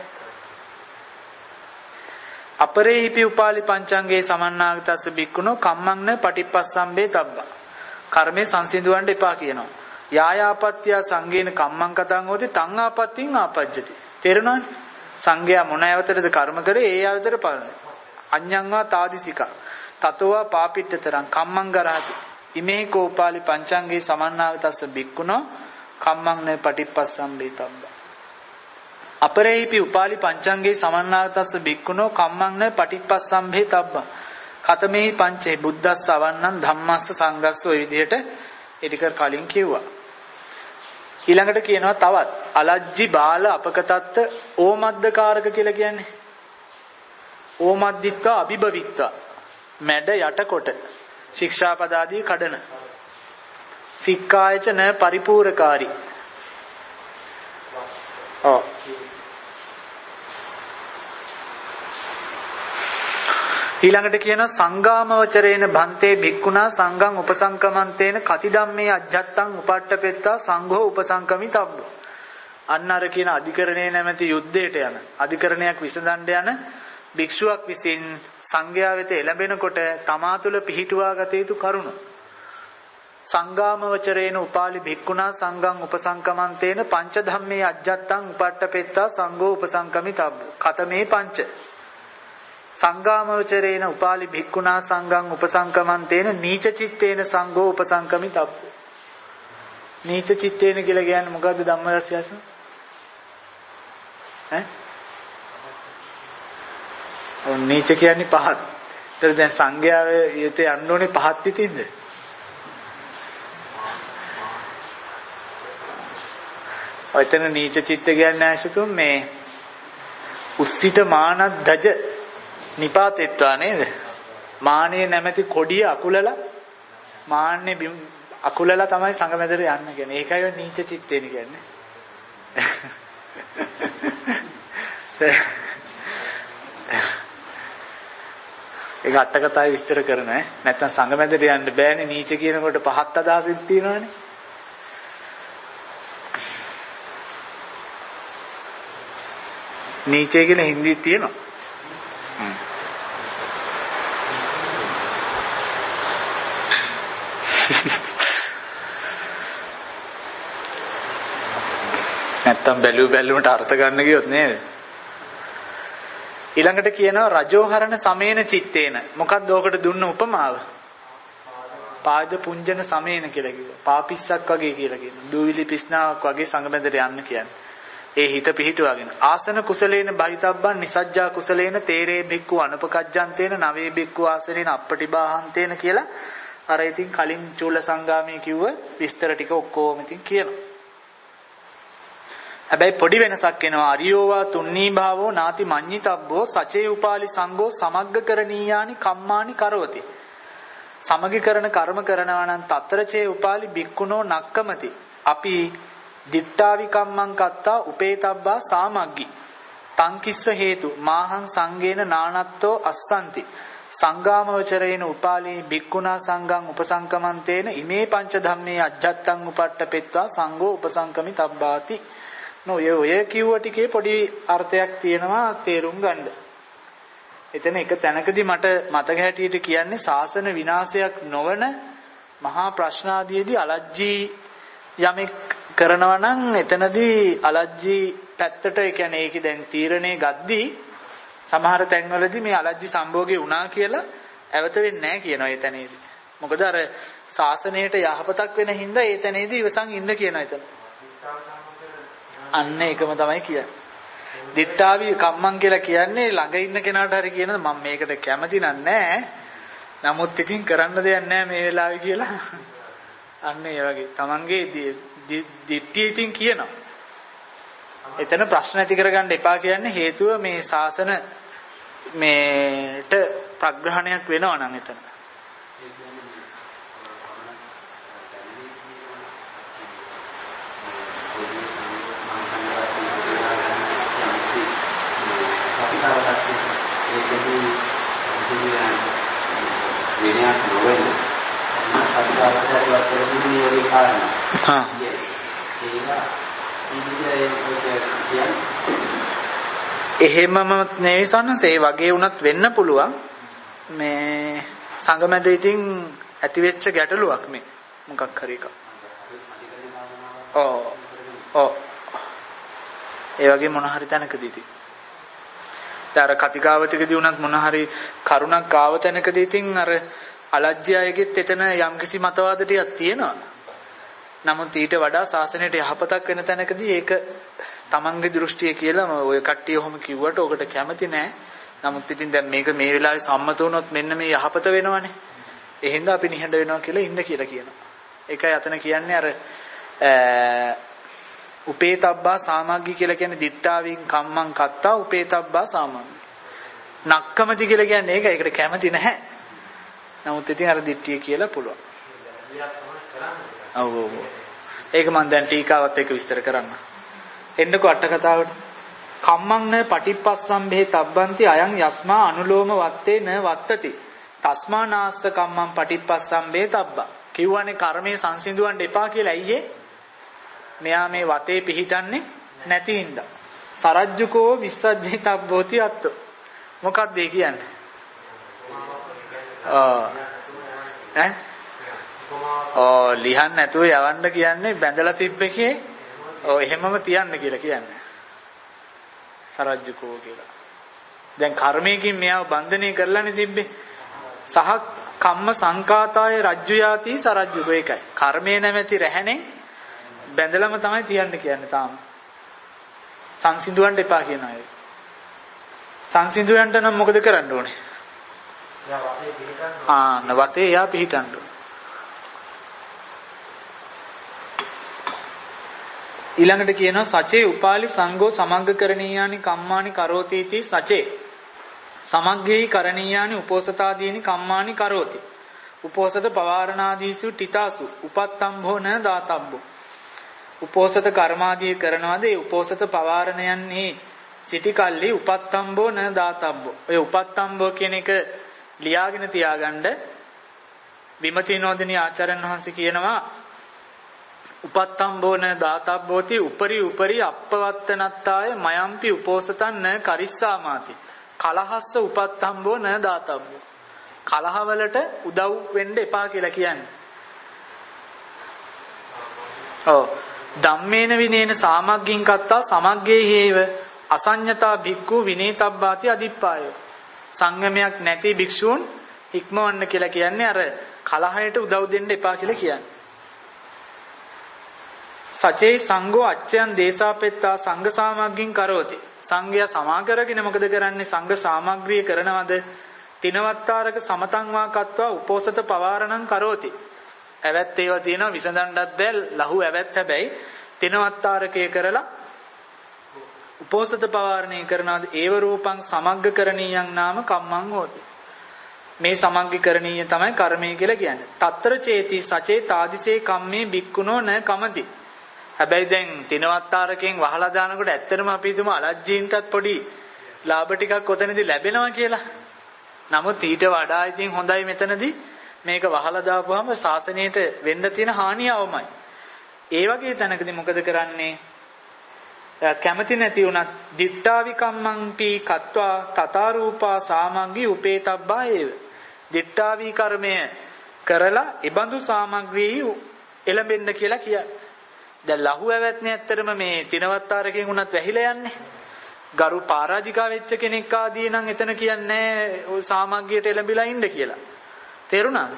අපරේහිපි උපාලි පංචංගේ සමන්නාගතස්ස බික්කුණෝ කම්මංන පටිපස්සම්බේ තබ්බා. කර්මේ සංසිඳවන්න එපා කියනවා. යායාපත්‍ය සංගේන කම්මං කතං හොති තං ආපත්‍යින් ආපජ්ජති. තේරුණානේ? සංඝයා මොන ඇවතරද කර්ම කරේ ඒ ඇවතර බලන. අඤ්ඤංවා තාදිසිකා. තතෝවා පාපිට්ඨතරං කම්මං ගරහති. ඉමේ කෝපාලි පංචංගේ සමන්නාගතස්ස බික්කුණෝ කම්මං න පටිපස්සම්බේ තබ්බා. අපරේහිපි උපාලි පංචංගේ සමන්නාගතස්ස බික්කුණෝ කම්මං න පටිපස්සම්බේ තබ්බා. කතමේහි පංචේ බුද්දස්ස අවන්නං ධම්මස්ස සංඝස්ස ඔය විදිහට ඒක කලින් කිව්වා. ඊළඟට කියනවා තවත් අලජ්ජි බාල අපකතත්ත ඕමද්දකාරක කියලා කියන්නේ. ඕමද්දිත්වා අභිභවිත්වා මැඩ යටකොට ශික්ෂාපද ආදී කඩන. සික්කායච න පරිපූර්ණකාරී. ඔව්. ඊළඟට කියන සංගාමවචරේන භන්තේ භික්ඛුනා සංඝං උපසංකමන්තේන කති ධම්මේ අජ්ජත්තං උපට්ඨපෙත්තා සංඝෝ උපසංකමි තබ්බෝ. අන්න අර කියන අධිකරණේ නැමැති යුද්ධයට යන අධිකරණයක් විසඳන්න යන භික්ෂුවක් විසින් සංඝයා වෙත එළඹෙනකොට තමා තුළ පිහිටුවා ගත යුතු කරුණු. සංගාමවචරේන උපාලි භික්ඛුනා සංඝං උපසංකමන්තේන පංච ධම්මේ අජ්ජත්තං උපට්ඨපෙත්තා සංඝෝ උපසංකමි තබ්බෝ. කතමේ පංච සංගාමවචරේන උපාලි භික්ඛුනා සංඝං උපසංකමන්තේන නීච චිත්තේන සංඝෝ උපසංකමි තබ්බෝ. නීච චිත්තේන කියලා කියන්නේ මොකද්ද ධම්මදස්සයස? ඈ? ඔව් නීච කියන්නේ පහත්. ඒතර දැන් සංඝයා යතේ යන්න ඕනේ පහත් ඉතින්ද? ඔයතන නීච චිත්ත කියන්නේ ආශතුම් මේ උස්සිත මානද්දජ නිපාතෙත්වා නේද? මාන්නේ නැමැති කොඩිය අකුලලා මාන්නේ අකුලලා තමයි සංඝ මැදට යන්න කියන්නේ. ඒකයි ඔය නීච චිත්තේන කියන්නේ. ඒක අට කතාවේ විස්තර කරනවා ඈ. නැත්තම් සංඝ මැදට යන්න බෑනේ නීච කියනකොට පහත් අදහසක් තියෙනවානේ. නීචය කියලා හින්දි තියෙනවා. නැත්තම් බැලු බැලුමට අර්ථ ගන්න ගියොත් නේද? ඊළඟට කියනවා රජෝහරණ සමේන චිත්තේන. මොකක්ද ඕකට දුන්න උපමාව? පාද පුංජන සමේන කියලා කිව්වා. පාපිස්සක් වගේ කියලා කියනවා. දූවිලි පිස්නාවක් වගේ සංගමෙදට යන්න කියන්නේ. ඒ හිත පිහිටුවාගෙන ආසන කුසලේන බහිතබ්බන් නිසජ්ජා කුසලේන තේරේ බික්කු අනුපකජ්ජන්තේන නවේ බික්කු ආසනේන අපටිබාහන්තේන කියලා අර ඉතින් කලින් චූල සංගාමයේ කිව්ව විස්තර ටික ඔක්කොම ඉතින් කියනවා. හැබැයි පොඩි වෙනසක් එනවා. අරියෝවා තුන්නී භාවෝ නාති මඤ්ඤිතබ්බෝ සචේ උපාලි සංඝෝ සමග්ගකරණීයානි කම්මානි කරවති. සමගිකරණ කර්ම කරනවා නම් తත්‍රචේ උපාලි බික්කුණෝ නක්කමති. අපි දිට්ඨාවි කම්මං කත්තා උපේතබ්බා සාමග්ගි තංකිස්ස හේතු මාහං සංගේන නානත්තෝ අස්සන්ති සංගාමවචරේන උපාලී භික්ඛුනා සංඝං උපසංකමන්තේන ඉමේ පංච ධම්මේ අජ්ජත්තං උපට්ඨපෙත්වා සංඝෝ උපසංකමි තබ්බාති. නෝ ඔය කිව්ව ටිකේ පොඩි අර්ථයක් තියෙනවා තේරුම් ගන්න. එතන එක තැනකදී මට මතක හැටියට කියන්නේ ශාසන විනාශයක් නොවන මහා ප්‍රශ්නාදීදී අලජ්ජී යමෙක් කරනවා නම් එතනදී අලජ්ජී පැත්තට ඒ කියන්නේ ඒකේ දැන් තීරණේ ගද්දී සමහර තැන්වලදී මේ අලජ්ජී සම්භෝගේ වුණා කියලා ඇවත වෙන්නේ නැහැ කියනවා ඒ තැනේදී. මොකද අර ශාසනයට යහපතක් වෙන හින්දා ඒ තැනේදී ඉවසන් ඉන්න කියනවා එතන. අන්න ඒකම තමයි කියන්නේ. දිට්ඨාවි කම්මං කියලා කියන්නේ ළඟ ඉන්න කෙනාට හරි කියනද මම මේකට කැමති නෑ. නමුත් ඉතින් කරන්න දෙයක් නෑ මේ වෙලාවේ කියලා. අන්න ඒ වගේ. තමන්ගේ දිට්ඨිය ඉතින් කියනවා. එතන ප්‍රශ්න ඇති කරගන්න එපා කියන්නේ හේතුව මේ ශාසන මේට ප්‍රග්‍රහණයක් වෙනවා නම් එතන. විනයක් නොවන සත්‍යාවචරයක් කරන්නේ ඒ කාරණා. හා. එහෙමම නෙවෙයි සන්නස ඒ වගේ වුණත් වෙන්න පුළුවන්. මේ සංගමෙද ඉතින් ඇති වෙච්ච ගැටලුවක් මේ මොකක් හරි එකක්. ඔව්. ඔව්. ඒ වගේ මොන හරි තැනකදී ඉතින් අර කතිකාවතකදී වුණත් මොන හරි කරුණක් ආව තැනකදී ඉතින් අර අලජ්ජයගෙත් එතන යම්කිසි මතවාද ටිකක් තියෙනවා. නමුත් ඊට වඩා ශාසනයට යහපතක් වෙන තැනකදී ඒක තමන්ගේ දෘෂ්ටිය කියලා ඔය කට්ටිය ඔහොම කිව්වට ඔකට කැමති නෑ. නමුත් ඉතින් දැන් මේක මේ වෙලාවේ සම්මත වුණොත් මෙන්න මේ යහපත වෙනවනේ. ඒ හින්දා අපි නිහඬ වෙනවා කියලා ඉන්න කියලා කියනවා. ඒකයි අතන කියන්නේ අර උපේතබ්බා සාමග්ගී කියලා කියන්නේ දිට්ඨාවින් කම්මං කත්තා උපේතබ්බා සාමග්ගී. නක්කමති කියලා කියන්නේ ඒක. ඒකට කැමති නැහැ. නමුත් ඉතින් අර දිට්ඨිය කියලා පුළුවන්. ඔව් ඔව්. ඒක මම දැන් ටීකාවත් එක්ක විස්තර කරන්න. එන්නකෝ අට කතාවට. කම්මං න පටිප්පස්සම්භේ තබ්බන්ති අයං යස්මා අනුලෝම වත්තේ න වත්තති. තස්මානාස්ස කම්මං පටිප්පස්සම්භේ තබ්බා. කිව්වනේ කර්මයේ සංසිඳුවන්න එපා කියලා. ඇයියේ? මෙයා මේ වතේ පිහිටන්නේ නැති හින්දා. සරජ්ජුකෝ විස්සජ්ජිතබ්බෝති අත්ත. මොකක්ද ඒ කියන්නේ? ආ ඈ ඕ ලියන්න නැතුව යවන්න කියන්නේ බැඳලා තිබ්බකේ ඔව් එහෙමම තියන්න කියලා කියන්නේ. සරජ්ජුකෝ කියලා. දැන් කර්මයකින් මෙයාව බන්ධනය කරලානේ තිබ්බේ. සහ කම්ම සංකාතාය රජ්ජුයාති සරජ්ජුකෝ ඒකයි. කර්මය නැමැති රැහැනේ බැඳලම තමයි තියන්න කියන්නේ තාම. සංසිඳුවන්න එපා කියනවා ඒක. සංසිඳුවන්න නම් මොකද කරන්න ඕනේ? ආ නවතේ යා පිහිටන්න ඕනේ. ඊළඟට කියනවා සචේ උපාලි සංඝෝ සමග්ගකරණීයානි කම්මානි කරෝති इति සචේ සමග්ගේහි කරණීයානි උපෝසතාදීනි කම්මානි කරෝති. උපෝසත පවාරණාදීසු ටිතාසු උපත්තම්භෝ න දාතබ්බෝ. උපෝසත කර්මාදී කරනවාද ඒ උපෝසත පවාරණයන්හි සිටි කල්ලි උපත්තම්බෝ න දාතබ්බෝ. ඔය උපත්තම්බෝ කියන එක ලියාගෙන තියාගන්න. විමති නෝදිනී ආචාර්යන් වහන්සේ කියනවා උපත්තම්බෝ න දාතබ්බෝති උපරි උපරි අප්පවත්තනත්තාය මයම්පි උපෝසතං න කරිස්සාමාති. කලහස්ස උපත්තම්බෝ න දාතබ්බෝ. කලහවලට උදව් වෙන්න එපා කියලා කියන්නේ. ඔව් ධම්මේන විනේන සාමග්ගින් කත්තා සමග්ගේ හේව අසඤ්ඤතා භික්ඛු විනේතබ්බාති අදිප්පාය. සංගමයක් නැති භික්ෂූන් ඉක්මවන්න කියලා කියන්නේ අර කලහයට උදව් දෙන්න එපා කියලා කියන්නේ. සචේ සංඝෝ අච්ඡයන් දේශාපෙත්තා සංඝ සාමග්ගින් කරෝති. සංඝයා සමා කරගෙන මොකද කරන්නේ? සංඝ සාමග්‍රිය කරනවද? තිනවත්තාරක සමතං වා කତ୍වා උපෝසත පවාරණං කරෝති. ඇවැත් ඒවා තියෙනවා විසඳන්නත් බැල් ලහු ඇවැත් හැබැයි තිනවත්තාරකය කරලා උපෝසත පවාරණය කරනවාද ඒව රූපං සමග්ගකරණීයං නාම කම්මං හෝති. මේ සමග්ගකරණීය තමයි කර්මය කියලා කියන්නේ. తත්තර චේති සචේ තාදිසේ කම්මේ බික්කුණෝ න කමති. හැබැයි දැන් තිනවත්තාරකෙන් වහලා දානකොට ඇත්තටම අපි හිතමු අලජ්ජීන්ටත් පොඩි ලාභ ටිකක් ඔතනදී ලැබෙනවා කියලා. නමුත් ඊට වඩා ඉතින් හොඳයි මෙතනදී මේක වහලා දාපුවාම ශාසනයට වෙන්න තියෙන හානිය අවමයි. ඒ වගේ තැනකදී මොකද කරන්නේ? කැමති නැති වුණත් දිට්ඨාවි කම්මංපි කତ୍වා තතරූපා සාමග්ගී උපේතබ්බා ඒව. දිට්ඨාවි කර්මය කරලා ඉබඳු සාමග්‍රී එළඹෙන්න කියලා කියන්නේ. දැන් ලහු ඇවැත්නේ ඇත්තටම මේ තිනවත්තාරකෙන් උනත් වැහිලා යන්නේ. ගරු පරාජිකා වෙච්ච කෙනෙක් ආදී නම් එතන කියන්නේ ওই සාමග්ගියට එළඹිලා ඉන්න කියලා. තේරුණාද?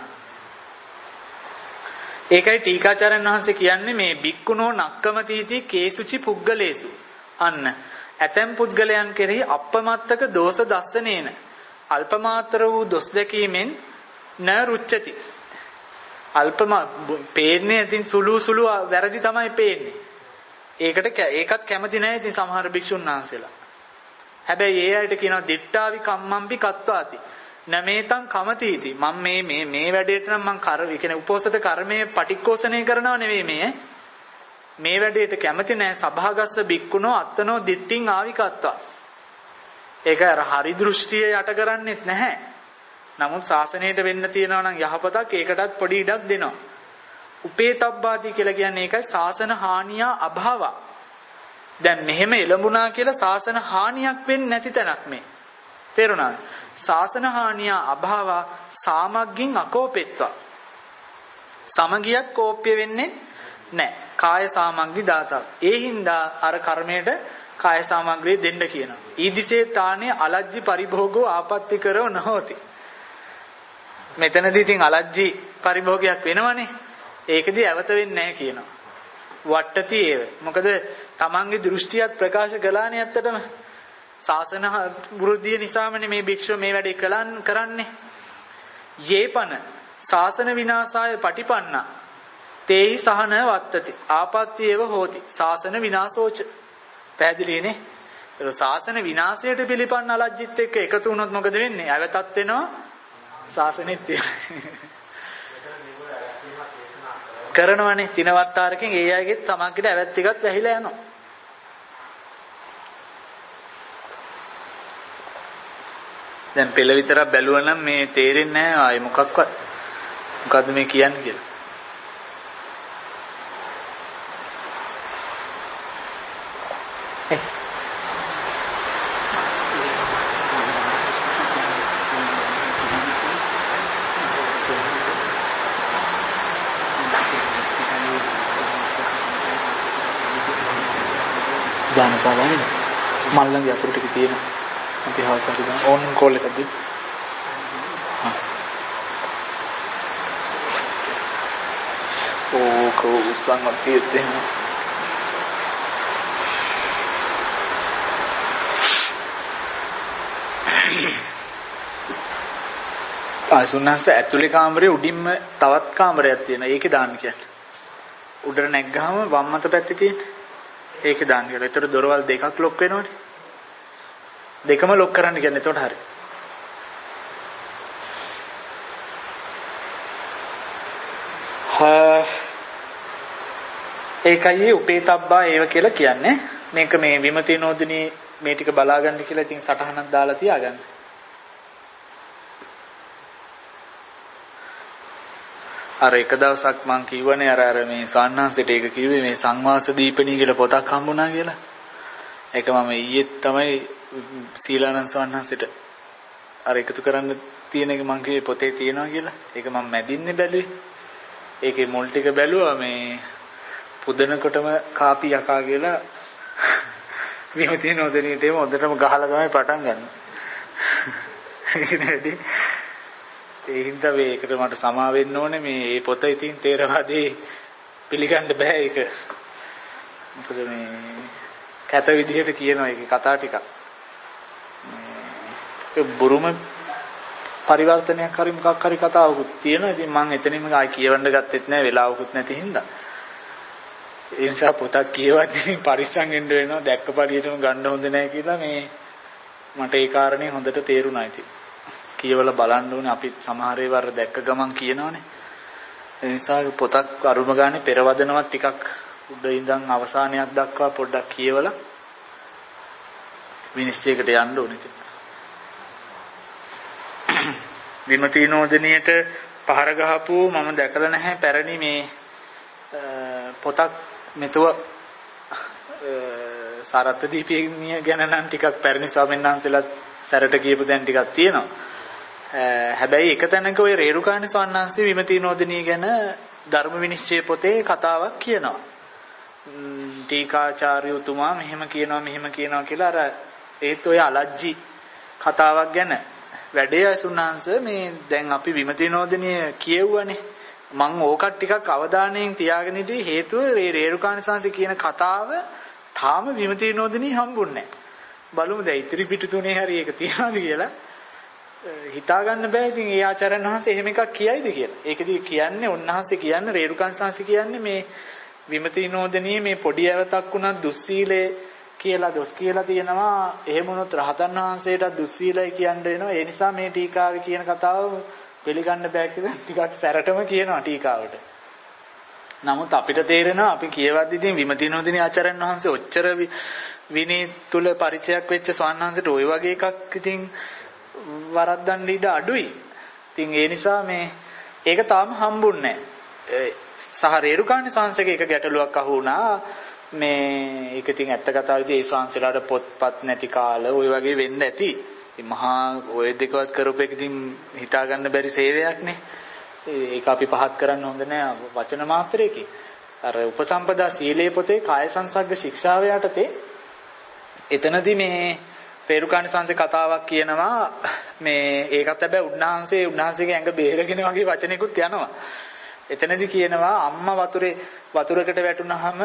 ඒකයි ටීකාචාර්යන් වහන්සේ කියන්නේ මේ බික්කුණෝ නක්කමතීති කේසුචි පුද්ගලේසු. අන්න ඇතැම් පුද්ගලයන් කෙරෙහි අපමත්තක දෝෂ දස්සනේන අල්පමාත්‍ර වූ දොස් දැකීමෙන් න රුච්චති. අල්පම පේන්නේ ඉතින් සුළු සුළු වැරදි තමයි පේන්නේ. ඒකට ඒකත් කැමති නැහැ ඉතින් සමහර භික්ෂුන් වහන්සේලා. හැබැයි ඒ අයට කියනවා දිට්ඨාවි කම්මම්පි කත්වාති. නමේතං කමතිති. මම මේ මේ මේ වැඩේට නම් මං කර ඒ කියන්නේ උපෝසත කර්මයේ පටික්කෝසණය කරනව නෙවෙයි මේ. මේ වැඩේට කැමති නැහැ. සභාගස්ස බික්කුණෝ අත්තනෝ දිට්ඨින් ආවිකත්වා. ඒක අර හරි දෘෂ්ටිය යට කරන්නේත් නැහැ. නමුත් ශාසනයට වෙන්න තියෙනවා නම් යහපතක් ඒකටත් පොඩි ඉඩක් දෙනවා. උපේතබ්බාති කියලා කියන්නේ ඒකයි ශාසන හානිය අභාව. දැන් මෙහෙම එළඹුණා කියලා ශාසන හානියක් වෙන්නේ නැති තැනක් මේ. තේරුණාද? ශාසන හානිය අභාව සාමග්ගින් අකෝපෙත්වා. සමගියක් කෝප්‍ය වෙන්නේ නැහැ. කාය සාමග්ගි දාතව. ඒ හින්දා අර කර්මයට කාය සාමග්‍රිය දෙන්න කියනවා. ඊදිසේ තානේ අලජ්ජි පරිභෝගෝ ආපත්‍ති කරව නොහොති. මෙතනදී ඉතින් අලජ්ජි පරිභෝගයක් වෙනවනේ. ඒකදී ඇවත වෙන්නේ නැහැ කියනවා. වට්ටති ඒව. මොකද තමන්ගේ දෘෂ්ටියත් ප්‍රකාශ කළානේ ඇත්තටම. ශාසන වෘද්ධිය නිසාමනේ මේ භික්ෂුව මේ වැඩේ කලන් කරන්නේ. යේපන ශාසන විනාශාය පටිපන්නා තේහි සහන වත්තති ආපත්‍යේව හෝති ශාසන විනාශෝච. පැහැදිලිනේ? ඒක ශාසන විනාශයට පිළිපන්න අලජ්ජිත් එක්ක එකතු වුණොත් මොකද වෙන්නේ? ඇවතත් වෙනවා ශාසනෙත් කරනවනේ තිනවත්තාරකින් ඒ අයගෙත් තමන්ගිට ඇවැත් ටිකක් වැහිලා යනවා. දැන් පෙළ විතරක් බැලුවා නම් මේ තේරෙන්නේ නැහැ ආයේ මොකක්වත්. මොකද්ද මේ කියන්නේ කියලා. දාන සාවන්නේ මල්ලන්ගේ අතුරු ටික තියෙන අපි හවසට දාන ඕන් කෝල් එකක් දෙන්න. හා ඕ කෝ උසංගතිය දෙන්න. ආසුන්නස ඇතුලේ කාමරේ උඩින්ම තවත් කාමරයක් තියෙනවා. ඒකේ දාන්න කියන්නේ. උඩට නැග්ගාම වම් අත පැත්තේ තියෙන ඒකේ දාන්න කියලා. ඒතර දොරවල් දෙකක් ලොක් වෙනවනේ. දෙකම ලොක් කරන්න කියන්නේ එතකොට හරි. හා ඒකයි උපේතබ්බා ඒව කියලා කියන්නේ. මේක මේ විමති නෝදිනී මේ ටික බලාගන්න කියලා ඉතින් සටහනක් දාලා තියාගන්න. අර එක දවසක් මං කිව්වනේ අර අර මේ සාන්නාංශයට ඒක කිව්වේ මේ සංවාස දීපණී කියලා පොතක් හම්බුණා කියලා. ඒක මම ඊයේ තමයි සීලානන්ද සාන්නාංශයට අර එකතු කරන්න තියෙන එක මං කිව්වේ පොතේ තියෙනවා කියලා. ඒක මම මැදින්නේ බැලුවේ. ඒකේ මුල් ටික බැලුවා මේ පුදනකොටම කාපි යකා කියලා විමති නොදෙනීටම හොඳටම ගහලා තමයි පටන් ගන්න. ඒකනේ ඒ හින්දා මේකට මට සමා වෙන්න ඕනේ මේ මේ පොත ඉතින් තේරවාදී පිළිගන්න බෑ ඒක. මොකද මේ කැත විදිහට කියනවා ඒකේ කතා ටිකක්. මේ බුරුම පරිවර්තනයක් හරි මොකක් හරි කතාවකුත් තියෙනවා. ඉතින් මම එතනින්ම ආයි කියවන්න ගත්තෙත් නෑ වෙලාවකුත් නැති හින්දා. ඒ නිසා පොතක් කියවද්දී පරිස්සම් වෙන්න වෙනවා. දැක්ක පරියටම ගන්න හොඳ නෑ කියලා මේ මට ඒ කාරණේ හොඳට තේරුණා ඉතින්. කියවලා බලන්න ඕනේ අපි සමහර ඒවා අර දැක්ක ගමන් කියනවනේ. ඒ නිසා පොතක් අරුම ගානේ පෙරවදනවත් ටිකක් උඩ ඉඳන් අවසානයක් දක්වා පොඩ්ඩක් කියවලා විනිශ්චයකට යන්න ඕනේ ඉතින්. විමති නෝදනියට පහර ගහපු මම දැකලා නැහැ පැරණි මේ පොතක් මෙතුව සාරත්ත දීපිනිය ගැන නම් ටිකක් පැරණි ස්වාමීන් වහන්සේලාත් සැරට කියපු දැන් ටිකක් තියෙනවා. හැබැයි එක තැනක ওই රේරුකාණේ ස්වාමීන් වහන්සේ විමති නෝදිනිය ගැන ධර්ම විනිශ්චය පොතේ කතාවක් කියනවා. ටීකාචාර්යතුමා මෙහෙම කියනවා මෙහෙම කියනවා කියලා අර ඒත් ඔය අලජ්ජි කතාවක් ගැන වැඩේ අසුන්හන්ස මේ දැන් අපි විමති නෝදිනිය කියවුවනේ. මම ඕකට ටිකක් අවධානයෙන් තියාගෙන ඉඳී හේතුව මේ රේරුකාණේ සංසි කියන කතාව තාම විමති නෝදිනිය හම්බුන්නේ නැහැ. බලමු දැන් ඉතිරි පිටු තුනේ හරි ඒක තියනවාද කියලා හිතා ගන්න බෑ. ඉතින් ඒ ආචාර්යන් වහන්සේ එහෙම එකක් කියයිද කියලා. ඒකදී කියන්නේ උන්වහන්සේ කියන්නේ රේරුකාණේ සංසි කියන්නේ මේ විමති නෝදිනිය මේ පොඩි අවතක් වුණත් දුස්සීලේ කියලා දොස් කියලා තියෙනවා. එහෙම වුණොත් රහතන් වහන්සේට දුස්සීලයි කියන්න වෙනවා. ඒ නිසා මේ ටීකාවේ කියන කතාව පිළිගන්න බෑ කියලා ටිකක් සැරටම කියනවා ටීකාවට. නමුත් අපිට තේරෙනවා අපි කියවද්දි ඉතින් විමති නෝදිනී ආචාර්යන් වහන්සේ ඔච්චර විනී තුල පරිචයක් වෙච්ච ස්වාමීන් ওই වගේ එකක් ඉතින් වරද්දන්න ඉඩ අඩුයි. ඉතින් ඒ නිසා මේ ඒක තාම හම්බුන්නේ නැහැ. සහ රේරුකාණේ සංසක එක ගැටලුවක් අහු වුණා. මේ ඒක ඉතින් ඇත්ත කතාවේදී ඒ සංසලාට පොත්පත් නැති කාල ওই වගේ වෙන්න ඇති. ඉතින් මහා ඔය දෙකවත් කරපෙක ඉතින් හිතා ගන්න බැරි සේවයක් නේ. ඒක අපි පහත් කරන්න හොඳ නෑ වචන මාත්‍රයකින්. අර උපසම්පදා සීලේ පොතේ කාය සංසග්ග ශික්ෂාව යටතේ එතනදී මේ රේරුකාණේ සංසක කතාවක් කියනවා. මේ ඒකත් හැබැයි උන්වහන්සේ උන්වහන්සේගේ ඇඟ බේරගෙන වගේ වචනෙකුත් යනවා. එතනදී කියනවා අම්මා වතුරේ වතුරකට වැටුනහම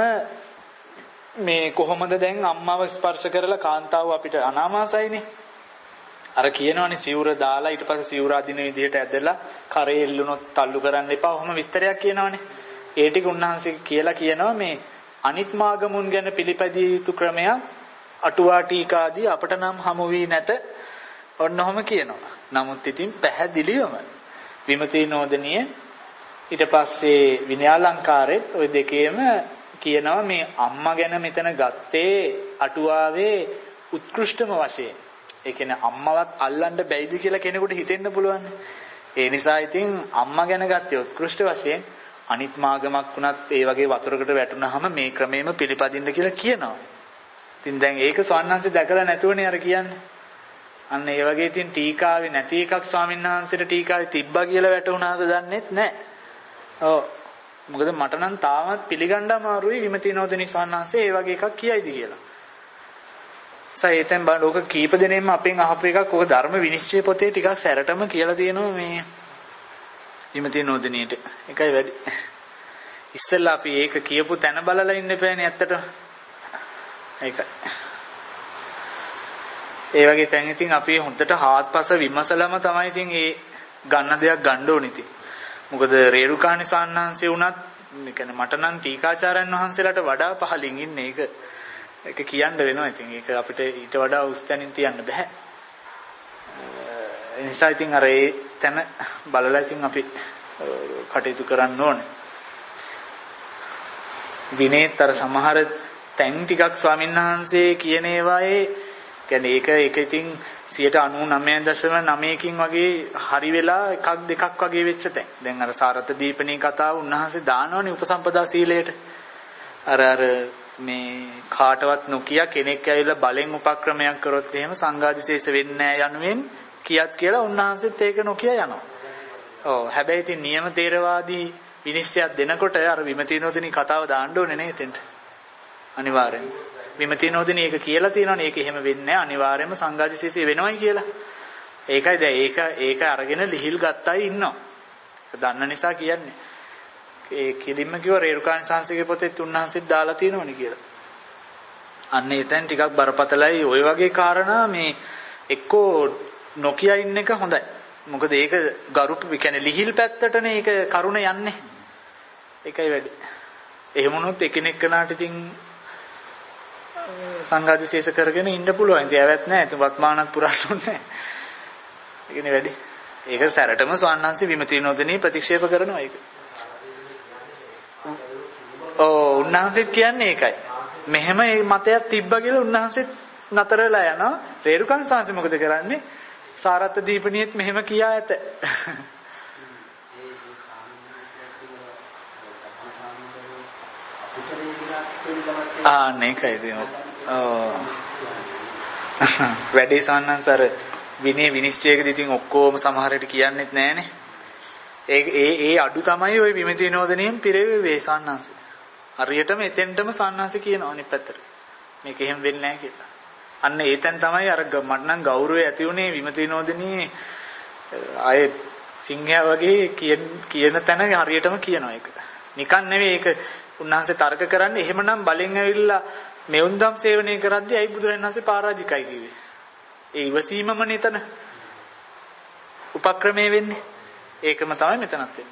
මේ කොහොමද දැන් අම්මව ස්පර්ශ කරලා කාන්තාව අපිට අනාමාසයිනේ. අර කියනවනේ සිවුර දාලා ඊට පස්සේ සිවුර අදින විදිහට ඇදලා කරේ එල්ලුනොත් තල්ලු කරන්න එපා. ඔහොම විස්තරයක් කියනවනේ. ඒ ටික උන්වහන්සේ කියලා කියනවා මේ අනිත් මාගමුන් ගැන පිළිපැදිය යුතු ක්‍රමයක් අටුවා ටීකාදී අපට නම් හමු වී නැත. ඔන්නෝම කියනවා. නමුත් ඉතින් පැහැදිලිවම විමති නෝදනිය ඊට පස්සේ විනයාලංකාරෙත් ওই දෙකේම කියනවා මේ අම්මා ගැන මෙතන ගත්තේ අටුවාවේ උත්කෘෂ්ඨම වශයෙන්. ඒ කියන්නේ අම්මවත් අල්ලන්න බැයිද කියලා කෙනෙකුට හිතෙන්න පුළුවන්. ඒ නිසා ඉතින් අම්මා ගැන ගත්තේ උත්කෘෂ්ඨ වශයෙන් අනිත් මාගමක් වුණත් ඒ වගේ වතුරකට වැටුනහම මේ ක්‍රමෙම පිළිපදින්න කියලා කියනවා. ඉතින් දැන් ඒක ස්වාමීන් දැකලා නැතුවනේ අර කියන්නේ. අන්න ඒ වගේ ඉතින් ටීකාවේ නැති එකක් ස්වාමීන් වහන්සේට ටීකාවේ තිබ්බා කියලා වැටුණාද දන්නෙත් නැහැ. ඔව්. මොකද මට නම් තාමත් පිළිගන්න අමාරුයි විමති නෝදිනී ස්වාමීන් වහන්සේ ඒ වගේ එකක් කියයිද කියලා. සයිතෙන් බලන්න ඕක කීප දෙනෙක්ම අපෙන් අහපු එකක්. ඕක ධර්ම විනිශ්චය පොතේ ටිකක් සැරටම කියලා තියෙනවා මේ විමති නෝදිනීට. ඒකයි වැඩි. ඉස්සෙල්ලා අපි ඒක කියපු තැන බලලා ඉන්න එපානේ ඇත්තටම. ඒකයි. ඒ වගේ තැන් ඉතින් අපි හොඳට හාත්පස විමසලම තමයි ඉතින් ඒ ගන්න දෙයක් ගන්න ඕනේ ඉතින්. මොකද රේරුකාණේ සාන්නාංශේ වුණත් ඒ කියන්නේ මට නම් ටීකාචාර්යන් වහන්සේලාට වඩා පහලින් ඉන්නේ ඒක. ඒක කියන්න වෙනවා ඉතින්. ඒක අපිට ඊට වඩා උස් තැනින් තියන්න බෑ. ඒ නිසා ඉතින් අර ඒ තැන බලලා ඉතින් අපි කටයුතු කරන්න ඕනේ. විනේතර සමහර තැන් ටිකක් ස්වාමීන් වහන්සේ කියන ඒවායේ කියන්නේ ඒක ඒක ඉතින් සියයට අනූනවය දශම නවයකින් වගේ හරි වෙලා එකක් දෙකක් වගේ වෙච්ච තැන්. දැන් අර සාරත දීපණී කතාව උන්වහන්සේ දානවනේ උපසම්පදා සීලයට. අර අර මේ කාටවත් නොකිය කෙනෙක් ඇවිල්ලා බලෙන් උපක්‍රමයක් කරොත් එහෙම සංඝාදිශේෂ වෙන්නේ නැහැ යනුවෙන් කියක් කියලා උන්වහන්සේත් ඒක නොකිය යනවා. ඔව් හැබැයි ඉතින් නියම තේරවාදී විනිශ්චයක් දෙනකොට අර විමති නෝදිනී කතාව දාන්න ඕනේ නේ එතෙන්ට. අනිවාර්යෙන්. විමති නෝදිනී ඒක කියලා තියෙනවනේ ඒක එහෙම වෙන්නේ නැහැ අනිවාර්යයෙන්ම සංඝාදිශේෂය වෙනවයි කියලා. ඒකයි දැන් ඒක ඒක අරගෙන ලිහිල් ගත්තයි ඉන්නවා. දන්න නිසා කියන්නේ. ඒ කිලින්ම කිව්ව රේරුකාණේ සංසකේ පොතේත් උන්වහන්සේත් දාලා තියෙනවනේ කියලා. අන්න එතෙන් ටිකක් බරපතලයි ওই වගේ කාරණා මේ එක්කෝ නොකිය ඉන්න එක හොඳයි. මොකද ඒක ගරුප කියන්නේ ලිහිල් පැත්තටනේ ඒක කරුණ යන්නේ. ඒකයි වැඩි. එහෙම වුණොත් එකිනෙක කනට ඉතින් සංඝාදිශේෂ කරගෙන ඉන්න පුළුවන්. ඉතින් ඇවත් නැහැ. ඉතින් වත්මානත් පුරන්න ඕනේ. ඒකනේ වැඩි. ඒක සැරටම ස්වාමීන් විමති නෝදිනී ප්‍රතික්ෂේප කරනවා ඒක. ඔව් උන්වහන්සේත් කියන්නේ ඒකයි. මෙහෙම මේ මතයක් තිබ්බා කියලා උන්වහන්සේත් නතර වෙලා යනවා. රේරුකාණේ සංසි මොකද කරන්නේ? සාරත් දීපණියෙත් මෙහෙම කියා ඇත. ආ මේකයි දෙනවා. ඔව්. වැඩි සාන්නන්සර විනය විනිශ්චයකදී ඉතින් ඔක්කොම සමහර විට කියන්නෙත් නෑනේ. ඒ ඒ ඒ අඩු තමයි ওই විමති විනෝදනියෙන් පිරෙවේ වේසාන්නන්ස. හරියටම එතෙන්ටම සාන්නන්ස කියනවා අනිත් පැත්තට. මේක එහෙම වෙන්නේ නෑ කියලා. අන්න ඒතෙන් තමයි අර මට නම් ගෞරවය ඇති උනේ විමති විනෝදනියේ අය සිංහයා වගේ කියන කියන තැන හරියටම කියනවා ඒක. නිකන් නෙවෙයි ඒක උන්වහන්සේ තර්ක කරන්නේ එහෙමනම් බලෙන් ඇවිල්ලා මෙවුන්දම් සේවනය කරද්දී අයි බුදුරජාණන් වහන්සේ පරාජිකයි කිව්වේ. ඒ ඉවසීමම නේතන උපක්‍රමයේ වෙන්නේ. ඒකම තමයි මෙතනත් වෙන්නේ.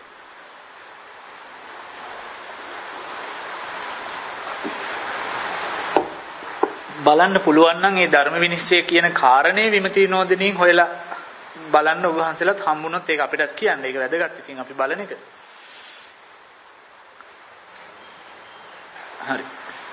බලන්න පුළුවන් නම් මේ ධර්ම විනිශ්චය කියන කාරණේ විමති විනෝදිනින් හොයලා බලන්න ඔබ වහන්සේලාත් හම්බුනොත් ඒක අපිටත් කියන්න. ඒක වැදගත්. ඉතින් අපි බලන එක. හරි.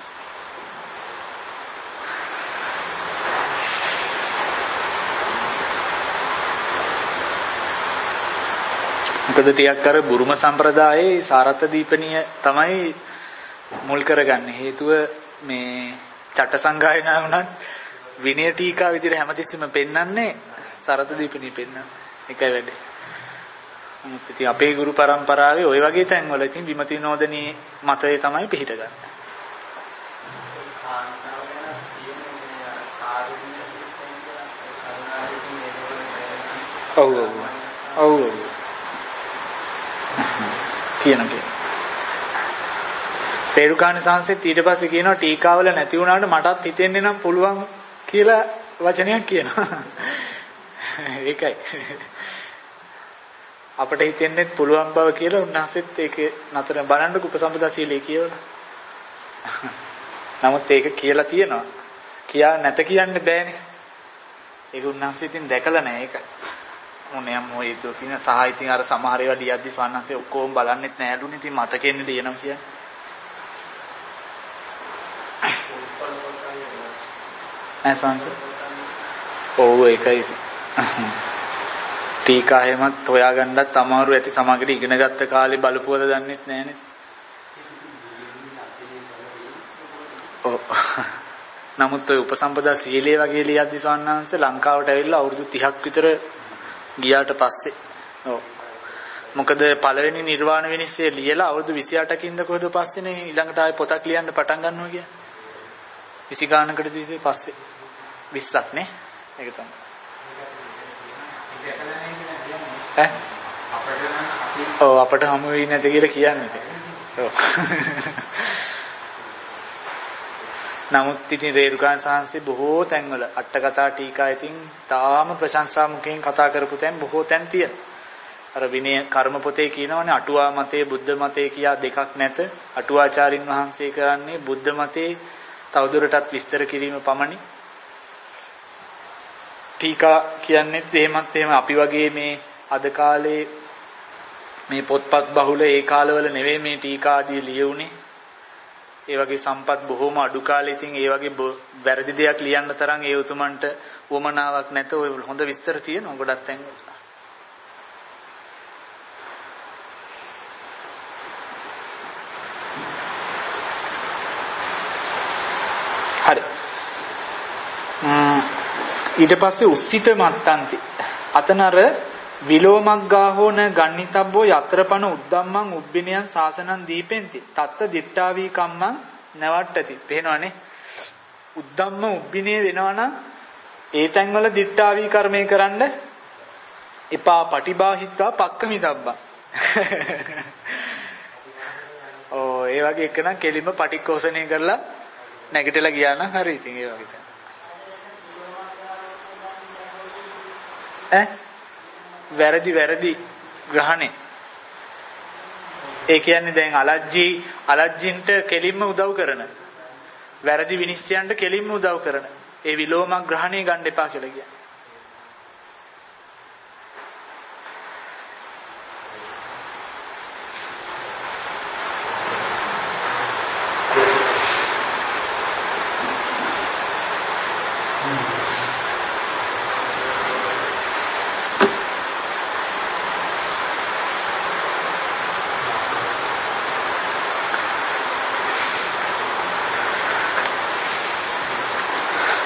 මොකද ටිකක් අර බුරුම සම්ප්‍රදායේ සාරත්ත දීපණිය තමයි මුල් කරගන්නේ. හේතුව මේ චට්ට සංගායනා වුණත් විනය ටීකා විදිහට හැමතිස්සෙම පෙන්වන්නේ සාරත්ත දීපණිය පෙන්වන්නේ. ඒකයි වැඩේ. නමුත් ඉතින් අපේ ගුරු පරම්පරාවේ ওই වගේ තැන්වල ඉතින් විමති විනෝදනී මතය තමයි පිළිහිටගන්නේ. ඔව් ඔව්. ඔව් ඔව්. කියනවා. තේරුකාණ සංසෙත් ඊට පස්සේ කියනවා ටීකාවල නැති වුණාට මටත් හිතෙන්නේ නම් පුළුවන් කියලා වචනයක් කියනවා. ඒකයි. අපිට හිතෙන්නේ පුළුවන් බව කියලා උන්වහන්සේත් ඒකේ නතර බලන්න උපසම්පදා සීලයේ කියවලා. නමුත් ඒක කියලා තියෙනවා. කියා නැත කියන්න බෑනේ. ඒක උන්වහන්සේ ඉතින් දැකලා නැහැ ඒක. මොනේ යම් හොයතු කියන සහ ඉතින් අර සමහර ඒවා ලියද්දි ස්වන්නන්සේ ඔක්කොම බලන්නෙත් නැහැලුනේ. ඉතින් මතකෙන්නේ ලියනවා කියන්නේ. ඇසන්ස. ඔව් ඒකයි ඉතින්. ටීකා හැමත් හොයාගන්නත් අමාරු ඇති සමගට ඉගෙන ගත්ත කාලේ බලපුවද දන්නෙත් නැහැ නේද? ඔව්. නමුත් ඔය උපසම්පදා සීලයේ වගේ ලියද්දි ස්වන්නන්සේ ලංකාවට ඇවිල්ලා අවුරුදු තිහක් විතර ගියාට පස්සේ ඔව් මොකද පළවෙනි නිර්වාණ විනිශ්චය ලියලා අවුරුදු විසි අටකින්ද කොහෙද පස්සේනේ ඊළඟට ආයෙ පොතක් ලියන්න පටන් ගන්නවා කියන්නේ විසි ගානකට දීසේ පස්සේ විස්සක් නේ ඒක තමයි ඈ ඔව් අපිට හමු වෙන්නේ නැති කියලා කියන්නේ ඔව් නමුත් ඉතින් රේරුකාණ සාංශේ බොහෝ තැන්වල අට කතා ටීකා ඉතින් තාම ප්‍රශංසා මුඛයෙන් කතා කරපු තැන් බොහෝ තැන් තියෙනවා. අර විනය කර්ම පොතේ කියනවනේ අටුවා මතේ බුද්ධ මතේ කියා දෙකක් නැත. අටුවාචාරින් වහන්සේ කරන්නේ බුද්ධ මතේ තවදුරටත් විස්තර කිරීම පමණි. ටීකා කියන්නේත් එහෙමත් එහෙම අපි වගේ මේ අද කාලේ මේ පොත්පත් බහුල ඒ කාලවල නෙවෙයි මේ ටීකා ආදී ලියුනේ. ඒ වගේ සම්පත් බොහොම අඩු කාලේ ඉතින් ඒ වගේ වැරදි දෙයක් ලියන්න තරම් ඒ උතුමන්ට වමනාවක් නැත. ඔය හොඳ විස්තර තියෙනවා ගොඩක් තැන්වල. හරි. ඊට පස්සේ උස්සිත මත්තන්ති. අතනර විලෝමග්ගාහෝන ගන්නිතබ්බෝ යතරපන උද්දම්මං උබ්බිනියන් සාසනං දීපෙන්ති තත්ත දිට්ඨාවී කම්මං නවට්ටති. පේනවනේ උද්දම්ම උබ්බිනේ වෙනවනම් ඒ තැන්වල දිට්ඨාවී කර්මය කරන්න එපා. පටිබාහිත්වා පක්කමිතබ්බං. ඕ ඒ වගේ එකනම් කෙලින්ම පටික්කෝසණය කරලා නැගිටලා ගියා නම් හරි. ඉතින් ඒ වගේ තමයි ඈ වැරදි වැරදි ග්‍රහණය. ඒ කියන්නේ දැන් අලජ්ජි අලජ්ජින්ට කෙලින්ම උදව් කරන වැරදි විනිශ්චයන්ට කෙලින්ම උදව් කරන ඒ විලෝම ග්‍රහණය ගන්න එපා කියලා කියන්නේ.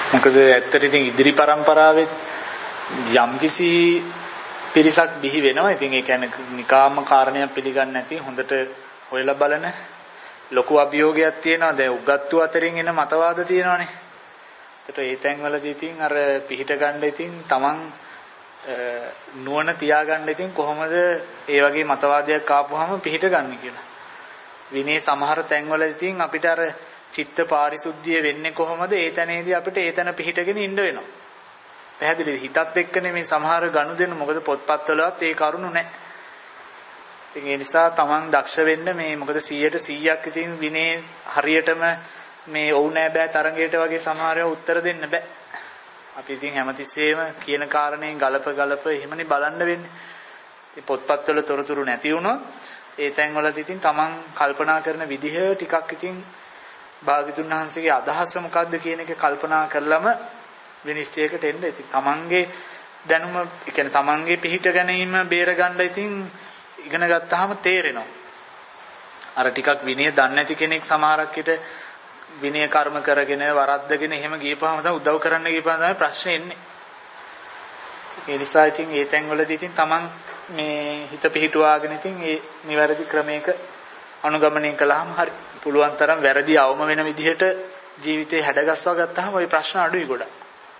මොකද ඇත්තට ඉතින් ඉදිරි પરම්පරාවේ යම්කිසි පිරිසක් බිහි වෙනවා. ඉතින් ඒ කියන්නේ නිකාම කාරණයක් පිළිගන්නේ නැති හොඳට හොයලා බලන ලොකු අභියෝගයක් තියෙනවා. දැන් උගත්තු අතරින් එන මතවාද තියෙනවානේ. ඒකට ඒ තැන්වලදී ඉතින් අර පිහිට ගන්න ඉතින් තමන් නුවණ තියාගන්න ඉතින් කොහොමද ඒ වගේ මතවාදයක් ආපුවාම පිහිට ගන්න කියලා. විනේ සමහර තැන්වලදී ඉතින් අපිට අර චිත්ත පාරිශුද්ධිය වෙන්නේ කොහොමද? ඒ තැනේදී අපිට ඒ තැන පිහිටගෙන ඉන්න වෙනවා. පැහැදිලිද? හිතත් එක්කනේ මේ සමහර ගනුදෙනු. මොකද පොත්පත්වලවත් ඒ කරුණු නැහැ. ඉතින් ඒ නිසා තමන් දක්ෂ වෙන්න මේ මොකද සීයට සීයක් ඉතින් විනේ හරියටම මේ ඔව් නෑ බෑ තරංගයට වගේ සමහරව උත්තර දෙන්න බෑ. අපි ඉතින් හැමතිස්සෙම කියන කාරණේ ගලප ගලප එහෙමනේ බලන්න වෙන්නේ. ඉතින් පොත්පත්වල තොරතුරු නැති වුණොත් ඒ තැන්වලදී ඉතින් තමන් කල්පනා කරන විදිහ ටිකක් ඉතින් භාග්‍යතුන් වහන්සේගේ අදහස මොකද්ද කියන එක කල්පනා කරලම විනිශ්චයකට එන්න. ඉතින් තමන්ගේ දැනුම, ඒ කියන්නේ තමන්ගේ පිහිට ගැනීම බේර ගන්න ඉතින් ඉගෙන ගත්තාම තේරෙනවා. අර ටිකක් විනය දන්නේ නැති කෙනෙක් සමහරක් විට විනය කර්ම කරගෙන වරද්දගෙන එහෙම ගියපහම තමයි උදව් කරන්න ගියපහම තමයි ප්‍රශ්නේ එන්නේ. ඒ නිසා ඉතින් ඒ තැන්වලදී ඉතින් තමන් මේ හිත පිහිටුවාගෙන ඉතින් ඒ නිවැරදි ක්‍රමයක අනුගමනය කළාම හරි. පුළුවන් තරම් වැරදි අවම වෙන විදිහට ජීවිතේ හැඩගස්වා ගත්තාම ওই ප්‍රශ්න අඩුයි ගොඩක්.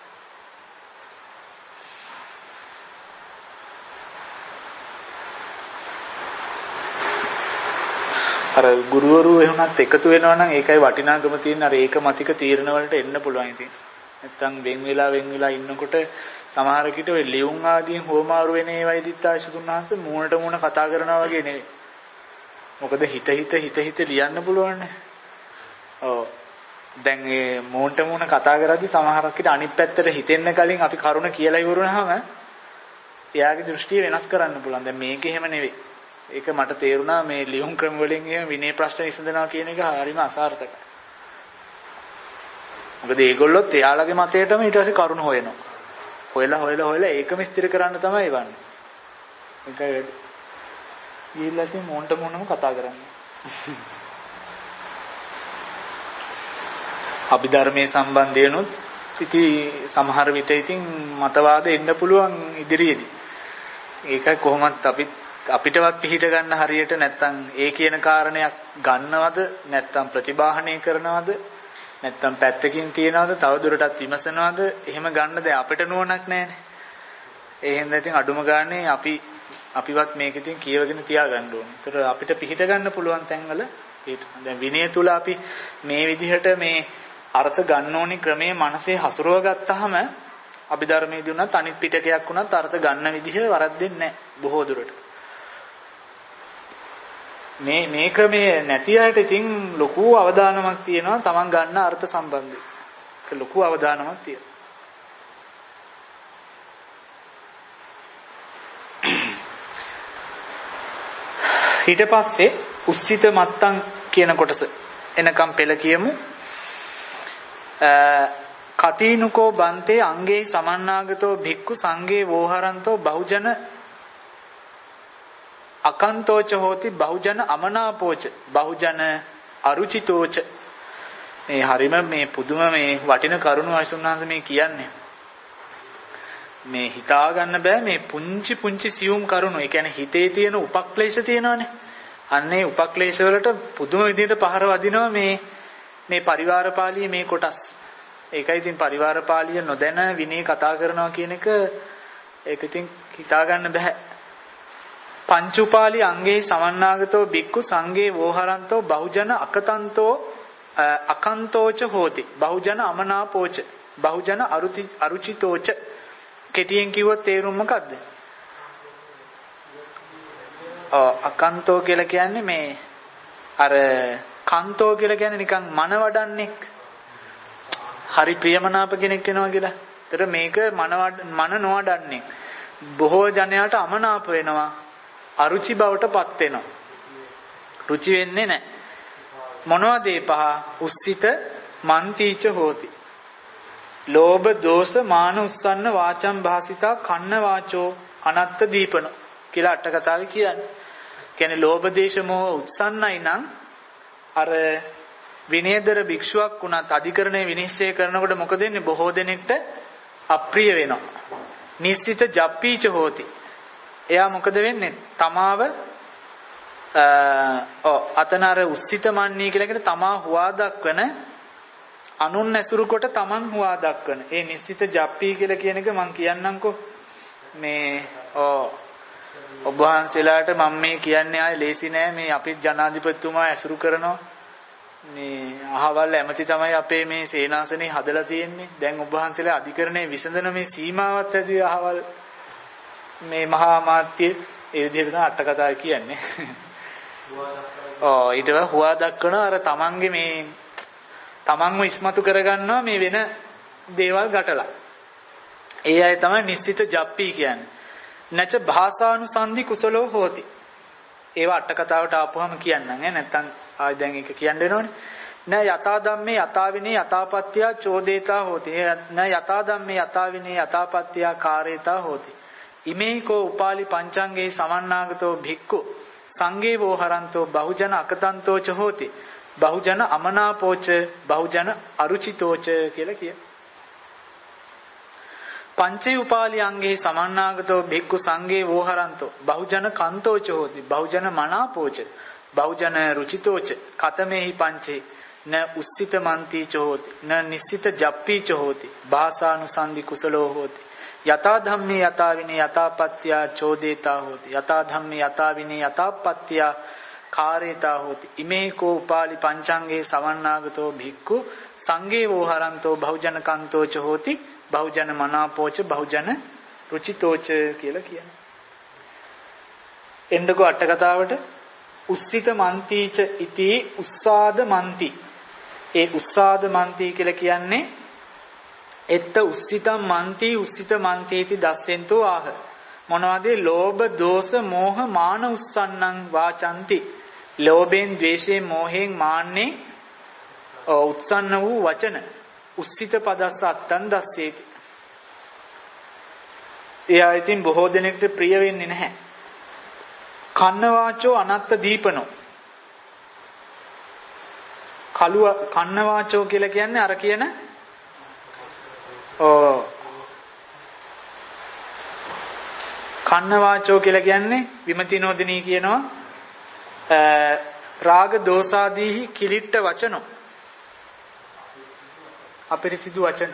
අර ගුරුවරු එහෙමත් එකතු වෙනවා නම් ඒකයි වටිනාකම තියෙන. අර ඒක මතික තීරණ වලට එන්න පුළුවන් ඉතින්. නැත්තම් වෙන් වෙලා වෙන් වෙලා ඉන්නකොට සමහර කිට ඔය ලියුම් ආදීන් හෝමාරු වෙන ඒවයි දිත්තාශතුන් වහන්සේ මූණට මූණ කතා කරනවා වගේ නෙවෙයි. මොකද හිත හිත හිත හිත ලියන්න පුළුවන් නේ. ඔව්. දැන් මේ මූණට මූණ කතා කරද්දී සමහරක් කිට අනිත් පැත්තට හිතෙන්න කලින් අපි කරුණ කියලා ඉවරුනහම එයාගේ දෘෂ්ටිය වෙනස් කරන්න පුළුවන්. දැන් මේක එහෙම නෙවෙයි. ඒක මට තේරුණා මේ ලියුම් ක්‍රම වලින් එහෙම විනය ප්‍රශ්න විසඳනවා කියන එක හරිම අසාර්ථකයි. මොකද ඒගොල්ලොත් එයාලගේ මතයටම ඊට පස්සේ කරුණ හොයනවා. හොයලා හොයලා හොයලා ඒකම ස්ථිර කරන්න තමයි වන්නේ. ඒකයි වැඩි. ගිහිල්ලා ඉතින් මොන්ට මොනම කතා කරන්නේ. අභිධර්මයේ සම්බන්ධයනොත් ඉතින් සමහර විට ඉතින් මතවාද එන්න පුළුවන් ඉදිරියේදී. ඒකයි කොහොමත් අපි අපිටවත් පිළිහිට ගන්න හරියට නැත්තම් ඒ කියන කාරණයක් ගන්නවද නැත්තම් ප්‍රතිබාහනය කරනවද නැත්තම් පැත්තකින් තියනවද තව දුරටත් විමසනවද එහෙම ගන්න දැන් අපිට නුවණක් නැහැනේ. ඒ හින්දා ඉතින් අඩුම ගානේ අපි අපිවත් මේක ඉතින් කියවගෙන තියාගන්න ඕනේ. ඒතර අපිට පිළිහිට ගන්න පුළුවන් තැන්වල දැන් විනය තුල අපි මේ විදිහට මේ අර්ථ ගන්න ඕනි ක්‍රමයේ මනසේ හසුරව ගත්තාම අභිධර්මයේදී උනත් අනිත් පිටකයක් උනත් අර්ථ ගන්න විදිහ වරද්දෙන්නේ නැහැ බොහෝ දුරට. මේ මේ ක්‍රමයේ නැති අයට ඉතින් ලොකු අවදානමක් තියෙනවා Taman ගන්න අර්ථ සම්බන්ධයෙන්. ඒක ලොකු අවදානමක් තියෙනවා. ඊට පස්සේ උස්සිත මත්තං කියන කොටස එනකම් පෙළ කියමු. කතීනුකෝ බන්තේ අංගේ සමන්නාගතෝ භික්ඛු සංඝේ වෝහරන්තෝ බහුජන අකන්තෝච හෝති බහුජන අමනාපෝච බහුජන අරුචිතෝච. මේ හරිම මේ පුදුම මේ වටින කරුණු ආශුන්වහන්සේ මේ කියන්නේ. මේ හිතා ගන්න බෑ මේ පුංචි පුංචි සියුම් කරුණු. ඒ කියන්නේ හිතේ තියෙන උපක්ලේශ තියෙනවානේ. අන්නේ උපක්ලේශ වලට පුදුම විදිහට පහර වදිනවා මේ මේ පරිවාර පාළියේ මේ කොටස්. ඒකයි ඉතින් පරිවාර පාළිය නොදැන විනය කතා කරනවා කියන එක ඒක ඉතින් හිතා ගන්න බෑ. පංච උපාලි අංගේ සමන්නාගතෝ බික්කු සංඝේ වෝහරන්තෝ බහුජන අකතන්තෝ අකන්තෝච හෝති බහුජන අමනාපෝච බහුජන අරුචි අරුචිතෝච. කෙටියෙන් කිව්වොත් තේරුම මොකද්ද? ඔව් අකන්තෝ කියලා කියන්නේ මේ අර කන්තෝ කියලා කියන්නේ නිකන් මන වඩන්නෙක්. හරි ප්‍රියමනාප කෙනෙක් වෙනවා කියලා. ඒතර මේක මන මන නොවඩන්නේ. බොහෝ ජනයාට අමනාප වෙනවා. අරුචි බවට පත් වෙනවා. රුචි වෙන්නේ නැහැ. මොනවද ඒ පහ? උස්සිත මන්තිච හෝති. ලෝභ දෝෂ මාන උස්සන්න වාචම් භාසිතා කන්න වාචෝ අනත්ත දීපන කියලා අට කතාවේ කියන්නේ. කියන්නේ ලෝභ දේශ මොහ උත්සන්නයි නම් අර විනයදර භික්ෂුවක් වුණත් අධිකරණය විනිශ්චය කරනකොට මොකද වෙන්නේ? බොහෝ දෙනෙක්ට අප්‍රිය වෙනවා. නිස්සිත ජප්පීච හෝති. එයා මොකද වෙන්නේ? තමාව ඔව් අතන අර උස්සිත මන්නී කියලා කියන තමා හුවා දක්වන අනුන් ඇසුරු කොට තමන් හුවා දක්වන ඒ නිස්සිත ජප්පී කියලා කියන එක මම කියන්නම්කෝ. මේ ඔව් ඔබ වහන්සේලාට මම මේ කියන්නේ ආයේ ලේසි නෑ. මේ අපි ජනාධිපතිතුමා ඇසුරු කරනවා. මේ අහවල් ඇමති තමයි අපේ මේ සේනාසනේ හදලා තියෙන්නේ. දැන් ඔබ වහන්සේලා අධිකරණයේ විසඳන මේ සීමාවත් ඇදී අහවල් මේ මහා අමාත්‍ය ඒ විදිහට තමයි අට කතාව කියන්නේ. ඔව් ඊට පස්සේ හුවා දක්වන අර තමන්ගේ මේ තමන්ව ඉස්මතු කරගන්නවා මේ වෙන දේවල් ගැටලා. ඒ අය තමයි නිස්සිත ජප්පී කියන්නේ. නැච භාසානුසන්ධි කුසලෝ හෝති. ඒවා අට කතාවට ආපුවම කියන්නම් ඈ නැත්තම් ආයි දැන් ඒක කියන්න වෙනවනේ. න යතා ධම්මේ යතා විනේ යතාපත්ත්‍ය චෝදේතා හෝති. න යතා ධම්මේ යතා විනේ යතාපත්ත්‍ය කාරේතා හෝති. ඉමේ කෝ උපාලි පංචංගේ සමන්නාගතෝ භික්ඛු සංගේ වෝහරන්තෝ බහුජන අකතන්තෝ ච හෝති. බහුජන අමනාපෝච බහුජන අරුචිතෝච කියලා කිය. පංචේ උපාලි අංගේ සමන්නාගතෝ භික්ඛු සංගේ වෝහරන්තෝ බහුජන කන්තෝච හෝති. බහුජන මනාපෝච බහුජන රුචිතෝච කතමේහි පංචේ න උස්සිත මන්ති ච හෝති න නිස්සිත ජප්පී ච හෝති භාසානුසන්ධි කුසලෝ හෝති. යතා ධම්මේ යතා විනේ යතාපත්ත්‍ය චෝදේතා හෝති. යතා ධම්මේ යතා විනේ යතාපත්ත්‍ය කාරේතා හෝති. ඉමේ කෝ උපාලි පංචංගේ සවන්නාගතෝ භික්ඛු සංගේ වෝහරන්තෝ බහුජන කන්තෝච හෝති. බහුජන මනාපෝච බහුජන රුචිතෝච කියලා කියනවා. එන්නකෝ අට කතාවට උස්සිත මන්තිච ඉති උස්සාද මන්ති. ඒ උස්සාද මන්ති කියලා කියන්නේ එත්ත උස්සිතම් මන්ති උස්සිත මන්තිති දස්සෙන්තෝ ආහ. මොනවද? ලෝභ දෝෂ මෝහ මාන උස්සන්නං වාචන්ති. ලෝභයෙන් ද්වේෂයෙන් මෝහයෙන් මාන්නේ උත්සන්න වූ වචන උස්සිත පදස්ස අත්තන් දස්සේති. එයා ඉතින් බොහෝ දෙනෙක්ට ප්‍රිය වෙන්නේ නැහැ. කන්න වාචෝ අනත්ත දීපනෝ. කලුව කන්න වාචෝ කියලා කියන්නේ අර කියන ඕ කන්න වාචෝ කියලා කියන්නේ විමතිනෝදිනී කියනවා රාග දෝසාදීහි කිලිට්ට වචනෝ. අපිරිසිදු වචන.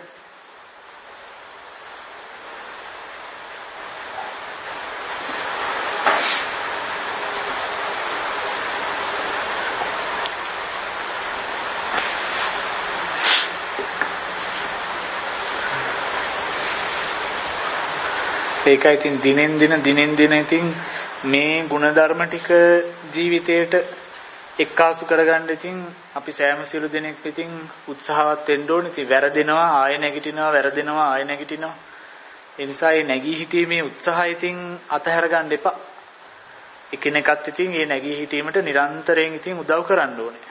ඒකයි ඉතින් දිනෙන් දින දිනෙන් දින ඉතින් මේ ಗುಣධර්ම ටික ජීවිතේට එක්කාසු කරගන්න ඉතින් අපි සෑම සියලු දෙනෙක් ඉතින් උත්සාහවත් වෙන්න ඕනේ. ඉතින් වැරදෙනවා ආයෙ නැගිටිනවා වැරදෙනවා ආයෙ නැගිටිනවා. ඒ නිසා මේ නැගී හිටීමේ උත්සාහය ඉතින් අතහැර ගන්න එපා. එකිනෙකත් ඉතින් මේ නැගී හිටීමට නිරන්තරයෙන් ඉතින් උදව් කරන්න ඕනේ.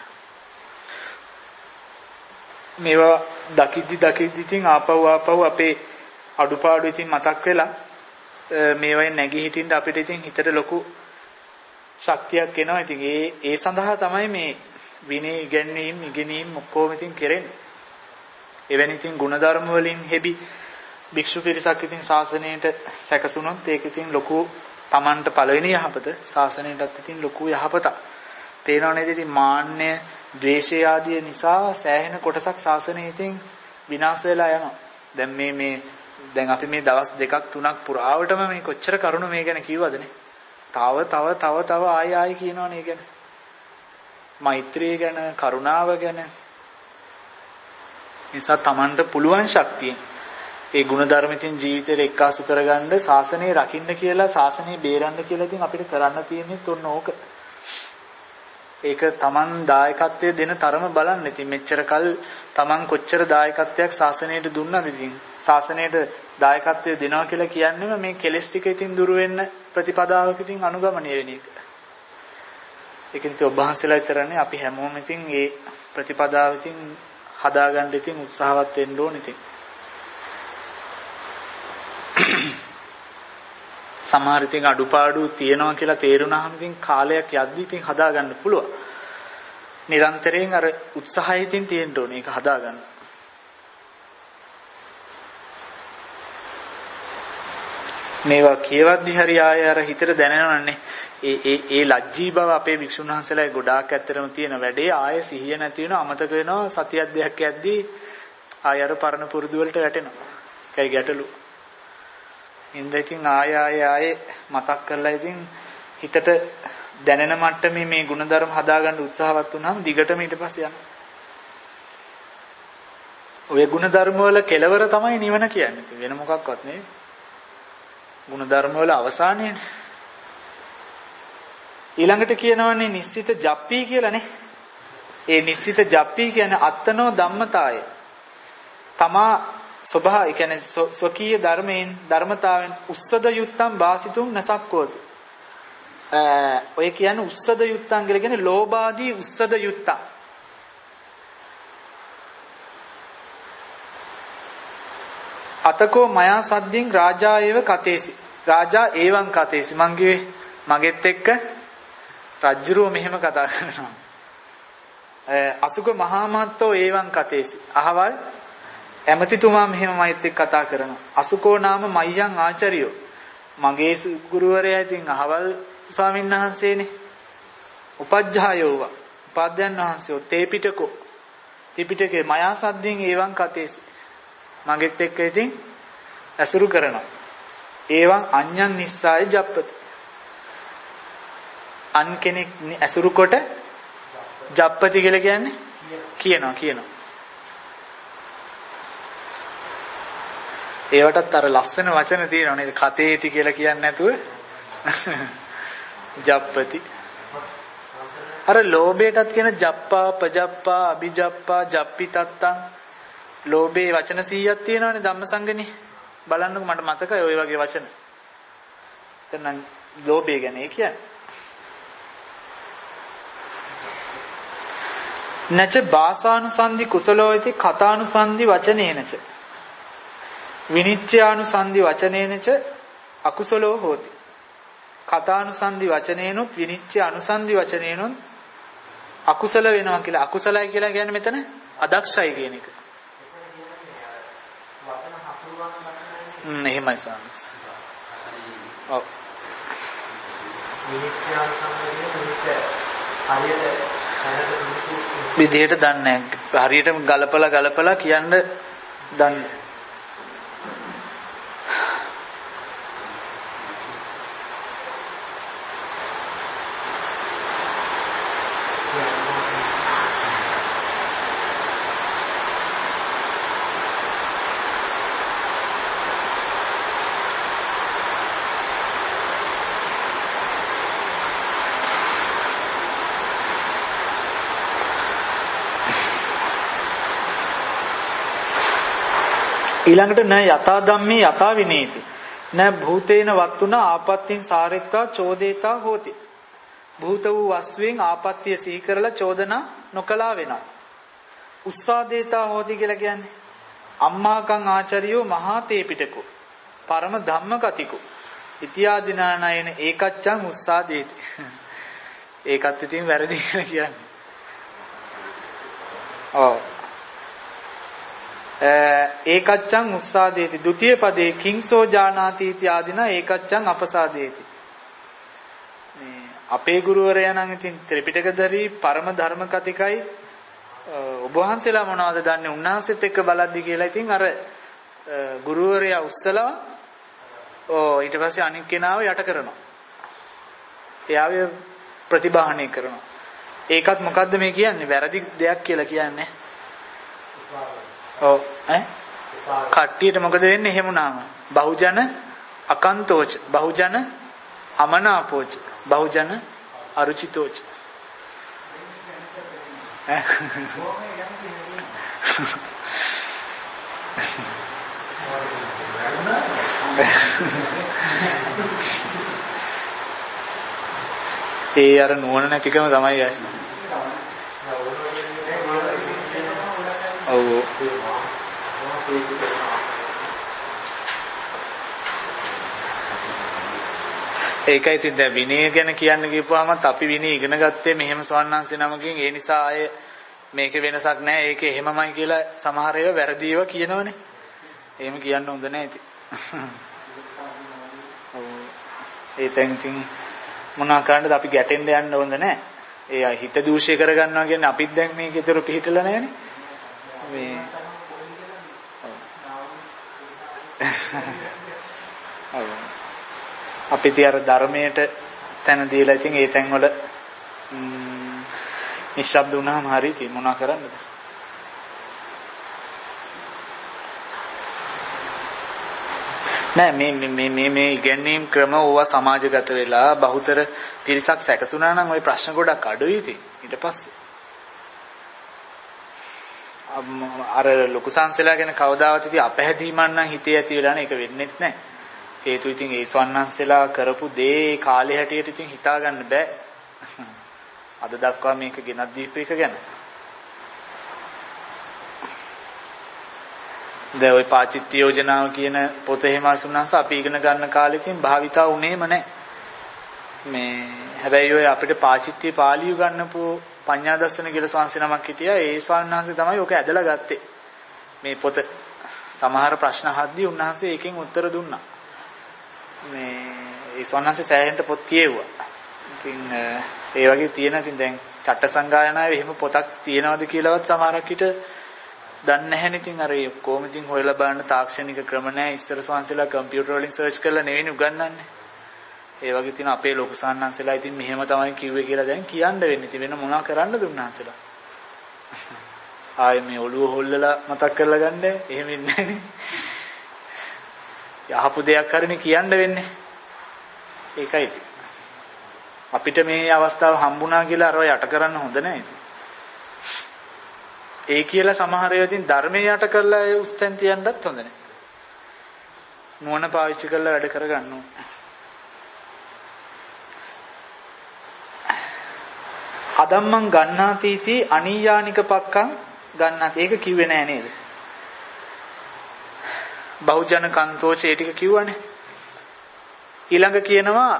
මේවා දකිද්දි දකිද්දි ඉතින් ආපහු ආපහු අපේ අඩුපාඩු ඉතින් මතක් වෙලා මේවෙන් නැගී හිටින්න අපිට ඉතින් හිතට ලොකු ශක්තියක් එනවා. ඉතින් ඒ ඒ සඳහා තමයි මේ විනය ඉගෙනීම් ඉගෙනීම් ඔක්කොම ඉතින් කෙරෙන්නේ. එවැනි ඉතින් ಗುಣධර්ම වලින් හෙබි භික්ෂු පිරිසක් ඉතින් ශාසනයට සැකසුනොත් ඒක ඉතින් ලොකු Tamanට පළවෙනි යහපත, ශාසනයටත් ඉතින් ලොකු යහපතක්. පේනව නේද? ඉතින් මාන්නය, ද්වේෂය ආදී නිසා සෑහෙන කොටසක් ශාසනයේ ඉතින් විනාශ වෙලා යනවා. දැන් මේ මේ දැන් අපි මේ දවස් දෙකක් තුනක් පුරාවටම මේ කොච්චර කරුණු මේ ගැන කිව්වදනේ. තව තව තව තව ආයි ආයි කියනවනේ ගැන. මෛත්‍රිය ගැන, කරුණාව ගැන. නිසා Tamanට පුළුවන් ශක්තියෙන් ඒ ಗುಣධර්ම ඉතින් ජීවිතේට එක්කාසු කරගන්න, ශාසනය රකින්න කියලා, ශාසනය බේරන්න කියලා ඉතින් අපිට කරන්න තියෙන්නේ තොන්න ඕක. ඒක Taman දායකත්වයේ දෙන තරම බලන්න. ඉතින් මෙච්චර කල් Taman කොච්චර දායකත්වයක් ශාසනයට දුන්නද? ඉතින් ශාසනයට දායකත්වයේ දෙනවා කියලා කියන්නේම මේ කෙලෙස් ටික ඉතින් දුරු වෙන්න ප්‍රතිපදාවක ඉතින් අනුගමනය වෙන එක. ඒක ඉතින් ඔබ වහන්සේලා විතරනේ, අපි හැමෝම ඉතින් මේ ප්‍රතිපදාව ඉතින් හදාගන්න ඉතින් උත්සාහවත් වෙන්න ඕනේ. ඉතින් සමහර ඉතින් අඩුපාඩු තියෙනවා කියලා තේරුණාම ඉතින් කාලයක් යද්දි ඉතින් හදාගන්න පුළුවන්. නිරන්තරයෙන් අර උත්සාහයෙන් තියෙන්න ඕනේ ඒක හදාගන්න. මේවා කියවද්දි හරි ආය අර හිතට දැනෙනවන්නේ ඒ ඒ ඒ ලැජ්ජී බව අපේ වික්ෂුන් වහන්සේලා ගොඩාක් ඇත්තටම තියෙන වැඩේ ආය සිහිය නැති වෙනවා අමතක වෙනවා සතියක් දෙකක් යද්දී ආය අර පරණ පුරුදු වලට වැටෙනවා. ඒකයි ගැටලු. ඉඳ ඉතින් ආය ආය ආය මතක් කරලා ඉතින් හිතට දැනෙන මට්ටමේ මේ ಗುಣධර්ම හදාගන්න උත්සාහවත් වුණාම දිගටම ඊට පස්සේ යනවා. ඔය ಗುಣධර්ම වල කෙලවර තමයි නිවන කියන්නේ. වෙන මොකක්වත් නෙවෙයි. ಗುಣධර්ම වල අවසානයනේ. ඊළඟට කියනවනේ නිස්සිත ජප්පී කියලානේ. ඒ නිස්සිත ජප්පී කියන්නේ අත්තනෝ ධම්මතාය. තමා ස්වභාව, ඒ කියන්නේ ස්වකීය ධර්මයෙන් ධර්මතාවෙන් උස්සද යුත්තම් වාසිතුම් නසක්කෝති. ඔය කියන්නේ උස්සද යුත්තම් කියලා කියන්නේ ලෝභාදී උස්සද යුත්තම්. අතකෝ මයා සද්දින් රාජා ඒව කතේසි. රාජා ඒවං කතේසි. මං කිව්වේ මගෙත් එක්ක රජ්ජුරුව මෙහෙම කතා කරනවා. අසුක මහා මහත්තෝ ඒවං කතේසි. අහවල් ඇමතිතුමා මෙහෙම මයිත් එක්ක කතා කරනවා. අසුකෝ නාම මයං ආචාර්යෝ. මගේ ගුරුවරයා ඉතින් අහවල් ස්වාමීන් වහන්සේනේ. උපජ්ජායෝව. උපාධ්‍යයන් වහන්සේ තේ පිටකෝ. ත්‍රිපිටකේ මයා සද්දින් ඒවං කතේසි. මගෙත් එක්ක ඉතින් ඇසුරු කරනවා. ඒවං අඤ්ඤං නිස්සාය ජප්පති. අන් කෙනෙක් ඇසුරු කොට ජප්පති කියලා කියන්නේ කියනවා කියනවා. ඒවටත් අර ලස්සන වචන තියෙනවා නේද? කතේති කියලා කියන්නේ නැතුව ජප්පති. අර ලෝභයටත් කියන ජප්පා, පජප්පා, අභිජප්පා, ජප්පිතත්තං ලෝභේ වචන සීයක් තියෙනවානේ ධම්මසංගනේ. බලන්නකෝ මට මතකයි ওই වගේ වචන. එතන ලෝභය ගැන ඒ කියන්නේ. නච භාසානුසන්ධි කුසලෝයිති කතානුසන්ධි වචනේනච විනිච්ඡයානුසන්ධි වචනේනච අකුසලෝ හෝති. කතානුසන්ධි වචනේනොත් විනිච්ඡය අනුසන්ධි වචනේනොත් අකුසල වෙනවා කියලා. අකුසලයි කියලා කියන්නේ මෙතන අදක්ෂයි කියන එක. හ්ම් එහෙමයි සාමස්. ඔව්. විදියට දන්නේ නැහැ. හරියට ගලපලා ගලපලා කියන්න දන්නේ. ඊළඟට න යථා ධම්මේ යථා විනේති න භූතේන වත්තුන ආපත්‍තින් සාරෙත්තා චෝදේතා හෝති. භූත වූ වස්තුවෙන් ආපත්‍ය සිහි කරලා චෝදනා නොකලා වෙනවා. උස්සාදේතා හෝති කියලා කියන්නේ අම්මාකං ආචාර්යෝ මහා තේපිටකෝ පරම ධම්ම කතිකෝ ඉතියාදිනානයන ඒකච්ඡං උස්සාදේති. ඒකත් ඉතින් වැරදි කියලා කියන්නේ. ඔව් ඒකච්ඡං උස්සාදේති. ဒုတိ ය පදේ කිංසෝ ජානාති इति ආදිනා ඒකච්ඡං අපසාදේති. මේ අපේ ගුරුවරයා නම් ඉතින් ත්‍රිපිටකධරී පරම ධර්ම කතිකයි. ඔබ වහන්සේලා මොනවද දන්නේ උන්වහන්සේත් එක්ක බලද්දි කියලා ඉතින් අර ගුරුවරයා උස්සලා ඕ ඊට පස්සේ අනික් කෙනාව යට කරනවා. එයාව ප්‍රතිබාහනය කරනවා. ඒකත් මොකද්ද මේ කියන්නේ? වැරදි දෙයක් කියලා කියන්නේ. ඔව් ඈ කට්ටියට මොකද වෙන්නේ එහෙම වුණාම? බහුජන අකන්තෝච, බහුජන අමනාපෝච, බහුජන අරුචිතෝච. ඒ අර නුවණ නැතිකම තමයි ඇස්. ඔව් ඒකයි ඉතින් දැන් විනය ගැන කියන්න කියපුවාමත් අපි විනය ඉගෙන ගත්තේ මෙහෙම සවන්නාන්සේ නමකින්. ඒ නිසා ආය මේක වෙනසක් නැහැ. ඒක එහෙමමයි කියලා සමහර ඒවා වැරදි ඒවා කියනවනේ. එහෙම කියන්න හොඳ නැහැ ඉතින්. ඒ තැන් ඉතින් මොනවා කරන්නද අපි ගැටෙන්න යන්න හොඳ නැහැ. ඒ හිත දූෂ්‍ය කරගන්නවා කියන්නේ අපිත් දැන් මේක ඒතර පිළිහිටලා නැහැනේ. මේ අපි තිය අර ධර්මයට තැන දීලා ඉතින් ඒ තැන් වල නිශ්ශබ්ද වුණාම හරි ඉතින් මොනවා කරන්නද? නෑ මේ මේ මේ මේ ඉගෙනීම් ක්‍රම ඕවා සමාජගත වෙලා බහුතර පිරිසක් සැකසුණා නම් ওই ප්‍රශ්න ගොඩක් අඩුයි ඉතින්. ඊට පස්සේ අර ලොකු සංසලා ගැන කවදාවත් ඉතින් අපහැදීමක් නම් හිතේ ඇති වෙලා නැහැ. ඒක වෙන්නේත් නැහැ. හේතු ඉතින් ඒ ස්වන්නංසලා කරපු දේ කාලේ හැටියට ඉතින් හිතා ගන්න බෑ. අද දක්වා මේක ගෙනත් දීපු එක ගැන. දැන් ওই පාචිත්‍ය යෝජනාව කියන පොත එහෙම අසුනන්ස අපි ඉගෙන ගන්න කාලේ ඉතින් භාවිතා වුණේම නැහැ. මේ හැබැයි ඔය අපිට පාචිත්‍ය පාළිය ගන්නපු පඤ්ඤා දර්ශන කියලා ස්වාමීන් නමක් හිටියා. ඒ ස්වාමීන් වහන්සේ තමයි ඔක ඇදලා ගත්තේ. මේ පොත සමහර ප්‍රශ්න අහද්දී උන්වහන්සේ ඒකෙන් උත්තර දුන්නා. මේ ඒ ස්වාමීන් වහන්සේ සෑහෙන්න පොත් කියෙව්වා. ඉතින් ඒ වගේ තියෙන ඉතින් දැන් චට්ට සංගායනාවේ එහෙම පොතක් තියෙනවද කියලාවත් සමහරක් හිට දන්නේ නැහැ. ඉතින් අර ඒ කොහොම ඉතින් හොයලා බලන්න තාක්ෂණික ක්‍රම නැහැ. ඉස්සර ස්වාමීන්සලා කම්පියුටර් වලින් සර්ච් කරලා නෙවෙයි උගන්වන්නේ. ඒ වගේ තියෙන අපේ ලොකු සාන්නන්සලා ඉතින් මෙහෙම තමයි කිව්වේ කියලා දැන් කියන්න වෙන්නේ. ඉතින් වෙන මොනවා කරන්නද උන්වහන්සේලා? ආයේ මේ ඔළුව හොල්ලලා මතක් කරලා ගන්න. එහෙම ඉන්නේ නැහැ නේ. යහපු දෙයක් හරිනේ කියන්න වෙන්නේ. ඒකයි ඉතින්. අපිට මේ අවස්ථාව හම්බුණා කියලා අරව යට කරන්න හොඳ නැහැ ඉතින්. ඒ කියලා සමහර ඒවා ඉතින් ධර්මයේ යට කරලා ඒ උස්තෙන් තියන්නත් හොඳ නැහැ. නුවණ පාවිච්චි කරලා වැඩ කරගන්න ඕනේ. අදම්මං ගන්නාතීති අනීයානික පක්කං ගන්නාති. ඒක කිව්වේ නෑ නේද? බහුජන කන්තෝච ඒ ටික කිව්වනේ. ඊළඟ කියනවා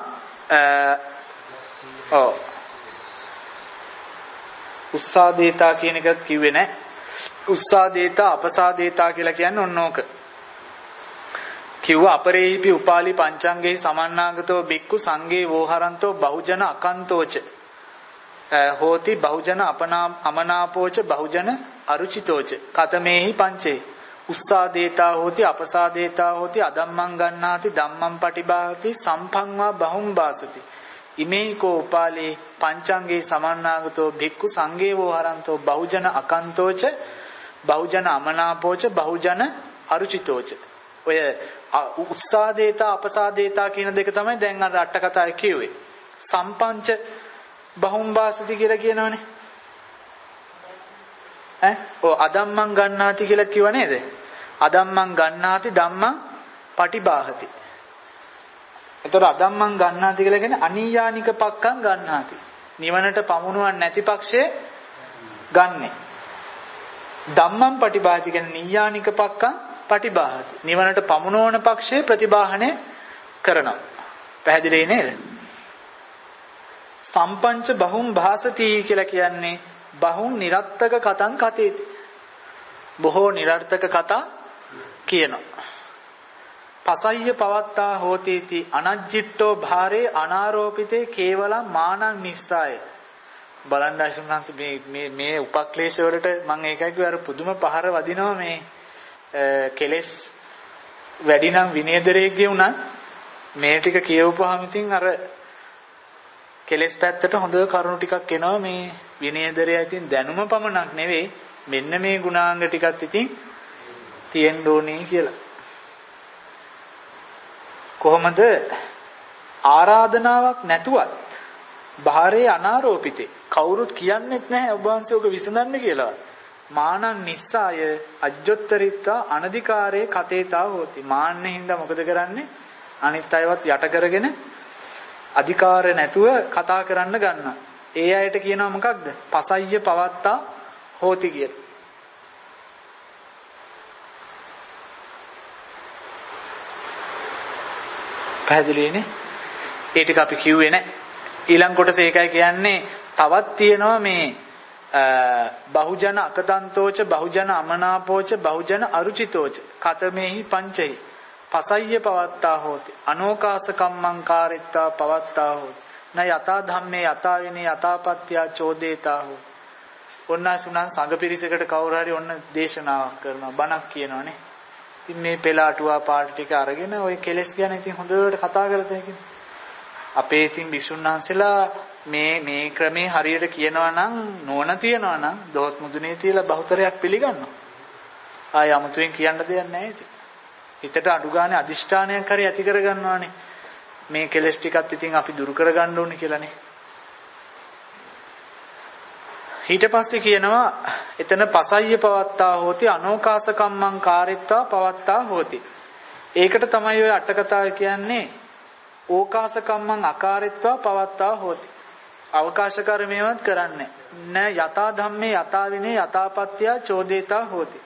ඔව් උස්සාදේතා කියන එකත් කිව්වේ නෑ. උස්සාදේතා අපසාදේතා කියලා කියන්නේ ඔන්න ඕක. කිව්වා අපරේහිපි උපාලි පංචංගේ සමන්නාගතෝ බික්කු සංගේ වෝහරන්තෝ බහුජන අකන්තෝච හෝති බහුජන අපනා අමනාපෝච බහුජන අරුචිතෝච කතමේහි පංචේ උස්සාදේතා හෝති අපසාදේතා හෝති අදම්මං ගන්නාති ධම්මං පටිභාති සම්පංවා බහුම් බාසති ඉමේකෝ උපාලේ පංචංගේ සමන්නාගතෝ භික්ඛු සංඝේවෝ හරන්තෝ බහුජන අකන්තෝච බහුජන අමනාපෝච බහුජන අරුචිතෝච. ඔය උස්සාදේතා අපසාදේතා කියන දෙක තමයි දැන් අර අට කතාවේ කිව්වේ. සම්පංච බහුම් බාසති කියලා කියනවනේ. ඈ ඔය අදම්මං ගන්නාති කියලා කිව්ව නේද? අදම්මං ගන්නාති ධම්මං පටිභාහති. එතකොට අදම්මං ගන්නාති කියලා කියන්නේ අනීයානික පක්කම් ගන්නාති. නිවනට පමුණුවන් නැති පක්ෂයේ ගන්නෙ. ධම්මං පටිභාහති කියන්නේ නීයානික පක්කම් පටිභාහති. නිවනට පමුණවන පක්ෂයේ ප්‍රතිබාහනය කරනවා. පැහැදිලි නේද? සම්පංච බහුම් භාසති කියලා කියන්නේ බහුම් නිරත්තක කතං කතේති. බොහෝ නිරර්ථක කතා කියනවා. පසය්‍ය පවත්තා හෝතීති අනජ්ජිට්ඨෝ භාරේ අනාරෝපිතේ කේවලං මානං නිස්සාය. බලන්න අයිසුන්හන්ස මේ මේ මේ උපක්ලේශ වලට මම ඒකයි කිව්වේ අර පුදුම පහර වදිනවා මේ කෙලෙස් වැඩි නම් විනයදරේගේ උනත් මේ ටික කියවපුවාම ඉතින් අර කෙලෙස් පැත්තට හොඳ කරුණු ටිකක් එනවා. මේ විනයදරය ඉතින් දැනුම පමණක් නෙවෙයි මෙන්න මේ ගුණාංග ටිකත් ඉතින් තියෙන්න ඕනේ කියලා. කොහොමද ආරාධනාවක් නැතුවත් භාරේ අනාරෝපිතේ කවුරුත් කියන්නෙත් නැහැ ඔබ වහන්සේ ඔක විසඳන්න කියලා. මානං නිස්සාය අජ්ජොත්තරිත්තා අනධිකාරේ කතේතා හෝති. මාන්නේ හින්දා මොකද කරන්නේ? අනිත් අයවත් යට කරගෙන අධිකාර නැතුව කතා කරන්න ගන්නවා. ඒ අයට කියනවා මොකක්ද? පසය්‍ය පවත්තා හෝති කියලා. පැහැදිලිනේ? ඒ ටික අපි කිව්වේ නැහැ. ඊළඟ කොටස ඒකයි කියන්නේ තවත් තියෙනවා මේ බහුජන අකතන්තෝච බහුජන අමනාපෝච බහුජන අරුචිතෝච කතමේහි පංචෙහි පසය්‍ය පවත්තා හෝති අනෝකාස කම්මං කාරිත්තා පවත්තා හෝති න යතා ධම්මේ යතා විනේ යතාපත්‍ය චෝදේතා හෝ. ඔන්න සුණන් සංඝ පිරිසකට කවුරු හරි ඔන්න දේශනාවක් කරනවා බණක් කියනවානේ. ඉතින් මේ පෙළාටුවා පාට ටික අරගෙන ওই කෙලස් ගැන ඉතින් හොඳට කතා කරලා තියෙන. අපේ ඉතින් භික්ෂුන් වහන්සේලා මේ මේ ක්‍රමේ හරියට කියනවා නම් නෝන තියනවා නම් දොහොත් මුදුනේ තියලා බහුතරයක් පිළිගන්නවා. ආය 아무තුවෙන් කියන්න දෙයක් නැහැ ඉතින්. හිතට අඩු ගානේ අදිෂ්ඨානයක් හරි ඇති කරගන්නවානේ. මේ කෙලස් ටිකත් ඉතින් අපි දුරු කරගන්න ඕනේ කියලානේ. ඊට පස්සේ කියනවා එතන පසය්‍ය පවත්තා හෝති අනෝකාස කම්මං කාරිත්වා පවත්තා හෝති. ඒකට තමයි ඔය අට කතාව කියන්නේ ඕකාස කම්මං අකාරිත්වා පවත්තා හෝති. අවකාශ කර්මයවත් කරන්නේ න යතා ධම්මේ යතා විනේ යතාපත්‍ය චෝදේතා හෝති.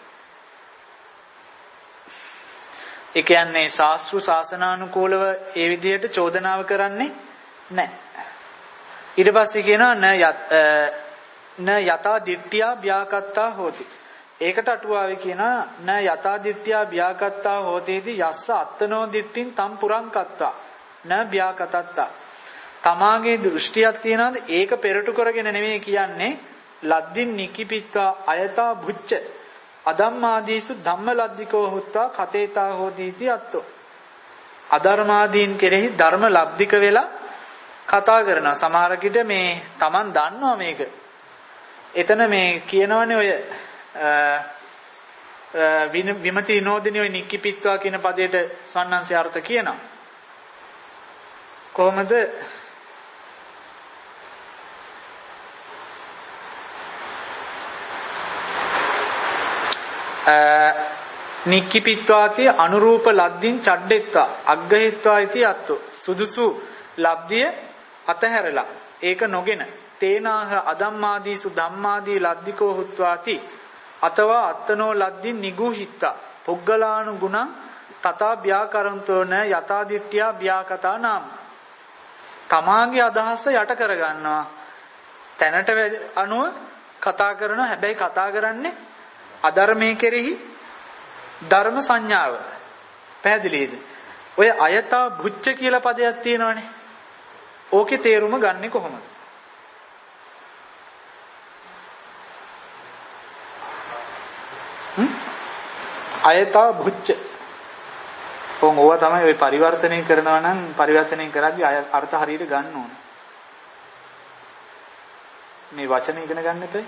ඒ කියන්නේ ශාස්ත්‍රු ශාසනානුකූලව ඒ විදිහට චෝදනාව කරන්නේ නැහැ. ඊට පස්සේ කියනවා න න යතා දිට්ඨියා ව්‍යාකත්තා හෝති. ඒකට අටුවාවේ කියනවා න යතා දිට්ඨියා ව්‍යාකත්තා හෝතිති යස්ස අත්තනෝ දිට්ඨින් තම් පුරං කත්තා න ව්‍යාකතත්තා. තමාගේ දෘෂ්ටියක් තියනවාද ඒක පෙරටු කරගෙන නෙමෙයි කියන්නේ ලද්දින් නිකිපිත්වා අයතා බුච්ච අධම්මාදීසු ධම්මලද්දිකෝ හුත්වා කතේතා හෝදීති අත්තෝ. අධර්මාදීන් කෙරෙහි ධර්ම ලබ්ධික වෙලා කතා කරනවා. සමහර කිට මේ Taman දන්නවා මේක. එතන මේ කියනවනේ ඔය විමති විනෝදිනී ඔය නික්කිපිත්වා කියන පදයට සන්නංශය අර්ථ කියනවා. කොහොමද? නික්කිපිත්වාති අනුරූප ලද්දින් චඩ්ඩෙත්වා අග්ගහිත්වා इति අත්තෝ. සුදුසු ලබ්ධිය අතහැරලා ඒක නොගෙන තේනාහ අදම්මාදීසු ධම්මාදී ලද්දිකෝ හුත්වාති අතවා අත්තනෝ ලද්දින් නිගූහිත්තා පුග්ගලානු ගුණං තථා ව්‍යාකරන්තෝන යතා දිට්ඨියා ව්‍යාකතා නාම. තමාගේ අදහස යට කරගන්නවා. තැනට අනුව කතා කරනවා. හැබැයි කතා කරන්නේ අධර්මයේ කෙරෙහි ධර්ම සංඥාව. පැහැදිලිද? ඔය අයතා බුච්ච කියලා පදයක් තියෙනවනේ. ඕකේ තේරුම ගන්නෙ කොහොමද? හ්ම්? අයතා බුච්ච. කොහොම ඕවා තමයි ඔය පරිවර්තනය කරනවා නම් පරිවර්තනය කරද්දී අර්ථ හරියට ගන්න ඕන. මේ වචන ඉගෙන ගන්න එපා.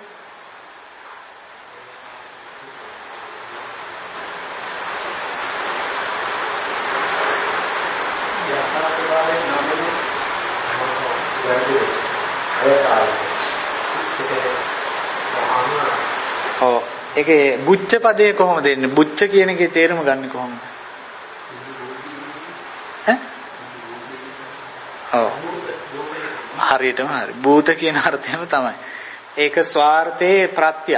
ඔව් ඒකේ බුච්ච පදේ කොහොමද එන්නේ? බුච්ච කියන එකේ තේරුම ගන්න කොහොමද? ඈ? ඔව් හරියටම හරි. භූත කියන අර්ථයම තමයි. ඒක ස්වార్థේ ප්‍රත්‍ය.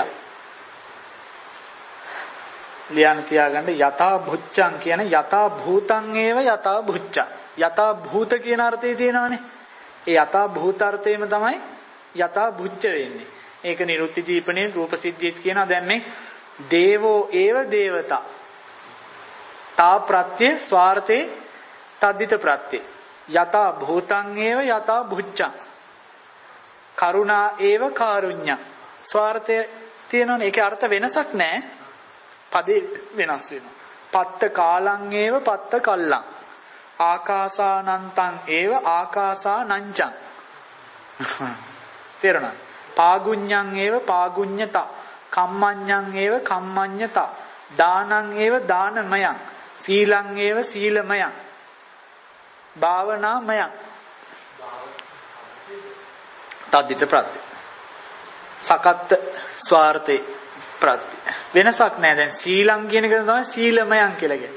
ලියන්න තියාගන්න යතා බුච්චං කියන යතා භූතං ඒව යතා බුච්චං. යතා භූත කියන අර්ථය තියෙනවානේ. ඒ යතා භූත අර්ථයම තමයි යතා බුච්ච වෙන්නේ. ඒක නිරුත්ති දීපනේ රූප සිද්ධියත් කියනවා. දැන් මේ දේවෝ ඒව දේවතා. තා ප්‍රත්‍ය ස්වార్థේ තද්දිත ප්‍රත්‍ය. යතා භූතං ඒව යතා බුච්චං. කරුණා ඒව කාරුඤ්ඤං. ස්වార్థය තියෙනවනේ. ඒකේ අර්ථ වෙනසක් නැහැ. පදේ වෙනස් වෙනවා. පත්ත කාලං ඒව පත්ත කල්ලං. ආකාසානන්තං ඒව ආකාසානංචං. තේරුණාද? පාගුඤ්ඤං ඒව පාගුඤ්ඤතා. කම්මඤ්ඤං ඒව කම්මඤ්ඤතා. දානං ඒව දානමයං. සීලං ඒව සීලමයං. භාවනාමයං. තද්දිත ප්‍රත්‍ය. සකත්ත ස්වార్థේ ප්‍රත්‍ය. වෙනසක් නැහැ. දැන් සීලං කියන එක තමයි සීලමයං කියලා කියන්නේ.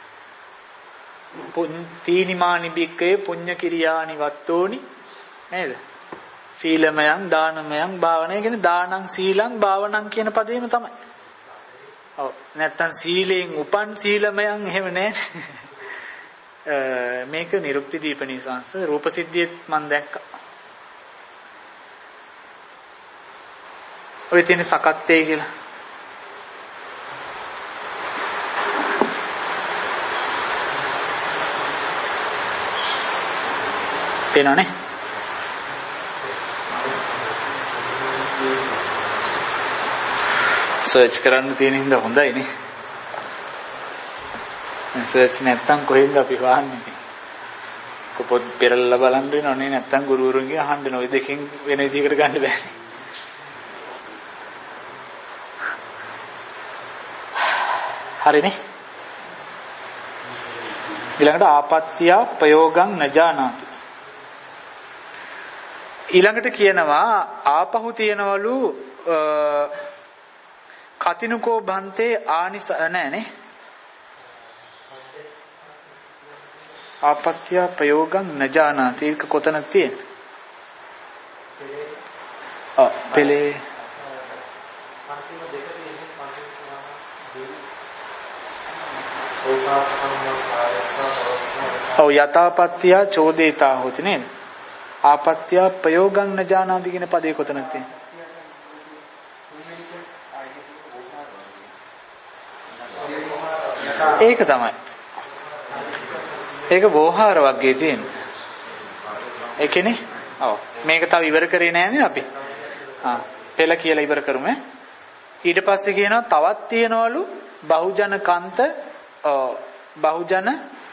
තීනිමානි බික්කේ පුඤ්ඤ කිරියානි වත්තෝනි නේද? සීලමයන් දානමයන් භාවනය කියන්නේ දානං සීලං භාවනං කියන පදේම තමයි. ඔව් නැත්තම් සීලයෙන් උපන් සීලමයන් එහෙම නෑ. මේක නිරුක්ති දීපනී සංස රූප සිද්ධියත් මම දැක්කා. ඔය තියෙන සකත්තේ කියලා. පේනවනේ. සර්ච් කරන්න තියෙන හින්දා හොඳයි නේ. සර්ච් නැත්තම් කොහෙන්ද අපි වහන්නේ? පොත් පෙරලා බලන්න වෙනවනේ නැත්තම් ගුරුවරුන්ගෙන් අහන්න වෙන. ඔය දෙකෙන් වෙන විදිහකට ගන්න බෑනේ. හරිනේ. ඊළඟට ආපත්‍ය ප්‍රයෝගං නජානාති. ඊළඟට කියනවා ආපහු තියනවලු කතිනුකෝ බන්තේ ආනිස නෑනේ. ආපත්‍ය ප්‍රයෝගං නජානාති ඒක කොතනද තියෙන්නේ? ආ පෙළේ ඔව් යථාපත්‍ය චෝදේතා හොති නේද? ආපත්‍ය ප්‍රයෝගං නජානාති කියන පදේ කොතනද තියෙන්නේ? ඒක තමයි. ඒක වෝහාර වර්ගයේ තියෙන්නේ. ඒකනේ. ඔව්. මේක තව ඉවර කරේ නෑනේ අපි. ආ පෙළ කියලා ඉවර කරමු. ඊට පස්සේ කියනවා තවත් තියනවලු බහුජන කන්ත බහුජන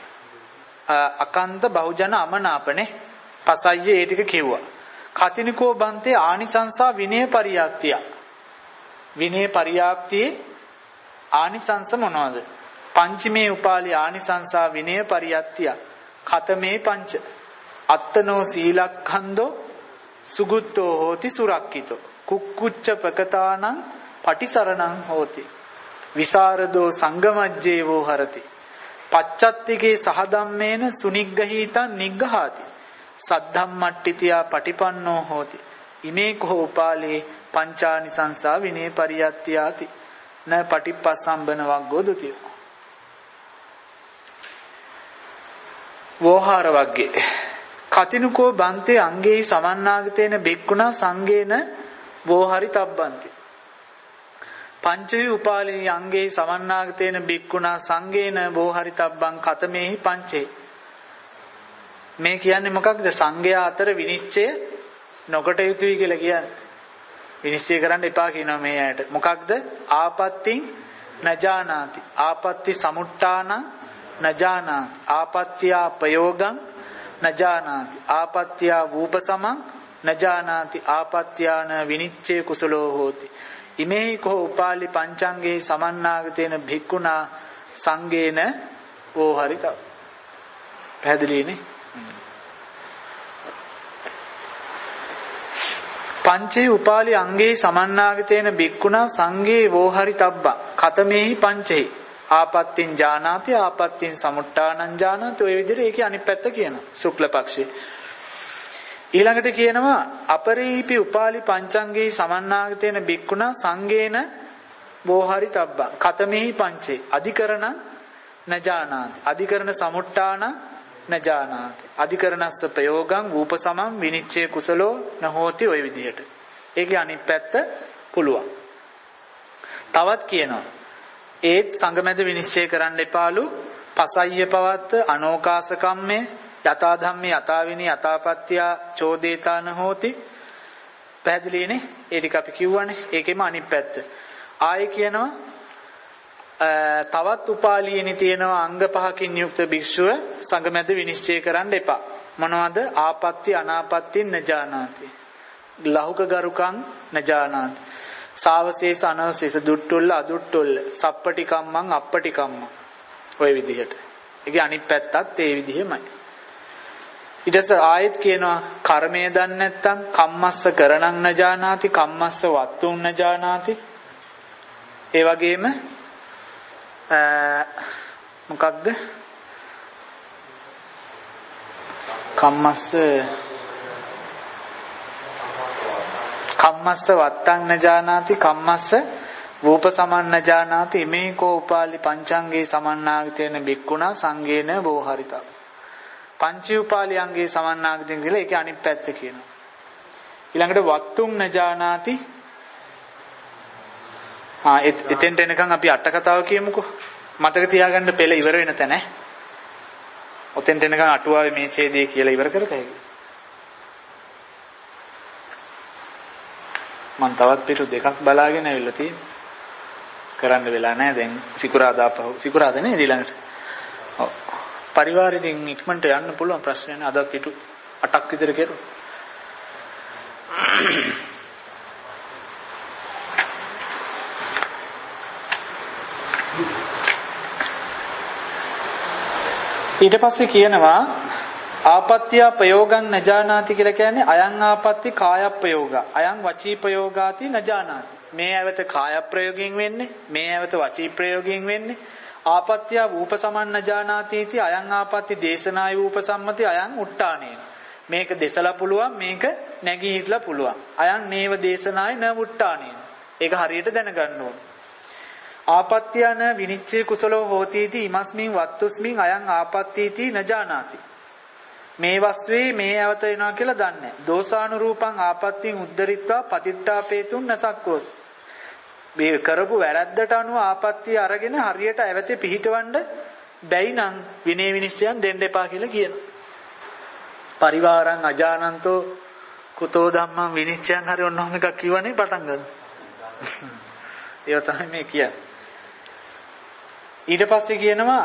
අකන්ත බහුජන අමනාපනේ. පසయ్య ඒ ටික කිව්වා. කතිනිකෝ බන්තේ ආනිසංසා විනය පරියාක්තිය. විනය පරියාක්තියේ ආනිසංස මොනවද? පංචමේ උපාලි ආනිසංසා විනය පරියත්තිය. කතමේ පංච අත්තනෝ සීලක්ඛන්தோ සුගුත්තෝ හෝති සුරක්කිතෝ කුක්කුච්ච ප්‍රකතානං පටිසරණං හෝති විසරදෝ සංගමජ්ජේවෝ හරති පච්චත්තිකේ සහධම්මේන සුනිග්ගහීතං නිග්ගහාති සද්ධම්මට්ඨිතියා පටිපන්නෝ හෝති ඉමේ කෝ උපාලේ පංචානිසංසා විනය පරියත්තියාති න පටිපස්සම්බන වග්ගෝ දුතිය. වෝහාර වර්ගයේ කතිනුකෝ බන්තේ අංගේහි සමන්නාගතේන බික්කුණා සංගේන වෝහරි තබ්බන්ති. පංචහි උපාලේ අංගේහි සමන්නාගතේන බික්කුණා සංගේන වෝහරි තබ්බං කතමේහි පංචේ. මේ කියන්නේ මොකක්ද? සංඝයා අතර විනිශ්චය නොකොට යුතුයි කියලා කියන්නේ. විනිශ්චය කරන්න එපා කියනවා මේ ඇයට. මොකක්ද? ආපත්‍තිං නජානාති. ආපත්‍ති සමුට්ඨාන නජානාති. ආපත්‍ත්‍යා ප්‍රයෝගං නජානාති. ආපත්‍ත්‍යා වූපසමං නජානාති. ආපත්‍යාන විනිච්ඡේ කුසලෝ හෝති. ඉමේහි කෝ උපාලි පංචංගේ සමන්නාගතේන භික්ඛුනා සංගේන ඕහරිත. පැහැදිලිනේ? පංචේ උපාලි අංගේ සමන්නාගතේන බික්කුණා සංගේ වෝහරි තබ්බා කතමේහි පංචේ ආපත්තින් ජානාති ආපත්තින් සමුට්ඨානං ජානාති. ඔය විදිහට ඒකේ අනිත් පැත්ත කියනවා ශුක්ල පක්ෂේ. ඊළඟට කියනවා අපරීපි උපාලි පංචංගේ සමන්නාගතේන බික්කුණා සංගේන වෝහරි තබ්බා කතමේහි පංචේ අධිකරණ නජානාති. අධිකරණ සමුට්ඨාන නජානාති. අධිකරණස්ස ප්‍රයෝගං වූපසමං විනිච්ඡේ කුසලෝ නහෝති. ඔය විදිහට ඒකේ අනිත් පැත්ත පුළුවන්. තවත් කියනවා ඒත් සංගමෙද විනිශ්චය කරන්න එපාලු. පසయ్య පවත්ත අනෝකාස කම්මේ යථා ධම්මේ යථා විනී යථාපත්‍ය චෝදේතාන හෝති. පැහැදිලිනේ? ඒ ටික අපි කිව්වනේ. ඒකෙම අනිත් පැත්ත. ආයේ කියනවා තවත් උපාලියනි තියෙනවා අංග පහකින් යුක්ත භික්ෂුව සංගමෙද විනිශ්චය කරන්න එපා. මොනවද? ආපත්‍ති අනාපත්‍ති නජානාති. ලහුක ගරුකං නජානාති. සාවශේෂ අනවශේෂ දුට්ටුල්ල අදුට්ටුල්ල සප්පටි කම්මං අප්පටි කම්මං. ඔය විදිහට. ඒකේ අනිත් පැත්තත් ඒ විදිහමයි. ඊට පස්සේ ආයෙත් කියනවා කර්මය දන්නේ නැත්නම් කම්මස්ස කරණං නජානාති කම්මස්ස වත්තුං නජානාති. ඒ වගේම මොකක්ද? කම්මස්ස කම්මස්ස වත්තං නජානාති කම්මස්ස වූපසමං නජානාති. මේ කෝ උපාලි පංචංගේ සමන්නාගතේන බික්කුණා සංගේන වෝහරිතා. පංචීපාලියන්ගේ සමන්නාගතෙන් කියලා ඒකේ අනිත් පැත්ත කියනවා. ඊළඟට වත්තුම් නජානාති. ආ එතෙන්ට එනකන් අපි අට කතාව කියමුකෝ. මතක තියාගන්න පෙළ ඉවර වෙන තැන. ඔතෙන්ට එනකන් අටුවාවේ මේ ඡේදය කියලා ඉවර කරතයි. මම තවත් පිටු දෙකක් බලාගෙන ඇවිල්ලා තියෙනවා. කරන්න වෙලා නැහැ දැන් සිකුරාදා පහ සිකුරාදා නේද ඊළඟට. ඔව්. පරිවාරයෙන් ඉක්මනට යන්න පුළුවන් ප්‍රශ්නයක් නෑ. අද පිටු අටක් විතර කෙරුවා. ඊට පස්සේ කියනවා ආපත්‍ය ප්‍රයෝගං නජානාති කියලා කියන්නේ අයං ආපත්‍ති කාය ප්‍රයෝග අයං වචී ප්‍රයෝගාති නජානාති. මේ ඇවත කාය ප්‍රයෝගයෙන් වෙන්නේ, මේ ඇවත වචී ප්‍රයෝගයෙන් වෙන්නේ. ආපත්‍ය වූප සමන් නජානාති इति අයං ආපත්‍ති දේශනාය වූප සම්මති අයං උට්ටානේ. මේක දෙසලා පුළුවන්, මේක නැගී හිටලා පුළුවන්. අයං නේව දේශනාය න උට්ටානේ. ඒක හරියට දැනගන්න ඕන. ආපත්‍යන විනිච්ඡේ කුසලෝ හෝති इति ඉමස්මින් වත්තුස්මින් අයං ආපත්‍ති නජානාති. මේ වස්වේ මේ ඇවත වෙනවා කියලා දන්නේ නැහැ. දෝසානුරූපං ආපත්‍තින් උද්දරිත්වා පතිට්ඨාපේතුන් නසක්කෝ. මේ කරපු වැරද්දට අනුව ආපත්‍ය අරගෙන හරියට ඇවතේ පිහිටවන්න බැයි නම් විනය විනිශ්චයන් දෙන්න එපා කියලා කියනවා. පරිවාරං අජානන්තෝ කුතෝ ධම්මං විනිශ්චයන් හරි ඔන්නෝම එකක් කියවනේ පටන් ගන්න. ඒව තමයි මේ කියන්නේ. ඊට පස්සේ කියනවා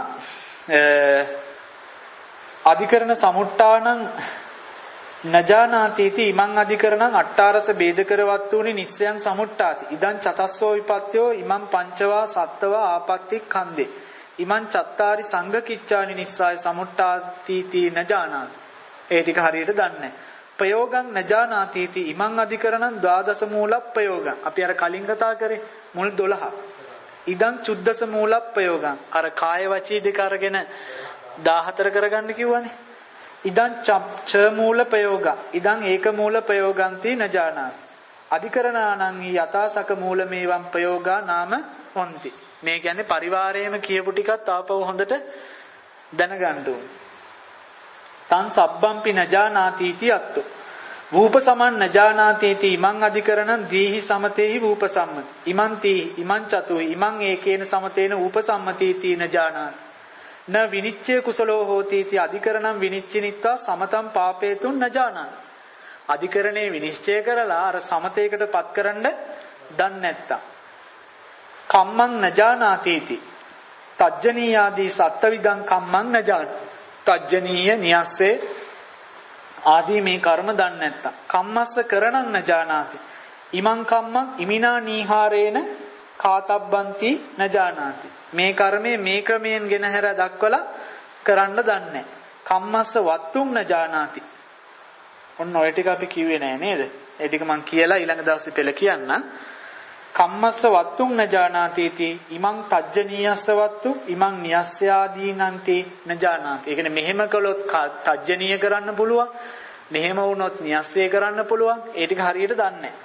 අධිකරණ සමුට්ටානං නජානාති इति ඉමං අධිකරණං අට්ඨාරස බේදකරවත් වූනි නිස්සයන් සමුට්ටාති. ඉදං චතස්සෝ විපත්‍යෝ ඉමං පංචවා සත්තවා ආපත්‍ති ඛන්දේ. ඉමං චත්තාරි සංඝ කිච්ඡානි නිස්සාය සමුට්ටාති इति නජානාති. ඒ ටික හරියට දන්නේ නැහැ. ප්‍රයෝගං නජානාති इति ඉමං අධිකරණං ද්වාදස මූල ප්‍රයෝගං. අපි අර කලින් කතා කරේ මුල් දොළහ. ඉදං චුද්දස මූල ප්‍රයෝගං. අර කාය වචී දෙක අරගෙන දාහතර කරගන්න කිව්වනේ. ඉදං ච මූල ප්‍රයෝග ඉදං ඒක මූල ප්‍රයෝගන්ති නජානාති. අධිකරණානං යතාසක මූලමේවං ප්‍රයෝගා නාම හොಂತಿ. මේ කියන්නේ පරිවාරයේම කියපු ටිකත් ආපහු හොඳට දැනගන්න ඕනේ. තං සබ්බම්පි නජානාති इति අත්තු. වූප සමන් නජානාති इति ඉමං අධිකරණං දීහි සමතේහි වූප සම්මති. ඉමං තී ඉමං චතුහි ඉමං ඒකේන සමතේන වූප සම්මති इति නජානාති. න විනිච්ඡය කුසලෝ හෝති इति අධිකරණං විනිච්ඡිනිත්වා සමතං පාපේතුන් නජානාති. අධිකරණේ විනිශ්චය කරලා අර සමතේකට පත් කරන්න දන්නේ නැත්තම් කම්මං නජානාති इति තජ්ජනීයාදී සත්ත්වවිදං කම්මං නජානාති. තජ්ජනීය නියස්සේ ආදී මේ කර්ම දන්නේ නැත්තම් කම්මස්ස කරණං නජානාති. ඉමං කම්මං ඉමිනා නීහාරේන කාතබ්බන්ති නජානාති. මේ කර්මයේ මේ ක්‍රමයෙන් ගෙන හැර දක්වලා කරන්න දන්නේ. කම්මස්ස වත්තුම් නජානාති. ඔන්න ඔය ටික අපි කිව්වේ නෑ නේද? ඒ ටික මම කියලා ඊළඟ දවසේ පෙළ කියන්න. කම්මස්ස වත්තුම් නජානාති इति ඉමං තජ්ජනීයස්ස වත්තු ඉමං නියස්යාදීනන්ති නජානාති. ඒ කියන්නේ මෙහෙම කළොත් තජ්ජනීය කරන්න පුළුවන්. මෙහෙම වුණොත් නියස්සේ කරන්න පුළුවන්. ඒ ටික හරියට දන්නේ.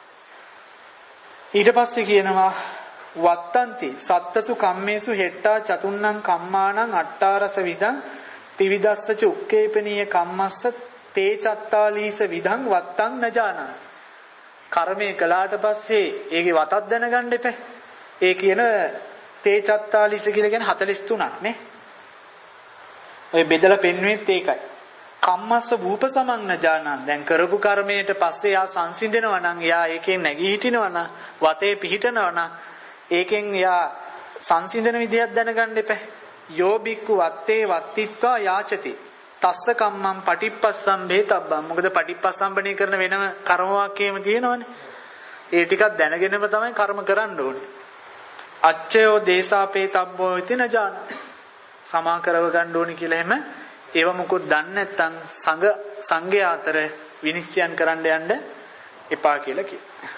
ඊට පස්සේ කියනවා වත්තන්ති සත්තසු කම්මේසු හෙට්ටා චතුන්නං කම්මානං අට්ඨාරස විදං ත්‍රිවිදස්සච උක්කේපනීය කම්මස්ස තේ චත්තාලීස විදං වත්තං නජානං. කර්මය කළාට පස්සේ ඒකේ වතක් දැනගන්න එපා. ඒ කියන තේ චත්තාලීස කියලා කියන්නේ හතළිස් තුනක් නේ. ඔය බෙදලා පෙන්වෙත් ඒකයි. කම්මස්ස වූප සමං නජානං. දැන් කරපු කර්මයට පස්සේ යා සංසිඳනවා නම් යා ඒකෙන් නැගී හිටිනවා නම් වතේ පිහිටනවා නම් ඒකෙන් යා සංසිඳන විදියක් දැනගන්න එපා. යෝ බික්කු වත්තේ වත්තිත්වා යාචති තස්ස කම්මං පටිප්පස්සම්භේතබ්බං. මොකද පටිප්පස්සම්බණය කරන වෙනම කර්ම වාක්‍යෙම තියෙනවනේ. ඒ ටිකක් දැනගෙනම තමයි කර්ම කරන්න ඕනේ. අච්චයෝ දේශාපේතබ්බෝ इति නජාන. සමා කරව ගන්න ඕනේ කියලා එහෙම ඒව මොකොත් දන්නේ නැත්නම් සංඝ සංඝය අතර විනිශ්චයන් කරන්න යන්න එපා කියලා කියනවා.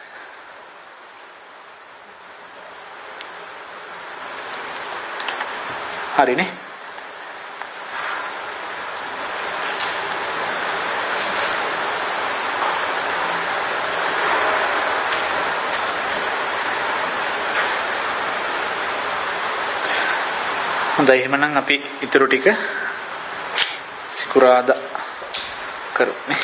හරිනේ. හොඳයි එහෙනම් අපි ඊටු ටික සිකුරාදා කරන්නේ.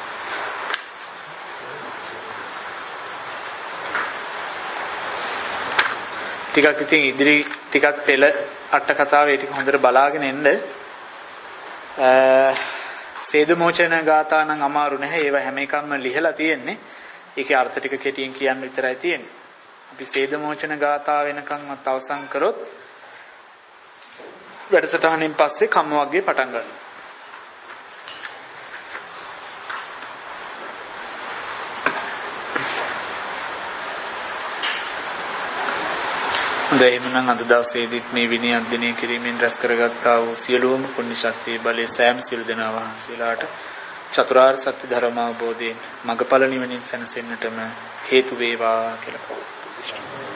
ටිකක් ඉතින් ඉදිරි ටිකක් පෙළ අට කතාවේ ටික හොඳට බලාගෙන එන්න. සේදමෝචන ගාථා නම් අමාරු නැහැ. ඒවා හැම එකක්ම ලිහලා තියෙන්නේ. ඒකේ අර්ථ ටික කෙටියෙන් කියන්න විතරයි තියෙන්නේ. අපි සේදමෝචන ගාථා වෙනකන්වත් අවසන් කරොත් වැඩසටහනින් පස්සේ කම්ම වර්ගයේ පටන් ගන්නවා. එහෙමනම් අද දවසේදීත් මේ විනය අධ්‍යයනය කිරීමෙන් රැස් කරගත්තා වූ සියලුම පුණ්‍ය ශක්තිය බලයේ සෑම සියලු දෙනා වහන්සේලාට චතුරාර්ය සත්‍ය ධර්ම අවබෝධයෙන් මඟඵල නිවනින් සැනසෙන්නටම හේතු වේවා කියලා